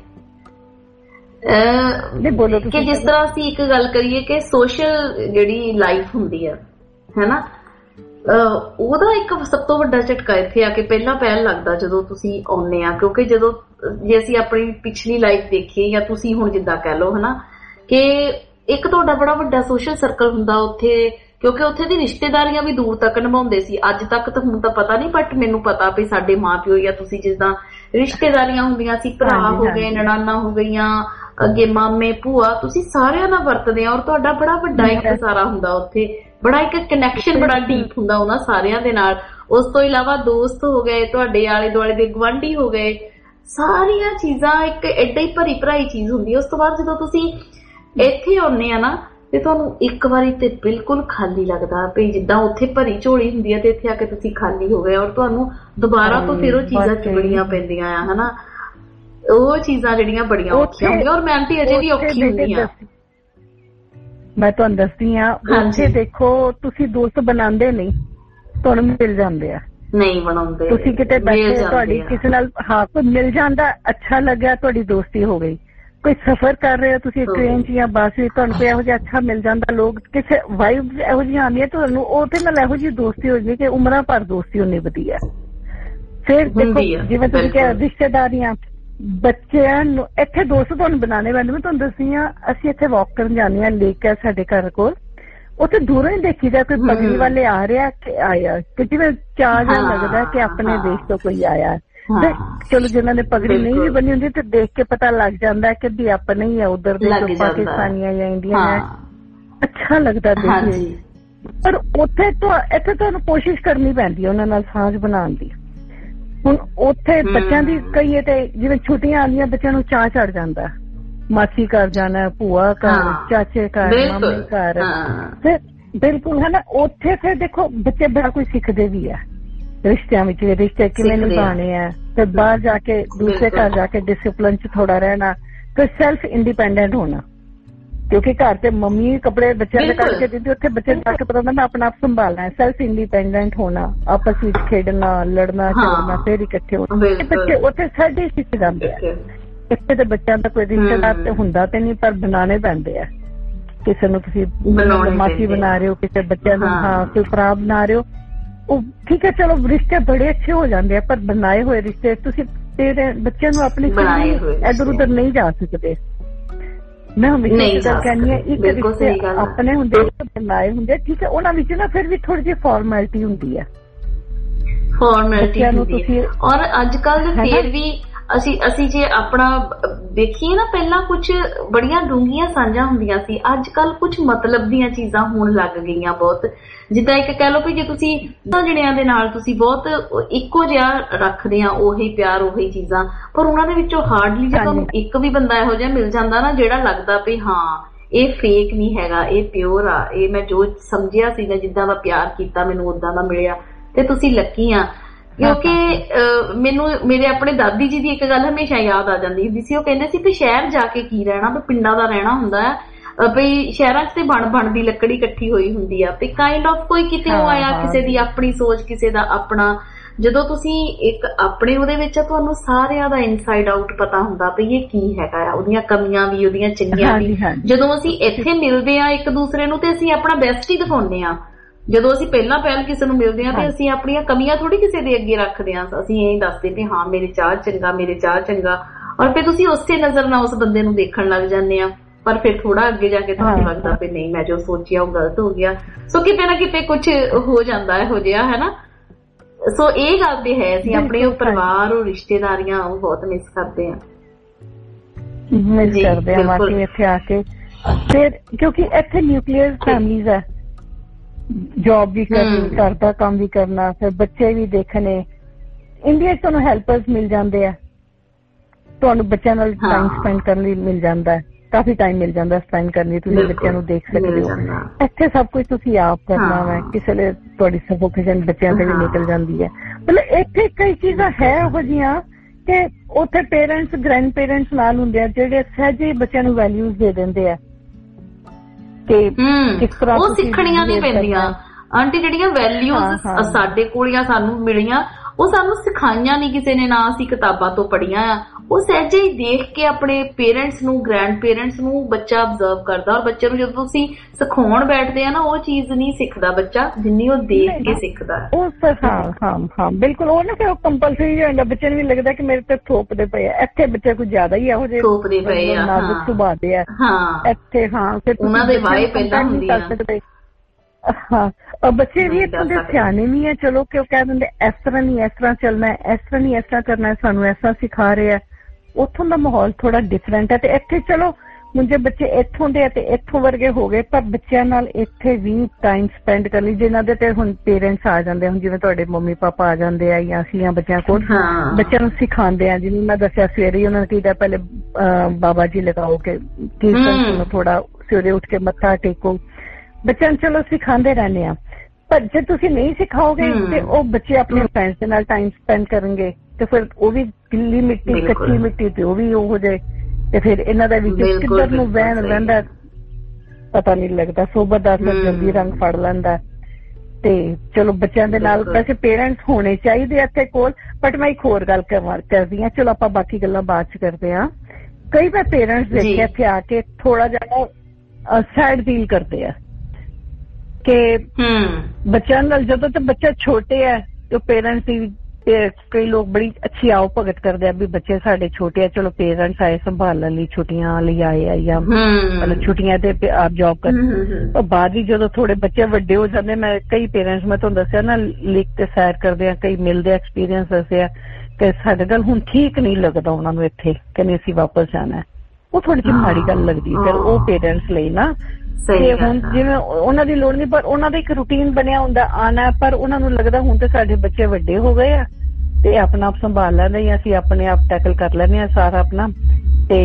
ਕਿ ਜਿਸ ਤਰ੍ਹਾਂ ਅਸੀਂ ਇੱਕ ਗੱਲ ਕਰੀਏ ਕਿ ਸੋਸ਼ਲ ਜਿਹੜੀ ਲਾਈਫ ਹੁੰਦੀ ਆ ਹੈਨਾ, ਉਹਦਾ ਇੱਕ ਸਭ ਤੋਂ ਵੱਡਾ ਝਟਕਾ ਇੱਥੇ ਆ ਕੇ ਪਹਿਲਾਂ ਪਹਿਲ ਲੱਗਦਾ ਜਦੋਂ ਤੁਸੀਂ ਆਉਂਦੇ ਆ, ਕਿਉਂਕਿ ਜਦੋਂ ਜੇ ਅਸੀਂ ਆਪਣੀ ਪਿਛਲੀ ਲਾਈਫ ਦੇਖੀਏ ਜਾਂ ਤੁਸੀਂ ਹੁਣ ਜਿੱਦਾਂ ਕਹਿ ਲਓ ਹਨਾ ਕਿ ਇੱਕ ਤੁਹਾਡਾ ਬੜਾ ਵੱਡਾ ਸੋਸ਼ਲ ਸਰਕਲ ਹੁੰਦਾ ਉੱਥੇ, ਕਿਉਂਕਿ ਉੱਥੇ ਦੀ ਰਿਸ਼ਤੇਦਾਰੀਆਂ ਵੀ ਦੂਰ ਤੱਕ ਨਿਭਾਉਂਦੇ ਸੀ। ਅੱਜ ਤੱਕ ਤਾਂ ਹੁਣ ਤਾਂ ਪਤਾ ਨਹੀਂ, ਬਟ ਮੈਨੂੰ ਪਤਾ ਵੀ ਸਾਡੇ ਮਾਂ ਪਿਓ ਜਾਂ ਤੁਸੀਂ ਜਿੱਦਾਂ ਰਿਸ਼ਤੇਦਾਰੀਆਂ ਹੁੰਦੀਆਂ ਸੀ, ਭਰਾ ਹੋ ਗਏ, ਨਨਾਨਾ ਹੋ ਗਈਆਂ, ਅੱਗੇ ਮਾਮੇ ਭੂਆ, ਤੁਸੀਂ ਸਾਰਿਆਂ ਨਾਲ ਵਰਤਦੇ ਆ ਔਰ ਤੁਹਾਡਾ ਬੜਾ ਵੱਡਾ ਇੱਕ ਸਾਰਾ ਹੁੰਦਾ ਉੱਥੇ, ਬੜਾ ਇੱਕ ਕਨੈਕਸ਼ਨ ਬੜਾ ਡੀਪ ਹੁੰਦਾ ਉਹਨਾਂ ਸਾਰਿਆਂ ਦੇ ਨਾਲ। ਉਸ ਤੋਂ ਇਲਾਵਾ ਦੋਸਤ ਹੋ ਗਏ, ਤੁਹਾਡੇ ਆਲੇ ਦੁਆਲੇ ਦੇ ਗੁਆਂਢੀ ਹੋ ਗਏ, ਸਾਰੀਆਂ ਚੀਜ਼ਾਂ ਇੱਕ ਏਡਾ ਹੀ ਭਰੀ ਭਰਾਈ ਚੀਜ਼ ਹੁੰਦੀ ਹੈ। ਉਸ ਤੋਂ ਬਾਅਦ ਜਦੋਂ ਤੁਸੀਂ ਇੱਥੇ ਆਉਂਦੇ ਆ ਨਾ ਤੇ ਤੁਹਾਨੂੰ ਇੱਕ ਵਾਰੀ ਤੇ ਬਿਲਕੁਲ ਖਾਲੀ ਲੱਗਦਾ ਵੀ ਜਿੱਦਾਂ ਉੱਥੇ ਭਰੀ ਝੋਲੀ ਹੁੰਦੀ ਹੈ ਤੇ ਇੱਥੇ ਆ ਕੇ ਤੁਸੀਂ ਖਾਲੀ ਹੋ ਗਏ ਔਰ ਤੁਹਾਨੂੰ ਦੁਬਾਰਾ ਤੋਂ ਫਿਰ ਉਹ ਚੀਜ਼ਾਂ ਚੁਗਣੀਆਂ ਪੈਂਦੀਆਂ ਆ ਹਨਾ। ਉਹ ਚੀਜ਼ਾਂ ਜਿਹੜੀਆਂ ਬੜੀਆਂ ਔਖੀਆਂ ਹੁੰਦੀਆਂ ਔਰ ਮੈਂ ਤੇ ਅਜੇ ਵੀ ਔਖੀ ਹੁੰਦੀ ਆ। ਮੈਂ ਤੁਹਾਨੂੰ ਦੱਸਦੀ ਆ, ਉੱਥੇ ਦੇਖੋ ਤੁਸੀਂ ਦੋਸਤ ਬਣਾਉਂਦੇ ਨਹੀਂ, ਤੁਹਾਨੂੰ ਮਿਲ ਜਾਂਦੇ ਆ, ਨਹੀਂ ਬਣਾਉਂਦੇ। ਤੁਸੀਂ ਕਿਤੇ ਬੈਠੇ ਤੁਹਾਡੀ ਕਿਸੇ ਨਾਲ ਹਾਂ ਕੋਈ ਮਿਲ ਜਾਂਦਾ, ਅੱਛਾ ਲੱਗਿਆ, ਤੁਹਾਡੀ ਦੋਸਤੀ ਹੋ ਗਈ। ਕੋਈ ਸਫ਼ਰ ਕਰ ਰਹੇ ਹੋ ਤੁਸੀਂ ਟ੍ਰੇਨ ਚ ਜਾਂ ਬੱਸ ਵਿੱਚ, ਤੁਹਾਨੂੰ ਕੋਈ ਇਹੋ ਜਿਹਾ ਅੱਛਾ ਮਿਲ ਜਾਂਦਾ, ਲੋਕ ਕਿਸੇ ਵਾਈਬ ਇਹੋ ਜਿਹੀ ਆਉਂਦੀਆਂ ਤੁਹਾਨੂੰ, ਉਹਦੇ ਨਾਲ ਇਹੋ ਜਿਹੀ ਦੋਸਤੀ ਹੋ ਜਾਂਦੀ ਕਿ ਉਮਰਾਂ ਭਰ ਦੋਸਤੀ ਹੋਣੀ ਵਧੀਆ। ਫਿਰ ਦੇਖੋ ਜਿਵੇਂ ਤੁਸੀਂ ਕਿਹਾ ਰਿਸ਼ਤੇਦਾਰੀਆਂ, ਬੱਚਿਆਂ ਨੂੰ ਇੱਥੇ ਦੋਸਤ ਤੁਹਾਨੂੰ ਬਣਾਉਣੇ ਪੈਂਦੇ। ਮੈਂ ਤੁਹਾਨੂੰ ਦੱਸਦੀ ਹਾਂ, ਅਸੀਂ ਇੱਥੇ ਵਾਕ ਕਰਨ ਜਾਂਦੇ ਹਾਂ, ਲੇਕ ਹੈ ਸਾਡੇ ਘਰ ਕੋਲ, ਉੱਥੇ ਦੂਰੋਂ ਹੀ ਦੇਖੀਦਾ ਕੋਈ ਪਗੜੀ ਵਾਲੇ ਆ ਰਿਹਾ ਕਿ ਆਇਆ, ਕਿ ਜਿਵੇਂ ਚਾਅ ਜਿਹਾ ਲੱਗਦਾ ਕਿ ਆਪਣੇ ਦੇਸ਼ ਤੋਂ ਕੋਈ ਆਇਆ। ਚਲੋ ਜਿਹਨਾਂ ਨੇ ਪਗੜੀ ਨਹੀਂ ਵੀ ਬਣੀ ਹੁੰਦੀ ਤੇ ਦੇਖ ਕੇ ਪਤਾ ਲੱਗ ਜਾਂਦਾ ਕਿ ਵੀ ਆਪਣੇ ਹੀ ਆ, ਉਧਰ ਦੇ ਪਾਕਿਸਤਾਨੀਆਂ ਜਾਂ ਇੰਡੀਅਨ ਹੈ, ਅੱਛਾ ਲੱਗਦਾ ਦੇਖ ਕੇ। ਪਰ ਉੱਥੇ ਤੋਂ ਇੱਥੇ ਤੁਹਾਨੂੰ ਕੋਸ਼ਿਸ਼ ਕਰਨੀ ਪੈਂਦੀ ਹੈ ਉਹਨਾਂ ਨਾਲ ਸਾਂਝ ਬਣਾਉਣ ਦੀ। ਹੁਣ ਉੱਥੇ ਬੱਚਿਆਂ ਦੀ ਕਹੀਏ ਤੇ ਜਿਵੇਂ ਛੁੱਟੀਆਂ ਆਉਂਦੀਆਂ ਬੱਚਿਆਂ ਨੂੰ ਚਾਅ ਚੜ ਜਾਂਦਾ, ਮਾਸੀ ਘਰ ਜਾਣਾ, ਭੂਆ ਘਰ, ਚਾਚੇ ਘਰ, ਮਾਮੇ ਘਰ, ਤੇ ਬਿਲਕੁਲ ਹੈ ਨਾ। ਉੱਥੇ ਫਿਰ ਦੇਖੋ ਬੱਚੇ ਬੜਾ ਕੁਝ ਸਿੱਖਦੇ ਵੀ ਹੈ ਰਿਸ਼ਤਿਆਂ ਵਿੱਚ, ਰਿਸ਼ਤੇ ਕਿਵੇਂ ਨਿਭਾਉਣੇ ਆ, ਤੇ ਬਾਹਰ ਜਾ ਕੇ ਦੂਸਰੇ ਘਰ ਜਾ ਕੇ ਡਿਸਿਪਲਿਨ ਚ ਥੋੜਾ ਰਹਿਣਾ, ਤੇ ਸੈਲਫ ਇੰਡੀਪੈਂਡੈਂਟ ਹੋਣਾ। ਕਿਉਂਕਿ ਘਰ ਤੇ ਮੰਮੀ ਕੱਪੜੇ ਬੱਚਿਆਂ ਦੇ ਕੱਢ ਕੇ ਦਿੰਦੀ, ਉੱਥੇ ਬੱਚੇ ਜਾ ਕੇ ਪਤਾ ਹੁੰਦਾ ਮੈਂ ਆਪਣਾ ਆਪ ਸੰਭਾਲਣਾ ਹੈ। ਸੈਲਫ ਇੰਡੀਪੈਂਡੈਂਟ ਹੋਣਾ, ਆਪਸ ਵਿੱਚ ਖੇਡਣਾ, ਲੜਨਾ ਝਗੜਨਾ, ਫਿਰ ਇਕੱਠੇ ਹੋਣਾ, ਬੱਚੇ ਉੱਥੇ ਸਾਡੇ ਸਿੱਖ ਜਾਂਦੇ ਆ। ਇੱਥੇ ਤੇ ਬੱਚਿਆਂ ਦਾ ਕੋਈ ਰਿਸ਼ਤੇਦਾਰ ਤੇ ਹੁੰਦਾ ਤੇ ਨਹੀਂ, ਪਰ ਬਣਾਉਣੇ ਪੈਂਦੇ ਆ। ਕਿਸੇ ਨੂੰ ਤੁਸੀਂ ਮਾਸੀ ਬਣਾ ਰਹੇ ਹੋ, ਕਿਸੇ ਬੱਚਿਆਂ ਨੂੰ ਹਾਂ ਕੋਈ ਭਰਾ ਬਣਾ ਰਹੇ ਹੋ, ਉਹ ਠੀਕ ਹੈ ਚਲੋ ਰਿਸ਼ਤੇ ਬੜੇ ਅੱਛੇ ਹੋ ਜਾਂਦੇ ਆ, ਪਰ ਬਣਾਏ ਹੋਏ ਰਿਸ਼ਤੇ ਤੁਸੀਂ ਤੇਰੇ ਬੱਚਿਆਂ ਨੂੰ ਆਪਣੀ ਇੱਧਰ ਉਧਰ ਨਹੀਂ ਜਾ ਸਕਦੇ। ਮੈਂ ਹਮੇਸ਼ਾ ਕਹਿੰਦੀ ਹਾਂ ਇੱਕ ਰਿਸ਼ਤੇ ਆਪਣੇ ਹੁੰਦੇ, ਬਣਾਏ ਹੁੰਦੇ, ਠੀਕ ਹੈ, ਉਹਨਾਂ ਵਿੱਚ ਨਾ ਫਿਰ ਵੀ ਥੋੜੀ ਜਿਹੀ ਫਾਰਮੈਲਿਟੀ ਹੁੰਦੀ ਹੈ, ਫਾਰਮੈਲਿਟੀ ਹੁੰਦੀ ਹੈ। ਔਰ ਅੱਜ ਕੱਲ ਫਿਰ ਵੀ ਅਸੀਂ ਅਸੀਂ ਜੇ ਆਪਣਾ ਦੇਖੀਏ ਨਾ, ਪਹਿਲਾਂ ਕੁਝ ਬੜੀਆਂ ਡੂੰਘੀਆਂ ਸਾਂਝਾਂ ਹੁੰਦੀਆਂ ਸੀ, ਅੱਜ ਕੱਲ ਕੁਝ ਮਤਲਬ ਦੀਆਂ ਚੀਜ਼ਾਂ ਹੋਣ ਲੱਗ ਗਈਆਂ ਬਹੁਤ। ਜਿੱਦਾਂ ਇੱਕ ਕਹਿ ਲਓ ਵੀ ਜੇ ਤੁਸੀਂ ਦੋ ਜਣਿਆਂ ਦੇ ਨਾਲ ਤੁਸੀਂ ਬਹੁਤ ਇੱਕੋ ਜਿਹਾ ਰੱਖਦੇ ਆ, ਉਹੀ ਪਿਆਰ ਉਹੀ ਚੀਜ਼ਾਂ, ਪਰ ਉਹਨਾਂ ਦੇ ਵਿੱਚੋਂ ਹਾਰਡਲੀ ਜੇ ਤੁਹਾਨੂੰ ਇੱਕ ਵੀ ਬੰਦਾ ਇਹੋ ਜਿਹਾ ਮਿਲ ਜਾਂਦਾ ਨਾ ਜਿਹੜਾ ਲੱਗਦਾ ਵੀ ਹਾਂ ਇਹ ਫੇਕ ਨਹੀਂ ਹੈਗਾ, ਇਹ ਪਿਓਰ ਆ, ਇਹ ਮੈਂ ਜੋ ਸਮਝਿਆ ਸੀਗਾ ਜਿੱਦਾਂ ਦਾ ਪਿਆਰ ਕੀਤਾ ਮੈਨੂੰ ਉਦਾਂ ਦਾ ਮਿਲਿਆ, ਤੇ ਤੁਸੀਂ ਲੱਕੀ ਆ। ਕਿਉਂਕਿ ਮੈਨੂੰ ਮੇਰੇ ਆਪਣੇ ਦਾਦੀ ਜੀ ਦੀ ਇੱਕ ਗੱਲ ਹਮੇਸ਼ਾ ਯਾਦ ਆ ਜਾਂਦੀ ਹੁੰਦੀ ਸੀ, ਉਹ ਕਹਿੰਦੇ ਸੀ ਵੀ ਸ਼ਹਿਰ ਜਾ ਕੇ ਕੀ ਰਹਿਣਾ, ਵੀ ਪਿੰਡਾਂ ਦਾ ਰਹਿਣਾ ਹੁੰਦਾ ਹੈ, ਵੀ ਸ਼ਹਿਰਾਂ ਚ ਤੇ ਬਣ ਬਣ ਦੀ ਲੱਕੜੀ ਇਕੱਠੀ ਹੋਈ ਹੁੰਦੀ ਆ, ਵੀ ਕਾਈਂਡ ਆਫ ਕੋਈ ਕਿਤੇ ਉਹ ਆਇਆ, ਕਿਸੇ ਦੀ ਆਪਣੀ ਸੋਚ, ਕਿਸੇ ਦਾ ਆਪਣਾ। ਜਦੋਂ ਤੁਸੀਂ ਇੱਕ ਆਪਣੇ ਉਹਦੇ ਵਿੱਚ ਤੁਹਾਨੂੰ ਸਾਰਿਆਂ ਦਾ ਇਨਸਾਈਡ ਆਊਟ ਪਤਾ ਹੁੰਦਾ ਵੀ ਇਹ ਕੀ ਹੈਗਾ ਆ, ਉਹਦੀਆਂ ਕਮੀਆਂ ਵੀ ਉਹਦੀਆਂ ਚੰਗੀਆਂ ਵੀ। ਜਦੋਂ ਅਸੀਂ ਇੱਥੇ ਮਿਲਦੇ ਆ ਇੱਕ ਦੂਸਰੇ ਨੂੰ ਤੇ ਅਸੀਂ ਆਪਣਾ ਬੈਸਟ ਹੀ ਦਿਖਾਉਂਦੇ ਆ। ਜਦੋਂ ਅਸੀਂ ਪਹਿਲਾਂ ਪਹਿਲ ਕਿਸੇ ਨੂੰ ਮਿਲਦੇ ਹਾਂ ਤੇ ਅਸੀਂ ਆਪਣੀਆਂ ਕਮੀਆਂ ਥੋੜੀ ਕਿਸੇ ਦੇ ਅੱਗੇ ਰੱਖਦੇ ਹਾਂ, ਅਸੀਂ ਇਹ ਦੱਸਦੇ ਵੀ ਹਾਂ ਮੇਰੇ ਚਾਹ ਚੰਗਾ, ਮੇਰੇ ਚਾਹ ਚੰਗਾ, ਔਰ ਫਿਰ ਤੁਸੀਂ ਉਸੇ ਨਜ਼ਰ ਨਾਲ ਉਸ ਬੰਦੇ ਨੂੰ ਦੇਖਣ ਲੱਗ ਜਾਂਦੇ ਆ। ਪਰ ਫਿਰ ਥੋੜਾ ਅੱਗੇ ਜਾ ਕੇ ਤੁਹਾਨੂੰ ਲੱਗਦਾ ਵੀ ਨਹੀਂ ਮੈਂ ਜੋ ਸੋਚਿਆ ਉਹ ਗਲਤ ਹੋ ਗਿਆ। ਸੋ ਕਿਤੇ ਨਾ ਕਿਤੇ ਕੁਝ ਹੋ ਜਾਂਦਾ ਇਹੋ ਜਿਹਾ, ਹੈ ਨਾ। ਸੋ ਇਹ ਗੱਲ ਤੇ ਹੈ, ਅਸੀਂ ਆਪਣੇ ਉਹ ਪਰਿਵਾਰ ਉਹ ਰਿਸ਼ਤੇਦਾਰੀਆਂ ਉਹ ਬਹੁਤ ਮਿਸ ਕਰਦੇ ਹਾਂ ਮਿਸ ਕਰਦੇ ਹਾਂ ਬਾਕੀ ਇੱਥੇ ਆ ਕੇ। ਫਿਰ ਕਿਉਂਕਿ ਇੱਥੇ ਨਿਊਕਲੀਅਰ ਫੈਮਲੀਜ਼ ਹੈ, ਜੌਬ ਵੀ ਕਰਨੀ, ਘਰ ਦਾ ਕੰਮ ਵੀ ਕਰਨਾ, ਫਿਰ ਬੱਚੇ ਵੀ ਦੇਖਣੇ। ਇੰਡੀਆ ਚ ਤੁਹਾਨੂੰ ਹੈਲਪਰਸ ਮਿਲ ਜਾਂਦੇ ਆ, ਤੁਹਾਨੂੰ ਬੱਚਿਆਂ ਨਾਲ ਟਾਈਮ ਸਪੈਂਡ ਕਰਨ ਲਈ ਮਿਲ ਜਾਂਦਾ ਹੈ, ਕਾਫੀ ਟਾਈਮ ਮਿਲ ਜਾਂਦਾ ਸਪੈਂਡ ਕਰਨ ਲਈ, ਤੁਸੀਂ ਬੱਚਿਆਂ ਨੂੰ ਦੇਖ ਸਕਦੇ ਹੋ। ਇੱਥੇ ਸਭ ਕੁਝ ਤੁਸੀਂ ਆਪ ਕਰਨਾ ਵਾ, ਕਿਸੇ ਲਈ ਤੁਹਾਡੀ ਸਫੋਕੇਸ਼ਨ ਬੱਚਿਆਂ ਤੇ ਵੀ ਨਿਕਲ ਜਾਂਦੀ ਹੈ। ਮਤਲਬ ਇੱਥੇ ਕਈ ਚੀਜ਼ਾਂ ਹੈ ਇਹੋ ਜਿਹੀਆਂ ਕਿ ਉੱਥੇ ਪੇਰੈਂਟਸ ਗ੍ਰੈਂਡ ਪੇਰੈਂਟਸ ਨਾਲ ਹੁੰਦੇ ਆ ਜਿਹੜੇ ਸਹਿਜੇ ਬੱਚਿਆਂ ਨੂੰ ਵੈਲਿਊਜ਼ ਦੇ ਦਿੰਦੇ ਆ ਕਿ ਕਿਸ ਤਰ੍ਹਾਂ ਉਹ ਸਿੱਖਣੀਆਂ ਨਹੀਂ ਪੈਂਦੀਆਂ ਆਂਟੀ। ਜਿਹੜੀਆਂ ਵੈਲਿਊਜ਼ ਸਾਡੇ ਕੋਲ ਜਾਂ ਸਾਨੂੰ ਮਿਲੀਆਂ ਉਹ ਸਾਨੂੰ ਸਿਖਾਈਆਂ ਨਹੀਂ ਕਿਸੇ ਨੇ, ਨਾ ਅਸੀਂ ਕਿਤਾਬਾਂ ਤੋਂ ਪੜ੍ਹੀਆਂ ਆ, ਉਹ ਸਹਿਜੇ ਹੀ ਦੇਖ ਕੇ ਆਪਣੇ ਪੇਰੈਂਟਸ ਨੂੰ, ਗ੍ਰੈਂਡ ਪੇਰੈਂਟਸ ਨੂੰ ਬੱਚਾ ਅਬਜ਼ਰਵ ਕਰਦਾ। ਔਰ ਬੱਚੇ ਨੂੰ ਜਦੋਂ ਤੁਸੀਂ ਸਿਖਾਉਣ ਬੈਠਦੇ ਆ ਨਾ, ਉਹ ਚੀਜ਼ ਨਹੀਂ ਸਿੱਖਦਾ ਬੱਚਾ ਜਿੰਨੀ ਉਹ ਦੇਖ ਕੇ ਸਿੱਖਦਾ। ਉਹ ਹਾਂ ਹਾਂ ਹਾਂ ਬਿਲਕੁਲ। ਉਹ ਨਾ ਫਿਰ ਕੰਪਲਸਰੀ ਹੋ ਜਾਂਦਾ, ਬੱਚੇ ਨੂੰ ਵੀ ਲੱਗਦਾ ਕਿ ਮੇਰੇ ਤੇ ਥੋਪਦੇ ਪਏ ਆ। ਇੱਥੇ ਬੱਚੇ ਕੁਝ ਜ਼ਿਆਦਾ ਹੀ ਇਹੋ ਜਿਹੇ ਥੋਪਦੇ ਪਏ ਆ, ਨਾਜ਼ੁਕ ਸੁਭਾਅ ਦੇ ਆ ਇੱਥੇ। ਹਾਂ ਫਿਰ ਉਹਨਾਂ ਦੇ ਵਾਏ ਪਹਿਲਾਂ ਹੁੰਦੀਆਂ। ਹਾਂ ਬੱਚੇ ਵੀ ਇੱਥੋਂ ਦੇ ਸਿਆਣੇ ਵੀ ਆ, ਚਲੋ ਕਿ ਉਹ ਕਹਿ ਦਿੰਦੇ ਇਸ ਤਰ੍ਹਾਂ ਨਹੀਂ ਇਸ ਤਰ੍ਹਾਂ ਚੱਲਣਾ, ਇਸ ਤਰ੍ਹਾਂ ਨਹੀਂ ਇਸ ਤਰ੍ਹਾਂ ਕਰਨਾ, ਸਾਨੂੰ ਇਸ ਤਰ੍ਹਾਂ ਸਿਖਾ ਰਹੇ ਆ। ਉੱਥੋਂ ਦਾ ਮਾਹੌਲ ਥੋੜਾ ਡਿਫਰੈਂਟ ਹੈ। ਤੇ ਇੱਥੇ ਚਲੋ ਹੁਣ ਜੇ ਬੱਚੇ ਇੱਥੋਂ ਦੇ ਤੇ ਇੱਥੋਂ ਵਰਗੇ ਹੋ ਗਏ, ਪਰ ਬੱਚਿਆਂ ਨਾਲ ਇੱਥੇ ਵੀ ਟਾਈਮ ਸਪੈਂਡ ਕਰ ਲਈ ਜਿਨ੍ਹਾਂ ਦੇ ਤੇ ਹੁਣ ਪੇਰੈਂਟਸ ਆ ਜਾਂਦੇ, ਹੁਣ ਜਿਵੇਂ ਤੁਹਾਡੇ ਮੰਮੀ ਪਾਪਾ ਆ ਜਾਂਦੇ ਆ ਜਾਂ ਅਸੀਂ ਆ ਬੱਚਿਆਂ ਕੋਲ, ਬੱਚਿਆਂ ਨੂੰ ਸਿਖਾਉਂਦੇ ਆ। ਜਿਵੇਂ ਮੈਂ ਦੱਸਿਆ ਸਵੇਰੇ ਉਹਨਾਂ ਨੇ ਕਿਹਾ ਪਹਿਲੇ ਬਾਬਾ ਜੀ ਲਗਾਓ ਕਿ ਕੀਰਤਨ ਸੁਣੋ, ਥੋੜਾ ਸਵੇਰੇ ਉੱਠ ਕੇ ਮੱਥਾ ਟੇਕੋ। ਬੱਚਿਆਂ ਨੂੰ ਚਲੋ ਸਿਖਾਉਂਦੇ ਰਹਿੰਦੇ ਆ, ਪਰ ਜੇ ਤੁਸੀਂ ਨਹੀਂ ਸਿਖਾਓਗੇ ਤੇ ਉਹ ਬੱਚੇ ਆਪਣੇ ਫਰੈਂਡਸ ਦੇ ਨਾਲ ਟਾਈਮ ਸਪੈਂਡ ਕਰਨਗੇ ਤੇ ਫਿਰ ਉਹ ਵੀ ਗਿੱਲੀ ਮਿੱਟੀ ਕੱਚੀ ਮਿੱਟੀ ਤੇ ਉਹ ਵੀ ਉਹ ਜੇ, ਤੇ ਫਿਰ ਇਹਨਾਂ ਦਾ ਵਿੱਚ ਕਿੱਧਰ ਨੂੰ ਵਹਿਣ ਰਹਿੰਦਾ ਪਤਾ ਨਹੀਂ ਲੱਗਦਾ। ਸੋਬਤ ਦਾ ਅਸਰ ਜਲਦੀ ਰੰਗ ਫੜ ਲੈਂਦਾ। ਤੇ ਚਲੋ ਬੱਚਿਆਂ ਦੇ ਨਾਲ ਵੈਸੇ ਪੇਰੈਂਟਸ ਹੋਣੇ ਚਾਹੀਦੇ ਇੱਥੇ ਕੋਲ। ਬਟ ਮੈਂ ਇੱਕ ਹੋਰ ਗੱਲ ਕਰਦੀ ਹਾਂ, ਚਲੋ ਆਪਾਂ ਬਾਕੀ ਗੱਲਾਂ ਬਾਅਦ ਚ ਕਰਦੇ ਹਾਂ। ਕਈ ਵਾਰ ਪੇਰੈਂਟਸ ਦੇਖੇ ਇੱਥੇ ਆ ਕੇ ਥੋੜਾ ਜਿਹਾ ਸੈਡ ਫੀਲ ਕਰਦੇ ਆ ਕਿ ਬੱਚਿਆਂ ਨਾਲ, ਜਦੋਂ ਤੱਕ ਬੱਚਾ ਛੋਟੇ ਹੈ ਤੇ ਪੇਰੈਂਟਸ ਦੀ ਕਈ ਲੋਕ ਬੜੀ ਅੱਛੀ ਆਓ ਭਗਤ ਕਰਦੇ ਆ ਵੀ ਬੱਚੇ ਸਾਡੇ ਛੋਟੇ ਆ, ਚਲੋ ਪੇਰੈਂਟਸ ਆਏ ਸੰਭਾਲਣ ਲਈ, ਛੁੱਟੀਆਂ ਲਈ ਆਏ ਆ ਜਾਂ ਮਤਲਬ ਛੁੱਟੀਆਂ ਤੇ ਆਪ ਜੌਬ ਕਰਦੇ। ਪਰ ਬਾਅਦ ਹੀ ਜਦੋਂ ਥੋੜੇ ਬੱਚੇ ਵੱਡੇ ਹੋ ਜਾਂਦੇ, ਮੈਂ ਕਈ ਪੇਰੈਂਟਸ ਮੈਂ ਤੁਹਾਨੂੰ ਦੱਸਿਆ ਨਾ ਲਿਖ ਤੇ ਸੈਰ ਕਰਦੇ ਆ, ਕਈ ਮਿਲਦੇ ਐਕਸਪੀਰੀਅੰਸ ਦੱਸਿਆ ਕਿ ਸਾਡੇ ਨਾਲ ਹੁਣ ਠੀਕ ਨਹੀਂ ਲੱਗਦਾ ਉਹਨਾਂ ਨੂੰ ਇੱਥੇ, ਕਹਿੰਦੇ ਅਸੀਂ ਵਾਪਸ ਜਾਣਾ। ਉਹ ਥੋੜੀ ਜਿਹੀ ਮਾੜੀ ਗੱਲ ਲੱਗਦੀ ਫਿਰ ਉਹ ਪੇਰੈਂਟਸ ਲਈ ਨਾ। ਤੇ ਹੁਣ ਜਿਵੇਂ ਉਹਨਾਂ ਦੀ ਲੋੜ ਨਹੀਂ, ਪਰ ਉਹਨਾਂ ਦਾ ਇੱਕ ਰੂਟੀਨ ਬਣਿਆ ਹੁੰਦਾ ਆਣਾ, ਪਰ ਉਹਨਾਂ ਨੂੰ ਲੱਗਦਾ ਹੁਣ ਤੇ ਸਾਡੇ ਬੱਚੇ ਵੱਡੇ ਹੋ ਗਏ ਆ ਤੇ ਆਪਣਾ ਆਪ ਸੰਭਾਲ ਲੈਂਦੇ ਜਾਂ ਅਸੀਂ ਆਪਣੇ ਆਪ ਟੈਕਲ ਕਰ ਲੈਂਦੇ ਆ ਸਾਰਾ ਆਪਣਾ। ਤੇ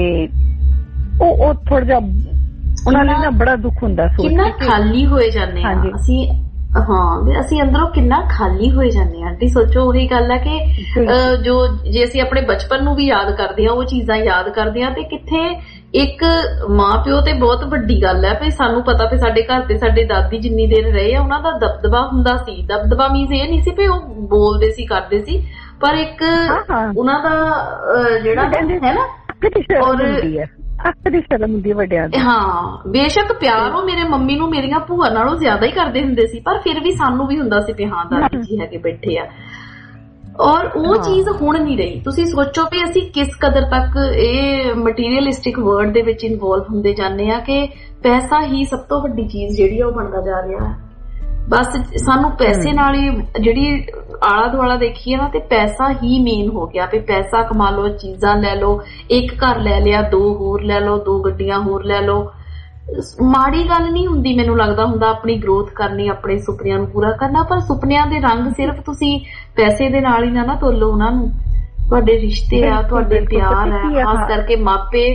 ਉਹ ਉਹ ਥੋੜਾ ਜਿਹਾ ਉਹਨਾਂ ਲਈ ਨਾ ਬੜਾ ਦੁੱਖ ਹੁੰਦਾ, ਕਿੰਨਾ ਖਾਲੀ ਹੋਏ ਜਾਂਦੇ ਆ ਅਸੀਂ। ਹਾਂ ਅਸੀਂ ਅੰਦਰੋਂ ਕਿੰਨਾ ਖਾਲੀ ਹੋਏ ਜਾਂਦੇ ਆ ਆਂਟੀ। ਸੋਚੋ ਉਹੀ ਗੱਲ ਹੈ ਕਿ ਜੋ ਜੇ ਅਸੀਂ ਆਪਣੇ ਬਚਪਨ ਨੂੰ ਵੀ ਯਾਦ ਕਰਦੇ ਆ, ਉਹ ਚੀਜ਼ਾਂ ਯਾਦ ਕਰਦੇ ਆ, ਤੇ ਕਿੱਥੇ ਇੱਕ ਮਾਂ ਪਿਓ ਤੇ ਬਹੁਤ ਵੱਡੀ ਗੱਲ ਹੈ ਵੀ ਸਾਨੂੰ ਪਤਾ ਵੀ ਸਾਡੇ ਘਰ ਤੇ ਸਾਡੇ ਦਾਦੀ ਜਿੰਨੀ ਦੇਰ ਰਹੇ ਆ ਉਹਨਾਂ ਦਾ ਦਬਦਬਾ ਹੁੰਦਾ ਸੀ। ਦਬਦਬਾ ਮੀਨਸ ਇਹ ਨਹੀਂ ਸੀ ਵੀ ਉਹ ਬੋਲਦੇ ਸੀ ਕਰਦੇ ਸੀ, ਪਰ ਇੱਕ ਉਹਨਾਂ ਦਾ ਜਿਹੜਾ ਹੈ ਨਾ ਔਰ ਅੱਖ ਦੀ ਸ਼ਰਮ ਹੁੰਦੀ ਹੈ ਵੱਡਿਆਂ ਦੀ। ਹਾਂ ਬੇਸ਼ੱਕ ਪਿਆਰ ਉਹ ਮੇਰੇ ਮੰਮੀ ਨੂੰ ਮੇਰੀਆਂ ਭੂਆ ਨਾਲੋਂ ਜ਼ਿਆਦਾ ਹੀ ਕਰਦੇ ਹੁੰਦੇ ਸੀ, ਪਰ ਫਿਰ ਵੀ ਸਾਨੂੰ ਵੀ ਹੁੰਦਾ ਸੀ ਵੀ ਹਾਂ ਦਾਦੀ ਜੀ ਹੈਗੇ ਬੈਠੇ ਆ। ਔਰ ਉਹ ਚੀਜ਼ ਹੁਣ ਨਹੀਂ ਰਹੀ। ਤੁਸੀਂ ਸੋਚੋ ਵੀ ਅਸੀਂ ਕਿਸ ਕਦਰ ਤੱਕ ਇਹ ਮਟੀਰੀਅਲਿਸਟਿਕ ਵਰਲਡ ਦੇ ਵਿੱਚ ਇਨਵੋਲਵ ਹੁੰਦੇ ਜਾਂਦੇ ਆ ਕਿ ਪੈਸਾ ਹੀ ਸਭ ਤੋਂ ਵੱਡੀ ਚੀਜ਼ ਜਿਹੜੀ ਆ ਉਹ ਬਣਦਾ ਜਾ ਰਿਹਾ ਹੈ। ਬਸ ਸਾਨੂੰ ਪੈਸੇ ਨਾਲ ਹੀ ਜਿਹੜੀ ਆਲਾ ਦੁਆਲਾ ਦੇਖੀਏ ਨਾ, ਤੇ ਪੈਸਾ ਹੀ ਮੇਨ ਹੋ ਗਿਆ ਵੀ ਪੈਸਾ ਕਮਾ ਲਓ, ਚੀਜ਼ਾਂ ਲੈ ਲਓ, ਇੱਕ ਘਰ ਲੈ ਲਿਆ, ਦੋ ਹੋਰ ਲੈ ਲਓ, ਦੋ ਗੱਡੀਆਂ ਹੋਰ ਲੈ ਲਓ। ਮਾੜੀ ਗੱਲ ਨਹੀਂ ਹੁੰਦੀ ਮੈਨੂੰ ਲੱਗਦਾ ਹੁੰਦਾ ਆਪਣੀ ਗਰੋਥ ਕਰਨੀ, ਆਪਣੇ ਸੁਪਨਿਆਂ ਨੂੰ ਪੂਰਾ ਕਰਨਾ, ਪਰ ਸੁਪਨਿਆਂ ਦੇ ਰੰਗ ਸਿਰਫ ਤੁਸੀਂ ਪੈਸੇ ਦੇ ਨਾਲ ਹੀ ਨਾ ਨਾ ਤੋਲੋ ਉਹਨਾਂ ਨੂੰ। ਤੁਹਾਡੇ ਰਿਸ਼ਤੇ ਆ, ਤੁਹਾਡੇ ਪਿਆਰ ਹੈ, ਖਾਸ ਕਰਕੇ ਮਾਪੇ।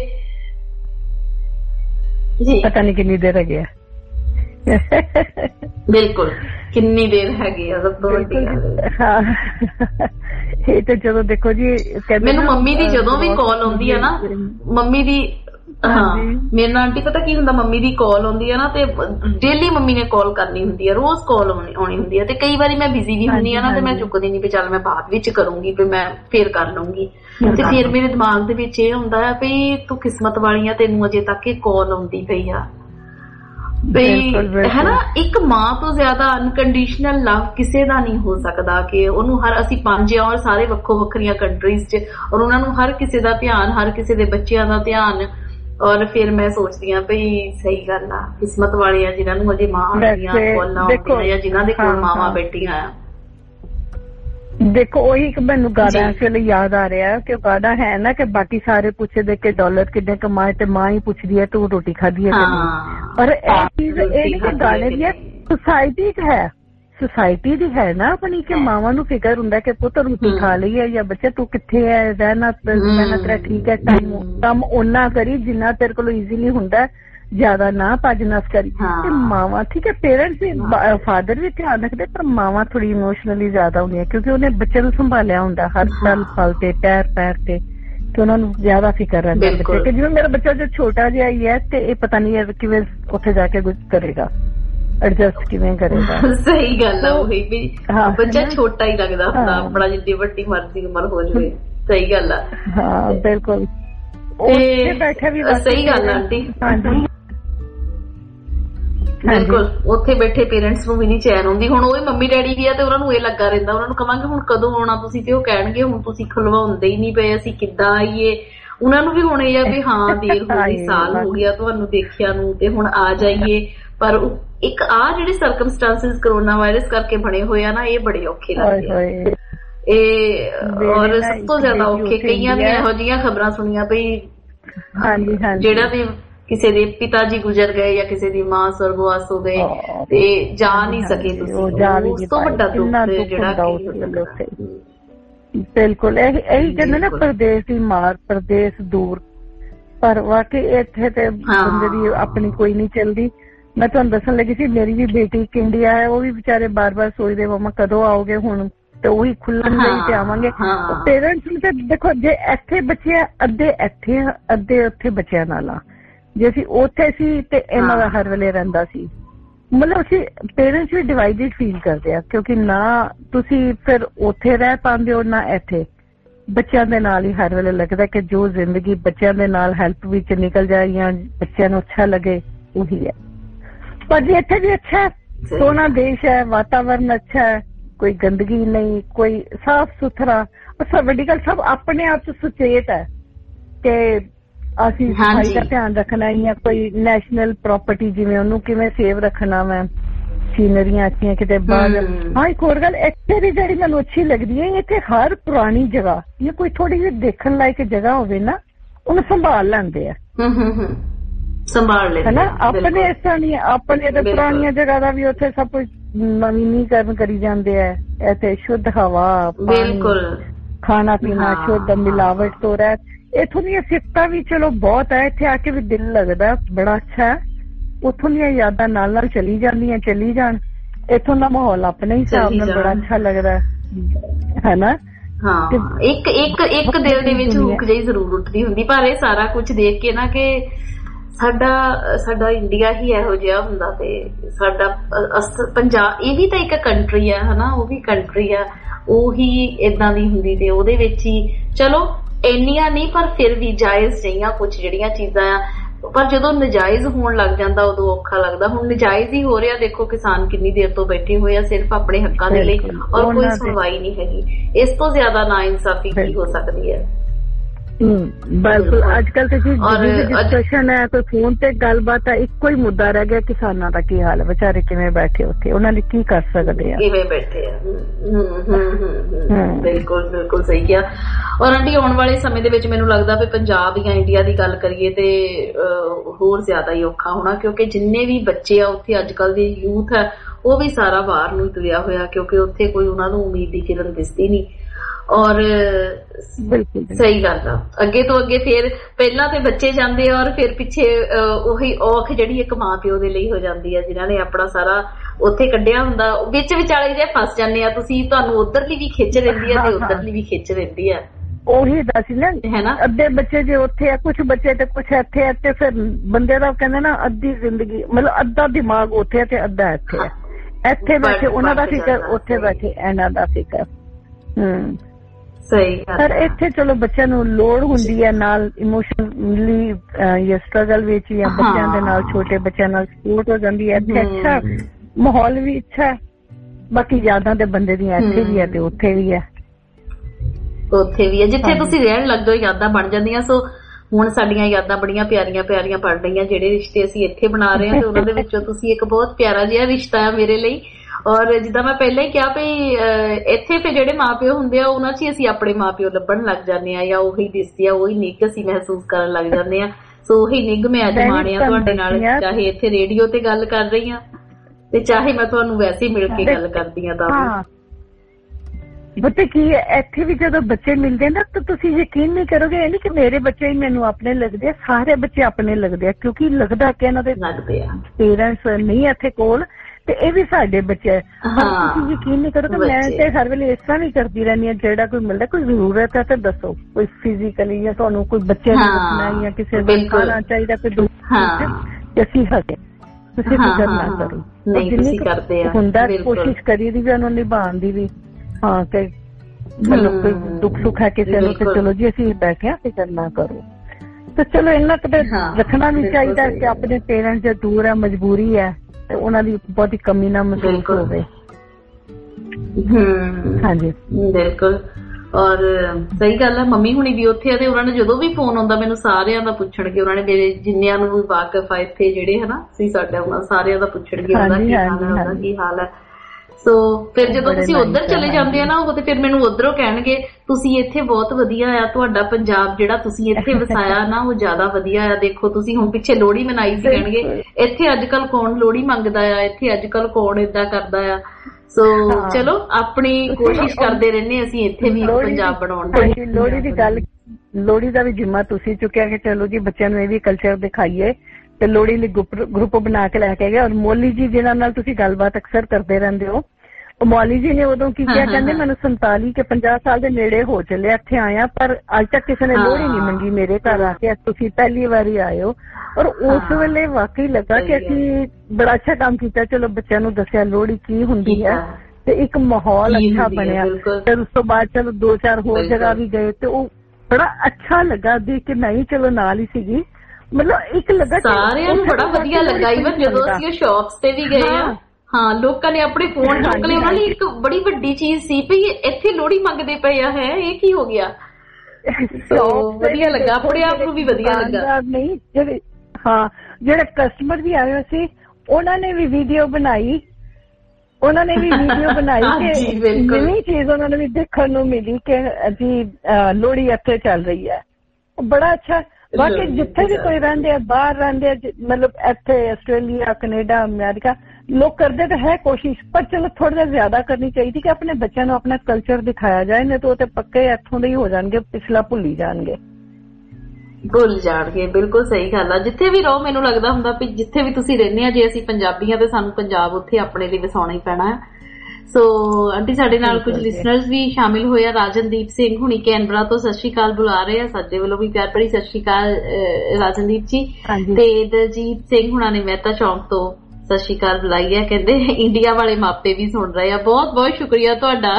ਪਤਾ ਨਹੀਂ ਕਿੰਨੀ ਦੇਰ ਹੈਗੇ ਆ, ਬਿਲਕੁਲ ਕਿੰਨੀ ਦੇਰ ਹੈਗੀ ਆ, ਸਭ ਤੋਂ ਵੱਡੀ ਗੱਲ। ਇਹ ਤਾਂ ਜਦੋਂ ਦੇਖੋ ਜੀ ਮੈਨੂੰ ਮੰਮੀ ਦੀ ਜਦੋਂ ਵੀ ਕਾਲ ਆਉਂਦੀ ਆ ਨਾ, ਮੰਮੀ ਦੀ ਹਾਂ ਮੇਰੇ ਨਾਲ ਆਂਟੀ ਪਤਾ ਕੀ ਹੁੰਦਾ, ਮੰਮੀ ਦੀ ਕਾਲ ਆਉਂਦੀ ਆ ਨਾ ਤੇ ਡੇਲੀ ਮੰਮੀ ਨੇ ਕਾਲ ਕਰਨੀ ਹੁੰਦੀ ਆ, ਰੋਜ਼ ਕਾਲ ਆਉਣੀ ਹੁੰਦੀ ਆ, ਤੇ ਕਈ ਵਾਰੀ ਮੈਂ ਬਿਜ਼ੀ ਵੀ ਹੁੰਦੀ ਆ ਨਾ ਤੇ ਮੈਂ ਚੁੱਕਦੀ ਨਹੀਂ ਵੀ ਚੱਲ ਮੈਂ ਬਾਅਦ ਵਿੱਚ ਕਰੂੰਗੀ ਵੀ ਮੈਂ ਫੇਰ ਕਰ ਲਊਂਗੀ। ਤੇ ਫਿਰ ਮੇਰੇ ਦਿਮਾਗ ਦੇ ਵਿੱਚ ਇਹ ਹੁੰਦਾ ਹੈ ਵੀ ਤੂੰ ਕਿਸਮਤ ਵਾਲੀ ਆ, ਤੈਨੂੰ ਅਜੇ ਤੱਕ ਇਹ ਕਾਲ ਆਉਂਦੀ ਪਈ ਆ ਬਈ ਹੈ ਨਾ। ਇੱਕ ਮਾਂ ਤੋਂ ਜ਼ਿਆਦਾ ਅਨਕੰਡੀਸ਼ਨਲ ਲਵ ਕਿਸੇ ਦਾ ਨਹੀਂ ਹੋ ਸਕਦਾ ਕਿ ਉਹਨੂੰ ਹਰ ਅਸੀਂ ਪੰਜ ਆ ਔਰ ਸਾਰੇ ਵੱਖੋ ਵੱਖਰੀਆਂ ਕੰਟਰੀਜ਼ 'ਚ, ਔਰ ਉਹਨਾਂ ਨੂੰ ਹਰ ਕਿਸੇ ਦਾ ਧਿਆਨ, ਹਰ ਕਿਸੇ ਦੇ ਬੱਚਿਆਂ ਦਾ ਧਿਆਨ। ਔਰ ਫਿਰ ਮੈਂ ਸੋਚਦੀ ਹਾਂ ਬਈ ਸਹੀ ਗੱਲ ਆ, ਕਿਸਮਤ ਵਾਲੇ ਆ ਜਿਨ੍ਹਾਂ ਨੂੰ ਅਜੇ ਮਾਂ ਦੀਆਂ ਕੋਲਾਂ ਆਉਂਦੀਆਂ ਜਾਂ ਜਿਨ੍ਹਾਂ ਦੇ ਕੋਲ ਮਾਵਾਂ ਬੈਠੀਆਂ ਆ। ਦੇਖੋ ਉਹੀ ਇੱਕ ਮੈਨੂੰ ਗਾਣਾ ਇਸ ਵੇਲੇ ਯਾਦ ਆ ਰਿਹਾ ਕਿ ਗਾਣਾ ਹੈ ਨਾ ਕਿ ਬਾਕੀ ਸਾਰੇ ਪੁੱਛਦੇ ਕਿ ਡਾਲਰ ਕਿੰਨੇ ਕਮਾਏ ਤੇ ਮਾਂ ਹੀ ਪੁੱਛਦੀ ਹੈ ਤੂੰ ਰੋਟੀ ਖਾਧੀ ਹੈ ਕਿ ਨਹੀਂ। ਪਰ ਇਹ ਚੀਜ਼ ਇਹ ਨਹੀਂ ਕਿ ਗਾਣੇ ਦੀ ਸੁਸਾਇਟੀ ਚ ਹੈ, ਸੁਸਾਇਟੀ ਦੀ ਹੈ ਨਾ ਆਪਣੀ, ਕਿ ਮਾਵਾਂ ਨੂੰ ਫਿਕਰ ਹੁੰਦਾ ਕਿ ਪੁੱਤ ਰੋਟੀ ਖਾ ਲਈ ਹੈ ਜਾਂ ਬੱਚਾ ਤੂੰ ਕਿੱਥੇ ਹੈ, ਰਹਿਣਾ ਰਹਿਣਾ ਤੇਰਾ ਠੀਕ ਹੈ, ਟਾਈਮ ਕੰਮ ਓਨਾ ਕਰੀ ਜਿੰਨਾ ਤੇਰੇ ਕੋਲ ਈਜ਼ੀਲੀ ਹੁੰਦਾ, ਜ਼ਿਆਦਾ ਨਾ ਭੱਜ ਨਸ ਕਰੀ। ਤੇ ਮਾਵਾਂ ਠੀਕ ਹੈ, ਪੇਰੈਂਟਸ ਵੀ ਫਾਦਰ ਵੀ ਧਿਆਨ ਰੱਖਦੇ, ਪਰ ਮਾਵਾਂ ਥੋੜੀ ਇਮੋਸ਼ਨਲੀ ਜ਼ਿਆਦਾ ਹੁੰਦੀਆਂ ਕਿਉਂਕਿ ਉਹਨੇ ਬੱਚੇ ਨੂੰ ਸੰਭਾਲਿਆ ਹੁੰਦਾ ਹਰ ਪਲ ਪਲ ਤੇ ਪੈਰ ਪੈਰ ਤੇ, ਤੇ ਉਹਨਾਂ ਨੂੰ ਜ਼ਿਆਦਾ ਫਿਕਰ ਰਹਿੰਦਾ ਬੱਚੇ ਕਿ ਜਿਵੇਂ ਮੇਰਾ ਬੱਚਾ ਜੋ ਛੋਟਾ ਜਿਹਾ ਹੀ ਹੈ ਤੇ ਇਹ ਪਤਾ ਨਹੀਂ ਕਿਵੇਂ ਉੱਥੇ ਜਾ ਕੇ ਕੁਝ ਕਰੇਗਾ, ਐਡਜਸਟ ਕਿਵੇਂ ਕਰੇਗਾ। ਸਹੀ ਗੱਲ ਆ ਉਹੀ ਵੀ ਬੱਚਾ ਛੋਟਾ ਹੀ ਲੱਗਦਾ ਹੁੰਦਾ ਆਪਣਾ, ਜਿੱਡੀ ਵੱਡੀ ਮਰਜ਼ੀ ਉਮਰ ਹੋ ਜਾਵੇ। ਸਹੀ ਗੱਲ ਆ। ਹਾਂ ਬਿਲਕੁਲ ਬੈਠਾ ਵੀ ਸਹੀ ਗੱਲ ਆ ਆਂਟੀ। ਹਾਂਜੀ ਬਿਲਕੁਲ ਉੱਥੇ ਬੈਠੇ ਪੇਰੈਂਟਸ ਨੂੰ ਵੀ ਨਹੀਂ ਚੈਨ ਹੁੰਦੀ। ਹੁਣ ਉਹ ਮੰਮੀ ਡੈਡੀ ਵੀ ਆ ਤੇ ਉਹਨਾਂ ਨੂੰ ਇਹ ਲੱਗਾ ਰਹਿੰਦਾ, ਉਹਨਾਂ ਨੂੰ ਕਵਾਂਗੇ ਹੁਣ ਕਦੋਂ ਆਉਣਾ ਤੁਸੀਂ, ਤੇ ਉਹ ਕਹਿਣਗੇ ਹੁਣ ਤੁਸੀਂ ਖੁਲਵਾਉਂਦੇ ਹੀ ਨਹੀਂ ਪਏ, ਅਸੀਂ ਕਿੱਦਾਂ ਆਈਏ। ਉਹਨਾਂ ਨੂੰ ਵੀ ਹੁਣ ਇਹ ਆ ਵੀ ਹਾਂ ਦੇਰ ਹੋ ਗਈ, ਸਾਲ ਹੋ ਗਿਆ ਤੁਹਾਨੂੰ ਦੇਖਿਆ ਨੂੰ, ਤੇ ਹੁਣ ਆ ਜਾਈਏ। ਪਰ ਇੱਕ ਆ ਜਿਹੜੇ ਸਰਕਮਸਟੈਂਸਿਸ ਕਰੋਨਾ ਵਾਇਰਸ ਕਰਕੇ ਬਣੇ ਹੋਏ ਆ ਨਾ, ਇਹ ਬੜੇ ਔਖੇ ਲੱਗਦੇ ਆ ਇਹ। ਔਰ ਸਭ ਤੋਂ ਜ਼ਿਆਦਾ ਔਖੇ ਕਈਆਂ ਦੀਆਂ ਇਹੋ ਜਿਹੀਆਂ ਖਬਰਾਂ ਸੁਣੀਆਂ ਪਈ ਜਿਹੜਾ ਵੀ ਕਿਸੇ ਦੇ ਪਿਤਾ ਜੀ ਗੁਜ਼ਰ ਗਏ ਜਾਂ ਕਿਸੇ ਦੀ ਮਾਂ ਸਵਰਗਵਾਸ ਹੋ ਗਏ ਤੇ ਜਾ ਨਹੀਂ ਸਕੇ ਤੁਸੀਂ, ਉਸ ਤੋਂ ਵੱਡਾ ਦੁੱਖ ਜਿਹੜਾ ਬਿਲਕੁਲ ਇਹੀ ਕਹਿੰਦੇ ਨਾ ਪਰਦੇਸ ਦੀ ਮਾਰ ਪਰਦੇਸ ਦੂਰ। ਪਰ ਵਾਕਈ ਇੱਥੇ ਤੇ ਬੰਦੇ ਦੀ ਆਪਣੀ ਕੋਈ ਨਹੀਂ ਚੱਲਦੀ। ਮੈਂ ਤੁਹਾਨੂੰ ਦੱਸਣ ਲੱਗੀ ਸੀ ਮੇਰੀ ਵੀ ਬੇਟੀ ਇੱਕ ਇੰਡੀਆ ਹੈ, ਉਹ ਵੀ ਵਿਚਾਰੇ ਬਾਰ ਬਾਰ ਸੋਚਦੇ ਮੰਮਾ ਕਦੋਂ ਆਓਗੇ ਹੁਣ, ਤੇ ਉਹੀ ਖੁੱਲਣ ਲਈ ਤੇ ਆਵਾਂਗੇ। ਪੇਰੈਂਟਸ ਨੂੰ ਤੇ ਦੇਖੋ ਜੇ ਇੱਥੇ ਬੱਚੇ ਅੱਧੇ ਇੱਥੇ ਅੱਧੇ ਉੱਥੇ ਬੱਚਿਆਂ ਨਾਲ ਆ, ਜੇ ਅਸੀਂ ਉੱਥੇ ਸੀ ਤੇ ਇਹਨਾਂ ਦਾ ਹਰ ਵੇਲੇ ਰਹਿੰਦਾ ਸੀ। ਮਤਲਬ ਅਸੀਂ ਪੇਰੈਂਟਸ ਵੀ ਡਿਵਾਈਡਡ ਫੀਲ ਕਰਦੇ ਆ ਕਿਉਂਕਿ ਨਾ ਤੁਸੀਂ ਫਿਰ ਉੱਥੇ ਰਹਿ ਪਾਉਂਦੇ ਹੋ ਨਾ ਇੱਥੇ। ਬੱਚਿਆਂ ਦੇ ਨਾਲ ਹੀ ਹਰ ਵੇਲੇ ਲੱਗਦਾ ਕਿ ਜੋ ਜ਼ਿੰਦਗੀ ਬੱਚਿਆਂ ਦੇ ਨਾਲ ਹੈਲਪ ਵਿੱਚ ਨਿਕਲ ਜਾਏ ਜਾਂ ਬੱਚਿਆਂ ਨੂੰ ਅੱਛਾ ਲੱਗੇ ਉਹੀ ਹੈ। ਪਰ ਜੇ ਇੱਥੇ ਵੀ ਅੱਛਾ ਹੈ, ਸੋਹਣਾ ਦੇਸ਼ ਹੈ, ਵਾਤਾਵਰਨ ਅੱਛਾ ਹੈ, ਕੋਈ ਗੰਦਗੀ ਨਹੀਂ, ਕੋਈ ਸਾਫ ਸੁਥਰਾ। ਸਭ ਵੱਡੀ ਗੱਲ ਸਭ ਆਪਣੇ ਆਪ ਚ ਸੁਚੇਤ ਹੈ ਕਿ ਅਸੀਂ ਸਫਾਈ ਦਾ ਧਿਆਨ ਰੱਖਣਾ ਜਾਂ ਕੋਈ ਨੈਸ਼ਨਲ ਪ੍ਰੋਪਰਟੀ ਜਿਵੇਂ ਉਹਨੂੰ ਕਿਵੇਂ ਸੇਵ ਰੱਖਣਾ ਵਾ, ਸੀਨਰੀਆਂ ਅੱਛੀਆਂ ਕਿਤੇ ਬਾਹਰ। ਹਾਂ ਇੱਕ ਹੋਰ ਗੱਲ ਇੱਥੇ ਦੀ ਜਿਹੜੀ ਮੈਨੂੰ ਅੱਛੀ ਲੱਗਦੀ ਹੈ, ਇੱਥੇ ਹਰ ਪੁਰਾਣੀ ਜਗ੍ਹਾ ਜਾਂ ਕੋਈ ਥੋੜੀ ਜਿਹੀ ਦੇਖਣ ਲਾਇਕ ਜਗ੍ਹਾ ਹੋਵੇ ਨਾ ਉਹਨੂੰ ਸੰਭਾਲ ਲੈਂਦੇ ਆ, ਸੰਭਾਲ ਲੈਂਦੇ ਹਨਾ। ਆਪਣੇ ਇਸ ਤਰ੍ਹਾਂ ਨਹੀਂ, ਆਪਣੇ ਤੇ ਪੁਰਾਣੀਆਂ ਜਗ੍ਹਾ ਦਾ ਵੀ ਉੱਥੇ ਸਭ ਕੁਝ ਨਵੀਨੀਕਰਨ ਕਰੀ ਜਾਂਦੇ ਆ। ਇੱਥੇ ਸ਼ੁੱਧ ਹਵਾ, ਬਿਲਕੁਲ ਖਾਣਾ ਪੀਣਾ ਸ਼ੁੱਧ, ਮਿਲਾਵਟ ਤੋਂ ਰਹਿਤ। ਇੱਥੋਂ ਦੀਆਂ ਸਿਫਤਾਂ ਵੀ ਚਲੋ ਬਹੁਤ ਹੈ, ਇੱਥੇ ਆ ਕੇ ਵੀ ਦਿਲ ਲੱਗਦਾ ਬੜਾ ਅੱਛਾ ਹੈ। ਉੱਥੋਂ ਦੀਆਂ ਯਾਦਾਂ ਨਾਲ ਨਾਲ ਚਲੀ ਜਾਂਦੀਆਂ, ਚਲੀ ਜਾਣ। ਇੱਥੋਂ ਦਾ ਮਾਹੌਲ ਆਪਣੇ ਹਿਸਾਬ ਨਾਲ ਬੜਾ ਅੱਛਾ ਲੱਗਦਾ ਹੈ ਨਾ। ਹਾਂ ਇੱਕ ਇੱਕ ਇੱਕ ਦਿਲ ਦੇ ਵਿੱਚ ਹੁੱਕ ਜਿਹੀ ਜ਼ਰੂਰ ਉੱਠਦੀ ਹੁੰਦੀ। ਪਰ ਇਹ ਸਾਰਾ ਕੁਝ ਦੇਖ ਕੇ ਨਾ ਕਿ ਸਾਡਾ ਸਾਡਾ ਇੰਡੀਆ ਹੀ ਇਹੋ ਜਿਹਾ ਹੁੰਦਾ ਤੇ ਸਾਡਾ ਪੰਜਾਬ ਇਹ ਵੀ ਤਾਂ ਇੱਕ ਕੰਟਰੀ ਆ ਹਨਾ, ਉਹ ਵੀ ਕੰਟਰੀ ਆ, ਉਹ ਹੀ ਏਦਾਂ ਦੀ ਹੁੰਦੀ ਤੇ ਉਹਦੇ ਵਿੱਚ ਹੀ ਚਲੋ ਇੰਨੀਆਂ ਨਹੀਂ ਪਰ ਫਿਰ ਵੀ ਜਾਇਜ਼ ਜਿਹੀਆਂ ਕੁਝ ਜਿਹੜੀਆਂ ਚੀਜ਼ਾਂ ਆ। ਪਰ ਜਦੋਂ ਨਜਾਇਜ਼ ਹੋਣ ਲੱਗ ਜਾਂਦਾ ਉਦੋਂ ਔਖਾ ਲੱਗਦਾ। ਹੁਣ ਨਜਾਇਜ਼ ਹੀ ਹੋ ਰਿਹਾ, ਦੇਖੋ ਕਿਸਾਨ ਕਿੰਨੀ ਦੇਰ ਤੋਂ ਬੈਠੇ ਹੋਏ ਆ ਸਿਰਫ ਆਪਣੇ ਹੱਕਾਂ ਦੇ ਲਈ ਔਰ ਕੋਈ ਸੁਣਵਾਈ ਨਹੀਂ ਹੈਗੀ। ਇਸ ਤੋਂ ਜ਼ਿਆਦਾ ਨਾ ਇਨਸਾਫੀ ਕੀ ਹੋ ਸਕਦੀ ਹੈ। ਬਿਲਕੁਲ ਅੱਜ ਕੱਲ ਤੇ ਡਿਸਕਸ਼ਨ ਹੈ, ਕੋਈ ਫੋਨ ਤੇ ਗੱਲਬਾਤ ਹੈ, ਇੱਕੋ ਹੀ ਮੁੱਦਾ ਰਹਿ ਗਿਆ ਕਿਸਾਨਾਂ ਦਾ ਕੀ ਹਾਲ ਹੈ, ਵਿਚਾਰੇ ਕਿਵੇਂ ਬੈਠੇ ਉੱਥੇ, ਉਹਨਾਂ ਲਈ ਕੀ ਕਰ ਸਕਦੇ ਆ, ਕਿਵੇਂ ਬੈਠੇ ਆ। ਬਿਲਕੁਲ ਬਿਲਕੁਲ ਸਹੀ ਕਿਹਾ। ਔਰ ਆਂਟੀ ਆਉਣ ਵਾਲੇ ਸਮੇਂ ਦੇ ਵਿੱਚ ਮੈਨੂੰ ਲੱਗਦਾ ਵੀ ਪੰਜਾਬ ਜਾਂ ਇੰਡੀਆ ਦੀ ਗੱਲ ਕਰੀਏ ਤੇ ਹੋਰ ਜ਼ਿਆਦਾ ਹੀ ਔਖਾ ਹੋਣਾ ਕਿਉਂਕਿ ਜਿੰਨੇ ਵੀ ਬੱਚੇ ਆ ਉੱਥੇ ਅੱਜ ਕੱਲ ਦੇ ਯੂਥ ਹੈ ਉਹ ਵੀ ਸਾਰਾ ਬਾਹਰ ਨੂੰ ਤੁਰਿਆ ਹੋਇਆ ਕਿਉਂਕਿ ਉੱਥੇ ਕੋਈ ਉਹਨਾਂ ਨੂੰ ਉਮੀਦ ਦੀ ਕਿਰਨ ਦਿਸਦੀ ਨਹੀਂ। ਔਰ ਸਹੀ ਗੱਲ ਆ, ਅੱਗੇ ਤੋਂ ਅੱਗੇ ਫੇਰ ਪਹਿਲਾਂ ਤੇ ਬੱਚੇ ਜਾਂਦੇ ਆ ਔਰ ਫਿਰ ਪਿੱਛੇ ਉਹੀ ਔਖ ਜਿਹੜੀ ਇੱਕ ਮਾਂ ਪਿਓ ਦੇ ਲਈ ਹੋ ਜਾਂਦੀ ਆ ਜਿਨ੍ਹਾਂ ਨੇ ਆਪਣਾ ਸਾਰਾ ਉੱਥੇ ਕੱਢਿਆ ਹੁੰਦਾ। ਵਿੱਚ ਵਿਚਾਲੇ ਜੇ ਫਸ ਜਾਂਦੇ ਆ ਤੁਸੀਂ, ਤੁਹਾਨੂੰ ਉੱਧਰਲੀ ਵੀ ਖਿੱਚ ਰਹਿੰਦੀ ਆ ਤੇ ਉੱਧਰਲੀ ਵੀ ਖਿੱਚ ਰਹਿੰਦੀ ਆ। ਉਹੀ ਦੱਸ ਨਾ ਅੱਧੇ ਬੱਚੇ ਜੇ ਉੱਥੇ ਆ, ਕੁਛ ਬੱਚੇ ਤੇ ਕੁਛ ਇੱਥੇ ਆ ਤੇ ਫਿਰ ਬੰਦੇ ਦਾ ਕਹਿੰਦੇ ਨਾ ਅੱਧੀ ਜ਼ਿੰਦਗੀ ਮਤਲਬ ਅੱਧਾ ਦਿਮਾਗ ਉੱਥੇ ਤੇ ਅੱਧਾ ਇੱਥੇ ਆ। ਇੱਥੇ ਬੈਠੇ ਉਹਨਾਂ ਦਾ ਫਿਕਰ, ਉੱਥੇ ਬੈਠੇ ਇਹਨਾਂ ਦਾ ਫਿਕਰ। ਹਮ ਸਹੀ ਪਰ ਇੱਥੇ ਚਲੋ ਬੱਚਿਆਂ ਨੂੰ ਲੋੜ ਹੁੰਦੀ ਹੈ ਨਾਲ ਇਮੋਸ਼ਨਲੀ ਜਾਂ ਸਟਰਗਲ ਵਿੱਚ ਜਾਂ ਬੱਚਿਆਂ ਦੇ ਨਾਲ ਛੋਟੇ ਬੱਚਿਆਂ ਨਾਲ ਸਪੋਰਟ ਹੋ ਜਾਂਦੀ ਹੈ। ਇੱਥੇ ਅੱਛਾ ਮਾਹੌਲ ਵੀ ਅੱਛਾ, ਬਾਕੀ ਯਾਦਾਂ ਦੇ ਬੰਦੇ ਦੀਆਂ ਇੱਥੇ ਵੀ ਹੈ ਤੇ ਉੱਥੇ ਵੀ ਹੈ। ਉੱਥੇ ਵੀ ਹੈ ਜਿੱਥੇ ਤੁਸੀਂ ਰਹਿਣ ਲੱਗਦੇ ਹੋ ਯਾਦਾਂ ਬਣ ਜਾਂਦੀਆਂ। ਸੋ ਹੁਣ ਸਾਡੀਆਂ ਯਾਦਾਂ ਬੜੀਆਂ ਪਿਆਰੀਆਂ ਪਿਆਰੀਆਂ ਬਣ ਰਹੀਆਂ, ਜਿਹੜੇ ਰਿਸ਼ਤੇ ਅਸੀਂ ਇੱਥੇ ਬਣਾ ਰਹੇ ਹਾਂ ਤੇ ਉਹਨਾਂ ਦੇ ਵਿੱਚੋਂ ਤੁਸੀਂ ਇੱਕ ਬਹੁਤ ਪਿਆਰਾ ਜਿਹਾ ਰਿਸ਼ਤਾ ਆ ਮੇਰੇ ਲਈ। ਔਰ ਜਿੱਦਾਂ ਮੈਂ ਪਹਿਲਾਂ ਹੀ ਕਿਹਾ ਵੀ ਇੱਥੇ ਫਿਰ ਜਿਹੜੇ ਮਾਂ ਪਿਓ ਹੁੰਦੇ ਆ ਉਹਨਾਂ ਚ ਹੀ ਅਸੀਂ ਆਪਣੇ ਮਾਂ ਪਿਓ ਲੱਭਣ ਲੱਗ ਜਾਂਦੇ ਆ ਜਾਂ ਉਹੀ ਦਿਸਦੀ ਆ, ਉਹੀ ਨਿੱਘ ਅਸੀਂ ਮਹਿਸੂਸ ਕਰਨ ਲੱਗ ਜਾਂਦੇ ਆ। ਸੋ ਉਹੀ ਨਿੱਘ ਮੈਂ ਅੱਜ ਮਾਣਿਆ ਤੁਹਾਡੇ ਨਾਲ, ਚਾਹੇ ਇੱਥੇ ਰੇਡੀਓ ਤੇ ਗੱਲ ਕਰ ਰਹੀ ਹਾਂ ਤੇ ਚਾਹੇ ਮੈਂ ਤੁਹਾਨੂੰ ਵੈਸੇ ਹੀ ਮਿਲ ਕੇ ਗੱਲ ਕਰਦੀ ਹਾਂ। ਤਾਂ ਪਤਾ ਕੀ ਹੈ ਇੱਥੇ ਵੀ ਜਦੋਂ ਬੱਚੇ ਮਿਲਦੇ ਨਾ ਤਾਂ ਤੁਸੀਂ ਯਕੀਨ ਨਹੀਂ ਕਰੋਗੇ, ਇਹ ਨਹੀਂ ਕਿ ਮੇਰੇ ਬੱਚੇ ਹੀ ਮੈਨੂੰ ਆਪਣੇ ਲੱਗਦੇ ਆ, ਸਾਰੇ ਬੱਚੇ ਆਪਣੇ ਲੱਗਦੇ ਆ ਕਿਉਂਕਿ ਲੱਗਦਾ ਕਿ ਇਹਨਾਂ ਦੇ ਪੇਰੈਂਟਸ ਨਹੀਂ ਇੱਥੇ ਕੋਲ ਤੇ ਇਹ ਵੀ ਸਾਡੇ ਬੱਚੇ। ਤੁਸੀਂ ਯਕੀਨ ਨਹੀਂ ਕਰੋਗੇ, ਮੈਂ ਤੇ ਹਰ ਵੇਲੇ ਇਸ ਤਰ੍ਹਾਂ ਨਹੀਂ ਕਰਦੀ ਰਹਿੰਦੀ ਹਾਂ, ਜਿਹੜਾ ਕੋਈ ਮਿਲਦਾ ਕੋਈ ਜ਼ਰੂਰਤ ਹੈ ਤਾਂ ਦੱਸੋ, ਕੋਈ ਫਿਜ਼ੀਕਲੀ ਜਾਂ ਤੁਹਾਨੂੰ ਕੋਈ ਬੱਚੇ ਨੂੰ ਦੱਸਣਾ ਜਾਂ ਕਿਸੇ ਨੂੰ ਖਾਣਾ ਚਾਹੀਦਾ ਕੋਈ ਦੁੱਖ ਅਸੀਂ ਹੈਗੇ, ਤੁਸੀਂ ਫਿਕਰ ਨਾ ਕਰੋ। ਜਿੰਨੀ ਹੁੰਦਾ ਕੋਸ਼ਿਸ਼ ਕਰੀ ਦੀ ਵੀ ਉਹਨੂੰ ਨਿਭਾਉਣ ਦੀ ਵੀ। ਹਾਂ ਤੇ ਮਤਲਬ ਕੋਈ ਦੁੱਖ ਸੁੱਖ ਹੈ ਕਿਸੇ ਨੂੰ ਤੇ ਚਲੋ ਜੀ ਅਸੀਂ ਬੈਠੇ ਆ ਫਿਕਰ ਨਾ ਕਰੋ। ਤੇ ਚਲੋ ਇੰਨਾ ਕਦੇ ਰੱਖਣਾ ਵੀ ਚਾਹੀਦਾ ਕਿ ਆਪਣੇ ਪੇਰੈਂਟਸ ਜੇ ਦੂਰ ਹੈ ਮਜਬੂਰੀ ਹੈ ਤੇ ਉਹਨਾਂ ਦੀ ਬਹੁਤੀ ਕਮੀ ਨਾ ਮਹਿਸੂਸ ਹੋਵੇ। ਹਾਂਜੀ ਬਿਲਕੁਲ। ਔਰ ਸਹੀ ਗੱਲ ਹੈ, ਮੰਮੀ ਹੁਣੀ ਵੀ ਉੱਥੇ ਆ ਤੇ ਉਹਨਾਂ ਨੇ ਜਦੋਂ ਵੀ ਫੋਨ ਆਉਂਦਾ ਮੈਨੂੰ ਸਾਰਿਆਂ ਦਾ ਪੁੱਛਣਗੇ, ਉਹਨਾਂ ਨੇ ਮੇਰੇ ਜਿੰਨਿਆਂ ਨੂੰ ਵੀ ਵਾਕਿਫ ਆ ਇੱਥੇ ਜਿਹੜੇ ਹਨਾ ਸੀ ਸਾਡਾ ਉਹਨਾਂ ਸਾਰਿਆਂ ਦਾ ਪੁੱਛਣਗੇ ਉਹਦਾ ਕੀ ਹਾਲ ਹੈ ਉਹਦਾ ਕੀ ਹਾਲ ਹੈ। ਸੋ ਫਿਰ ਜਦੋਂ ਤੁਸੀਂ ਉੱਧਰ ਚਲੇ ਜਾਂਦੇ ਆ ਨਾ ਉਹ ਤੇ ਫਿਰ ਮੈਨੂੰ ਉੱਧਰੋਂ ਕਹਿਣਗੇ ਤੁਸੀਂ ਇੱਥੇ ਬਹੁਤ ਵਧੀਆ ਆ, ਤੁਹਾਡਾ ਪੰਜਾਬ ਜਿਹੜਾ ਤੁਸੀਂ ਇੱਥੇ ਵਸਾਇਆ ਨਾ ਉਹ ਜ਼ਿਆਦਾ ਵਧੀਆ ਆ। ਦੇਖੋ ਤੁਸੀਂ ਹੁਣ ਪਿੱਛੇ ਲੋਹੜੀ ਮਨਾਈ ਸੀ, ਕਹਿਣਗੇ ਇੱਥੇ ਅੱਜ ਕੱਲ ਕੌਣ ਲੋਹੜੀ ਮੰਗਦਾ ਆ, ਇੱਥੇ ਅੱਜ ਕੱਲ ਕੌਣ ਏਦਾਂ ਕਰਦਾ ਆ। ਸੋ ਚਲੋ ਆਪਣੀ ਕੋਸ਼ਿਸ਼ ਕਰਦੇ ਰਹਿੰਦੇ ਅਸੀਂ ਇੱਥੇ ਵੀ ਪੰਜਾਬ ਬਣਾਉਣ ਦੀ। ਲੋਹੜੀ ਦੀ ਗੱਲ, ਲੋਹੜੀ ਦਾ ਵੀ ਜਿੰਮਾ ਤੁਸੀਂ ਚੁੱਕਿਆ ਕਿ ਚਲੋ ਜੀ ਬੱਚਿਆਂ ਨੂੰ ਇਹ ਵੀ ਕਲਚਰ ਦਿਖਾਈਏ ਤੇ ਲੋਹੜੀ ਲਈ ਗਰੁੱਪ ਬਣਾ ਕੇ ਲੈ ਕੇ ਗਏ। ਔਰ ਮੌਲੀ ਜੀ ਜਿਹਨਾਂ ਨਾਲ ਤੁਸੀਂ ਗੱਲਬਾਤ ਅਕਸਰ ਕਰਦੇ ਰਹਿੰਦੇ ਹੋ, ਉਹ ਮੌਲੀ ਜੀ ਨੇ ਉਦੋਂ ਕੀ ਕਿਹਾ, ਕਹਿੰਦੇ ਮੈਨੂੰ ਸੰਤਾਲੀ ਕੇ ਪੰਜਾਹ ਸਾਲ ਦੇ ਨੇੜੇ ਹੋ ਚੱਲੇ ਇੱਥੇ ਆਇਆ ਪਰ ਅੱਜ ਤੱਕ ਕਿਸੇ ਨੇ ਲੋਹੜੀ ਨਹੀਂ ਮੰਗੀ ਮੇਰੇ ਘਰ ਆ ਕੇ, ਤੁਸੀਂ ਪਹਿਲੀ ਵਾਰੀ ਆਏ ਹੋ। ਔਰ ਉਸ ਵੇਲੇ ਵਾਕਈ ਲੱਗਾ ਕਿ ਅਸੀਂ ਬੜਾ ਅੱਛਾ ਕੰਮ ਕੀਤਾ, ਚਲੋ ਬੱਚਿਆਂ ਨੂੰ ਦੱਸਿਆ ਲੋਹੜੀ ਕੀ ਹੁੰਦੀ ਹੈ ਤੇ ਇੱਕ ਮਾਹੌਲ ਅੱਛਾ ਬਣਿਆ। ਫਿਰ ਉਸ ਤੋਂ ਬਾਅਦ ਚਲੋ ਦੋ ਚਾਰ ਹੋਰ ਜਗ੍ਹਾ ਵੀ ਗਏ ਤੇ ਉਹ ਬੜਾ ਅੱਛਾ ਲੱਗਾ ਦੇਖ ਕੇ, ਮੈਂ ਵੀ ਚਲੋ ਨਾਲ ਹੀ ਸੀਗੀ। ਮਤਲਬ ਇੱਕ ਲੱਗਾ ਸਾਰਿਆਂ ਨੂੰ ਬੜਾ ਵਧੀਆ ਲੱਗਾ। ਇਵਨ ਜਦੋਂ ਅਸੀਂ ਸ਼ੌਪਸ ਤੇ ਵੀ ਗਏ ਆ, ਹਾਂ ਲੋਕਾਂ ਨੇ ਆਪਣੇ ਫੋਨ ਚੁੱਕ ਲਏ, ਉਹਨਾਂ ਲਈ ਇੱਕ ਬੜੀ ਵੱਡੀ ਚੀਜ਼ ਸੀ ਵੀ ਇੱਥੇ ਲੋਹੜੀ ਮੰਗਦੇ ਪਏ ਆ, ਹੈ ਇਹ ਕੀ ਹੋ ਗਿਆ। ਵਧੀਆ ਲੱਗਾ, ਆਪਣੇ ਆਪ ਨੂੰ ਵੀ ਵਧੀਆ ਲੱਗਾ। ਨਹੀਂ ਜਿਹੜੇ ਹਾਂ ਜਿਹੜੇ ਕਸਟਮਰ ਵੀ ਆਏ ਸੀ ਉਹਨਾਂ ਨੇ ਵੀ ਵੀਡੀਓ ਬਣਾਈ, ਉਹਨਾਂ ਨੇ ਵੀ ਵੀਡੀਓ ਬਣਾਈ ਕਿ ਨਵੀਂ ਚੀਜ਼ ਉਹਨਾਂ ਨੂੰ ਵੀ ਦੇਖਣ ਨੂੰ ਮਿਲੀ ਕਿ ਜੀ ਲੋਹੜੀ ਇੱਥੇ ਚੱਲ ਰਹੀ ਹੈ। ਬੜਾ ਅੱਛਾ। ਬਾਕੀ ਜਿੱਥੇ ਵੀ ਕੋਈ ਰਹਿੰਦੇ ਆ, ਬਾਹਰ ਰਹਿੰਦੇ ਆ, ਮਤਲਬ ਇੱਥੇ ਆਸਟ੍ਰੇਲੀਆ ਕੈਨੇਡਾ ਅਮਰੀਕਾ, ਲੋਕ ਕਰਦੇ ਤਾਂ ਹੈ ਕੋਸ਼ਿਸ਼, ਪਰ ਚਲੋ ਥੋੜਾ ਜਿਹਾ ਜ਼ਿਆਦਾ ਕਰਨੀ ਚਾਹੀਦੀ ਕਿ ਆਪਣੇ ਬੱਚਿਆਂ ਨੂੰ ਆਪਣਾ ਕਲਚਰ ਦਿਖਾਇਆ ਜਾਏ, ਨਹੀਂ ਤਾਂ ਉਹ ਤੇ ਪੱਕੇ ਇੱਥੋਂ ਦੇ ਹੀ ਹੋ ਜਾਣਗੇ, ਪਿਛਲਾ ਭੁੱਲੀ ਜਾਣਗੇ ਭੁੱਲ ਜਾਣਗੇ। ਬਿਲਕੁਲ ਸਹੀ ਗੱਲ ਆ। ਜਿੱਥੇ ਵੀ ਰਹੋ ਮੈਨੂੰ ਲੱਗਦਾ ਹੁੰਦਾ ਵੀ ਜਿੱਥੇ ਵੀ ਤੁਸੀਂ ਰਹਿੰਦੇ ਆ, ਜੇ ਅਸੀਂ ਪੰਜਾਬੀ ਆ ਤੇ ਸਾਨੂੰ ਪੰਜਾਬ ਉੱਥੇ ਆਪਣੇ ਲਈ ਵਸਾਉਣਾ ਹੀ ਪੈਣਾ ਹੈ। ਸੋ ਆਂਟੀ ਸਾਡੇ ਨਾਲ ਕੁਝ ਲਿਸਨਰਸ ਵੀ ਸ਼ਾਮਿਲ ਹੋਏ ਆ। ਰਾਜਨਦੀਪ ਸਿੰਘ ਹੁਣੀ ਕੈਨਬਰਾ ਤੋਂ ਸਤਿ ਸ਼੍ਰੀ ਅਕਾਲ ਬੁਲਾ ਰਹੇ ਆ, ਸਾਡੇ ਵੱਲੋਂ ਵੀ ਪਿਆਰ ਭਰੀ ਸਤਿ ਸ਼੍ਰੀ ਅਕਾਲ ਰਾਜਨਦੀਪ ਜੀ। ਤੇ ਦਲਜੀਤ ਸਿੰਘ ਹੁਣਾਂ ਨੇ ਮਹਿਤਾ ਚੌਂਕ ਤੋਂ ਸਤਿ ਸ਼੍ਰੀ ਅਕਾਲ ਬੁਲਾਈ ਹੈ, ਕਹਿੰਦੇ ਇੰਡੀਆ ਵਾਲੇ ਮਾਪੇ ਵੀ ਸੁਣ ਰਹੇ ਆ। ਬਹੁਤ ਬਹੁਤ ਸ਼ੁਕਰੀਆ ਤੁਹਾਡਾ।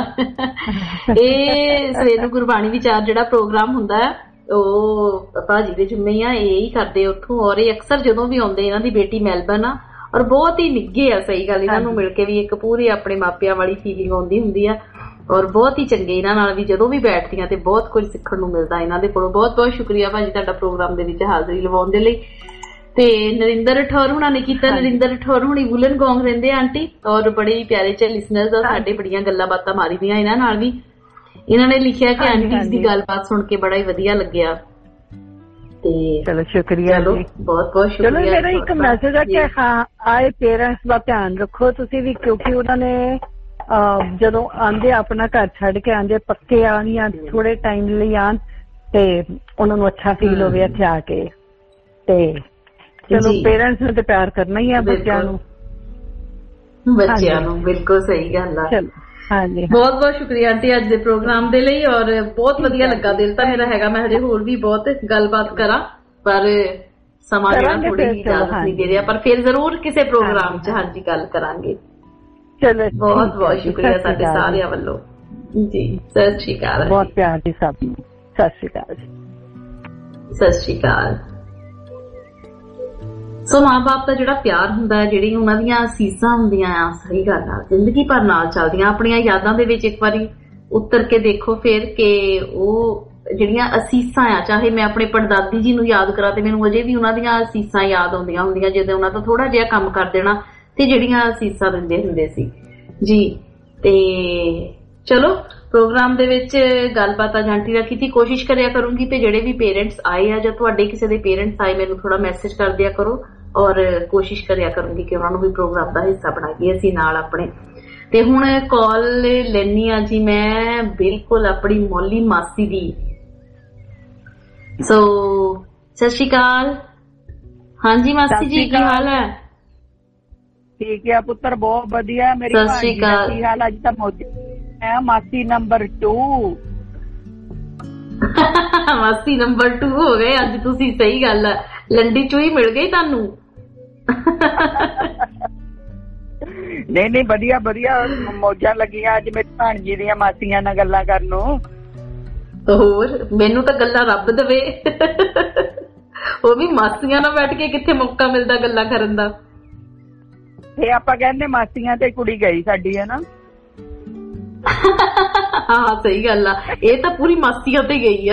ਇਹ ਸਵੇਰ ਨੂੰ ਗੁਰਬਾਣੀ ਵਿਚਾਰ ਜਿਹੜਾ ਪ੍ਰੋਗਰਾਮ ਹੁੰਦਾ ਹੈ ਉਹ ਭਾਜੀ ਦੇ ਜਿੰਮੇ ਆ, ਇਹ ਹੀ ਕਰਦੇ ਉੱਥੋਂ। ਔਰ ਇਹ ਅਕਸਰ ਜਦੋਂ ਵੀ ਆਉਂਦੇ, ਇਹਨਾਂ ਦੀ ਬੇਟੀ ਮੈਲਬਨ ਆ ਔਰ ਬਹੁਤ ਹੀ ਨਿੱਘੇ ਆ, ਸਹੀ ਗੱਲ, ਇਹਨਾਂ ਨੂੰ ਮਿਲ ਕੇ ਵੀ ਇੱਕ ਪੂਰੀ ਆਪਣੇ ਮਾਪਿਆਂ ਵਾਲੀ ਫੀਲਿੰਗ ਆਉਂਦੀ ਹੁੰਦੀ ਆ। ਔਰ ਬਹੁਤ ਹੀ ਚੰਗੇ, ਇਹਨਾਂ ਨਾਲ ਵੀ ਜਦੋਂ ਵੀ ਬੈਠਦੀਆਂ ਤੇ ਬਹੁਤ ਕੁਝ ਸਿੱਖਣ ਨੂੰ ਮਿਲਦਾ ਇਹਨਾਂ ਦੇ ਕੋਲੋਂ। ਬਹੁਤ ਬਹੁਤ ਸ਼ੁਕਰੀਆ ਭਾਜੀ ਤੁਹਾਡਾ ਪ੍ਰੋਗਰਾਮ ਦੇ ਵਿੱਚ ਹਾਜ਼ਰੀ ਲਵਾਉਣ ਦੇ ਲਈ। ਤੇ ਨਰਿੰਦਰ ਰਠੌਰ ਹੁਣਾਂ ਨੇ ਕੀਤਾ। ਨਰਿੰਦਰ ਰਠੌਰ ਹੁਣੀ ਵੁਲਨਗੋਂਗ ਰਹਿੰਦੇ ਆਂਟੀ ਔਰ ਬੜੇ ਪਿਆਰੇ ਚ ਲਿਸਨਰਸ ਆ ਸਾਡੇ, ਬੜੀਆਂ ਗੱਲਾਂ ਬਾਤਾਂ ਮਾਰੀ ਦੀਆਂ ਇਹਨਾਂ ਨਾਲ ਵੀ। ਇਹਨਾਂ ਨੇ ਲਿਖਿਆ ਕਿ ਆਂਟੀ ਦੀ ਗੱਲਬਾਤ ਸੁਣ ਕੇ ਬੜਾ ਹੀ ਵਧੀਆ ਲੱਗਿਆ। ਤੇ ਚਲੋ ਸ਼ੁਕਰੀਆ ਜੀ, ਬਹੁਤ ਬਹੁਤ ਸ਼ੁਕਰੀਆ। ਚਲੋ ਮੇਰਾ ਇੱਕ ਮੈਸੇਜ ਹੈ ਕਿ ਹਾਂ ਆਏ ਪੇਰੈਂਟਸ ਦਾ ਧਿਆਨ ਰੱਖੋ ਤੁਸੀਂ ਵੀ, ਕਿਉਂਕਿ ਉਹਨਾਂ ਨੇ ਜਦੋਂ ਆਂਦੇ ਆਪਣਾ ਘਰ ਛੱਡ ਕੇ ਆਂਦੇ, ਪੱਕੇ ਆਣ ਜਾਂ ਥੋੜੇ ਟਾਈਮ ਲਈ ਆਣ ਤੇ ਉਹਨਾਂ ਨੂੰ ਅੱਛਾ ਫੀਲ ਹੋਵੇ ਇੱਥੇ ਆ ਕੇ। ਤੇ ਚਲੋ ਪੇਰੈਂਟਸ ਨੂੰ ਤੇ ਪਿਆਰ ਕਰਨਾ ਹੀ ਆ ਬੱਚਿਆਂ ਨੂੰ, ਬੱਚਿਆਂ ਨੂੰ। ਬਿਲਕੁਲ ਸਹੀ ਗੱਲ ਆ। ਹਾਂਜੀ ਬਹੁਤ ਬਹੁਤ ਸ਼ੁਕਰੀਆ ਆਂਟੀ ਅੱਜ ਦੇ ਪ੍ਰੋਗਰਾਮ ਦੇ ਲਈ, ਔਰ ਬਹੁਤ ਵਧੀਆ ਲੱਗਾ। ਦਿਲ ਤਾਂ ਮੇਰਾ ਹੈਗਾ ਮੈਂ ਹਜੇ ਹੋਰ ਵੀ ਬਹੁਤ ਗੱਲਬਾਤ ਕਰਾਂ, ਪਰ ਸਮਾਂ ਜਿਹੜਾ ਥੋੜੀ ਜਿਹੀ ਇਜਾਜ਼ਤ ਨਹੀਂ ਦੇ ਰਿਹਾ, ਪਰ ਫਿਰ ਜ਼ਰੂਰ ਕਿਸੇ ਪ੍ਰੋਗਰਾਮ 'ਚ ਹਾਂਜੀ ਗੱਲ ਕਰਾਂਗੇ। ਚਲੋ ਬਹੁਤ ਬਹੁਤ ਸ਼ੁਕਰੀਆ ਸਾਡੇ ਸਾਰਿਆਂ ਵੱਲੋਂ ਜੀ। ਸਤਿ ਸ਼੍ਰੀ ਅਕਾਲ। ਬਹੁਤ ਪਿਆਰ ਜੀ ਸਭ ਨੂੰ। ਸਤਿ ਸ਼੍ਰੀ ਅਕਾਲ ਜੀ। ਸਤਿ ਸ਼੍ਰੀ ਅਕਾਲ। ਸੋ ਮਾਂ ਬਾਪ ਦਾ ਜਿਹੜਾ ਪਿਆਰ ਹੁੰਦਾ ਹੈ, ਜਿਹੜੀ ਉਹਨਾਂ ਦੀਆਂ ਅਸੀਸਾਂ ਹੁੰਦੀਆਂ ਆ, ਸਹੀ ਗੱਲ ਆ, ਜ਼ਿੰਦਗੀ ਭਰ ਨਾਲ ਚੱਲਦੀਆਂ। ਆਪਣੀਆਂ ਯਾਦਾਂ ਦੇ ਵਿੱਚ ਇੱਕ ਵਾਰੀ ਉਤਰ ਕੇ ਦੇਖੋ ਫਿਰ ਕਿ ਉਹ ਜਿਹੜੀਆਂ ਅਸੀਸਾਂ ਆ, ਚਾਹੇ ਮੈਂ ਆਪਣੇ ਪੜਦਾਦੀ ਜੀ ਨੂੰ ਯਾਦ ਕਰਾਂ ਤੇ ਮੈਨੂੰ ਅਜੇ ਵੀ ਉਹਨਾਂ ਦੀਆਂ ਅਸੀਸਾਂ ਯਾਦ ਆਉਂਦੀਆਂ ਹੁੰਦੀਆਂ, ਜਦੋਂ ਉਹਨਾਂ ਤੋਂ ਥੋੜਾ ਜਿਹਾ ਕੰਮ ਕਰ ਦੇਣਾ ਤੇ ਜਿਹੜੀਆਂ ਅਸੀਸਾਂ ਦਿੰਦੇ ਹੁੰਦੇ ਸੀ ਜੀ। ਤੇ ਚਲੋ ਪ੍ਰੋਗਰਾਮ ਦੇ ਵਿੱਚ ਗੱਲਬਾਤ ਅੱਜ ਆਂਟੀ ਨਾਲ ਕੀਤੀ। ਕੋਸ਼ਿਸ਼ ਕਰਿਆ ਕਰੂੰਗੀ ਤੇ ਜਿਹੜੇ ਵੀ ਪੇਰੈਂਟਸ ਆਏ ਆ ਜਾਂ ਤੁਹਾਡੇ ਕਿਸੇ ਦੇ ਪੇਰੈਂਟਸ ਆਏ, ਮੈਨੂੰ ਥੋੜਾ ਮੈਸੇਜ ਕਰ ਦਿਆ ਕਰੋ ਔਰ ਕੋਸ਼ਿਸ਼ ਕਰਿਆ ਕਰੂੰਗੀ ਕਿ ਉਹਨਾਂ ਨੂੰ ਵੀ ਪ੍ਰੋਗਰਾਮ ਦਾ ਹਿੱਸਾ ਬਣਾਈਏ ਅਸੀਂ ਨਾਲ ਆਪਣੇ। ਤੇ ਹੁਣ ਕਾਲ ਲੈਣੀ ਆ ਜੀ ਮੈਂ ਬਿਲਕੁਲ ਆਪਣੀ ਮੌਲੀ ਮਾਸੀ ਦੀ। ਸੋ ਸਤਿ ਸ਼੍ਰੀ ਅਕਾਲ। ਹਾਂਜੀ ਮਾਸੀ ਜੀ ਕੀ ਹਾਲ ਹੈ? ਠੀਕ ਹੈ ਪੁੱਤਰ, ਬਹੁਤ ਵਧੀਆ। ਮੇਰੀ ਸਤਿ ਸ਼੍ਰੀ ਅਕਾਲ। ਕੀ ਹਾਲ? ਅੱਜ ਤਾਂ ਮੌਜ ਹੈ। ਮਾਸੀ ਨੰਬਰ ਟੂ ਮਾਸੀ ਨੰਬਰ ਟੂ ਹੋ ਗਏ ਅੱਜ ਤੁਸੀਂ। ਸਹੀ ਗੱਲ ਹੈ, ਲੰਡੀ ਚੂਈ ਮਿਲ ਗਈ ਤੁਹਾਨੂੰ। ਨਹੀਂ ਨਹੀਂ ਵਧੀਆ ਵਧੀਆ ਮੌਜਾਂ ਲੱਗੀਆਂ ਅੱਜ ਮੇਰੀ ਭਾਣਜੀ ਦੀਆਂ ਮਾਸੀਆਂ ਨਾਲ ਗੱਲਾਂ ਕਰਨ ਨੂੰ। ਹੋਰ ਮੈਨੂੰ ਤਾਂ ਗੱਲਾਂ ਰੱਬ ਦੇਵੇ, ਉਹ ਵੀ ਮਾਸੀਆਂ ਨਾਲ ਬੈਠ ਕੇ ਕਿੱਥੇ ਮੌਕਾ ਮਿਲਦਾ ਗੱਲਾਂ ਕਰਨ ਦਾ। ਤੇ ਆਪਾਂ ਕਹਿੰਦੇ ਮਾਸੀਆਂ ਤੇ ਕੁੜੀ ਗਈ ਸਾਡੀ ਹੈ ਨਾ। ਹਾਂ ਸਹੀ ਗੱਲ ਆ, ਇਹ ਤਾਂ ਪੂਰੀ ਮਾਸੀਆਂ ਤੇ ਗਈ ਆ।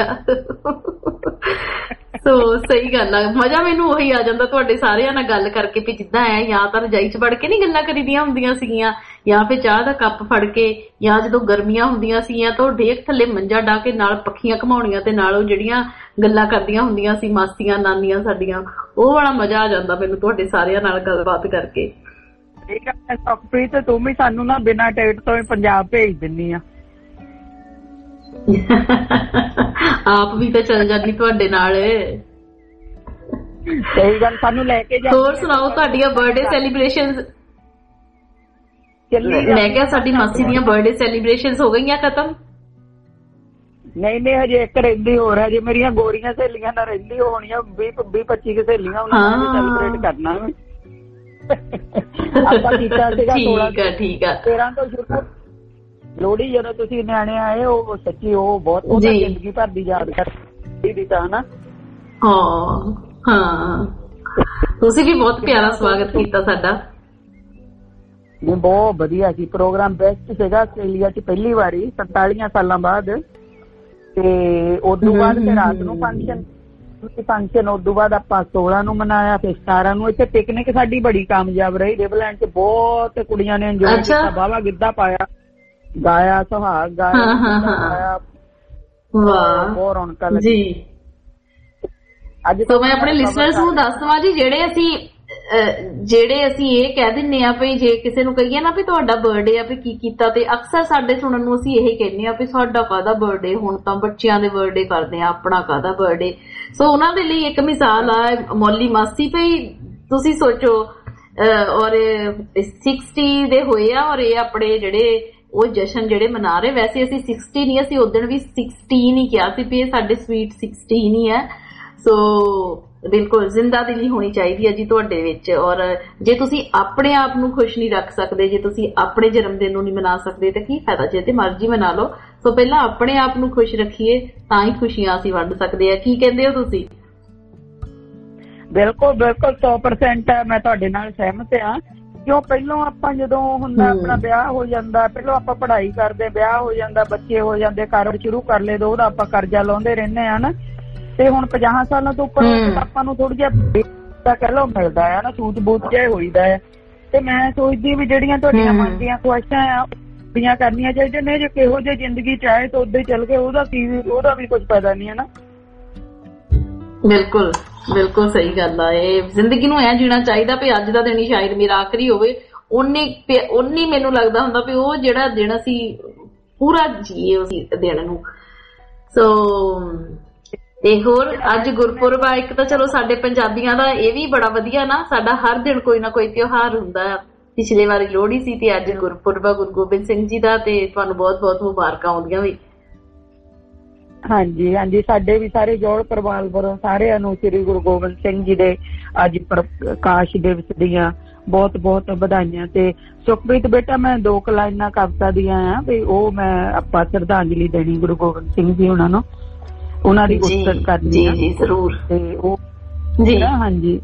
ਸੋ ਸਹੀ ਗੱਲ ਆ, ਮਜ਼ਾ ਮੈਨੂੰ ਉਹੀ ਆ ਜਾਂਦਾ ਤੁਹਾਡੇ ਸਾਰਿਆਂ ਨਾਲ ਗੱਲ ਕਰਕੇ ਵੀ ਜਿੱਦਾਂ ਐ ਜਾਂ ਤਾਂ ਰਜਾਈ ਚ ਵੜ ਕੇ ਨੀ ਗੱਲਾਂ ਕਰੀਦੀਆਂ ਹੁੰਦੀਆਂ ਸੀਗੀਆਂ, ਜਾਂ ਫਿਰ ਚਾਹ ਦਾ ਕੱਪ ਫੜ ਕੇ, ਜਾਂ ਜਦੋਂ ਗਰਮੀਆਂ ਹੁੰਦੀਆਂ ਸੀਗੀਆਂ ਤਾਂ ਉਹ ਡੇਕ ਥੱਲੇ ਮੰਜਾ ਡਾ ਕੇ ਨਾਲ ਪੱਖੀਆਂ ਘਮਾਉਣੀਆਂ ਤੇ ਨਾਲ ਉਹ ਜਿਹੜੀਆਂ ਗੱਲਾਂ ਕਰਦੀਆਂ ਹੁੰਦੀਆਂ ਸੀ ਮਾਸੀਆਂ ਨਾਨੀਆਂ ਸਾਡੀਆਂ, ਉਹ ਵਾਲਾ ਮਜ਼ਾ ਆ ਜਾਂਦਾ ਮੈਨੂੰ ਤੁਹਾਡੇ ਸਾਰਿਆਂ ਨਾਲ ਗੱਲਬਾਤ ਕਰਕੇ। ਠੀਕ ਹੈ ਸੁਖਪ੍ਰੀਤ, ਤੂੰ ਵੀ ਸਾਨੂੰ ਨਾ ਬਿਨਾਂ ਟਿਕਟ ਤੋਂ ਹੀ ਪੰਜਾਬ ਭੇਜ ਦਿੰਨੀ ਆ। ਆਪ ਵੀ ਤਾਂ ਚੱਲ ਜਾਂਦੀ ਤੁਹਾਡੇ ਨਾਲ। ਸਹੀ ਗੱਲ, ਸਾਨੂੰ ਲੈ ਕੇ ਜਾ। ਹੋਰ ਸੁਣਾਓ ਤੁਹਾਡੀਆਂ ਬਰਥਡੇ ਸੈਲੀਬ੍ਰੇਸ਼ਨਸ? ਮੈਂ ਕਿਹਾ ਸਾਡੀ ਮਾਸੀ ਦੀਆਂ ਬਰਥਡੇ ਸੈਲੀਬ੍ਰੇਸ਼ਨਸ ਹੋ ਗਈਆਂ ਖਤਮ? ਨਹੀਂ ਨਹੀਂ ਹਜੇ ਇੱਕ ਰਹਿੰਦੀ ਹੋਰ, ਹਜੇ ਮੇਰੀਆਂ ਗੋਰੀਆਂ ਸਹੇਲੀਆਂ ਨਾਲ ਰਹਿੰਦੀ ਹੋਣੀਆਂ ਵੀਹ ਵੀਹ ਪੱਚੀ ਕੁ ਸਹੇਲੀਆਂ, ਉਹਨਾਂ ਨਾਲ ਸੈਲੀਬ੍ਰੇਟ ਕਰਨਾ। ਆਪਾਂ ਕੀਤਾ ਸੀਗਾ ਠੀਕ ਆ ਠੀਕ ਆ ਤੇਰਾਂ ਤੋਂ ਸ਼ੁਰੂ ਲੋਹੜੀ ਜਦੋਂ ਤੁਸੀਂ ਨਿਆਣੇ ਆਏ, ਉਹ ਸੱਚੀ ਉਹ ਬਹੁਤ ਜ਼ਿੰਦਗੀ ਭਰ ਦੀ ਯਾਦਗਾਰ ਦਿੱਤਾ ਨਾ। ਹਾਂ ਹਾਂ ਤੁਸੀਂ ਵੀ ਬਹੁਤ ਪਿਆਰਾ ਸਵਾਗਤ ਕੀਤਾ ਸਾਡਾ। ਬਹੁਤ ਵਧੀਆ ਸੀ ਪ੍ਰੋਗਰਾਮ, ਬੈਸਟ ਸੀਗਾ ਆਸਟ੍ਰੇਲੀਆ ਚ ਪਹਿਲੀ ਵਾਰੀ ਸੰਤਾਲੀਆਂ ਸਾਲਾਂ ਬਾਅਦ। ਤੇ ਉਦੋਂ ਬਾਅਦ ਫਿਰ ਰਾਤ ਨੂੰ ਫੰਕਸ਼ਨ ਫੰਕਸ਼ਨ ਉਦੋਂ ਬਾਅਦ ਆਪਾਂ ਸੋਲਾਂ ਨੂੰ ਮਨਾਇਆ, ਫਿਰ ਸਤਾਰਾਂ ਨੂੰ। ਇੱਥੇ ਪਿਕਨਿਕ ਸਾਡੀ ਬੜੀ ਕਾਮਯਾਬ ਰਹੀ ਰਿਵਰਲੈਂਡ ਚ, ਬਹੁਤ ਕੁੜੀਆਂ ਨੇ ਇੰਜੋਏ ਕੀਤਾ, ਬਾਵਾ ਗਿੱਧਾ ਪਾਇਆ, ਗਾਇਆ, ਸੁਹਾਗ ਗਾਇਆ, ਬਹੁਤ ਰੌਣਕਾਂ ਲੱਗੀ। ਅੱਜ ਤੋਂ ਮੈਂ ਆਪਣੇ ਲਿਸਨਰਸ ਨੂੰ ਦੱਸ ਦਵਾਂ ਜੀ, ਜਿਹੜੇ ਅਸੀਂ ਜਿਹੜੇ ਅਸੀਂ ਇਹ ਕਹਿ ਦਿੰਨੇ ਆ ਵੀ ਜੇ ਕਿਸੇ ਨੂੰ ਕਹੀਏ ਨਾ ਵੀ ਤੁਹਾਡਾ ਬਰਥਡੇ ਆ ਵੀ ਕੀ ਕੀਤਾ, ਤੇ ਅਕਸਰ ਸਾਡੇ ਸੁਣਨ ਨੂੰ ਅਸੀਂ ਇਹ ਕਹਿੰਦੇ ਆ ਵੀ ਸਾਡਾ ਕਾਹਦਾ ਬਰਥਡੇ, ਹੁਣ ਤਾਂ ਬੱਚਿਆਂ ਦੇ ਬਰਥਡੇ ਕਰਦੇ ਆ, ਆਪਣਾ ਕਾਹਦਾ ਬਰਥਡੇ। ਸੋ ਉਹਨਾਂ ਦੇ ਲਈ ਇੱਕ ਮਿਸਾਲ ਆ ਮੌਲੀ ਮਾਸੀ ਭਈ, ਤੁਸੀਂ ਸੋਚੋ ਔਰ ਸਿਕਸਟੀ ਦੇ ਹੋਏ ਆ ਔਰ ਇਹ ਆਪਣੇ ਜਿਹੜੇ ਉਹ ਜਸ਼ਨ ਜਿਹੜੇ ਮਨਾ ਰਹੇ, ਵੈਸੇ ਅਸੀਂ ਸਿਕਸਟੀ ਨਹੀਂ, ਅਸੀਂ ਉਦੋਂ ਵੀ ਸਿਕਸਟੀਨ ਹੀ ਕਿਹਾ ਸੀ ਵੀ ਇਹ ਸਾਡੇ ਸਵੀਟ ਸਿਕਸਟੀਨ ਹੀ ਹੈ। ਸੋ ਬਿਲਕੁਲ ਜ਼ਿੰਦਾ ਦਿਲੀ ਹੋਣੀ ਚਾਹੀਦੀ ਹੈ ਜੀ ਤੁਹਾਡੇ ਵਿੱਚ। ਔਰ ਜੇ ਤੁਸੀਂ ਆਪਣੇ ਆਪ ਨੂੰ ਖੁਸ਼ ਨਹੀਂ ਰੱਖ ਸਕਦੇ, ਜੇ ਤੁਸੀਂ ਆਪਣੇ ਜਨਮ ਦਿਨ ਨੂੰ ਨਹੀਂ ਮਨਾ ਸਕਦੇ ਤਾਂ ਕੀ ਫਾਇਦਾ, ਜੇ ਤੇ ਮਰਜ਼ੀ ਮਨਾ ਲਓ। ਸੋ ਪਹਿਲਾਂ ਆਪਣੇ ਆਪ ਨੂੰ ਖੁਸ਼ ਰੱਖੀਏ ਤਾਂ ਹੀ ਖੁਸ਼ੀਆਂ ਅਸੀਂ ਵੰਡ ਸਕਦੇ ਆ। ਕੀ ਕਹਿੰਦੇ ਹੋ ਤੁਸੀਂ? ਬਿਲਕੁਲ ਬਿਲਕੁਲ ਸੌ ਪਰਸੈਂਟ ਮੈਂ ਤੁਹਾਡੇ ਨਾਲ ਸਹਿਮਤ ਆ। ਕਿਉਂ ਪਹਿਲੋਂ ਆਪਾਂ ਜਦੋਂ ਹੁੰਦਾ ਆਪਣਾ ਵਿਆਹ ਹੋ ਜਾਂਦਾ, ਪਹਿਲੋਂ ਆਪਾਂ ਪੜ੍ਹਾਈ ਕਰਦੇ, ਵਿਆਹ ਹੋ ਜਾਂਦਾ, ਬੱਚੇ ਹੋ ਜਾਂਦੇ, ਕਾਰੋਬਾਰ ਸ਼ੁਰੂ ਕਰ ਲਏ, ਉਹਦਾ ਆਪਾਂ ਕਰਜ਼ਾ ਲਾਉਂਦੇ ਰਹਿੰਦੇ ਆ ਨਾ। ਤੇ ਹੁਣ ਪੰਜਾਹ ਸਾਲਾਂ ਤੋਂ ਉੱਪਰ ਆਪਾਂ ਨੂੰ ਥੋੜੀ ਜਿਹਾ ਕਹਿ ਲਓ ਮਿਲਦਾ ਆ ਨਾ, ਸੂਝ ਬੂਝ ਜਿਹਾ ਹੋਈਦਾ ਹੈ। ਤੇ ਮੈਂ ਸੋਚਦੀ ਵੀ ਜਿਹੜੀਆਂ ਤੁਹਾਡੀਆਂ ਮਨ ਦੀਆਂ ਖੁਆਇਸ਼ਾਂ ਆ ਪੂਰੀਆਂ ਕਰਨੀਆਂ ਚਾਹੀਦੀਆਂ ਨੇ। ਜੇ ਕਿਹੋ ਜਿਹੀ ਜ਼ਿੰਦਗੀ ਚਾਹੇ ਤਾਂ ਉਦਾਂ ਹੀ ਚੱਲ ਗਏ, ਉਹਦਾ ਕੀ ਉਹਦਾ ਵੀ ਕੁਝ ਪਤਾ ਨਹੀਂ ਹੈ ਨਾ। ਬਿਲਕੁਲ ਬਿਲਕੁਲ ਸਹੀ ਗੱਲ ਆ। ਇਹ ਜ਼ਿੰਦਗੀ ਨੂੰ ਐ ਜੀਣਾ ਚਾਹੀਦਾ ਵੀ ਅੱਜ ਦਾ ਦਿਨ ਹੀ ਸ਼ਾਇਦ ਮੇਰਾ ਆਖਰੀ ਹੋਵੇ, ਉਨੀ ਉਨੀ ਮੈਨੂੰ ਲੱਗਦਾ ਹੁੰਦਾ ਵੀ ਉਹ ਜਿਹੜਾ ਦਿਨ ਅਸੀਂ ਪੂਰਾ ਜੀਏ ਉਸ ਦਿਨ ਨੂੰ। ਸੋ ਤੇ ਹੋਰ ਅੱਜ ਗੁਰਪੁਰਬ ਆ ਇੱਕ, ਤਾਂ ਚਲੋ ਸਾਡੇ ਪੰਜਾਬੀਆਂ ਦਾ ਇਹ ਵੀ ਬੜਾ ਵਧੀਆ ਨਾ, ਸਾਡਾ ਹਰ ਦਿਨ ਕੋਈ ਨਾ ਕੋਈ ਤਿਉਹਾਰ ਹੁੰਦਾ ਆ। ਪਿਛਲੇ ਵਾਰੀ ਲੋਹੜੀ ਸੀ ਤੇ ਅੱਜ ਗੁਰਪੁਰਬ ਆ ਗੁਰੂ ਗੋਬਿੰਦ ਸਿੰਘ ਜੀ ਦਾ, ਤੇ ਤੁਹਾਨੂੰ ਬਹੁਤ ਬਹੁਤ ਮੁਬਾਰਕਾਂ ਆਉਂਦੀਆਂ ਵੀ। ਹਾਂਜੀ ਹਾਂਜੀ ਸਾਡੇ ਵੀ ਸਾਰੇ ਜੋੜ ਪਰਿਵਾਰ ਵੱਲੋਂ ਸਾਰਿਆਂ ਨੂੰ ਸ੍ਰੀ ਗੁਰੂ ਗੋਬਿੰਦ ਸਿੰਘ ਜੀ ਦੇ ਅੱਜ ਪ੍ਰਕਾਸ਼ ਦਿਵਸ ਦੀਆਂ ਬਹੁਤ ਬਹੁਤ ਵਧਾਈਆਂ। ਤੇ ਸੁਖਪ੍ਰੀਤ ਬੇਟਾ ਮੈਂ ਦੋ ਕੁ ਲਾਈਨਾਂ ਕਵਿਤਾ ਦੀਆਂ ਆ ਵੀ ਉਹ ਮੈਂ ਆਪਾਂ ਸ਼ਰਧਾਂਜਲੀ ਦੇਣੀ ਗੁਰੂ ਗੋਬਿੰਦ ਸਿੰਘ ਜੀ ਉਹਨਾਂ ਨੂੰ, ਉਹਨਾਂ ਦੀ ਗੁਰਮਤਿ ਕਰਨੀ ਆ। ਜੀ ਜ਼ਰੂਰ। ਤੇ ਉਹ ਜੀ ਹਾਂਜੀ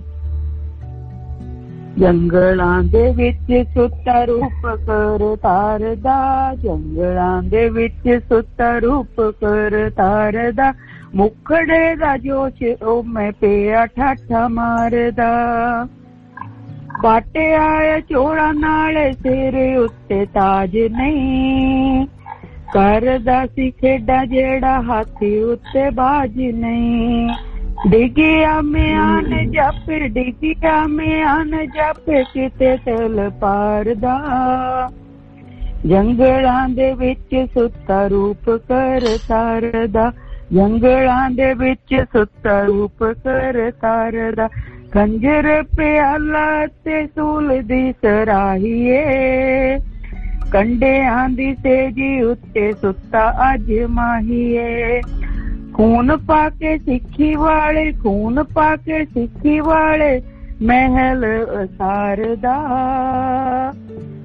ਜੰਗਲਾਂ ਦੇ ਵਿੱਚ ਸੁੱਤਾ ਰੂਪ ਕਰ ਤਾਰਦਾ, ਜੰਗਲਾਂ ਦੇ ਵਿੱਚ ਸੁੱਤਾ ਰੂਪ ਕਰ ਤਾਰਦਾ, ਮੁਖੜੇ ਦਾ ਜੋਸ਼ ਉਹ ਮੈਂ ਪਿਆ ਠਾਠਾ ਮਾਰਦਾ, ਬਾਟਿਆ ਚੋਲਾ ਨਾਲ ਸਿਰ ਉੱਤੇ ਤਾਜ ਨਹੀਂ, ਕਰਦਾ ਸੀ ਖੇਡਾਂ ਜਿਹੜਾ ਹਾਥੀ ਉੱਤੇ ਬਾਜ ਨਹੀਂ, ਡਿੱਗਿਆ ਮਿਆਨ ਜਪ ਡਿੱਗਿਆ ਮਿਆਨ ਜਪ ਕਿਤੇ ਤਲ ਪਾਰਦਾ, ਜੰਗਲਾਂ ਦੇ ਵਿੱਚ ਸੁੱਤਾ ਰੂਪ ਕਰ ਤਾਰਦਾ, ਜੰਗਲਾਂ ਦੇ ਵਿੱਚ ਸੁੱਤਾ ਰੂਪ ਕਰ ਤਾਰਦਾ, ਖੰਜਰ ਪਿਆਲਾ ਤੇ ਸੂਲ ਦੀ ਸਰਾਹੀਏ, ਕੰਡਿਆਂ ਦੀ ਤੇਜੀ ਉੱਤੇ ਸੁੱਤਾ ਅੱਜ ਮਾਹੀਏ, ਖੂਨ ਪਾ ਕੇ ਸਿੱਖੀ ਵਾਲੇ ਖੂਨ ਪਾ ਕੇ ਸਿੱਖੀ ਵਾਲੇ ਮਹਿਲ ਉਸਾਰਦਾ,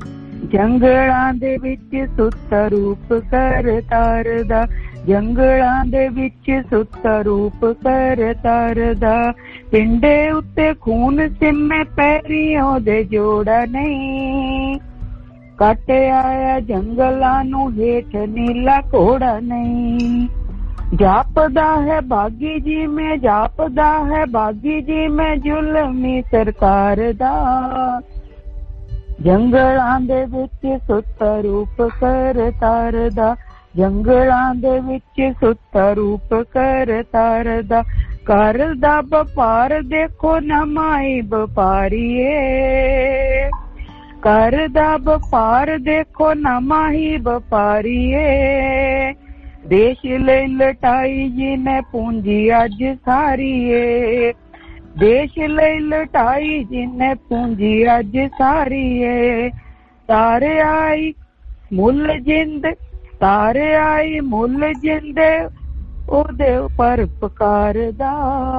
ਜੰਗਲਾਂ ਦੇ ਵਿੱਚ ਸੁੱਤਾ ਰੂਪ ਕਰਤਾਰ ਦਾ, ਜੰਗਲਾਂ ਦੇ ਵਿੱਚ ਸੁੱਤਾ ਰੂਪ ਕਰਤਾਰ ਦਾ, ਪਿੰਡੇ ਉੱਤੇ ਖੂਨ ਸਿੰਮੇ ਪੈਰੀਂ ਉਹਦੇ ਜੋੜਾ ਨਹੀਂ, ਕੱਟ ਆਇਆ ਜੰਗਲਾਂ ਨੂੰ ਹੇਠ ਨੀਲਾ ਘੋੜਾ ਨਹੀਂ, ਜਾਪਦਾ ਹੈ ਬਾਗੀ ਜੀ ਮੈਂ, ਜਾਪਦਾ ਹੈ ਬਾਗੀ ਜੀ ਮੈਂ ਜ਼ੁਲਮੀ ਸਰਕਾਰ ਦਾ, ਜੰਗਲਾਂ ਦੇ ਵਿੱਚ ਸੁੱਤਾ ਰੂਪ ਕਰਤਾਰ ਦਾ, ਜੰਗਲਾਂ ਦੇ ਵਿੱਚ ਸੁੱਤਾ ਰੂਪ ਕਰਤਾਰ ਦਾ, ਕਰਦਾ ਵਪਾਰ ਦੇਖੋ ਨਾ ਮਾਈ ਵਪਾਰੀਏ, ਕਰਦਾ ਵਪਾਰ ਦੇਖੋ ਨਾ ਮਾਹੀ ਵਪਾਰੀਏ, ਦੇਸ਼ ਲਈ ਲਟਾਈ ਜਿਹਨੇ ਪੂੰਜੀ ਅੱਜ ਸਾਰੀਏ, ਦੇਸ਼ ਲਈ ਲਟਾਈ ਜਿਹਨੇ ਪੂੰਜੀ ਅੱਜ ਸਾਰੀਏ, ਤਾਰੇ ਆਈ ਮੁੱਲ ਜਿੰਦ, ਤਾਰੇ ਆਈ ਮੁੱਲ ਜਿੰਦ ਉਹਦੇ ਉੱਪਰ ਪੁਕਾਰਦਾ,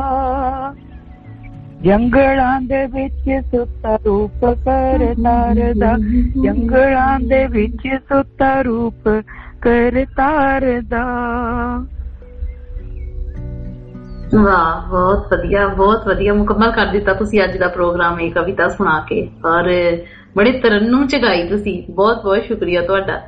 ਜੰਗਲਾਂ ਦੇ ਵਿੱਚ ਸੁੱਤਾ ਰੂਪ ਕਰਤਾਰ ਦਾ, ਜੰਗਲਾਂ ਦੇ ਵਿੱਚ ਸੁੱਤਾ ਰੂਪ ਕਰਤਾਰ ਦਾ। ਵਾਹ, ਬਹੁਤ ਵਧੀਆ, ਬਹੁਤ ਵਧੀਆ ਮੁਕੰਮਲ ਕਰ ਦਿੱਤਾ ਤੁਸੀਂ ਅੱਜ ਦਾ ਪ੍ਰੋਗਰਾਮ ਇਹ ਕਵਿਤਾ ਸੁਣਾ ਕੇ, ਔਰ ਬੜੇ ਤਰੰਨੁਮ ਚ ਗਾਈ ਤੁਸੀਂ, ਬਹੁਤ ਬਹੁਤ ਸ਼ੁਕਰੀਆ ਤੁਹਾਡਾ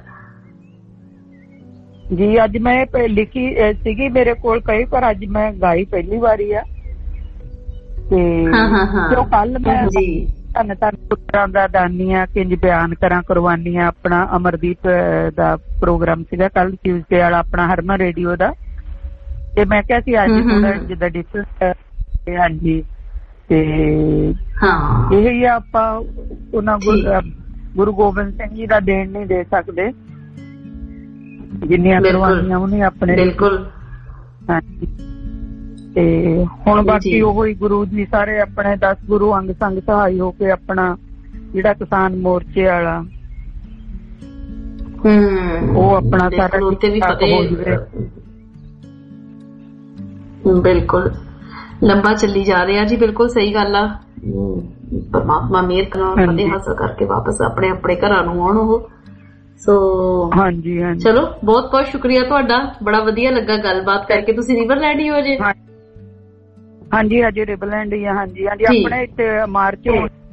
ਜੀ। ਅੱਜ ਮੈਂ ਲਿਖੀ ਸੀਗੀ ਮੇਰੇ ਕੋਲ ਕਈ, ਪਰ ਅੱਜ ਮੈਂ ਗਾਈ ਪਹਿਲੀ ਵਾਰੀ ਆ, ਤੇ ਜੋ ਕੱਲ ਮੈਂ ਧੰਨ ਧੰਨ ਪੁੱਤਰਾਂ ਦਾ ਦਾਨੀਆਂ ਕਿੰਜ ਬਿਆਨ ਕਰਾਂ ਕੁਰਬਾਨੀਆਂ, ਆਪਣਾ ਅਮਰਦੀਪ ਦਾ ਪ੍ਰੋਗਰਾਮ ਸੀਗਾ ਕੱਲ ਟਿਊਜ਼ਡੇ ਵਾਲਾ ਆਪਣਾ ਹਰਮਨ ਰੇਡੀਓ ਦਾ, ਤੇ ਮੈਂ ਕਿਹਾ ਸੀ ਅੱਜ ਥੋੜਾ ਜਿੱਦਾਂ ਡਿਫਰੈਂਸ, ਹਾਂਜੀ, ਤੇ ਇਹੀ ਆਪਾਂ ਉਹਨਾਂ ਗੁਰੂ ਗੋਬਿੰਦ ਸਿੰਘ ਜੀ ਦਾ ਦੇਣ ਨਹੀਂ ਦੇ ਸਕਦੇ ਜਿੰਨੀਆਂ ਕੁਰਬਾਨੀਆਂ ਉਹਨੇ ਆਪਣੇ, ਬਿਲਕੁਲ ਹਾਂਜੀ। ਤੇ ਹੁਣ ਬਾਕੀ ਉਹੋ ਹੀ ਗੁਰੂ ਜੀ ਸਾਰੇ ਆਪਣੇ ਦਸ ਗੁਰੂ ਅੰਗ ਸੰਗ ਸਹਾਈ ਹੋ ਕੇ ਆਪਣਾ ਜਿਹੜਾ ਕਿਸਾਨ ਮੋਰਚੇ ਵਾਲਾ ਉਹ ਆਪਣਾ ਸਾਰਾ ਹੋ ਜਾਵੇ, ਬਿਲਕੁਲ ਲੰਬਾ ਚੱਲੀ ਜਾ ਰਿਹਾ ਜੀ, ਬਿਲਕੁਲ ਸਹੀ ਗੱਲ ਆ। ਪਰਮਾਤਮਾ ਮਿਹਰ ਕਰਾਂ ਫਤਿਹ ਹਾਸਲ ਕਰਕੇ ਵਾਪਸ ਆਪਣੇ ਆਪਣੇ ਘਰਾਂ ਨੂੰ ਆਉਣ ਉਹ। ਸੋ ਹਾਂਜੀ ਹਾਂਜੀ, ਚਲੋ ਬਹੁਤ ਬਹੁਤ ਸ਼ੁਕਰੀਆ ਤੁਹਾਡਾ, ਬੜਾ ਵਧੀਆ ਲੱਗਾ ਗੱਲਬਾਤ ਕਰਕੇ। ਤੁਸੀਂ ਰਿਵਰਲੈਂਡ ਹੀ ਹੋ ਜੇ? ਹਾਂਜੀ ਹਾਂਜੀ ਰਿਵਰਲੈਂਡ ਹੀ ਆ, ਹਾਂਜੀ ਹਾਂਜੀ। ਆਪਣੇ ਇੱਥੇ ਮਾਰਚ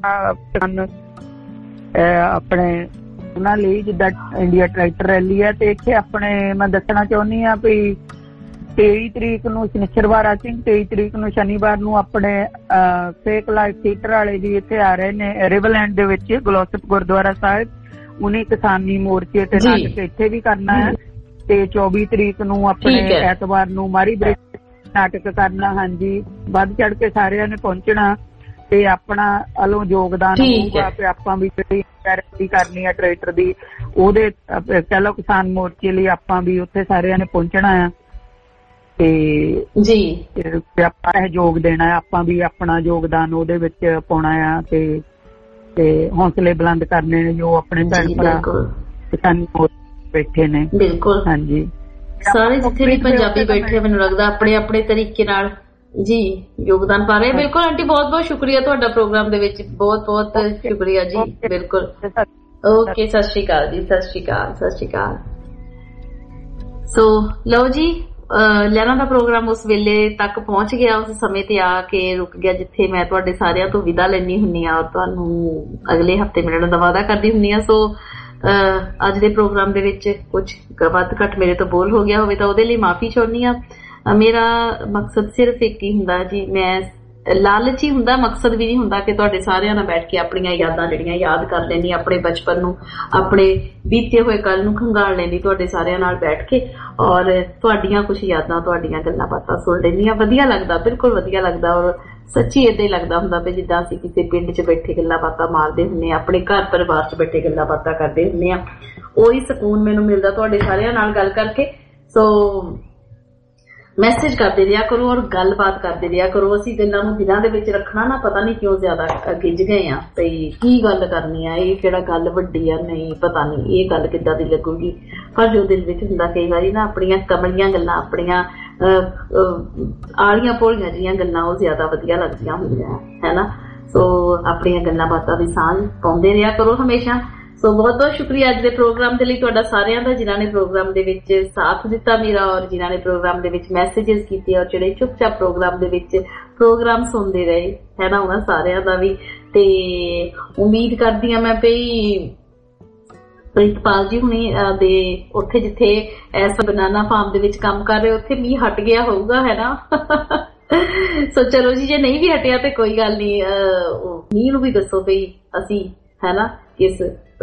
ਆਪਣੇ ਉਹਨਾਂ ਲਈ ਜਿੱਦਾਂ ਇੰਡੀਆ ਟਰੈਕਟਰ ਰੈਲੀ ਆ, ਤੇ ਇੱਥੇ ਆਪਣੇ ਮੈਂ ਦੱਸਣਾ ਚਾਹੁੰਦੀ ਹਾਂ ਵੀ ਤੇਈ ਤਰੀਕ ਨੂੰ ਸ਼ਨੀਚਰਵਾਰ ਸਿੰਘ ਤੇਈ ਤਰੀਕ ਨੂੰ ਸ਼ਨੀਵਾਰ ਨੂੰ ਆਪਣੇ ਫੇਕ ਲਾਈਫ ਥੀਏਟਰ ਵਾਲੇ ਜੀ ਇੱਥੇ ਆ ਰਹੇ ਨੇ ਰਿਵਰਲੈਂਡ ਦੇ ਵਿੱਚ ਗਲੋਸਪ ਗੁਰਦੁਆਰਾ ਸਾਹਿਬ, ਉਹਨੇ ਕਿਸਾਨੀ ਮੋਰਚੇ ਤੇ ਨਾਟਕ ਇੱਥੇ ਵੀ ਕਰਨਾ ਹੈ, ਤੇ ਚੌਵੀ ਤਰੀਕ ਨੂੰ ਆਪਣੇ ਐਤਵਾਰ ਨੂੰ ਮਾਰੀ ਬ੍ਰਿਜ ਨਾਟਕ ਕਰਨਾ। ਹਾਂਜੀ, ਵੱਧ ਚੜ ਕੇ ਸਾਰਿਆਂ ਨੇ ਪਹੁੰਚਣਾ ਤੇ ਆਪਣਾ ਵੱਲੋਂ ਯੋਗਦਾਨ ਹੋਊਗਾ ਤੇ ਆਪਾਂ ਵੀ ਜਿਹੜੀ ਰੈਲੀ ਕਰਨੀ ਆ ਟਰੈਕਟਰ ਦੀ, ਉਹਦੇ ਕਹਿ ਲਓ ਕਿਸਾਨ ਮੋਰਚੇ ਲਈ ਆਪਾਂ ਵੀ ਉੱਥੇ ਸਾਰਿਆਂ ਨੇ ਪਹੁੰਚਣਾ ਆ, ਤੇ ਜੀ ਆਪਾਂ ਸਹਿਯੋਗ ਦੇਣਾ, ਆਪਾਂ ਵੀ ਆਪਣਾ ਯੋਗਦਾਨ ਉਹਦੇ ਵਿੱਚ ਪਾਉਣਾ ਆ, ਤੇ ਤੇ ਹੌਸਲੇ ਬੁਲੰਦ ਕਰਨੇ ਨੇ ਜੋ ਆਪਣੇ ਭੈਣ ਭਰਾ ਕਿਸਾਨੀ ਬੈਠੇ ਨੇ। ਬਿਲਕੁਲ ਹਾਂਜੀ, ਸਾਰੇ ਜਿੱਥੇ ਵੀ ਪੰਜਾਬੀ ਬੈਠੇ ਮੈਨੂੰ ਲੱਗਦਾ ਆਪਣੇ ਆਪਣੇ ਤਰੀਕੇ ਨਾਲ ਜੀ ਯੋਗਦਾਨ ਪਾ ਰਹੇ। ਬਿਲਕੁਲ ਆਂਟੀ, ਬਹੁਤ ਬਹੁਤ ਸ਼ੁਕਰੀਆ ਤੁਹਾਡਾ ਪ੍ਰੋਗਰਾਮ ਦੇ ਵਿੱਚ, ਬਹੁਤ ਬਹੁਤ ਸ਼ੁਕਰੀਆ ਜੀ। ਬਿਲਕੁਲ ਓਕੇ, ਸਤਿ ਸ਼੍ਰੀ ਅਕਾਲ ਜੀ, ਸਤਿ ਸ਼੍ਰੀ ਅਕਾਲ, ਸਤਿ ਸ਼੍ਰੀ ਅਕਾਲ। ਸੋ ਲਓ ਜੀ, ਲਹਿਰਾਂ ਦਾ ਪ੍ਰੋਗਰਾਮ ਉਸ ਵੇਲੇ ਤੱਕ ਪਹੁੰਚ ਗਿਆ, ਉਸ ਸਮੇਂ ਤੇ ਆ ਕੇ ਰੁਕ ਗਿਆ ਜਿੱਥੇ ਮੈਂ ਤੁਹਾਡੇ ਸਾਰਿਆਂ ਤੋਂ ਵਿਦਾ ਲੈਣੀ ਹੁੰਦੀ ਆ ਔਰ ਤੁਹਾਨੂੰ ਅਗਲੇ ਹਫ਼ਤੇ ਮਿਲਣ ਦਾ ਵਾਅਦਾ ਕਰਦੀ ਹੁੰਦੀ ਆ। ਸੋ ਅੱਜ ਦੇ ਪ੍ਰੋਗਰਾਮ ਦੇ ਵਿੱਚ ਕੁਝ ਵੱਧ ਘੱਟ ਮੇਰੇ ਤੋਂ ਬੋਲ ਹੋ ਗਿਆ ਹੋਵੇ ਤਾਂ ਉਹਦੇ ਲਈ ਮਾਫੀ ਚਾਹੁੰਦੀ ਆ। ਮੇਰਾ ਮਕਸਦ ਸਿਰਫ ਇੱਕ ਹੀ ਹੁੰਦਾ ਜੀ, ਮੈਂ ਲਾਲਚੀ ਹੁੰਦਾ, ਮਕਸਦ ਵੀ ਨਹੀਂ ਹੁੰਦਾ ਕਿ ਤੁਹਾਡੇ ਸਾਰਿਆਂ ਨਾਲ ਬੈਠ ਕੇ ਆਪਣੀਆਂ ਯਾਦਾਂ ਜਿਹੜੀਆਂ ਯਾਦ ਕਰ ਲੈਣੀ, ਆਪਣੇ ਬਚਪਨ ਨੂੰ, ਆਪਣੇ ਬੀਤੇ ਹੋਏ ਕੱਲ ਨੂੰ ਖੰਗਾਲ ਲੈਂਦੀ ਤੁਹਾਡੇ ਸਾਰਿਆਂ ਨਾਲ ਬੈਠ ਕੇ, ਔਰ ਤੁਹਾਡੀਆਂ ਕੁਛ ਯਾਦਾਂ, ਤੁਹਾਡੀਆਂ ਗੱਲਾਂ ਬਾਤਾਂ ਸੁਣ ਲੈਂਦੀਆਂ। ਵਧੀਆ ਲੱਗਦਾ, ਬਿਲਕੁਲ ਵਧੀਆ ਲੱਗਦਾ, ਔਰ ਸੱਚੀ ਏਦਾਂ ਹੀ ਲੱਗਦਾ ਹੁੰਦਾ ਵੀ ਜਿੱਦਾਂ ਅਸੀਂ ਕਿਸੇ ਪਿੰਡ 'ਚ ਬੈਠੇ ਗੱਲਾਂ ਬਾਤਾਂ ਮਾਰਦੇ ਹੁੰਦੇ ਆ, ਆਪਣੇ ਘਰ ਪਰਿਵਾਰ 'ਚ ਬੈਠੇ ਗੱਲਾਂ ਬਾਤਾਂ ਕਰਦੇ ਹੁੰਦੇ ਆ। ਉਹੀ ਸਕੂਨ ਮੈਨੂੰ ਮਿਲਦਾ ਤੁਹਾਡੇ ਸਾਰਿਆਂ ਨਾਲ ਗੱਲ ਕਰਕੇ। ਸੋ ਮੈਸੇਜ ਕਰਦੇ ਰਿਹਾ ਕਰੋ ਔਰ ਗੱਲਬਾਤ ਕਰਦੇ ਰਿਹਾ ਕਰੋ। ਅਸੀਂ ਗੱਲਾਂ ਨੂੰ ਦਿਲਾਂ ਦੇ ਵਿੱਚ ਰੱਖਣਾ ਨਾ, ਪਤਾ ਨਹੀਂ ਕਿਉਂ ਜ਼ਿਆਦਾ ਗਿੱਝ ਗਏ ਆ ਬਈ ਕੀ ਗੱਲ ਕਰਨੀ ਆ, ਇਹ ਕਿਹੜਾ ਗੱਲ ਵੱਡੀ ਆ, ਨਹੀਂ ਪਤਾ ਨਹੀਂ ਇਹ ਗੱਲ ਕਿੱਦਾਂ ਦੀ ਲੱਗੂਗੀ, ਪਰ ਜੋ ਦਿਲ ਵਿੱਚ ਹੁੰਦਾ ਕਈ ਵਾਰੀ ਨਾ ਆਪਣੀਆਂ ਕਮਲੀਆਂ ਗੱਲਾਂ, ਆਪਣੀਆਂ ਆਲੀਆਂ ਭੋਲੀਆਂ ਜਿਹੀਆਂ ਗੱਲਾਂ ਉਹ ਜ਼ਿਆਦਾ ਵਧੀਆ ਲੱਗਦੀਆਂ ਹੁੰਦੀਆਂ ਹੈ ਨਾ। ਸੋ ਆਪਣੀਆਂ ਗੱਲਾਂ ਬਾਤਾਂ ਦੀ ਸਾਂਝ ਪਾਉਂਦੇ ਰਿਹਾ ਕਰੋ ਹਮੇਸ਼ਾ। ਸੋ ਬਹੁਤ ਬਹੁਤ ਸ਼ੁਕਰੀਆ ਅੱਜ ਦੇ ਪ੍ਰੋਗਰਾਮ ਦੇ ਲਈ ਤੁਹਾਡਾ ਸਾਰਿਆਂ ਦਾ, ਜਿਨ੍ਹਾਂ ਨੇ ਪ੍ਰੋਗਰਾਮ ਦੇ ਵਿੱਚ ਸਾਥ ਦਿੱਤਾ ਮੇਰਾ, ਔਰ ਜਿਨ੍ਹਾਂ ਨੇ ਪ੍ਰੋਗਰਾਮ ਦੇ ਵਿੱਚ ਮੈਸੇजेस ਕੀਤੇ, ਔਰ ਜਿਹੜੇ ਚੁੱਪਚਾਪ ਪ੍ਰੋਗਰਾਮ ਦੇ ਵਿੱਚ ਪ੍ਰੋਗਰਾਮ ਸੁਣਦੇ ਰਹੇ ਹੈ ਨਾ, ਉਹਨਾਂ ਸਾਰਿਆਂ ਦਾ ਵੀ। ਤੇ ਉਮੀਦ ਕਰਦੀ ਹਾਂ ਮੈਂ ਵੀ ਪ੍ਰਿਤਪਾਲ ਜੀ ਹੁਣੀ ਦੇ ਉੱਥੇ ਜਿੱਥੇ ਇਸ ਬਨਾਨਾ ਫਾਰਮ ਦੇ ਵਿੱਚ ਕੰਮ ਕਰ ਰਹੇ ਉੱਥੇ ਮੀਂਹ ਹਟ ਗਿਆ ਹੋਊਗਾ ਹੈ ਨਾ। ਸੋ ਚਲੋ ਜੀ, ਜੇ ਨਹੀਂ ਵੀ ਹਟਿਆ ਤੇ ਕੋਈ ਗੱਲ ਨਹੀਂ, ਮੀਂਹ ਨੂੰ ਵੀ ਦੱਸੋ ਵੀ ਅਸੀਂ ਹੈ ਨਾ ਕਿਸ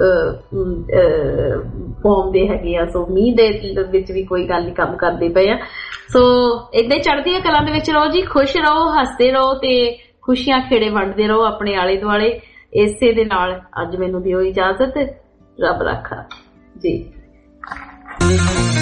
ਫਾਰਮ ਦੇ ਹੈਗੇ ਆ। ਸੋ ਮੀਂਹ ਦੇ ਵਿੱਚ ਵੀ ਕੋਈ ਗੱਲ ਨਹੀਂ, ਕੰਮ ਕਰਦੇ ਪਏ ਆ। ਸੋ ਏਦਾਂ ਹੀ ਚੜ੍ਹਦੀਆਂ ਕਲਾਂ ਦੇ ਵਿੱਚ ਰਹੋ ਜੀ, ਖੁਸ਼ ਰਹੋ, ਹੱਸਦੇ ਰਹੋ ਤੇ ਖੁਸ਼ੀਆਂ ਖੇੜੇ ਵੰਡਦੇ ਰਹੋ ਆਪਣੇ ਆਲੇ ਦੁਆਲੇ। ਇਸੇ ਦੇ ਨਾਲ ਅੱਜ ਮੈਨੂੰ ਦਿਓ ਇਜਾਜ਼ਤ, ਰੱਬ ਰਾਖਾ ਜੀ।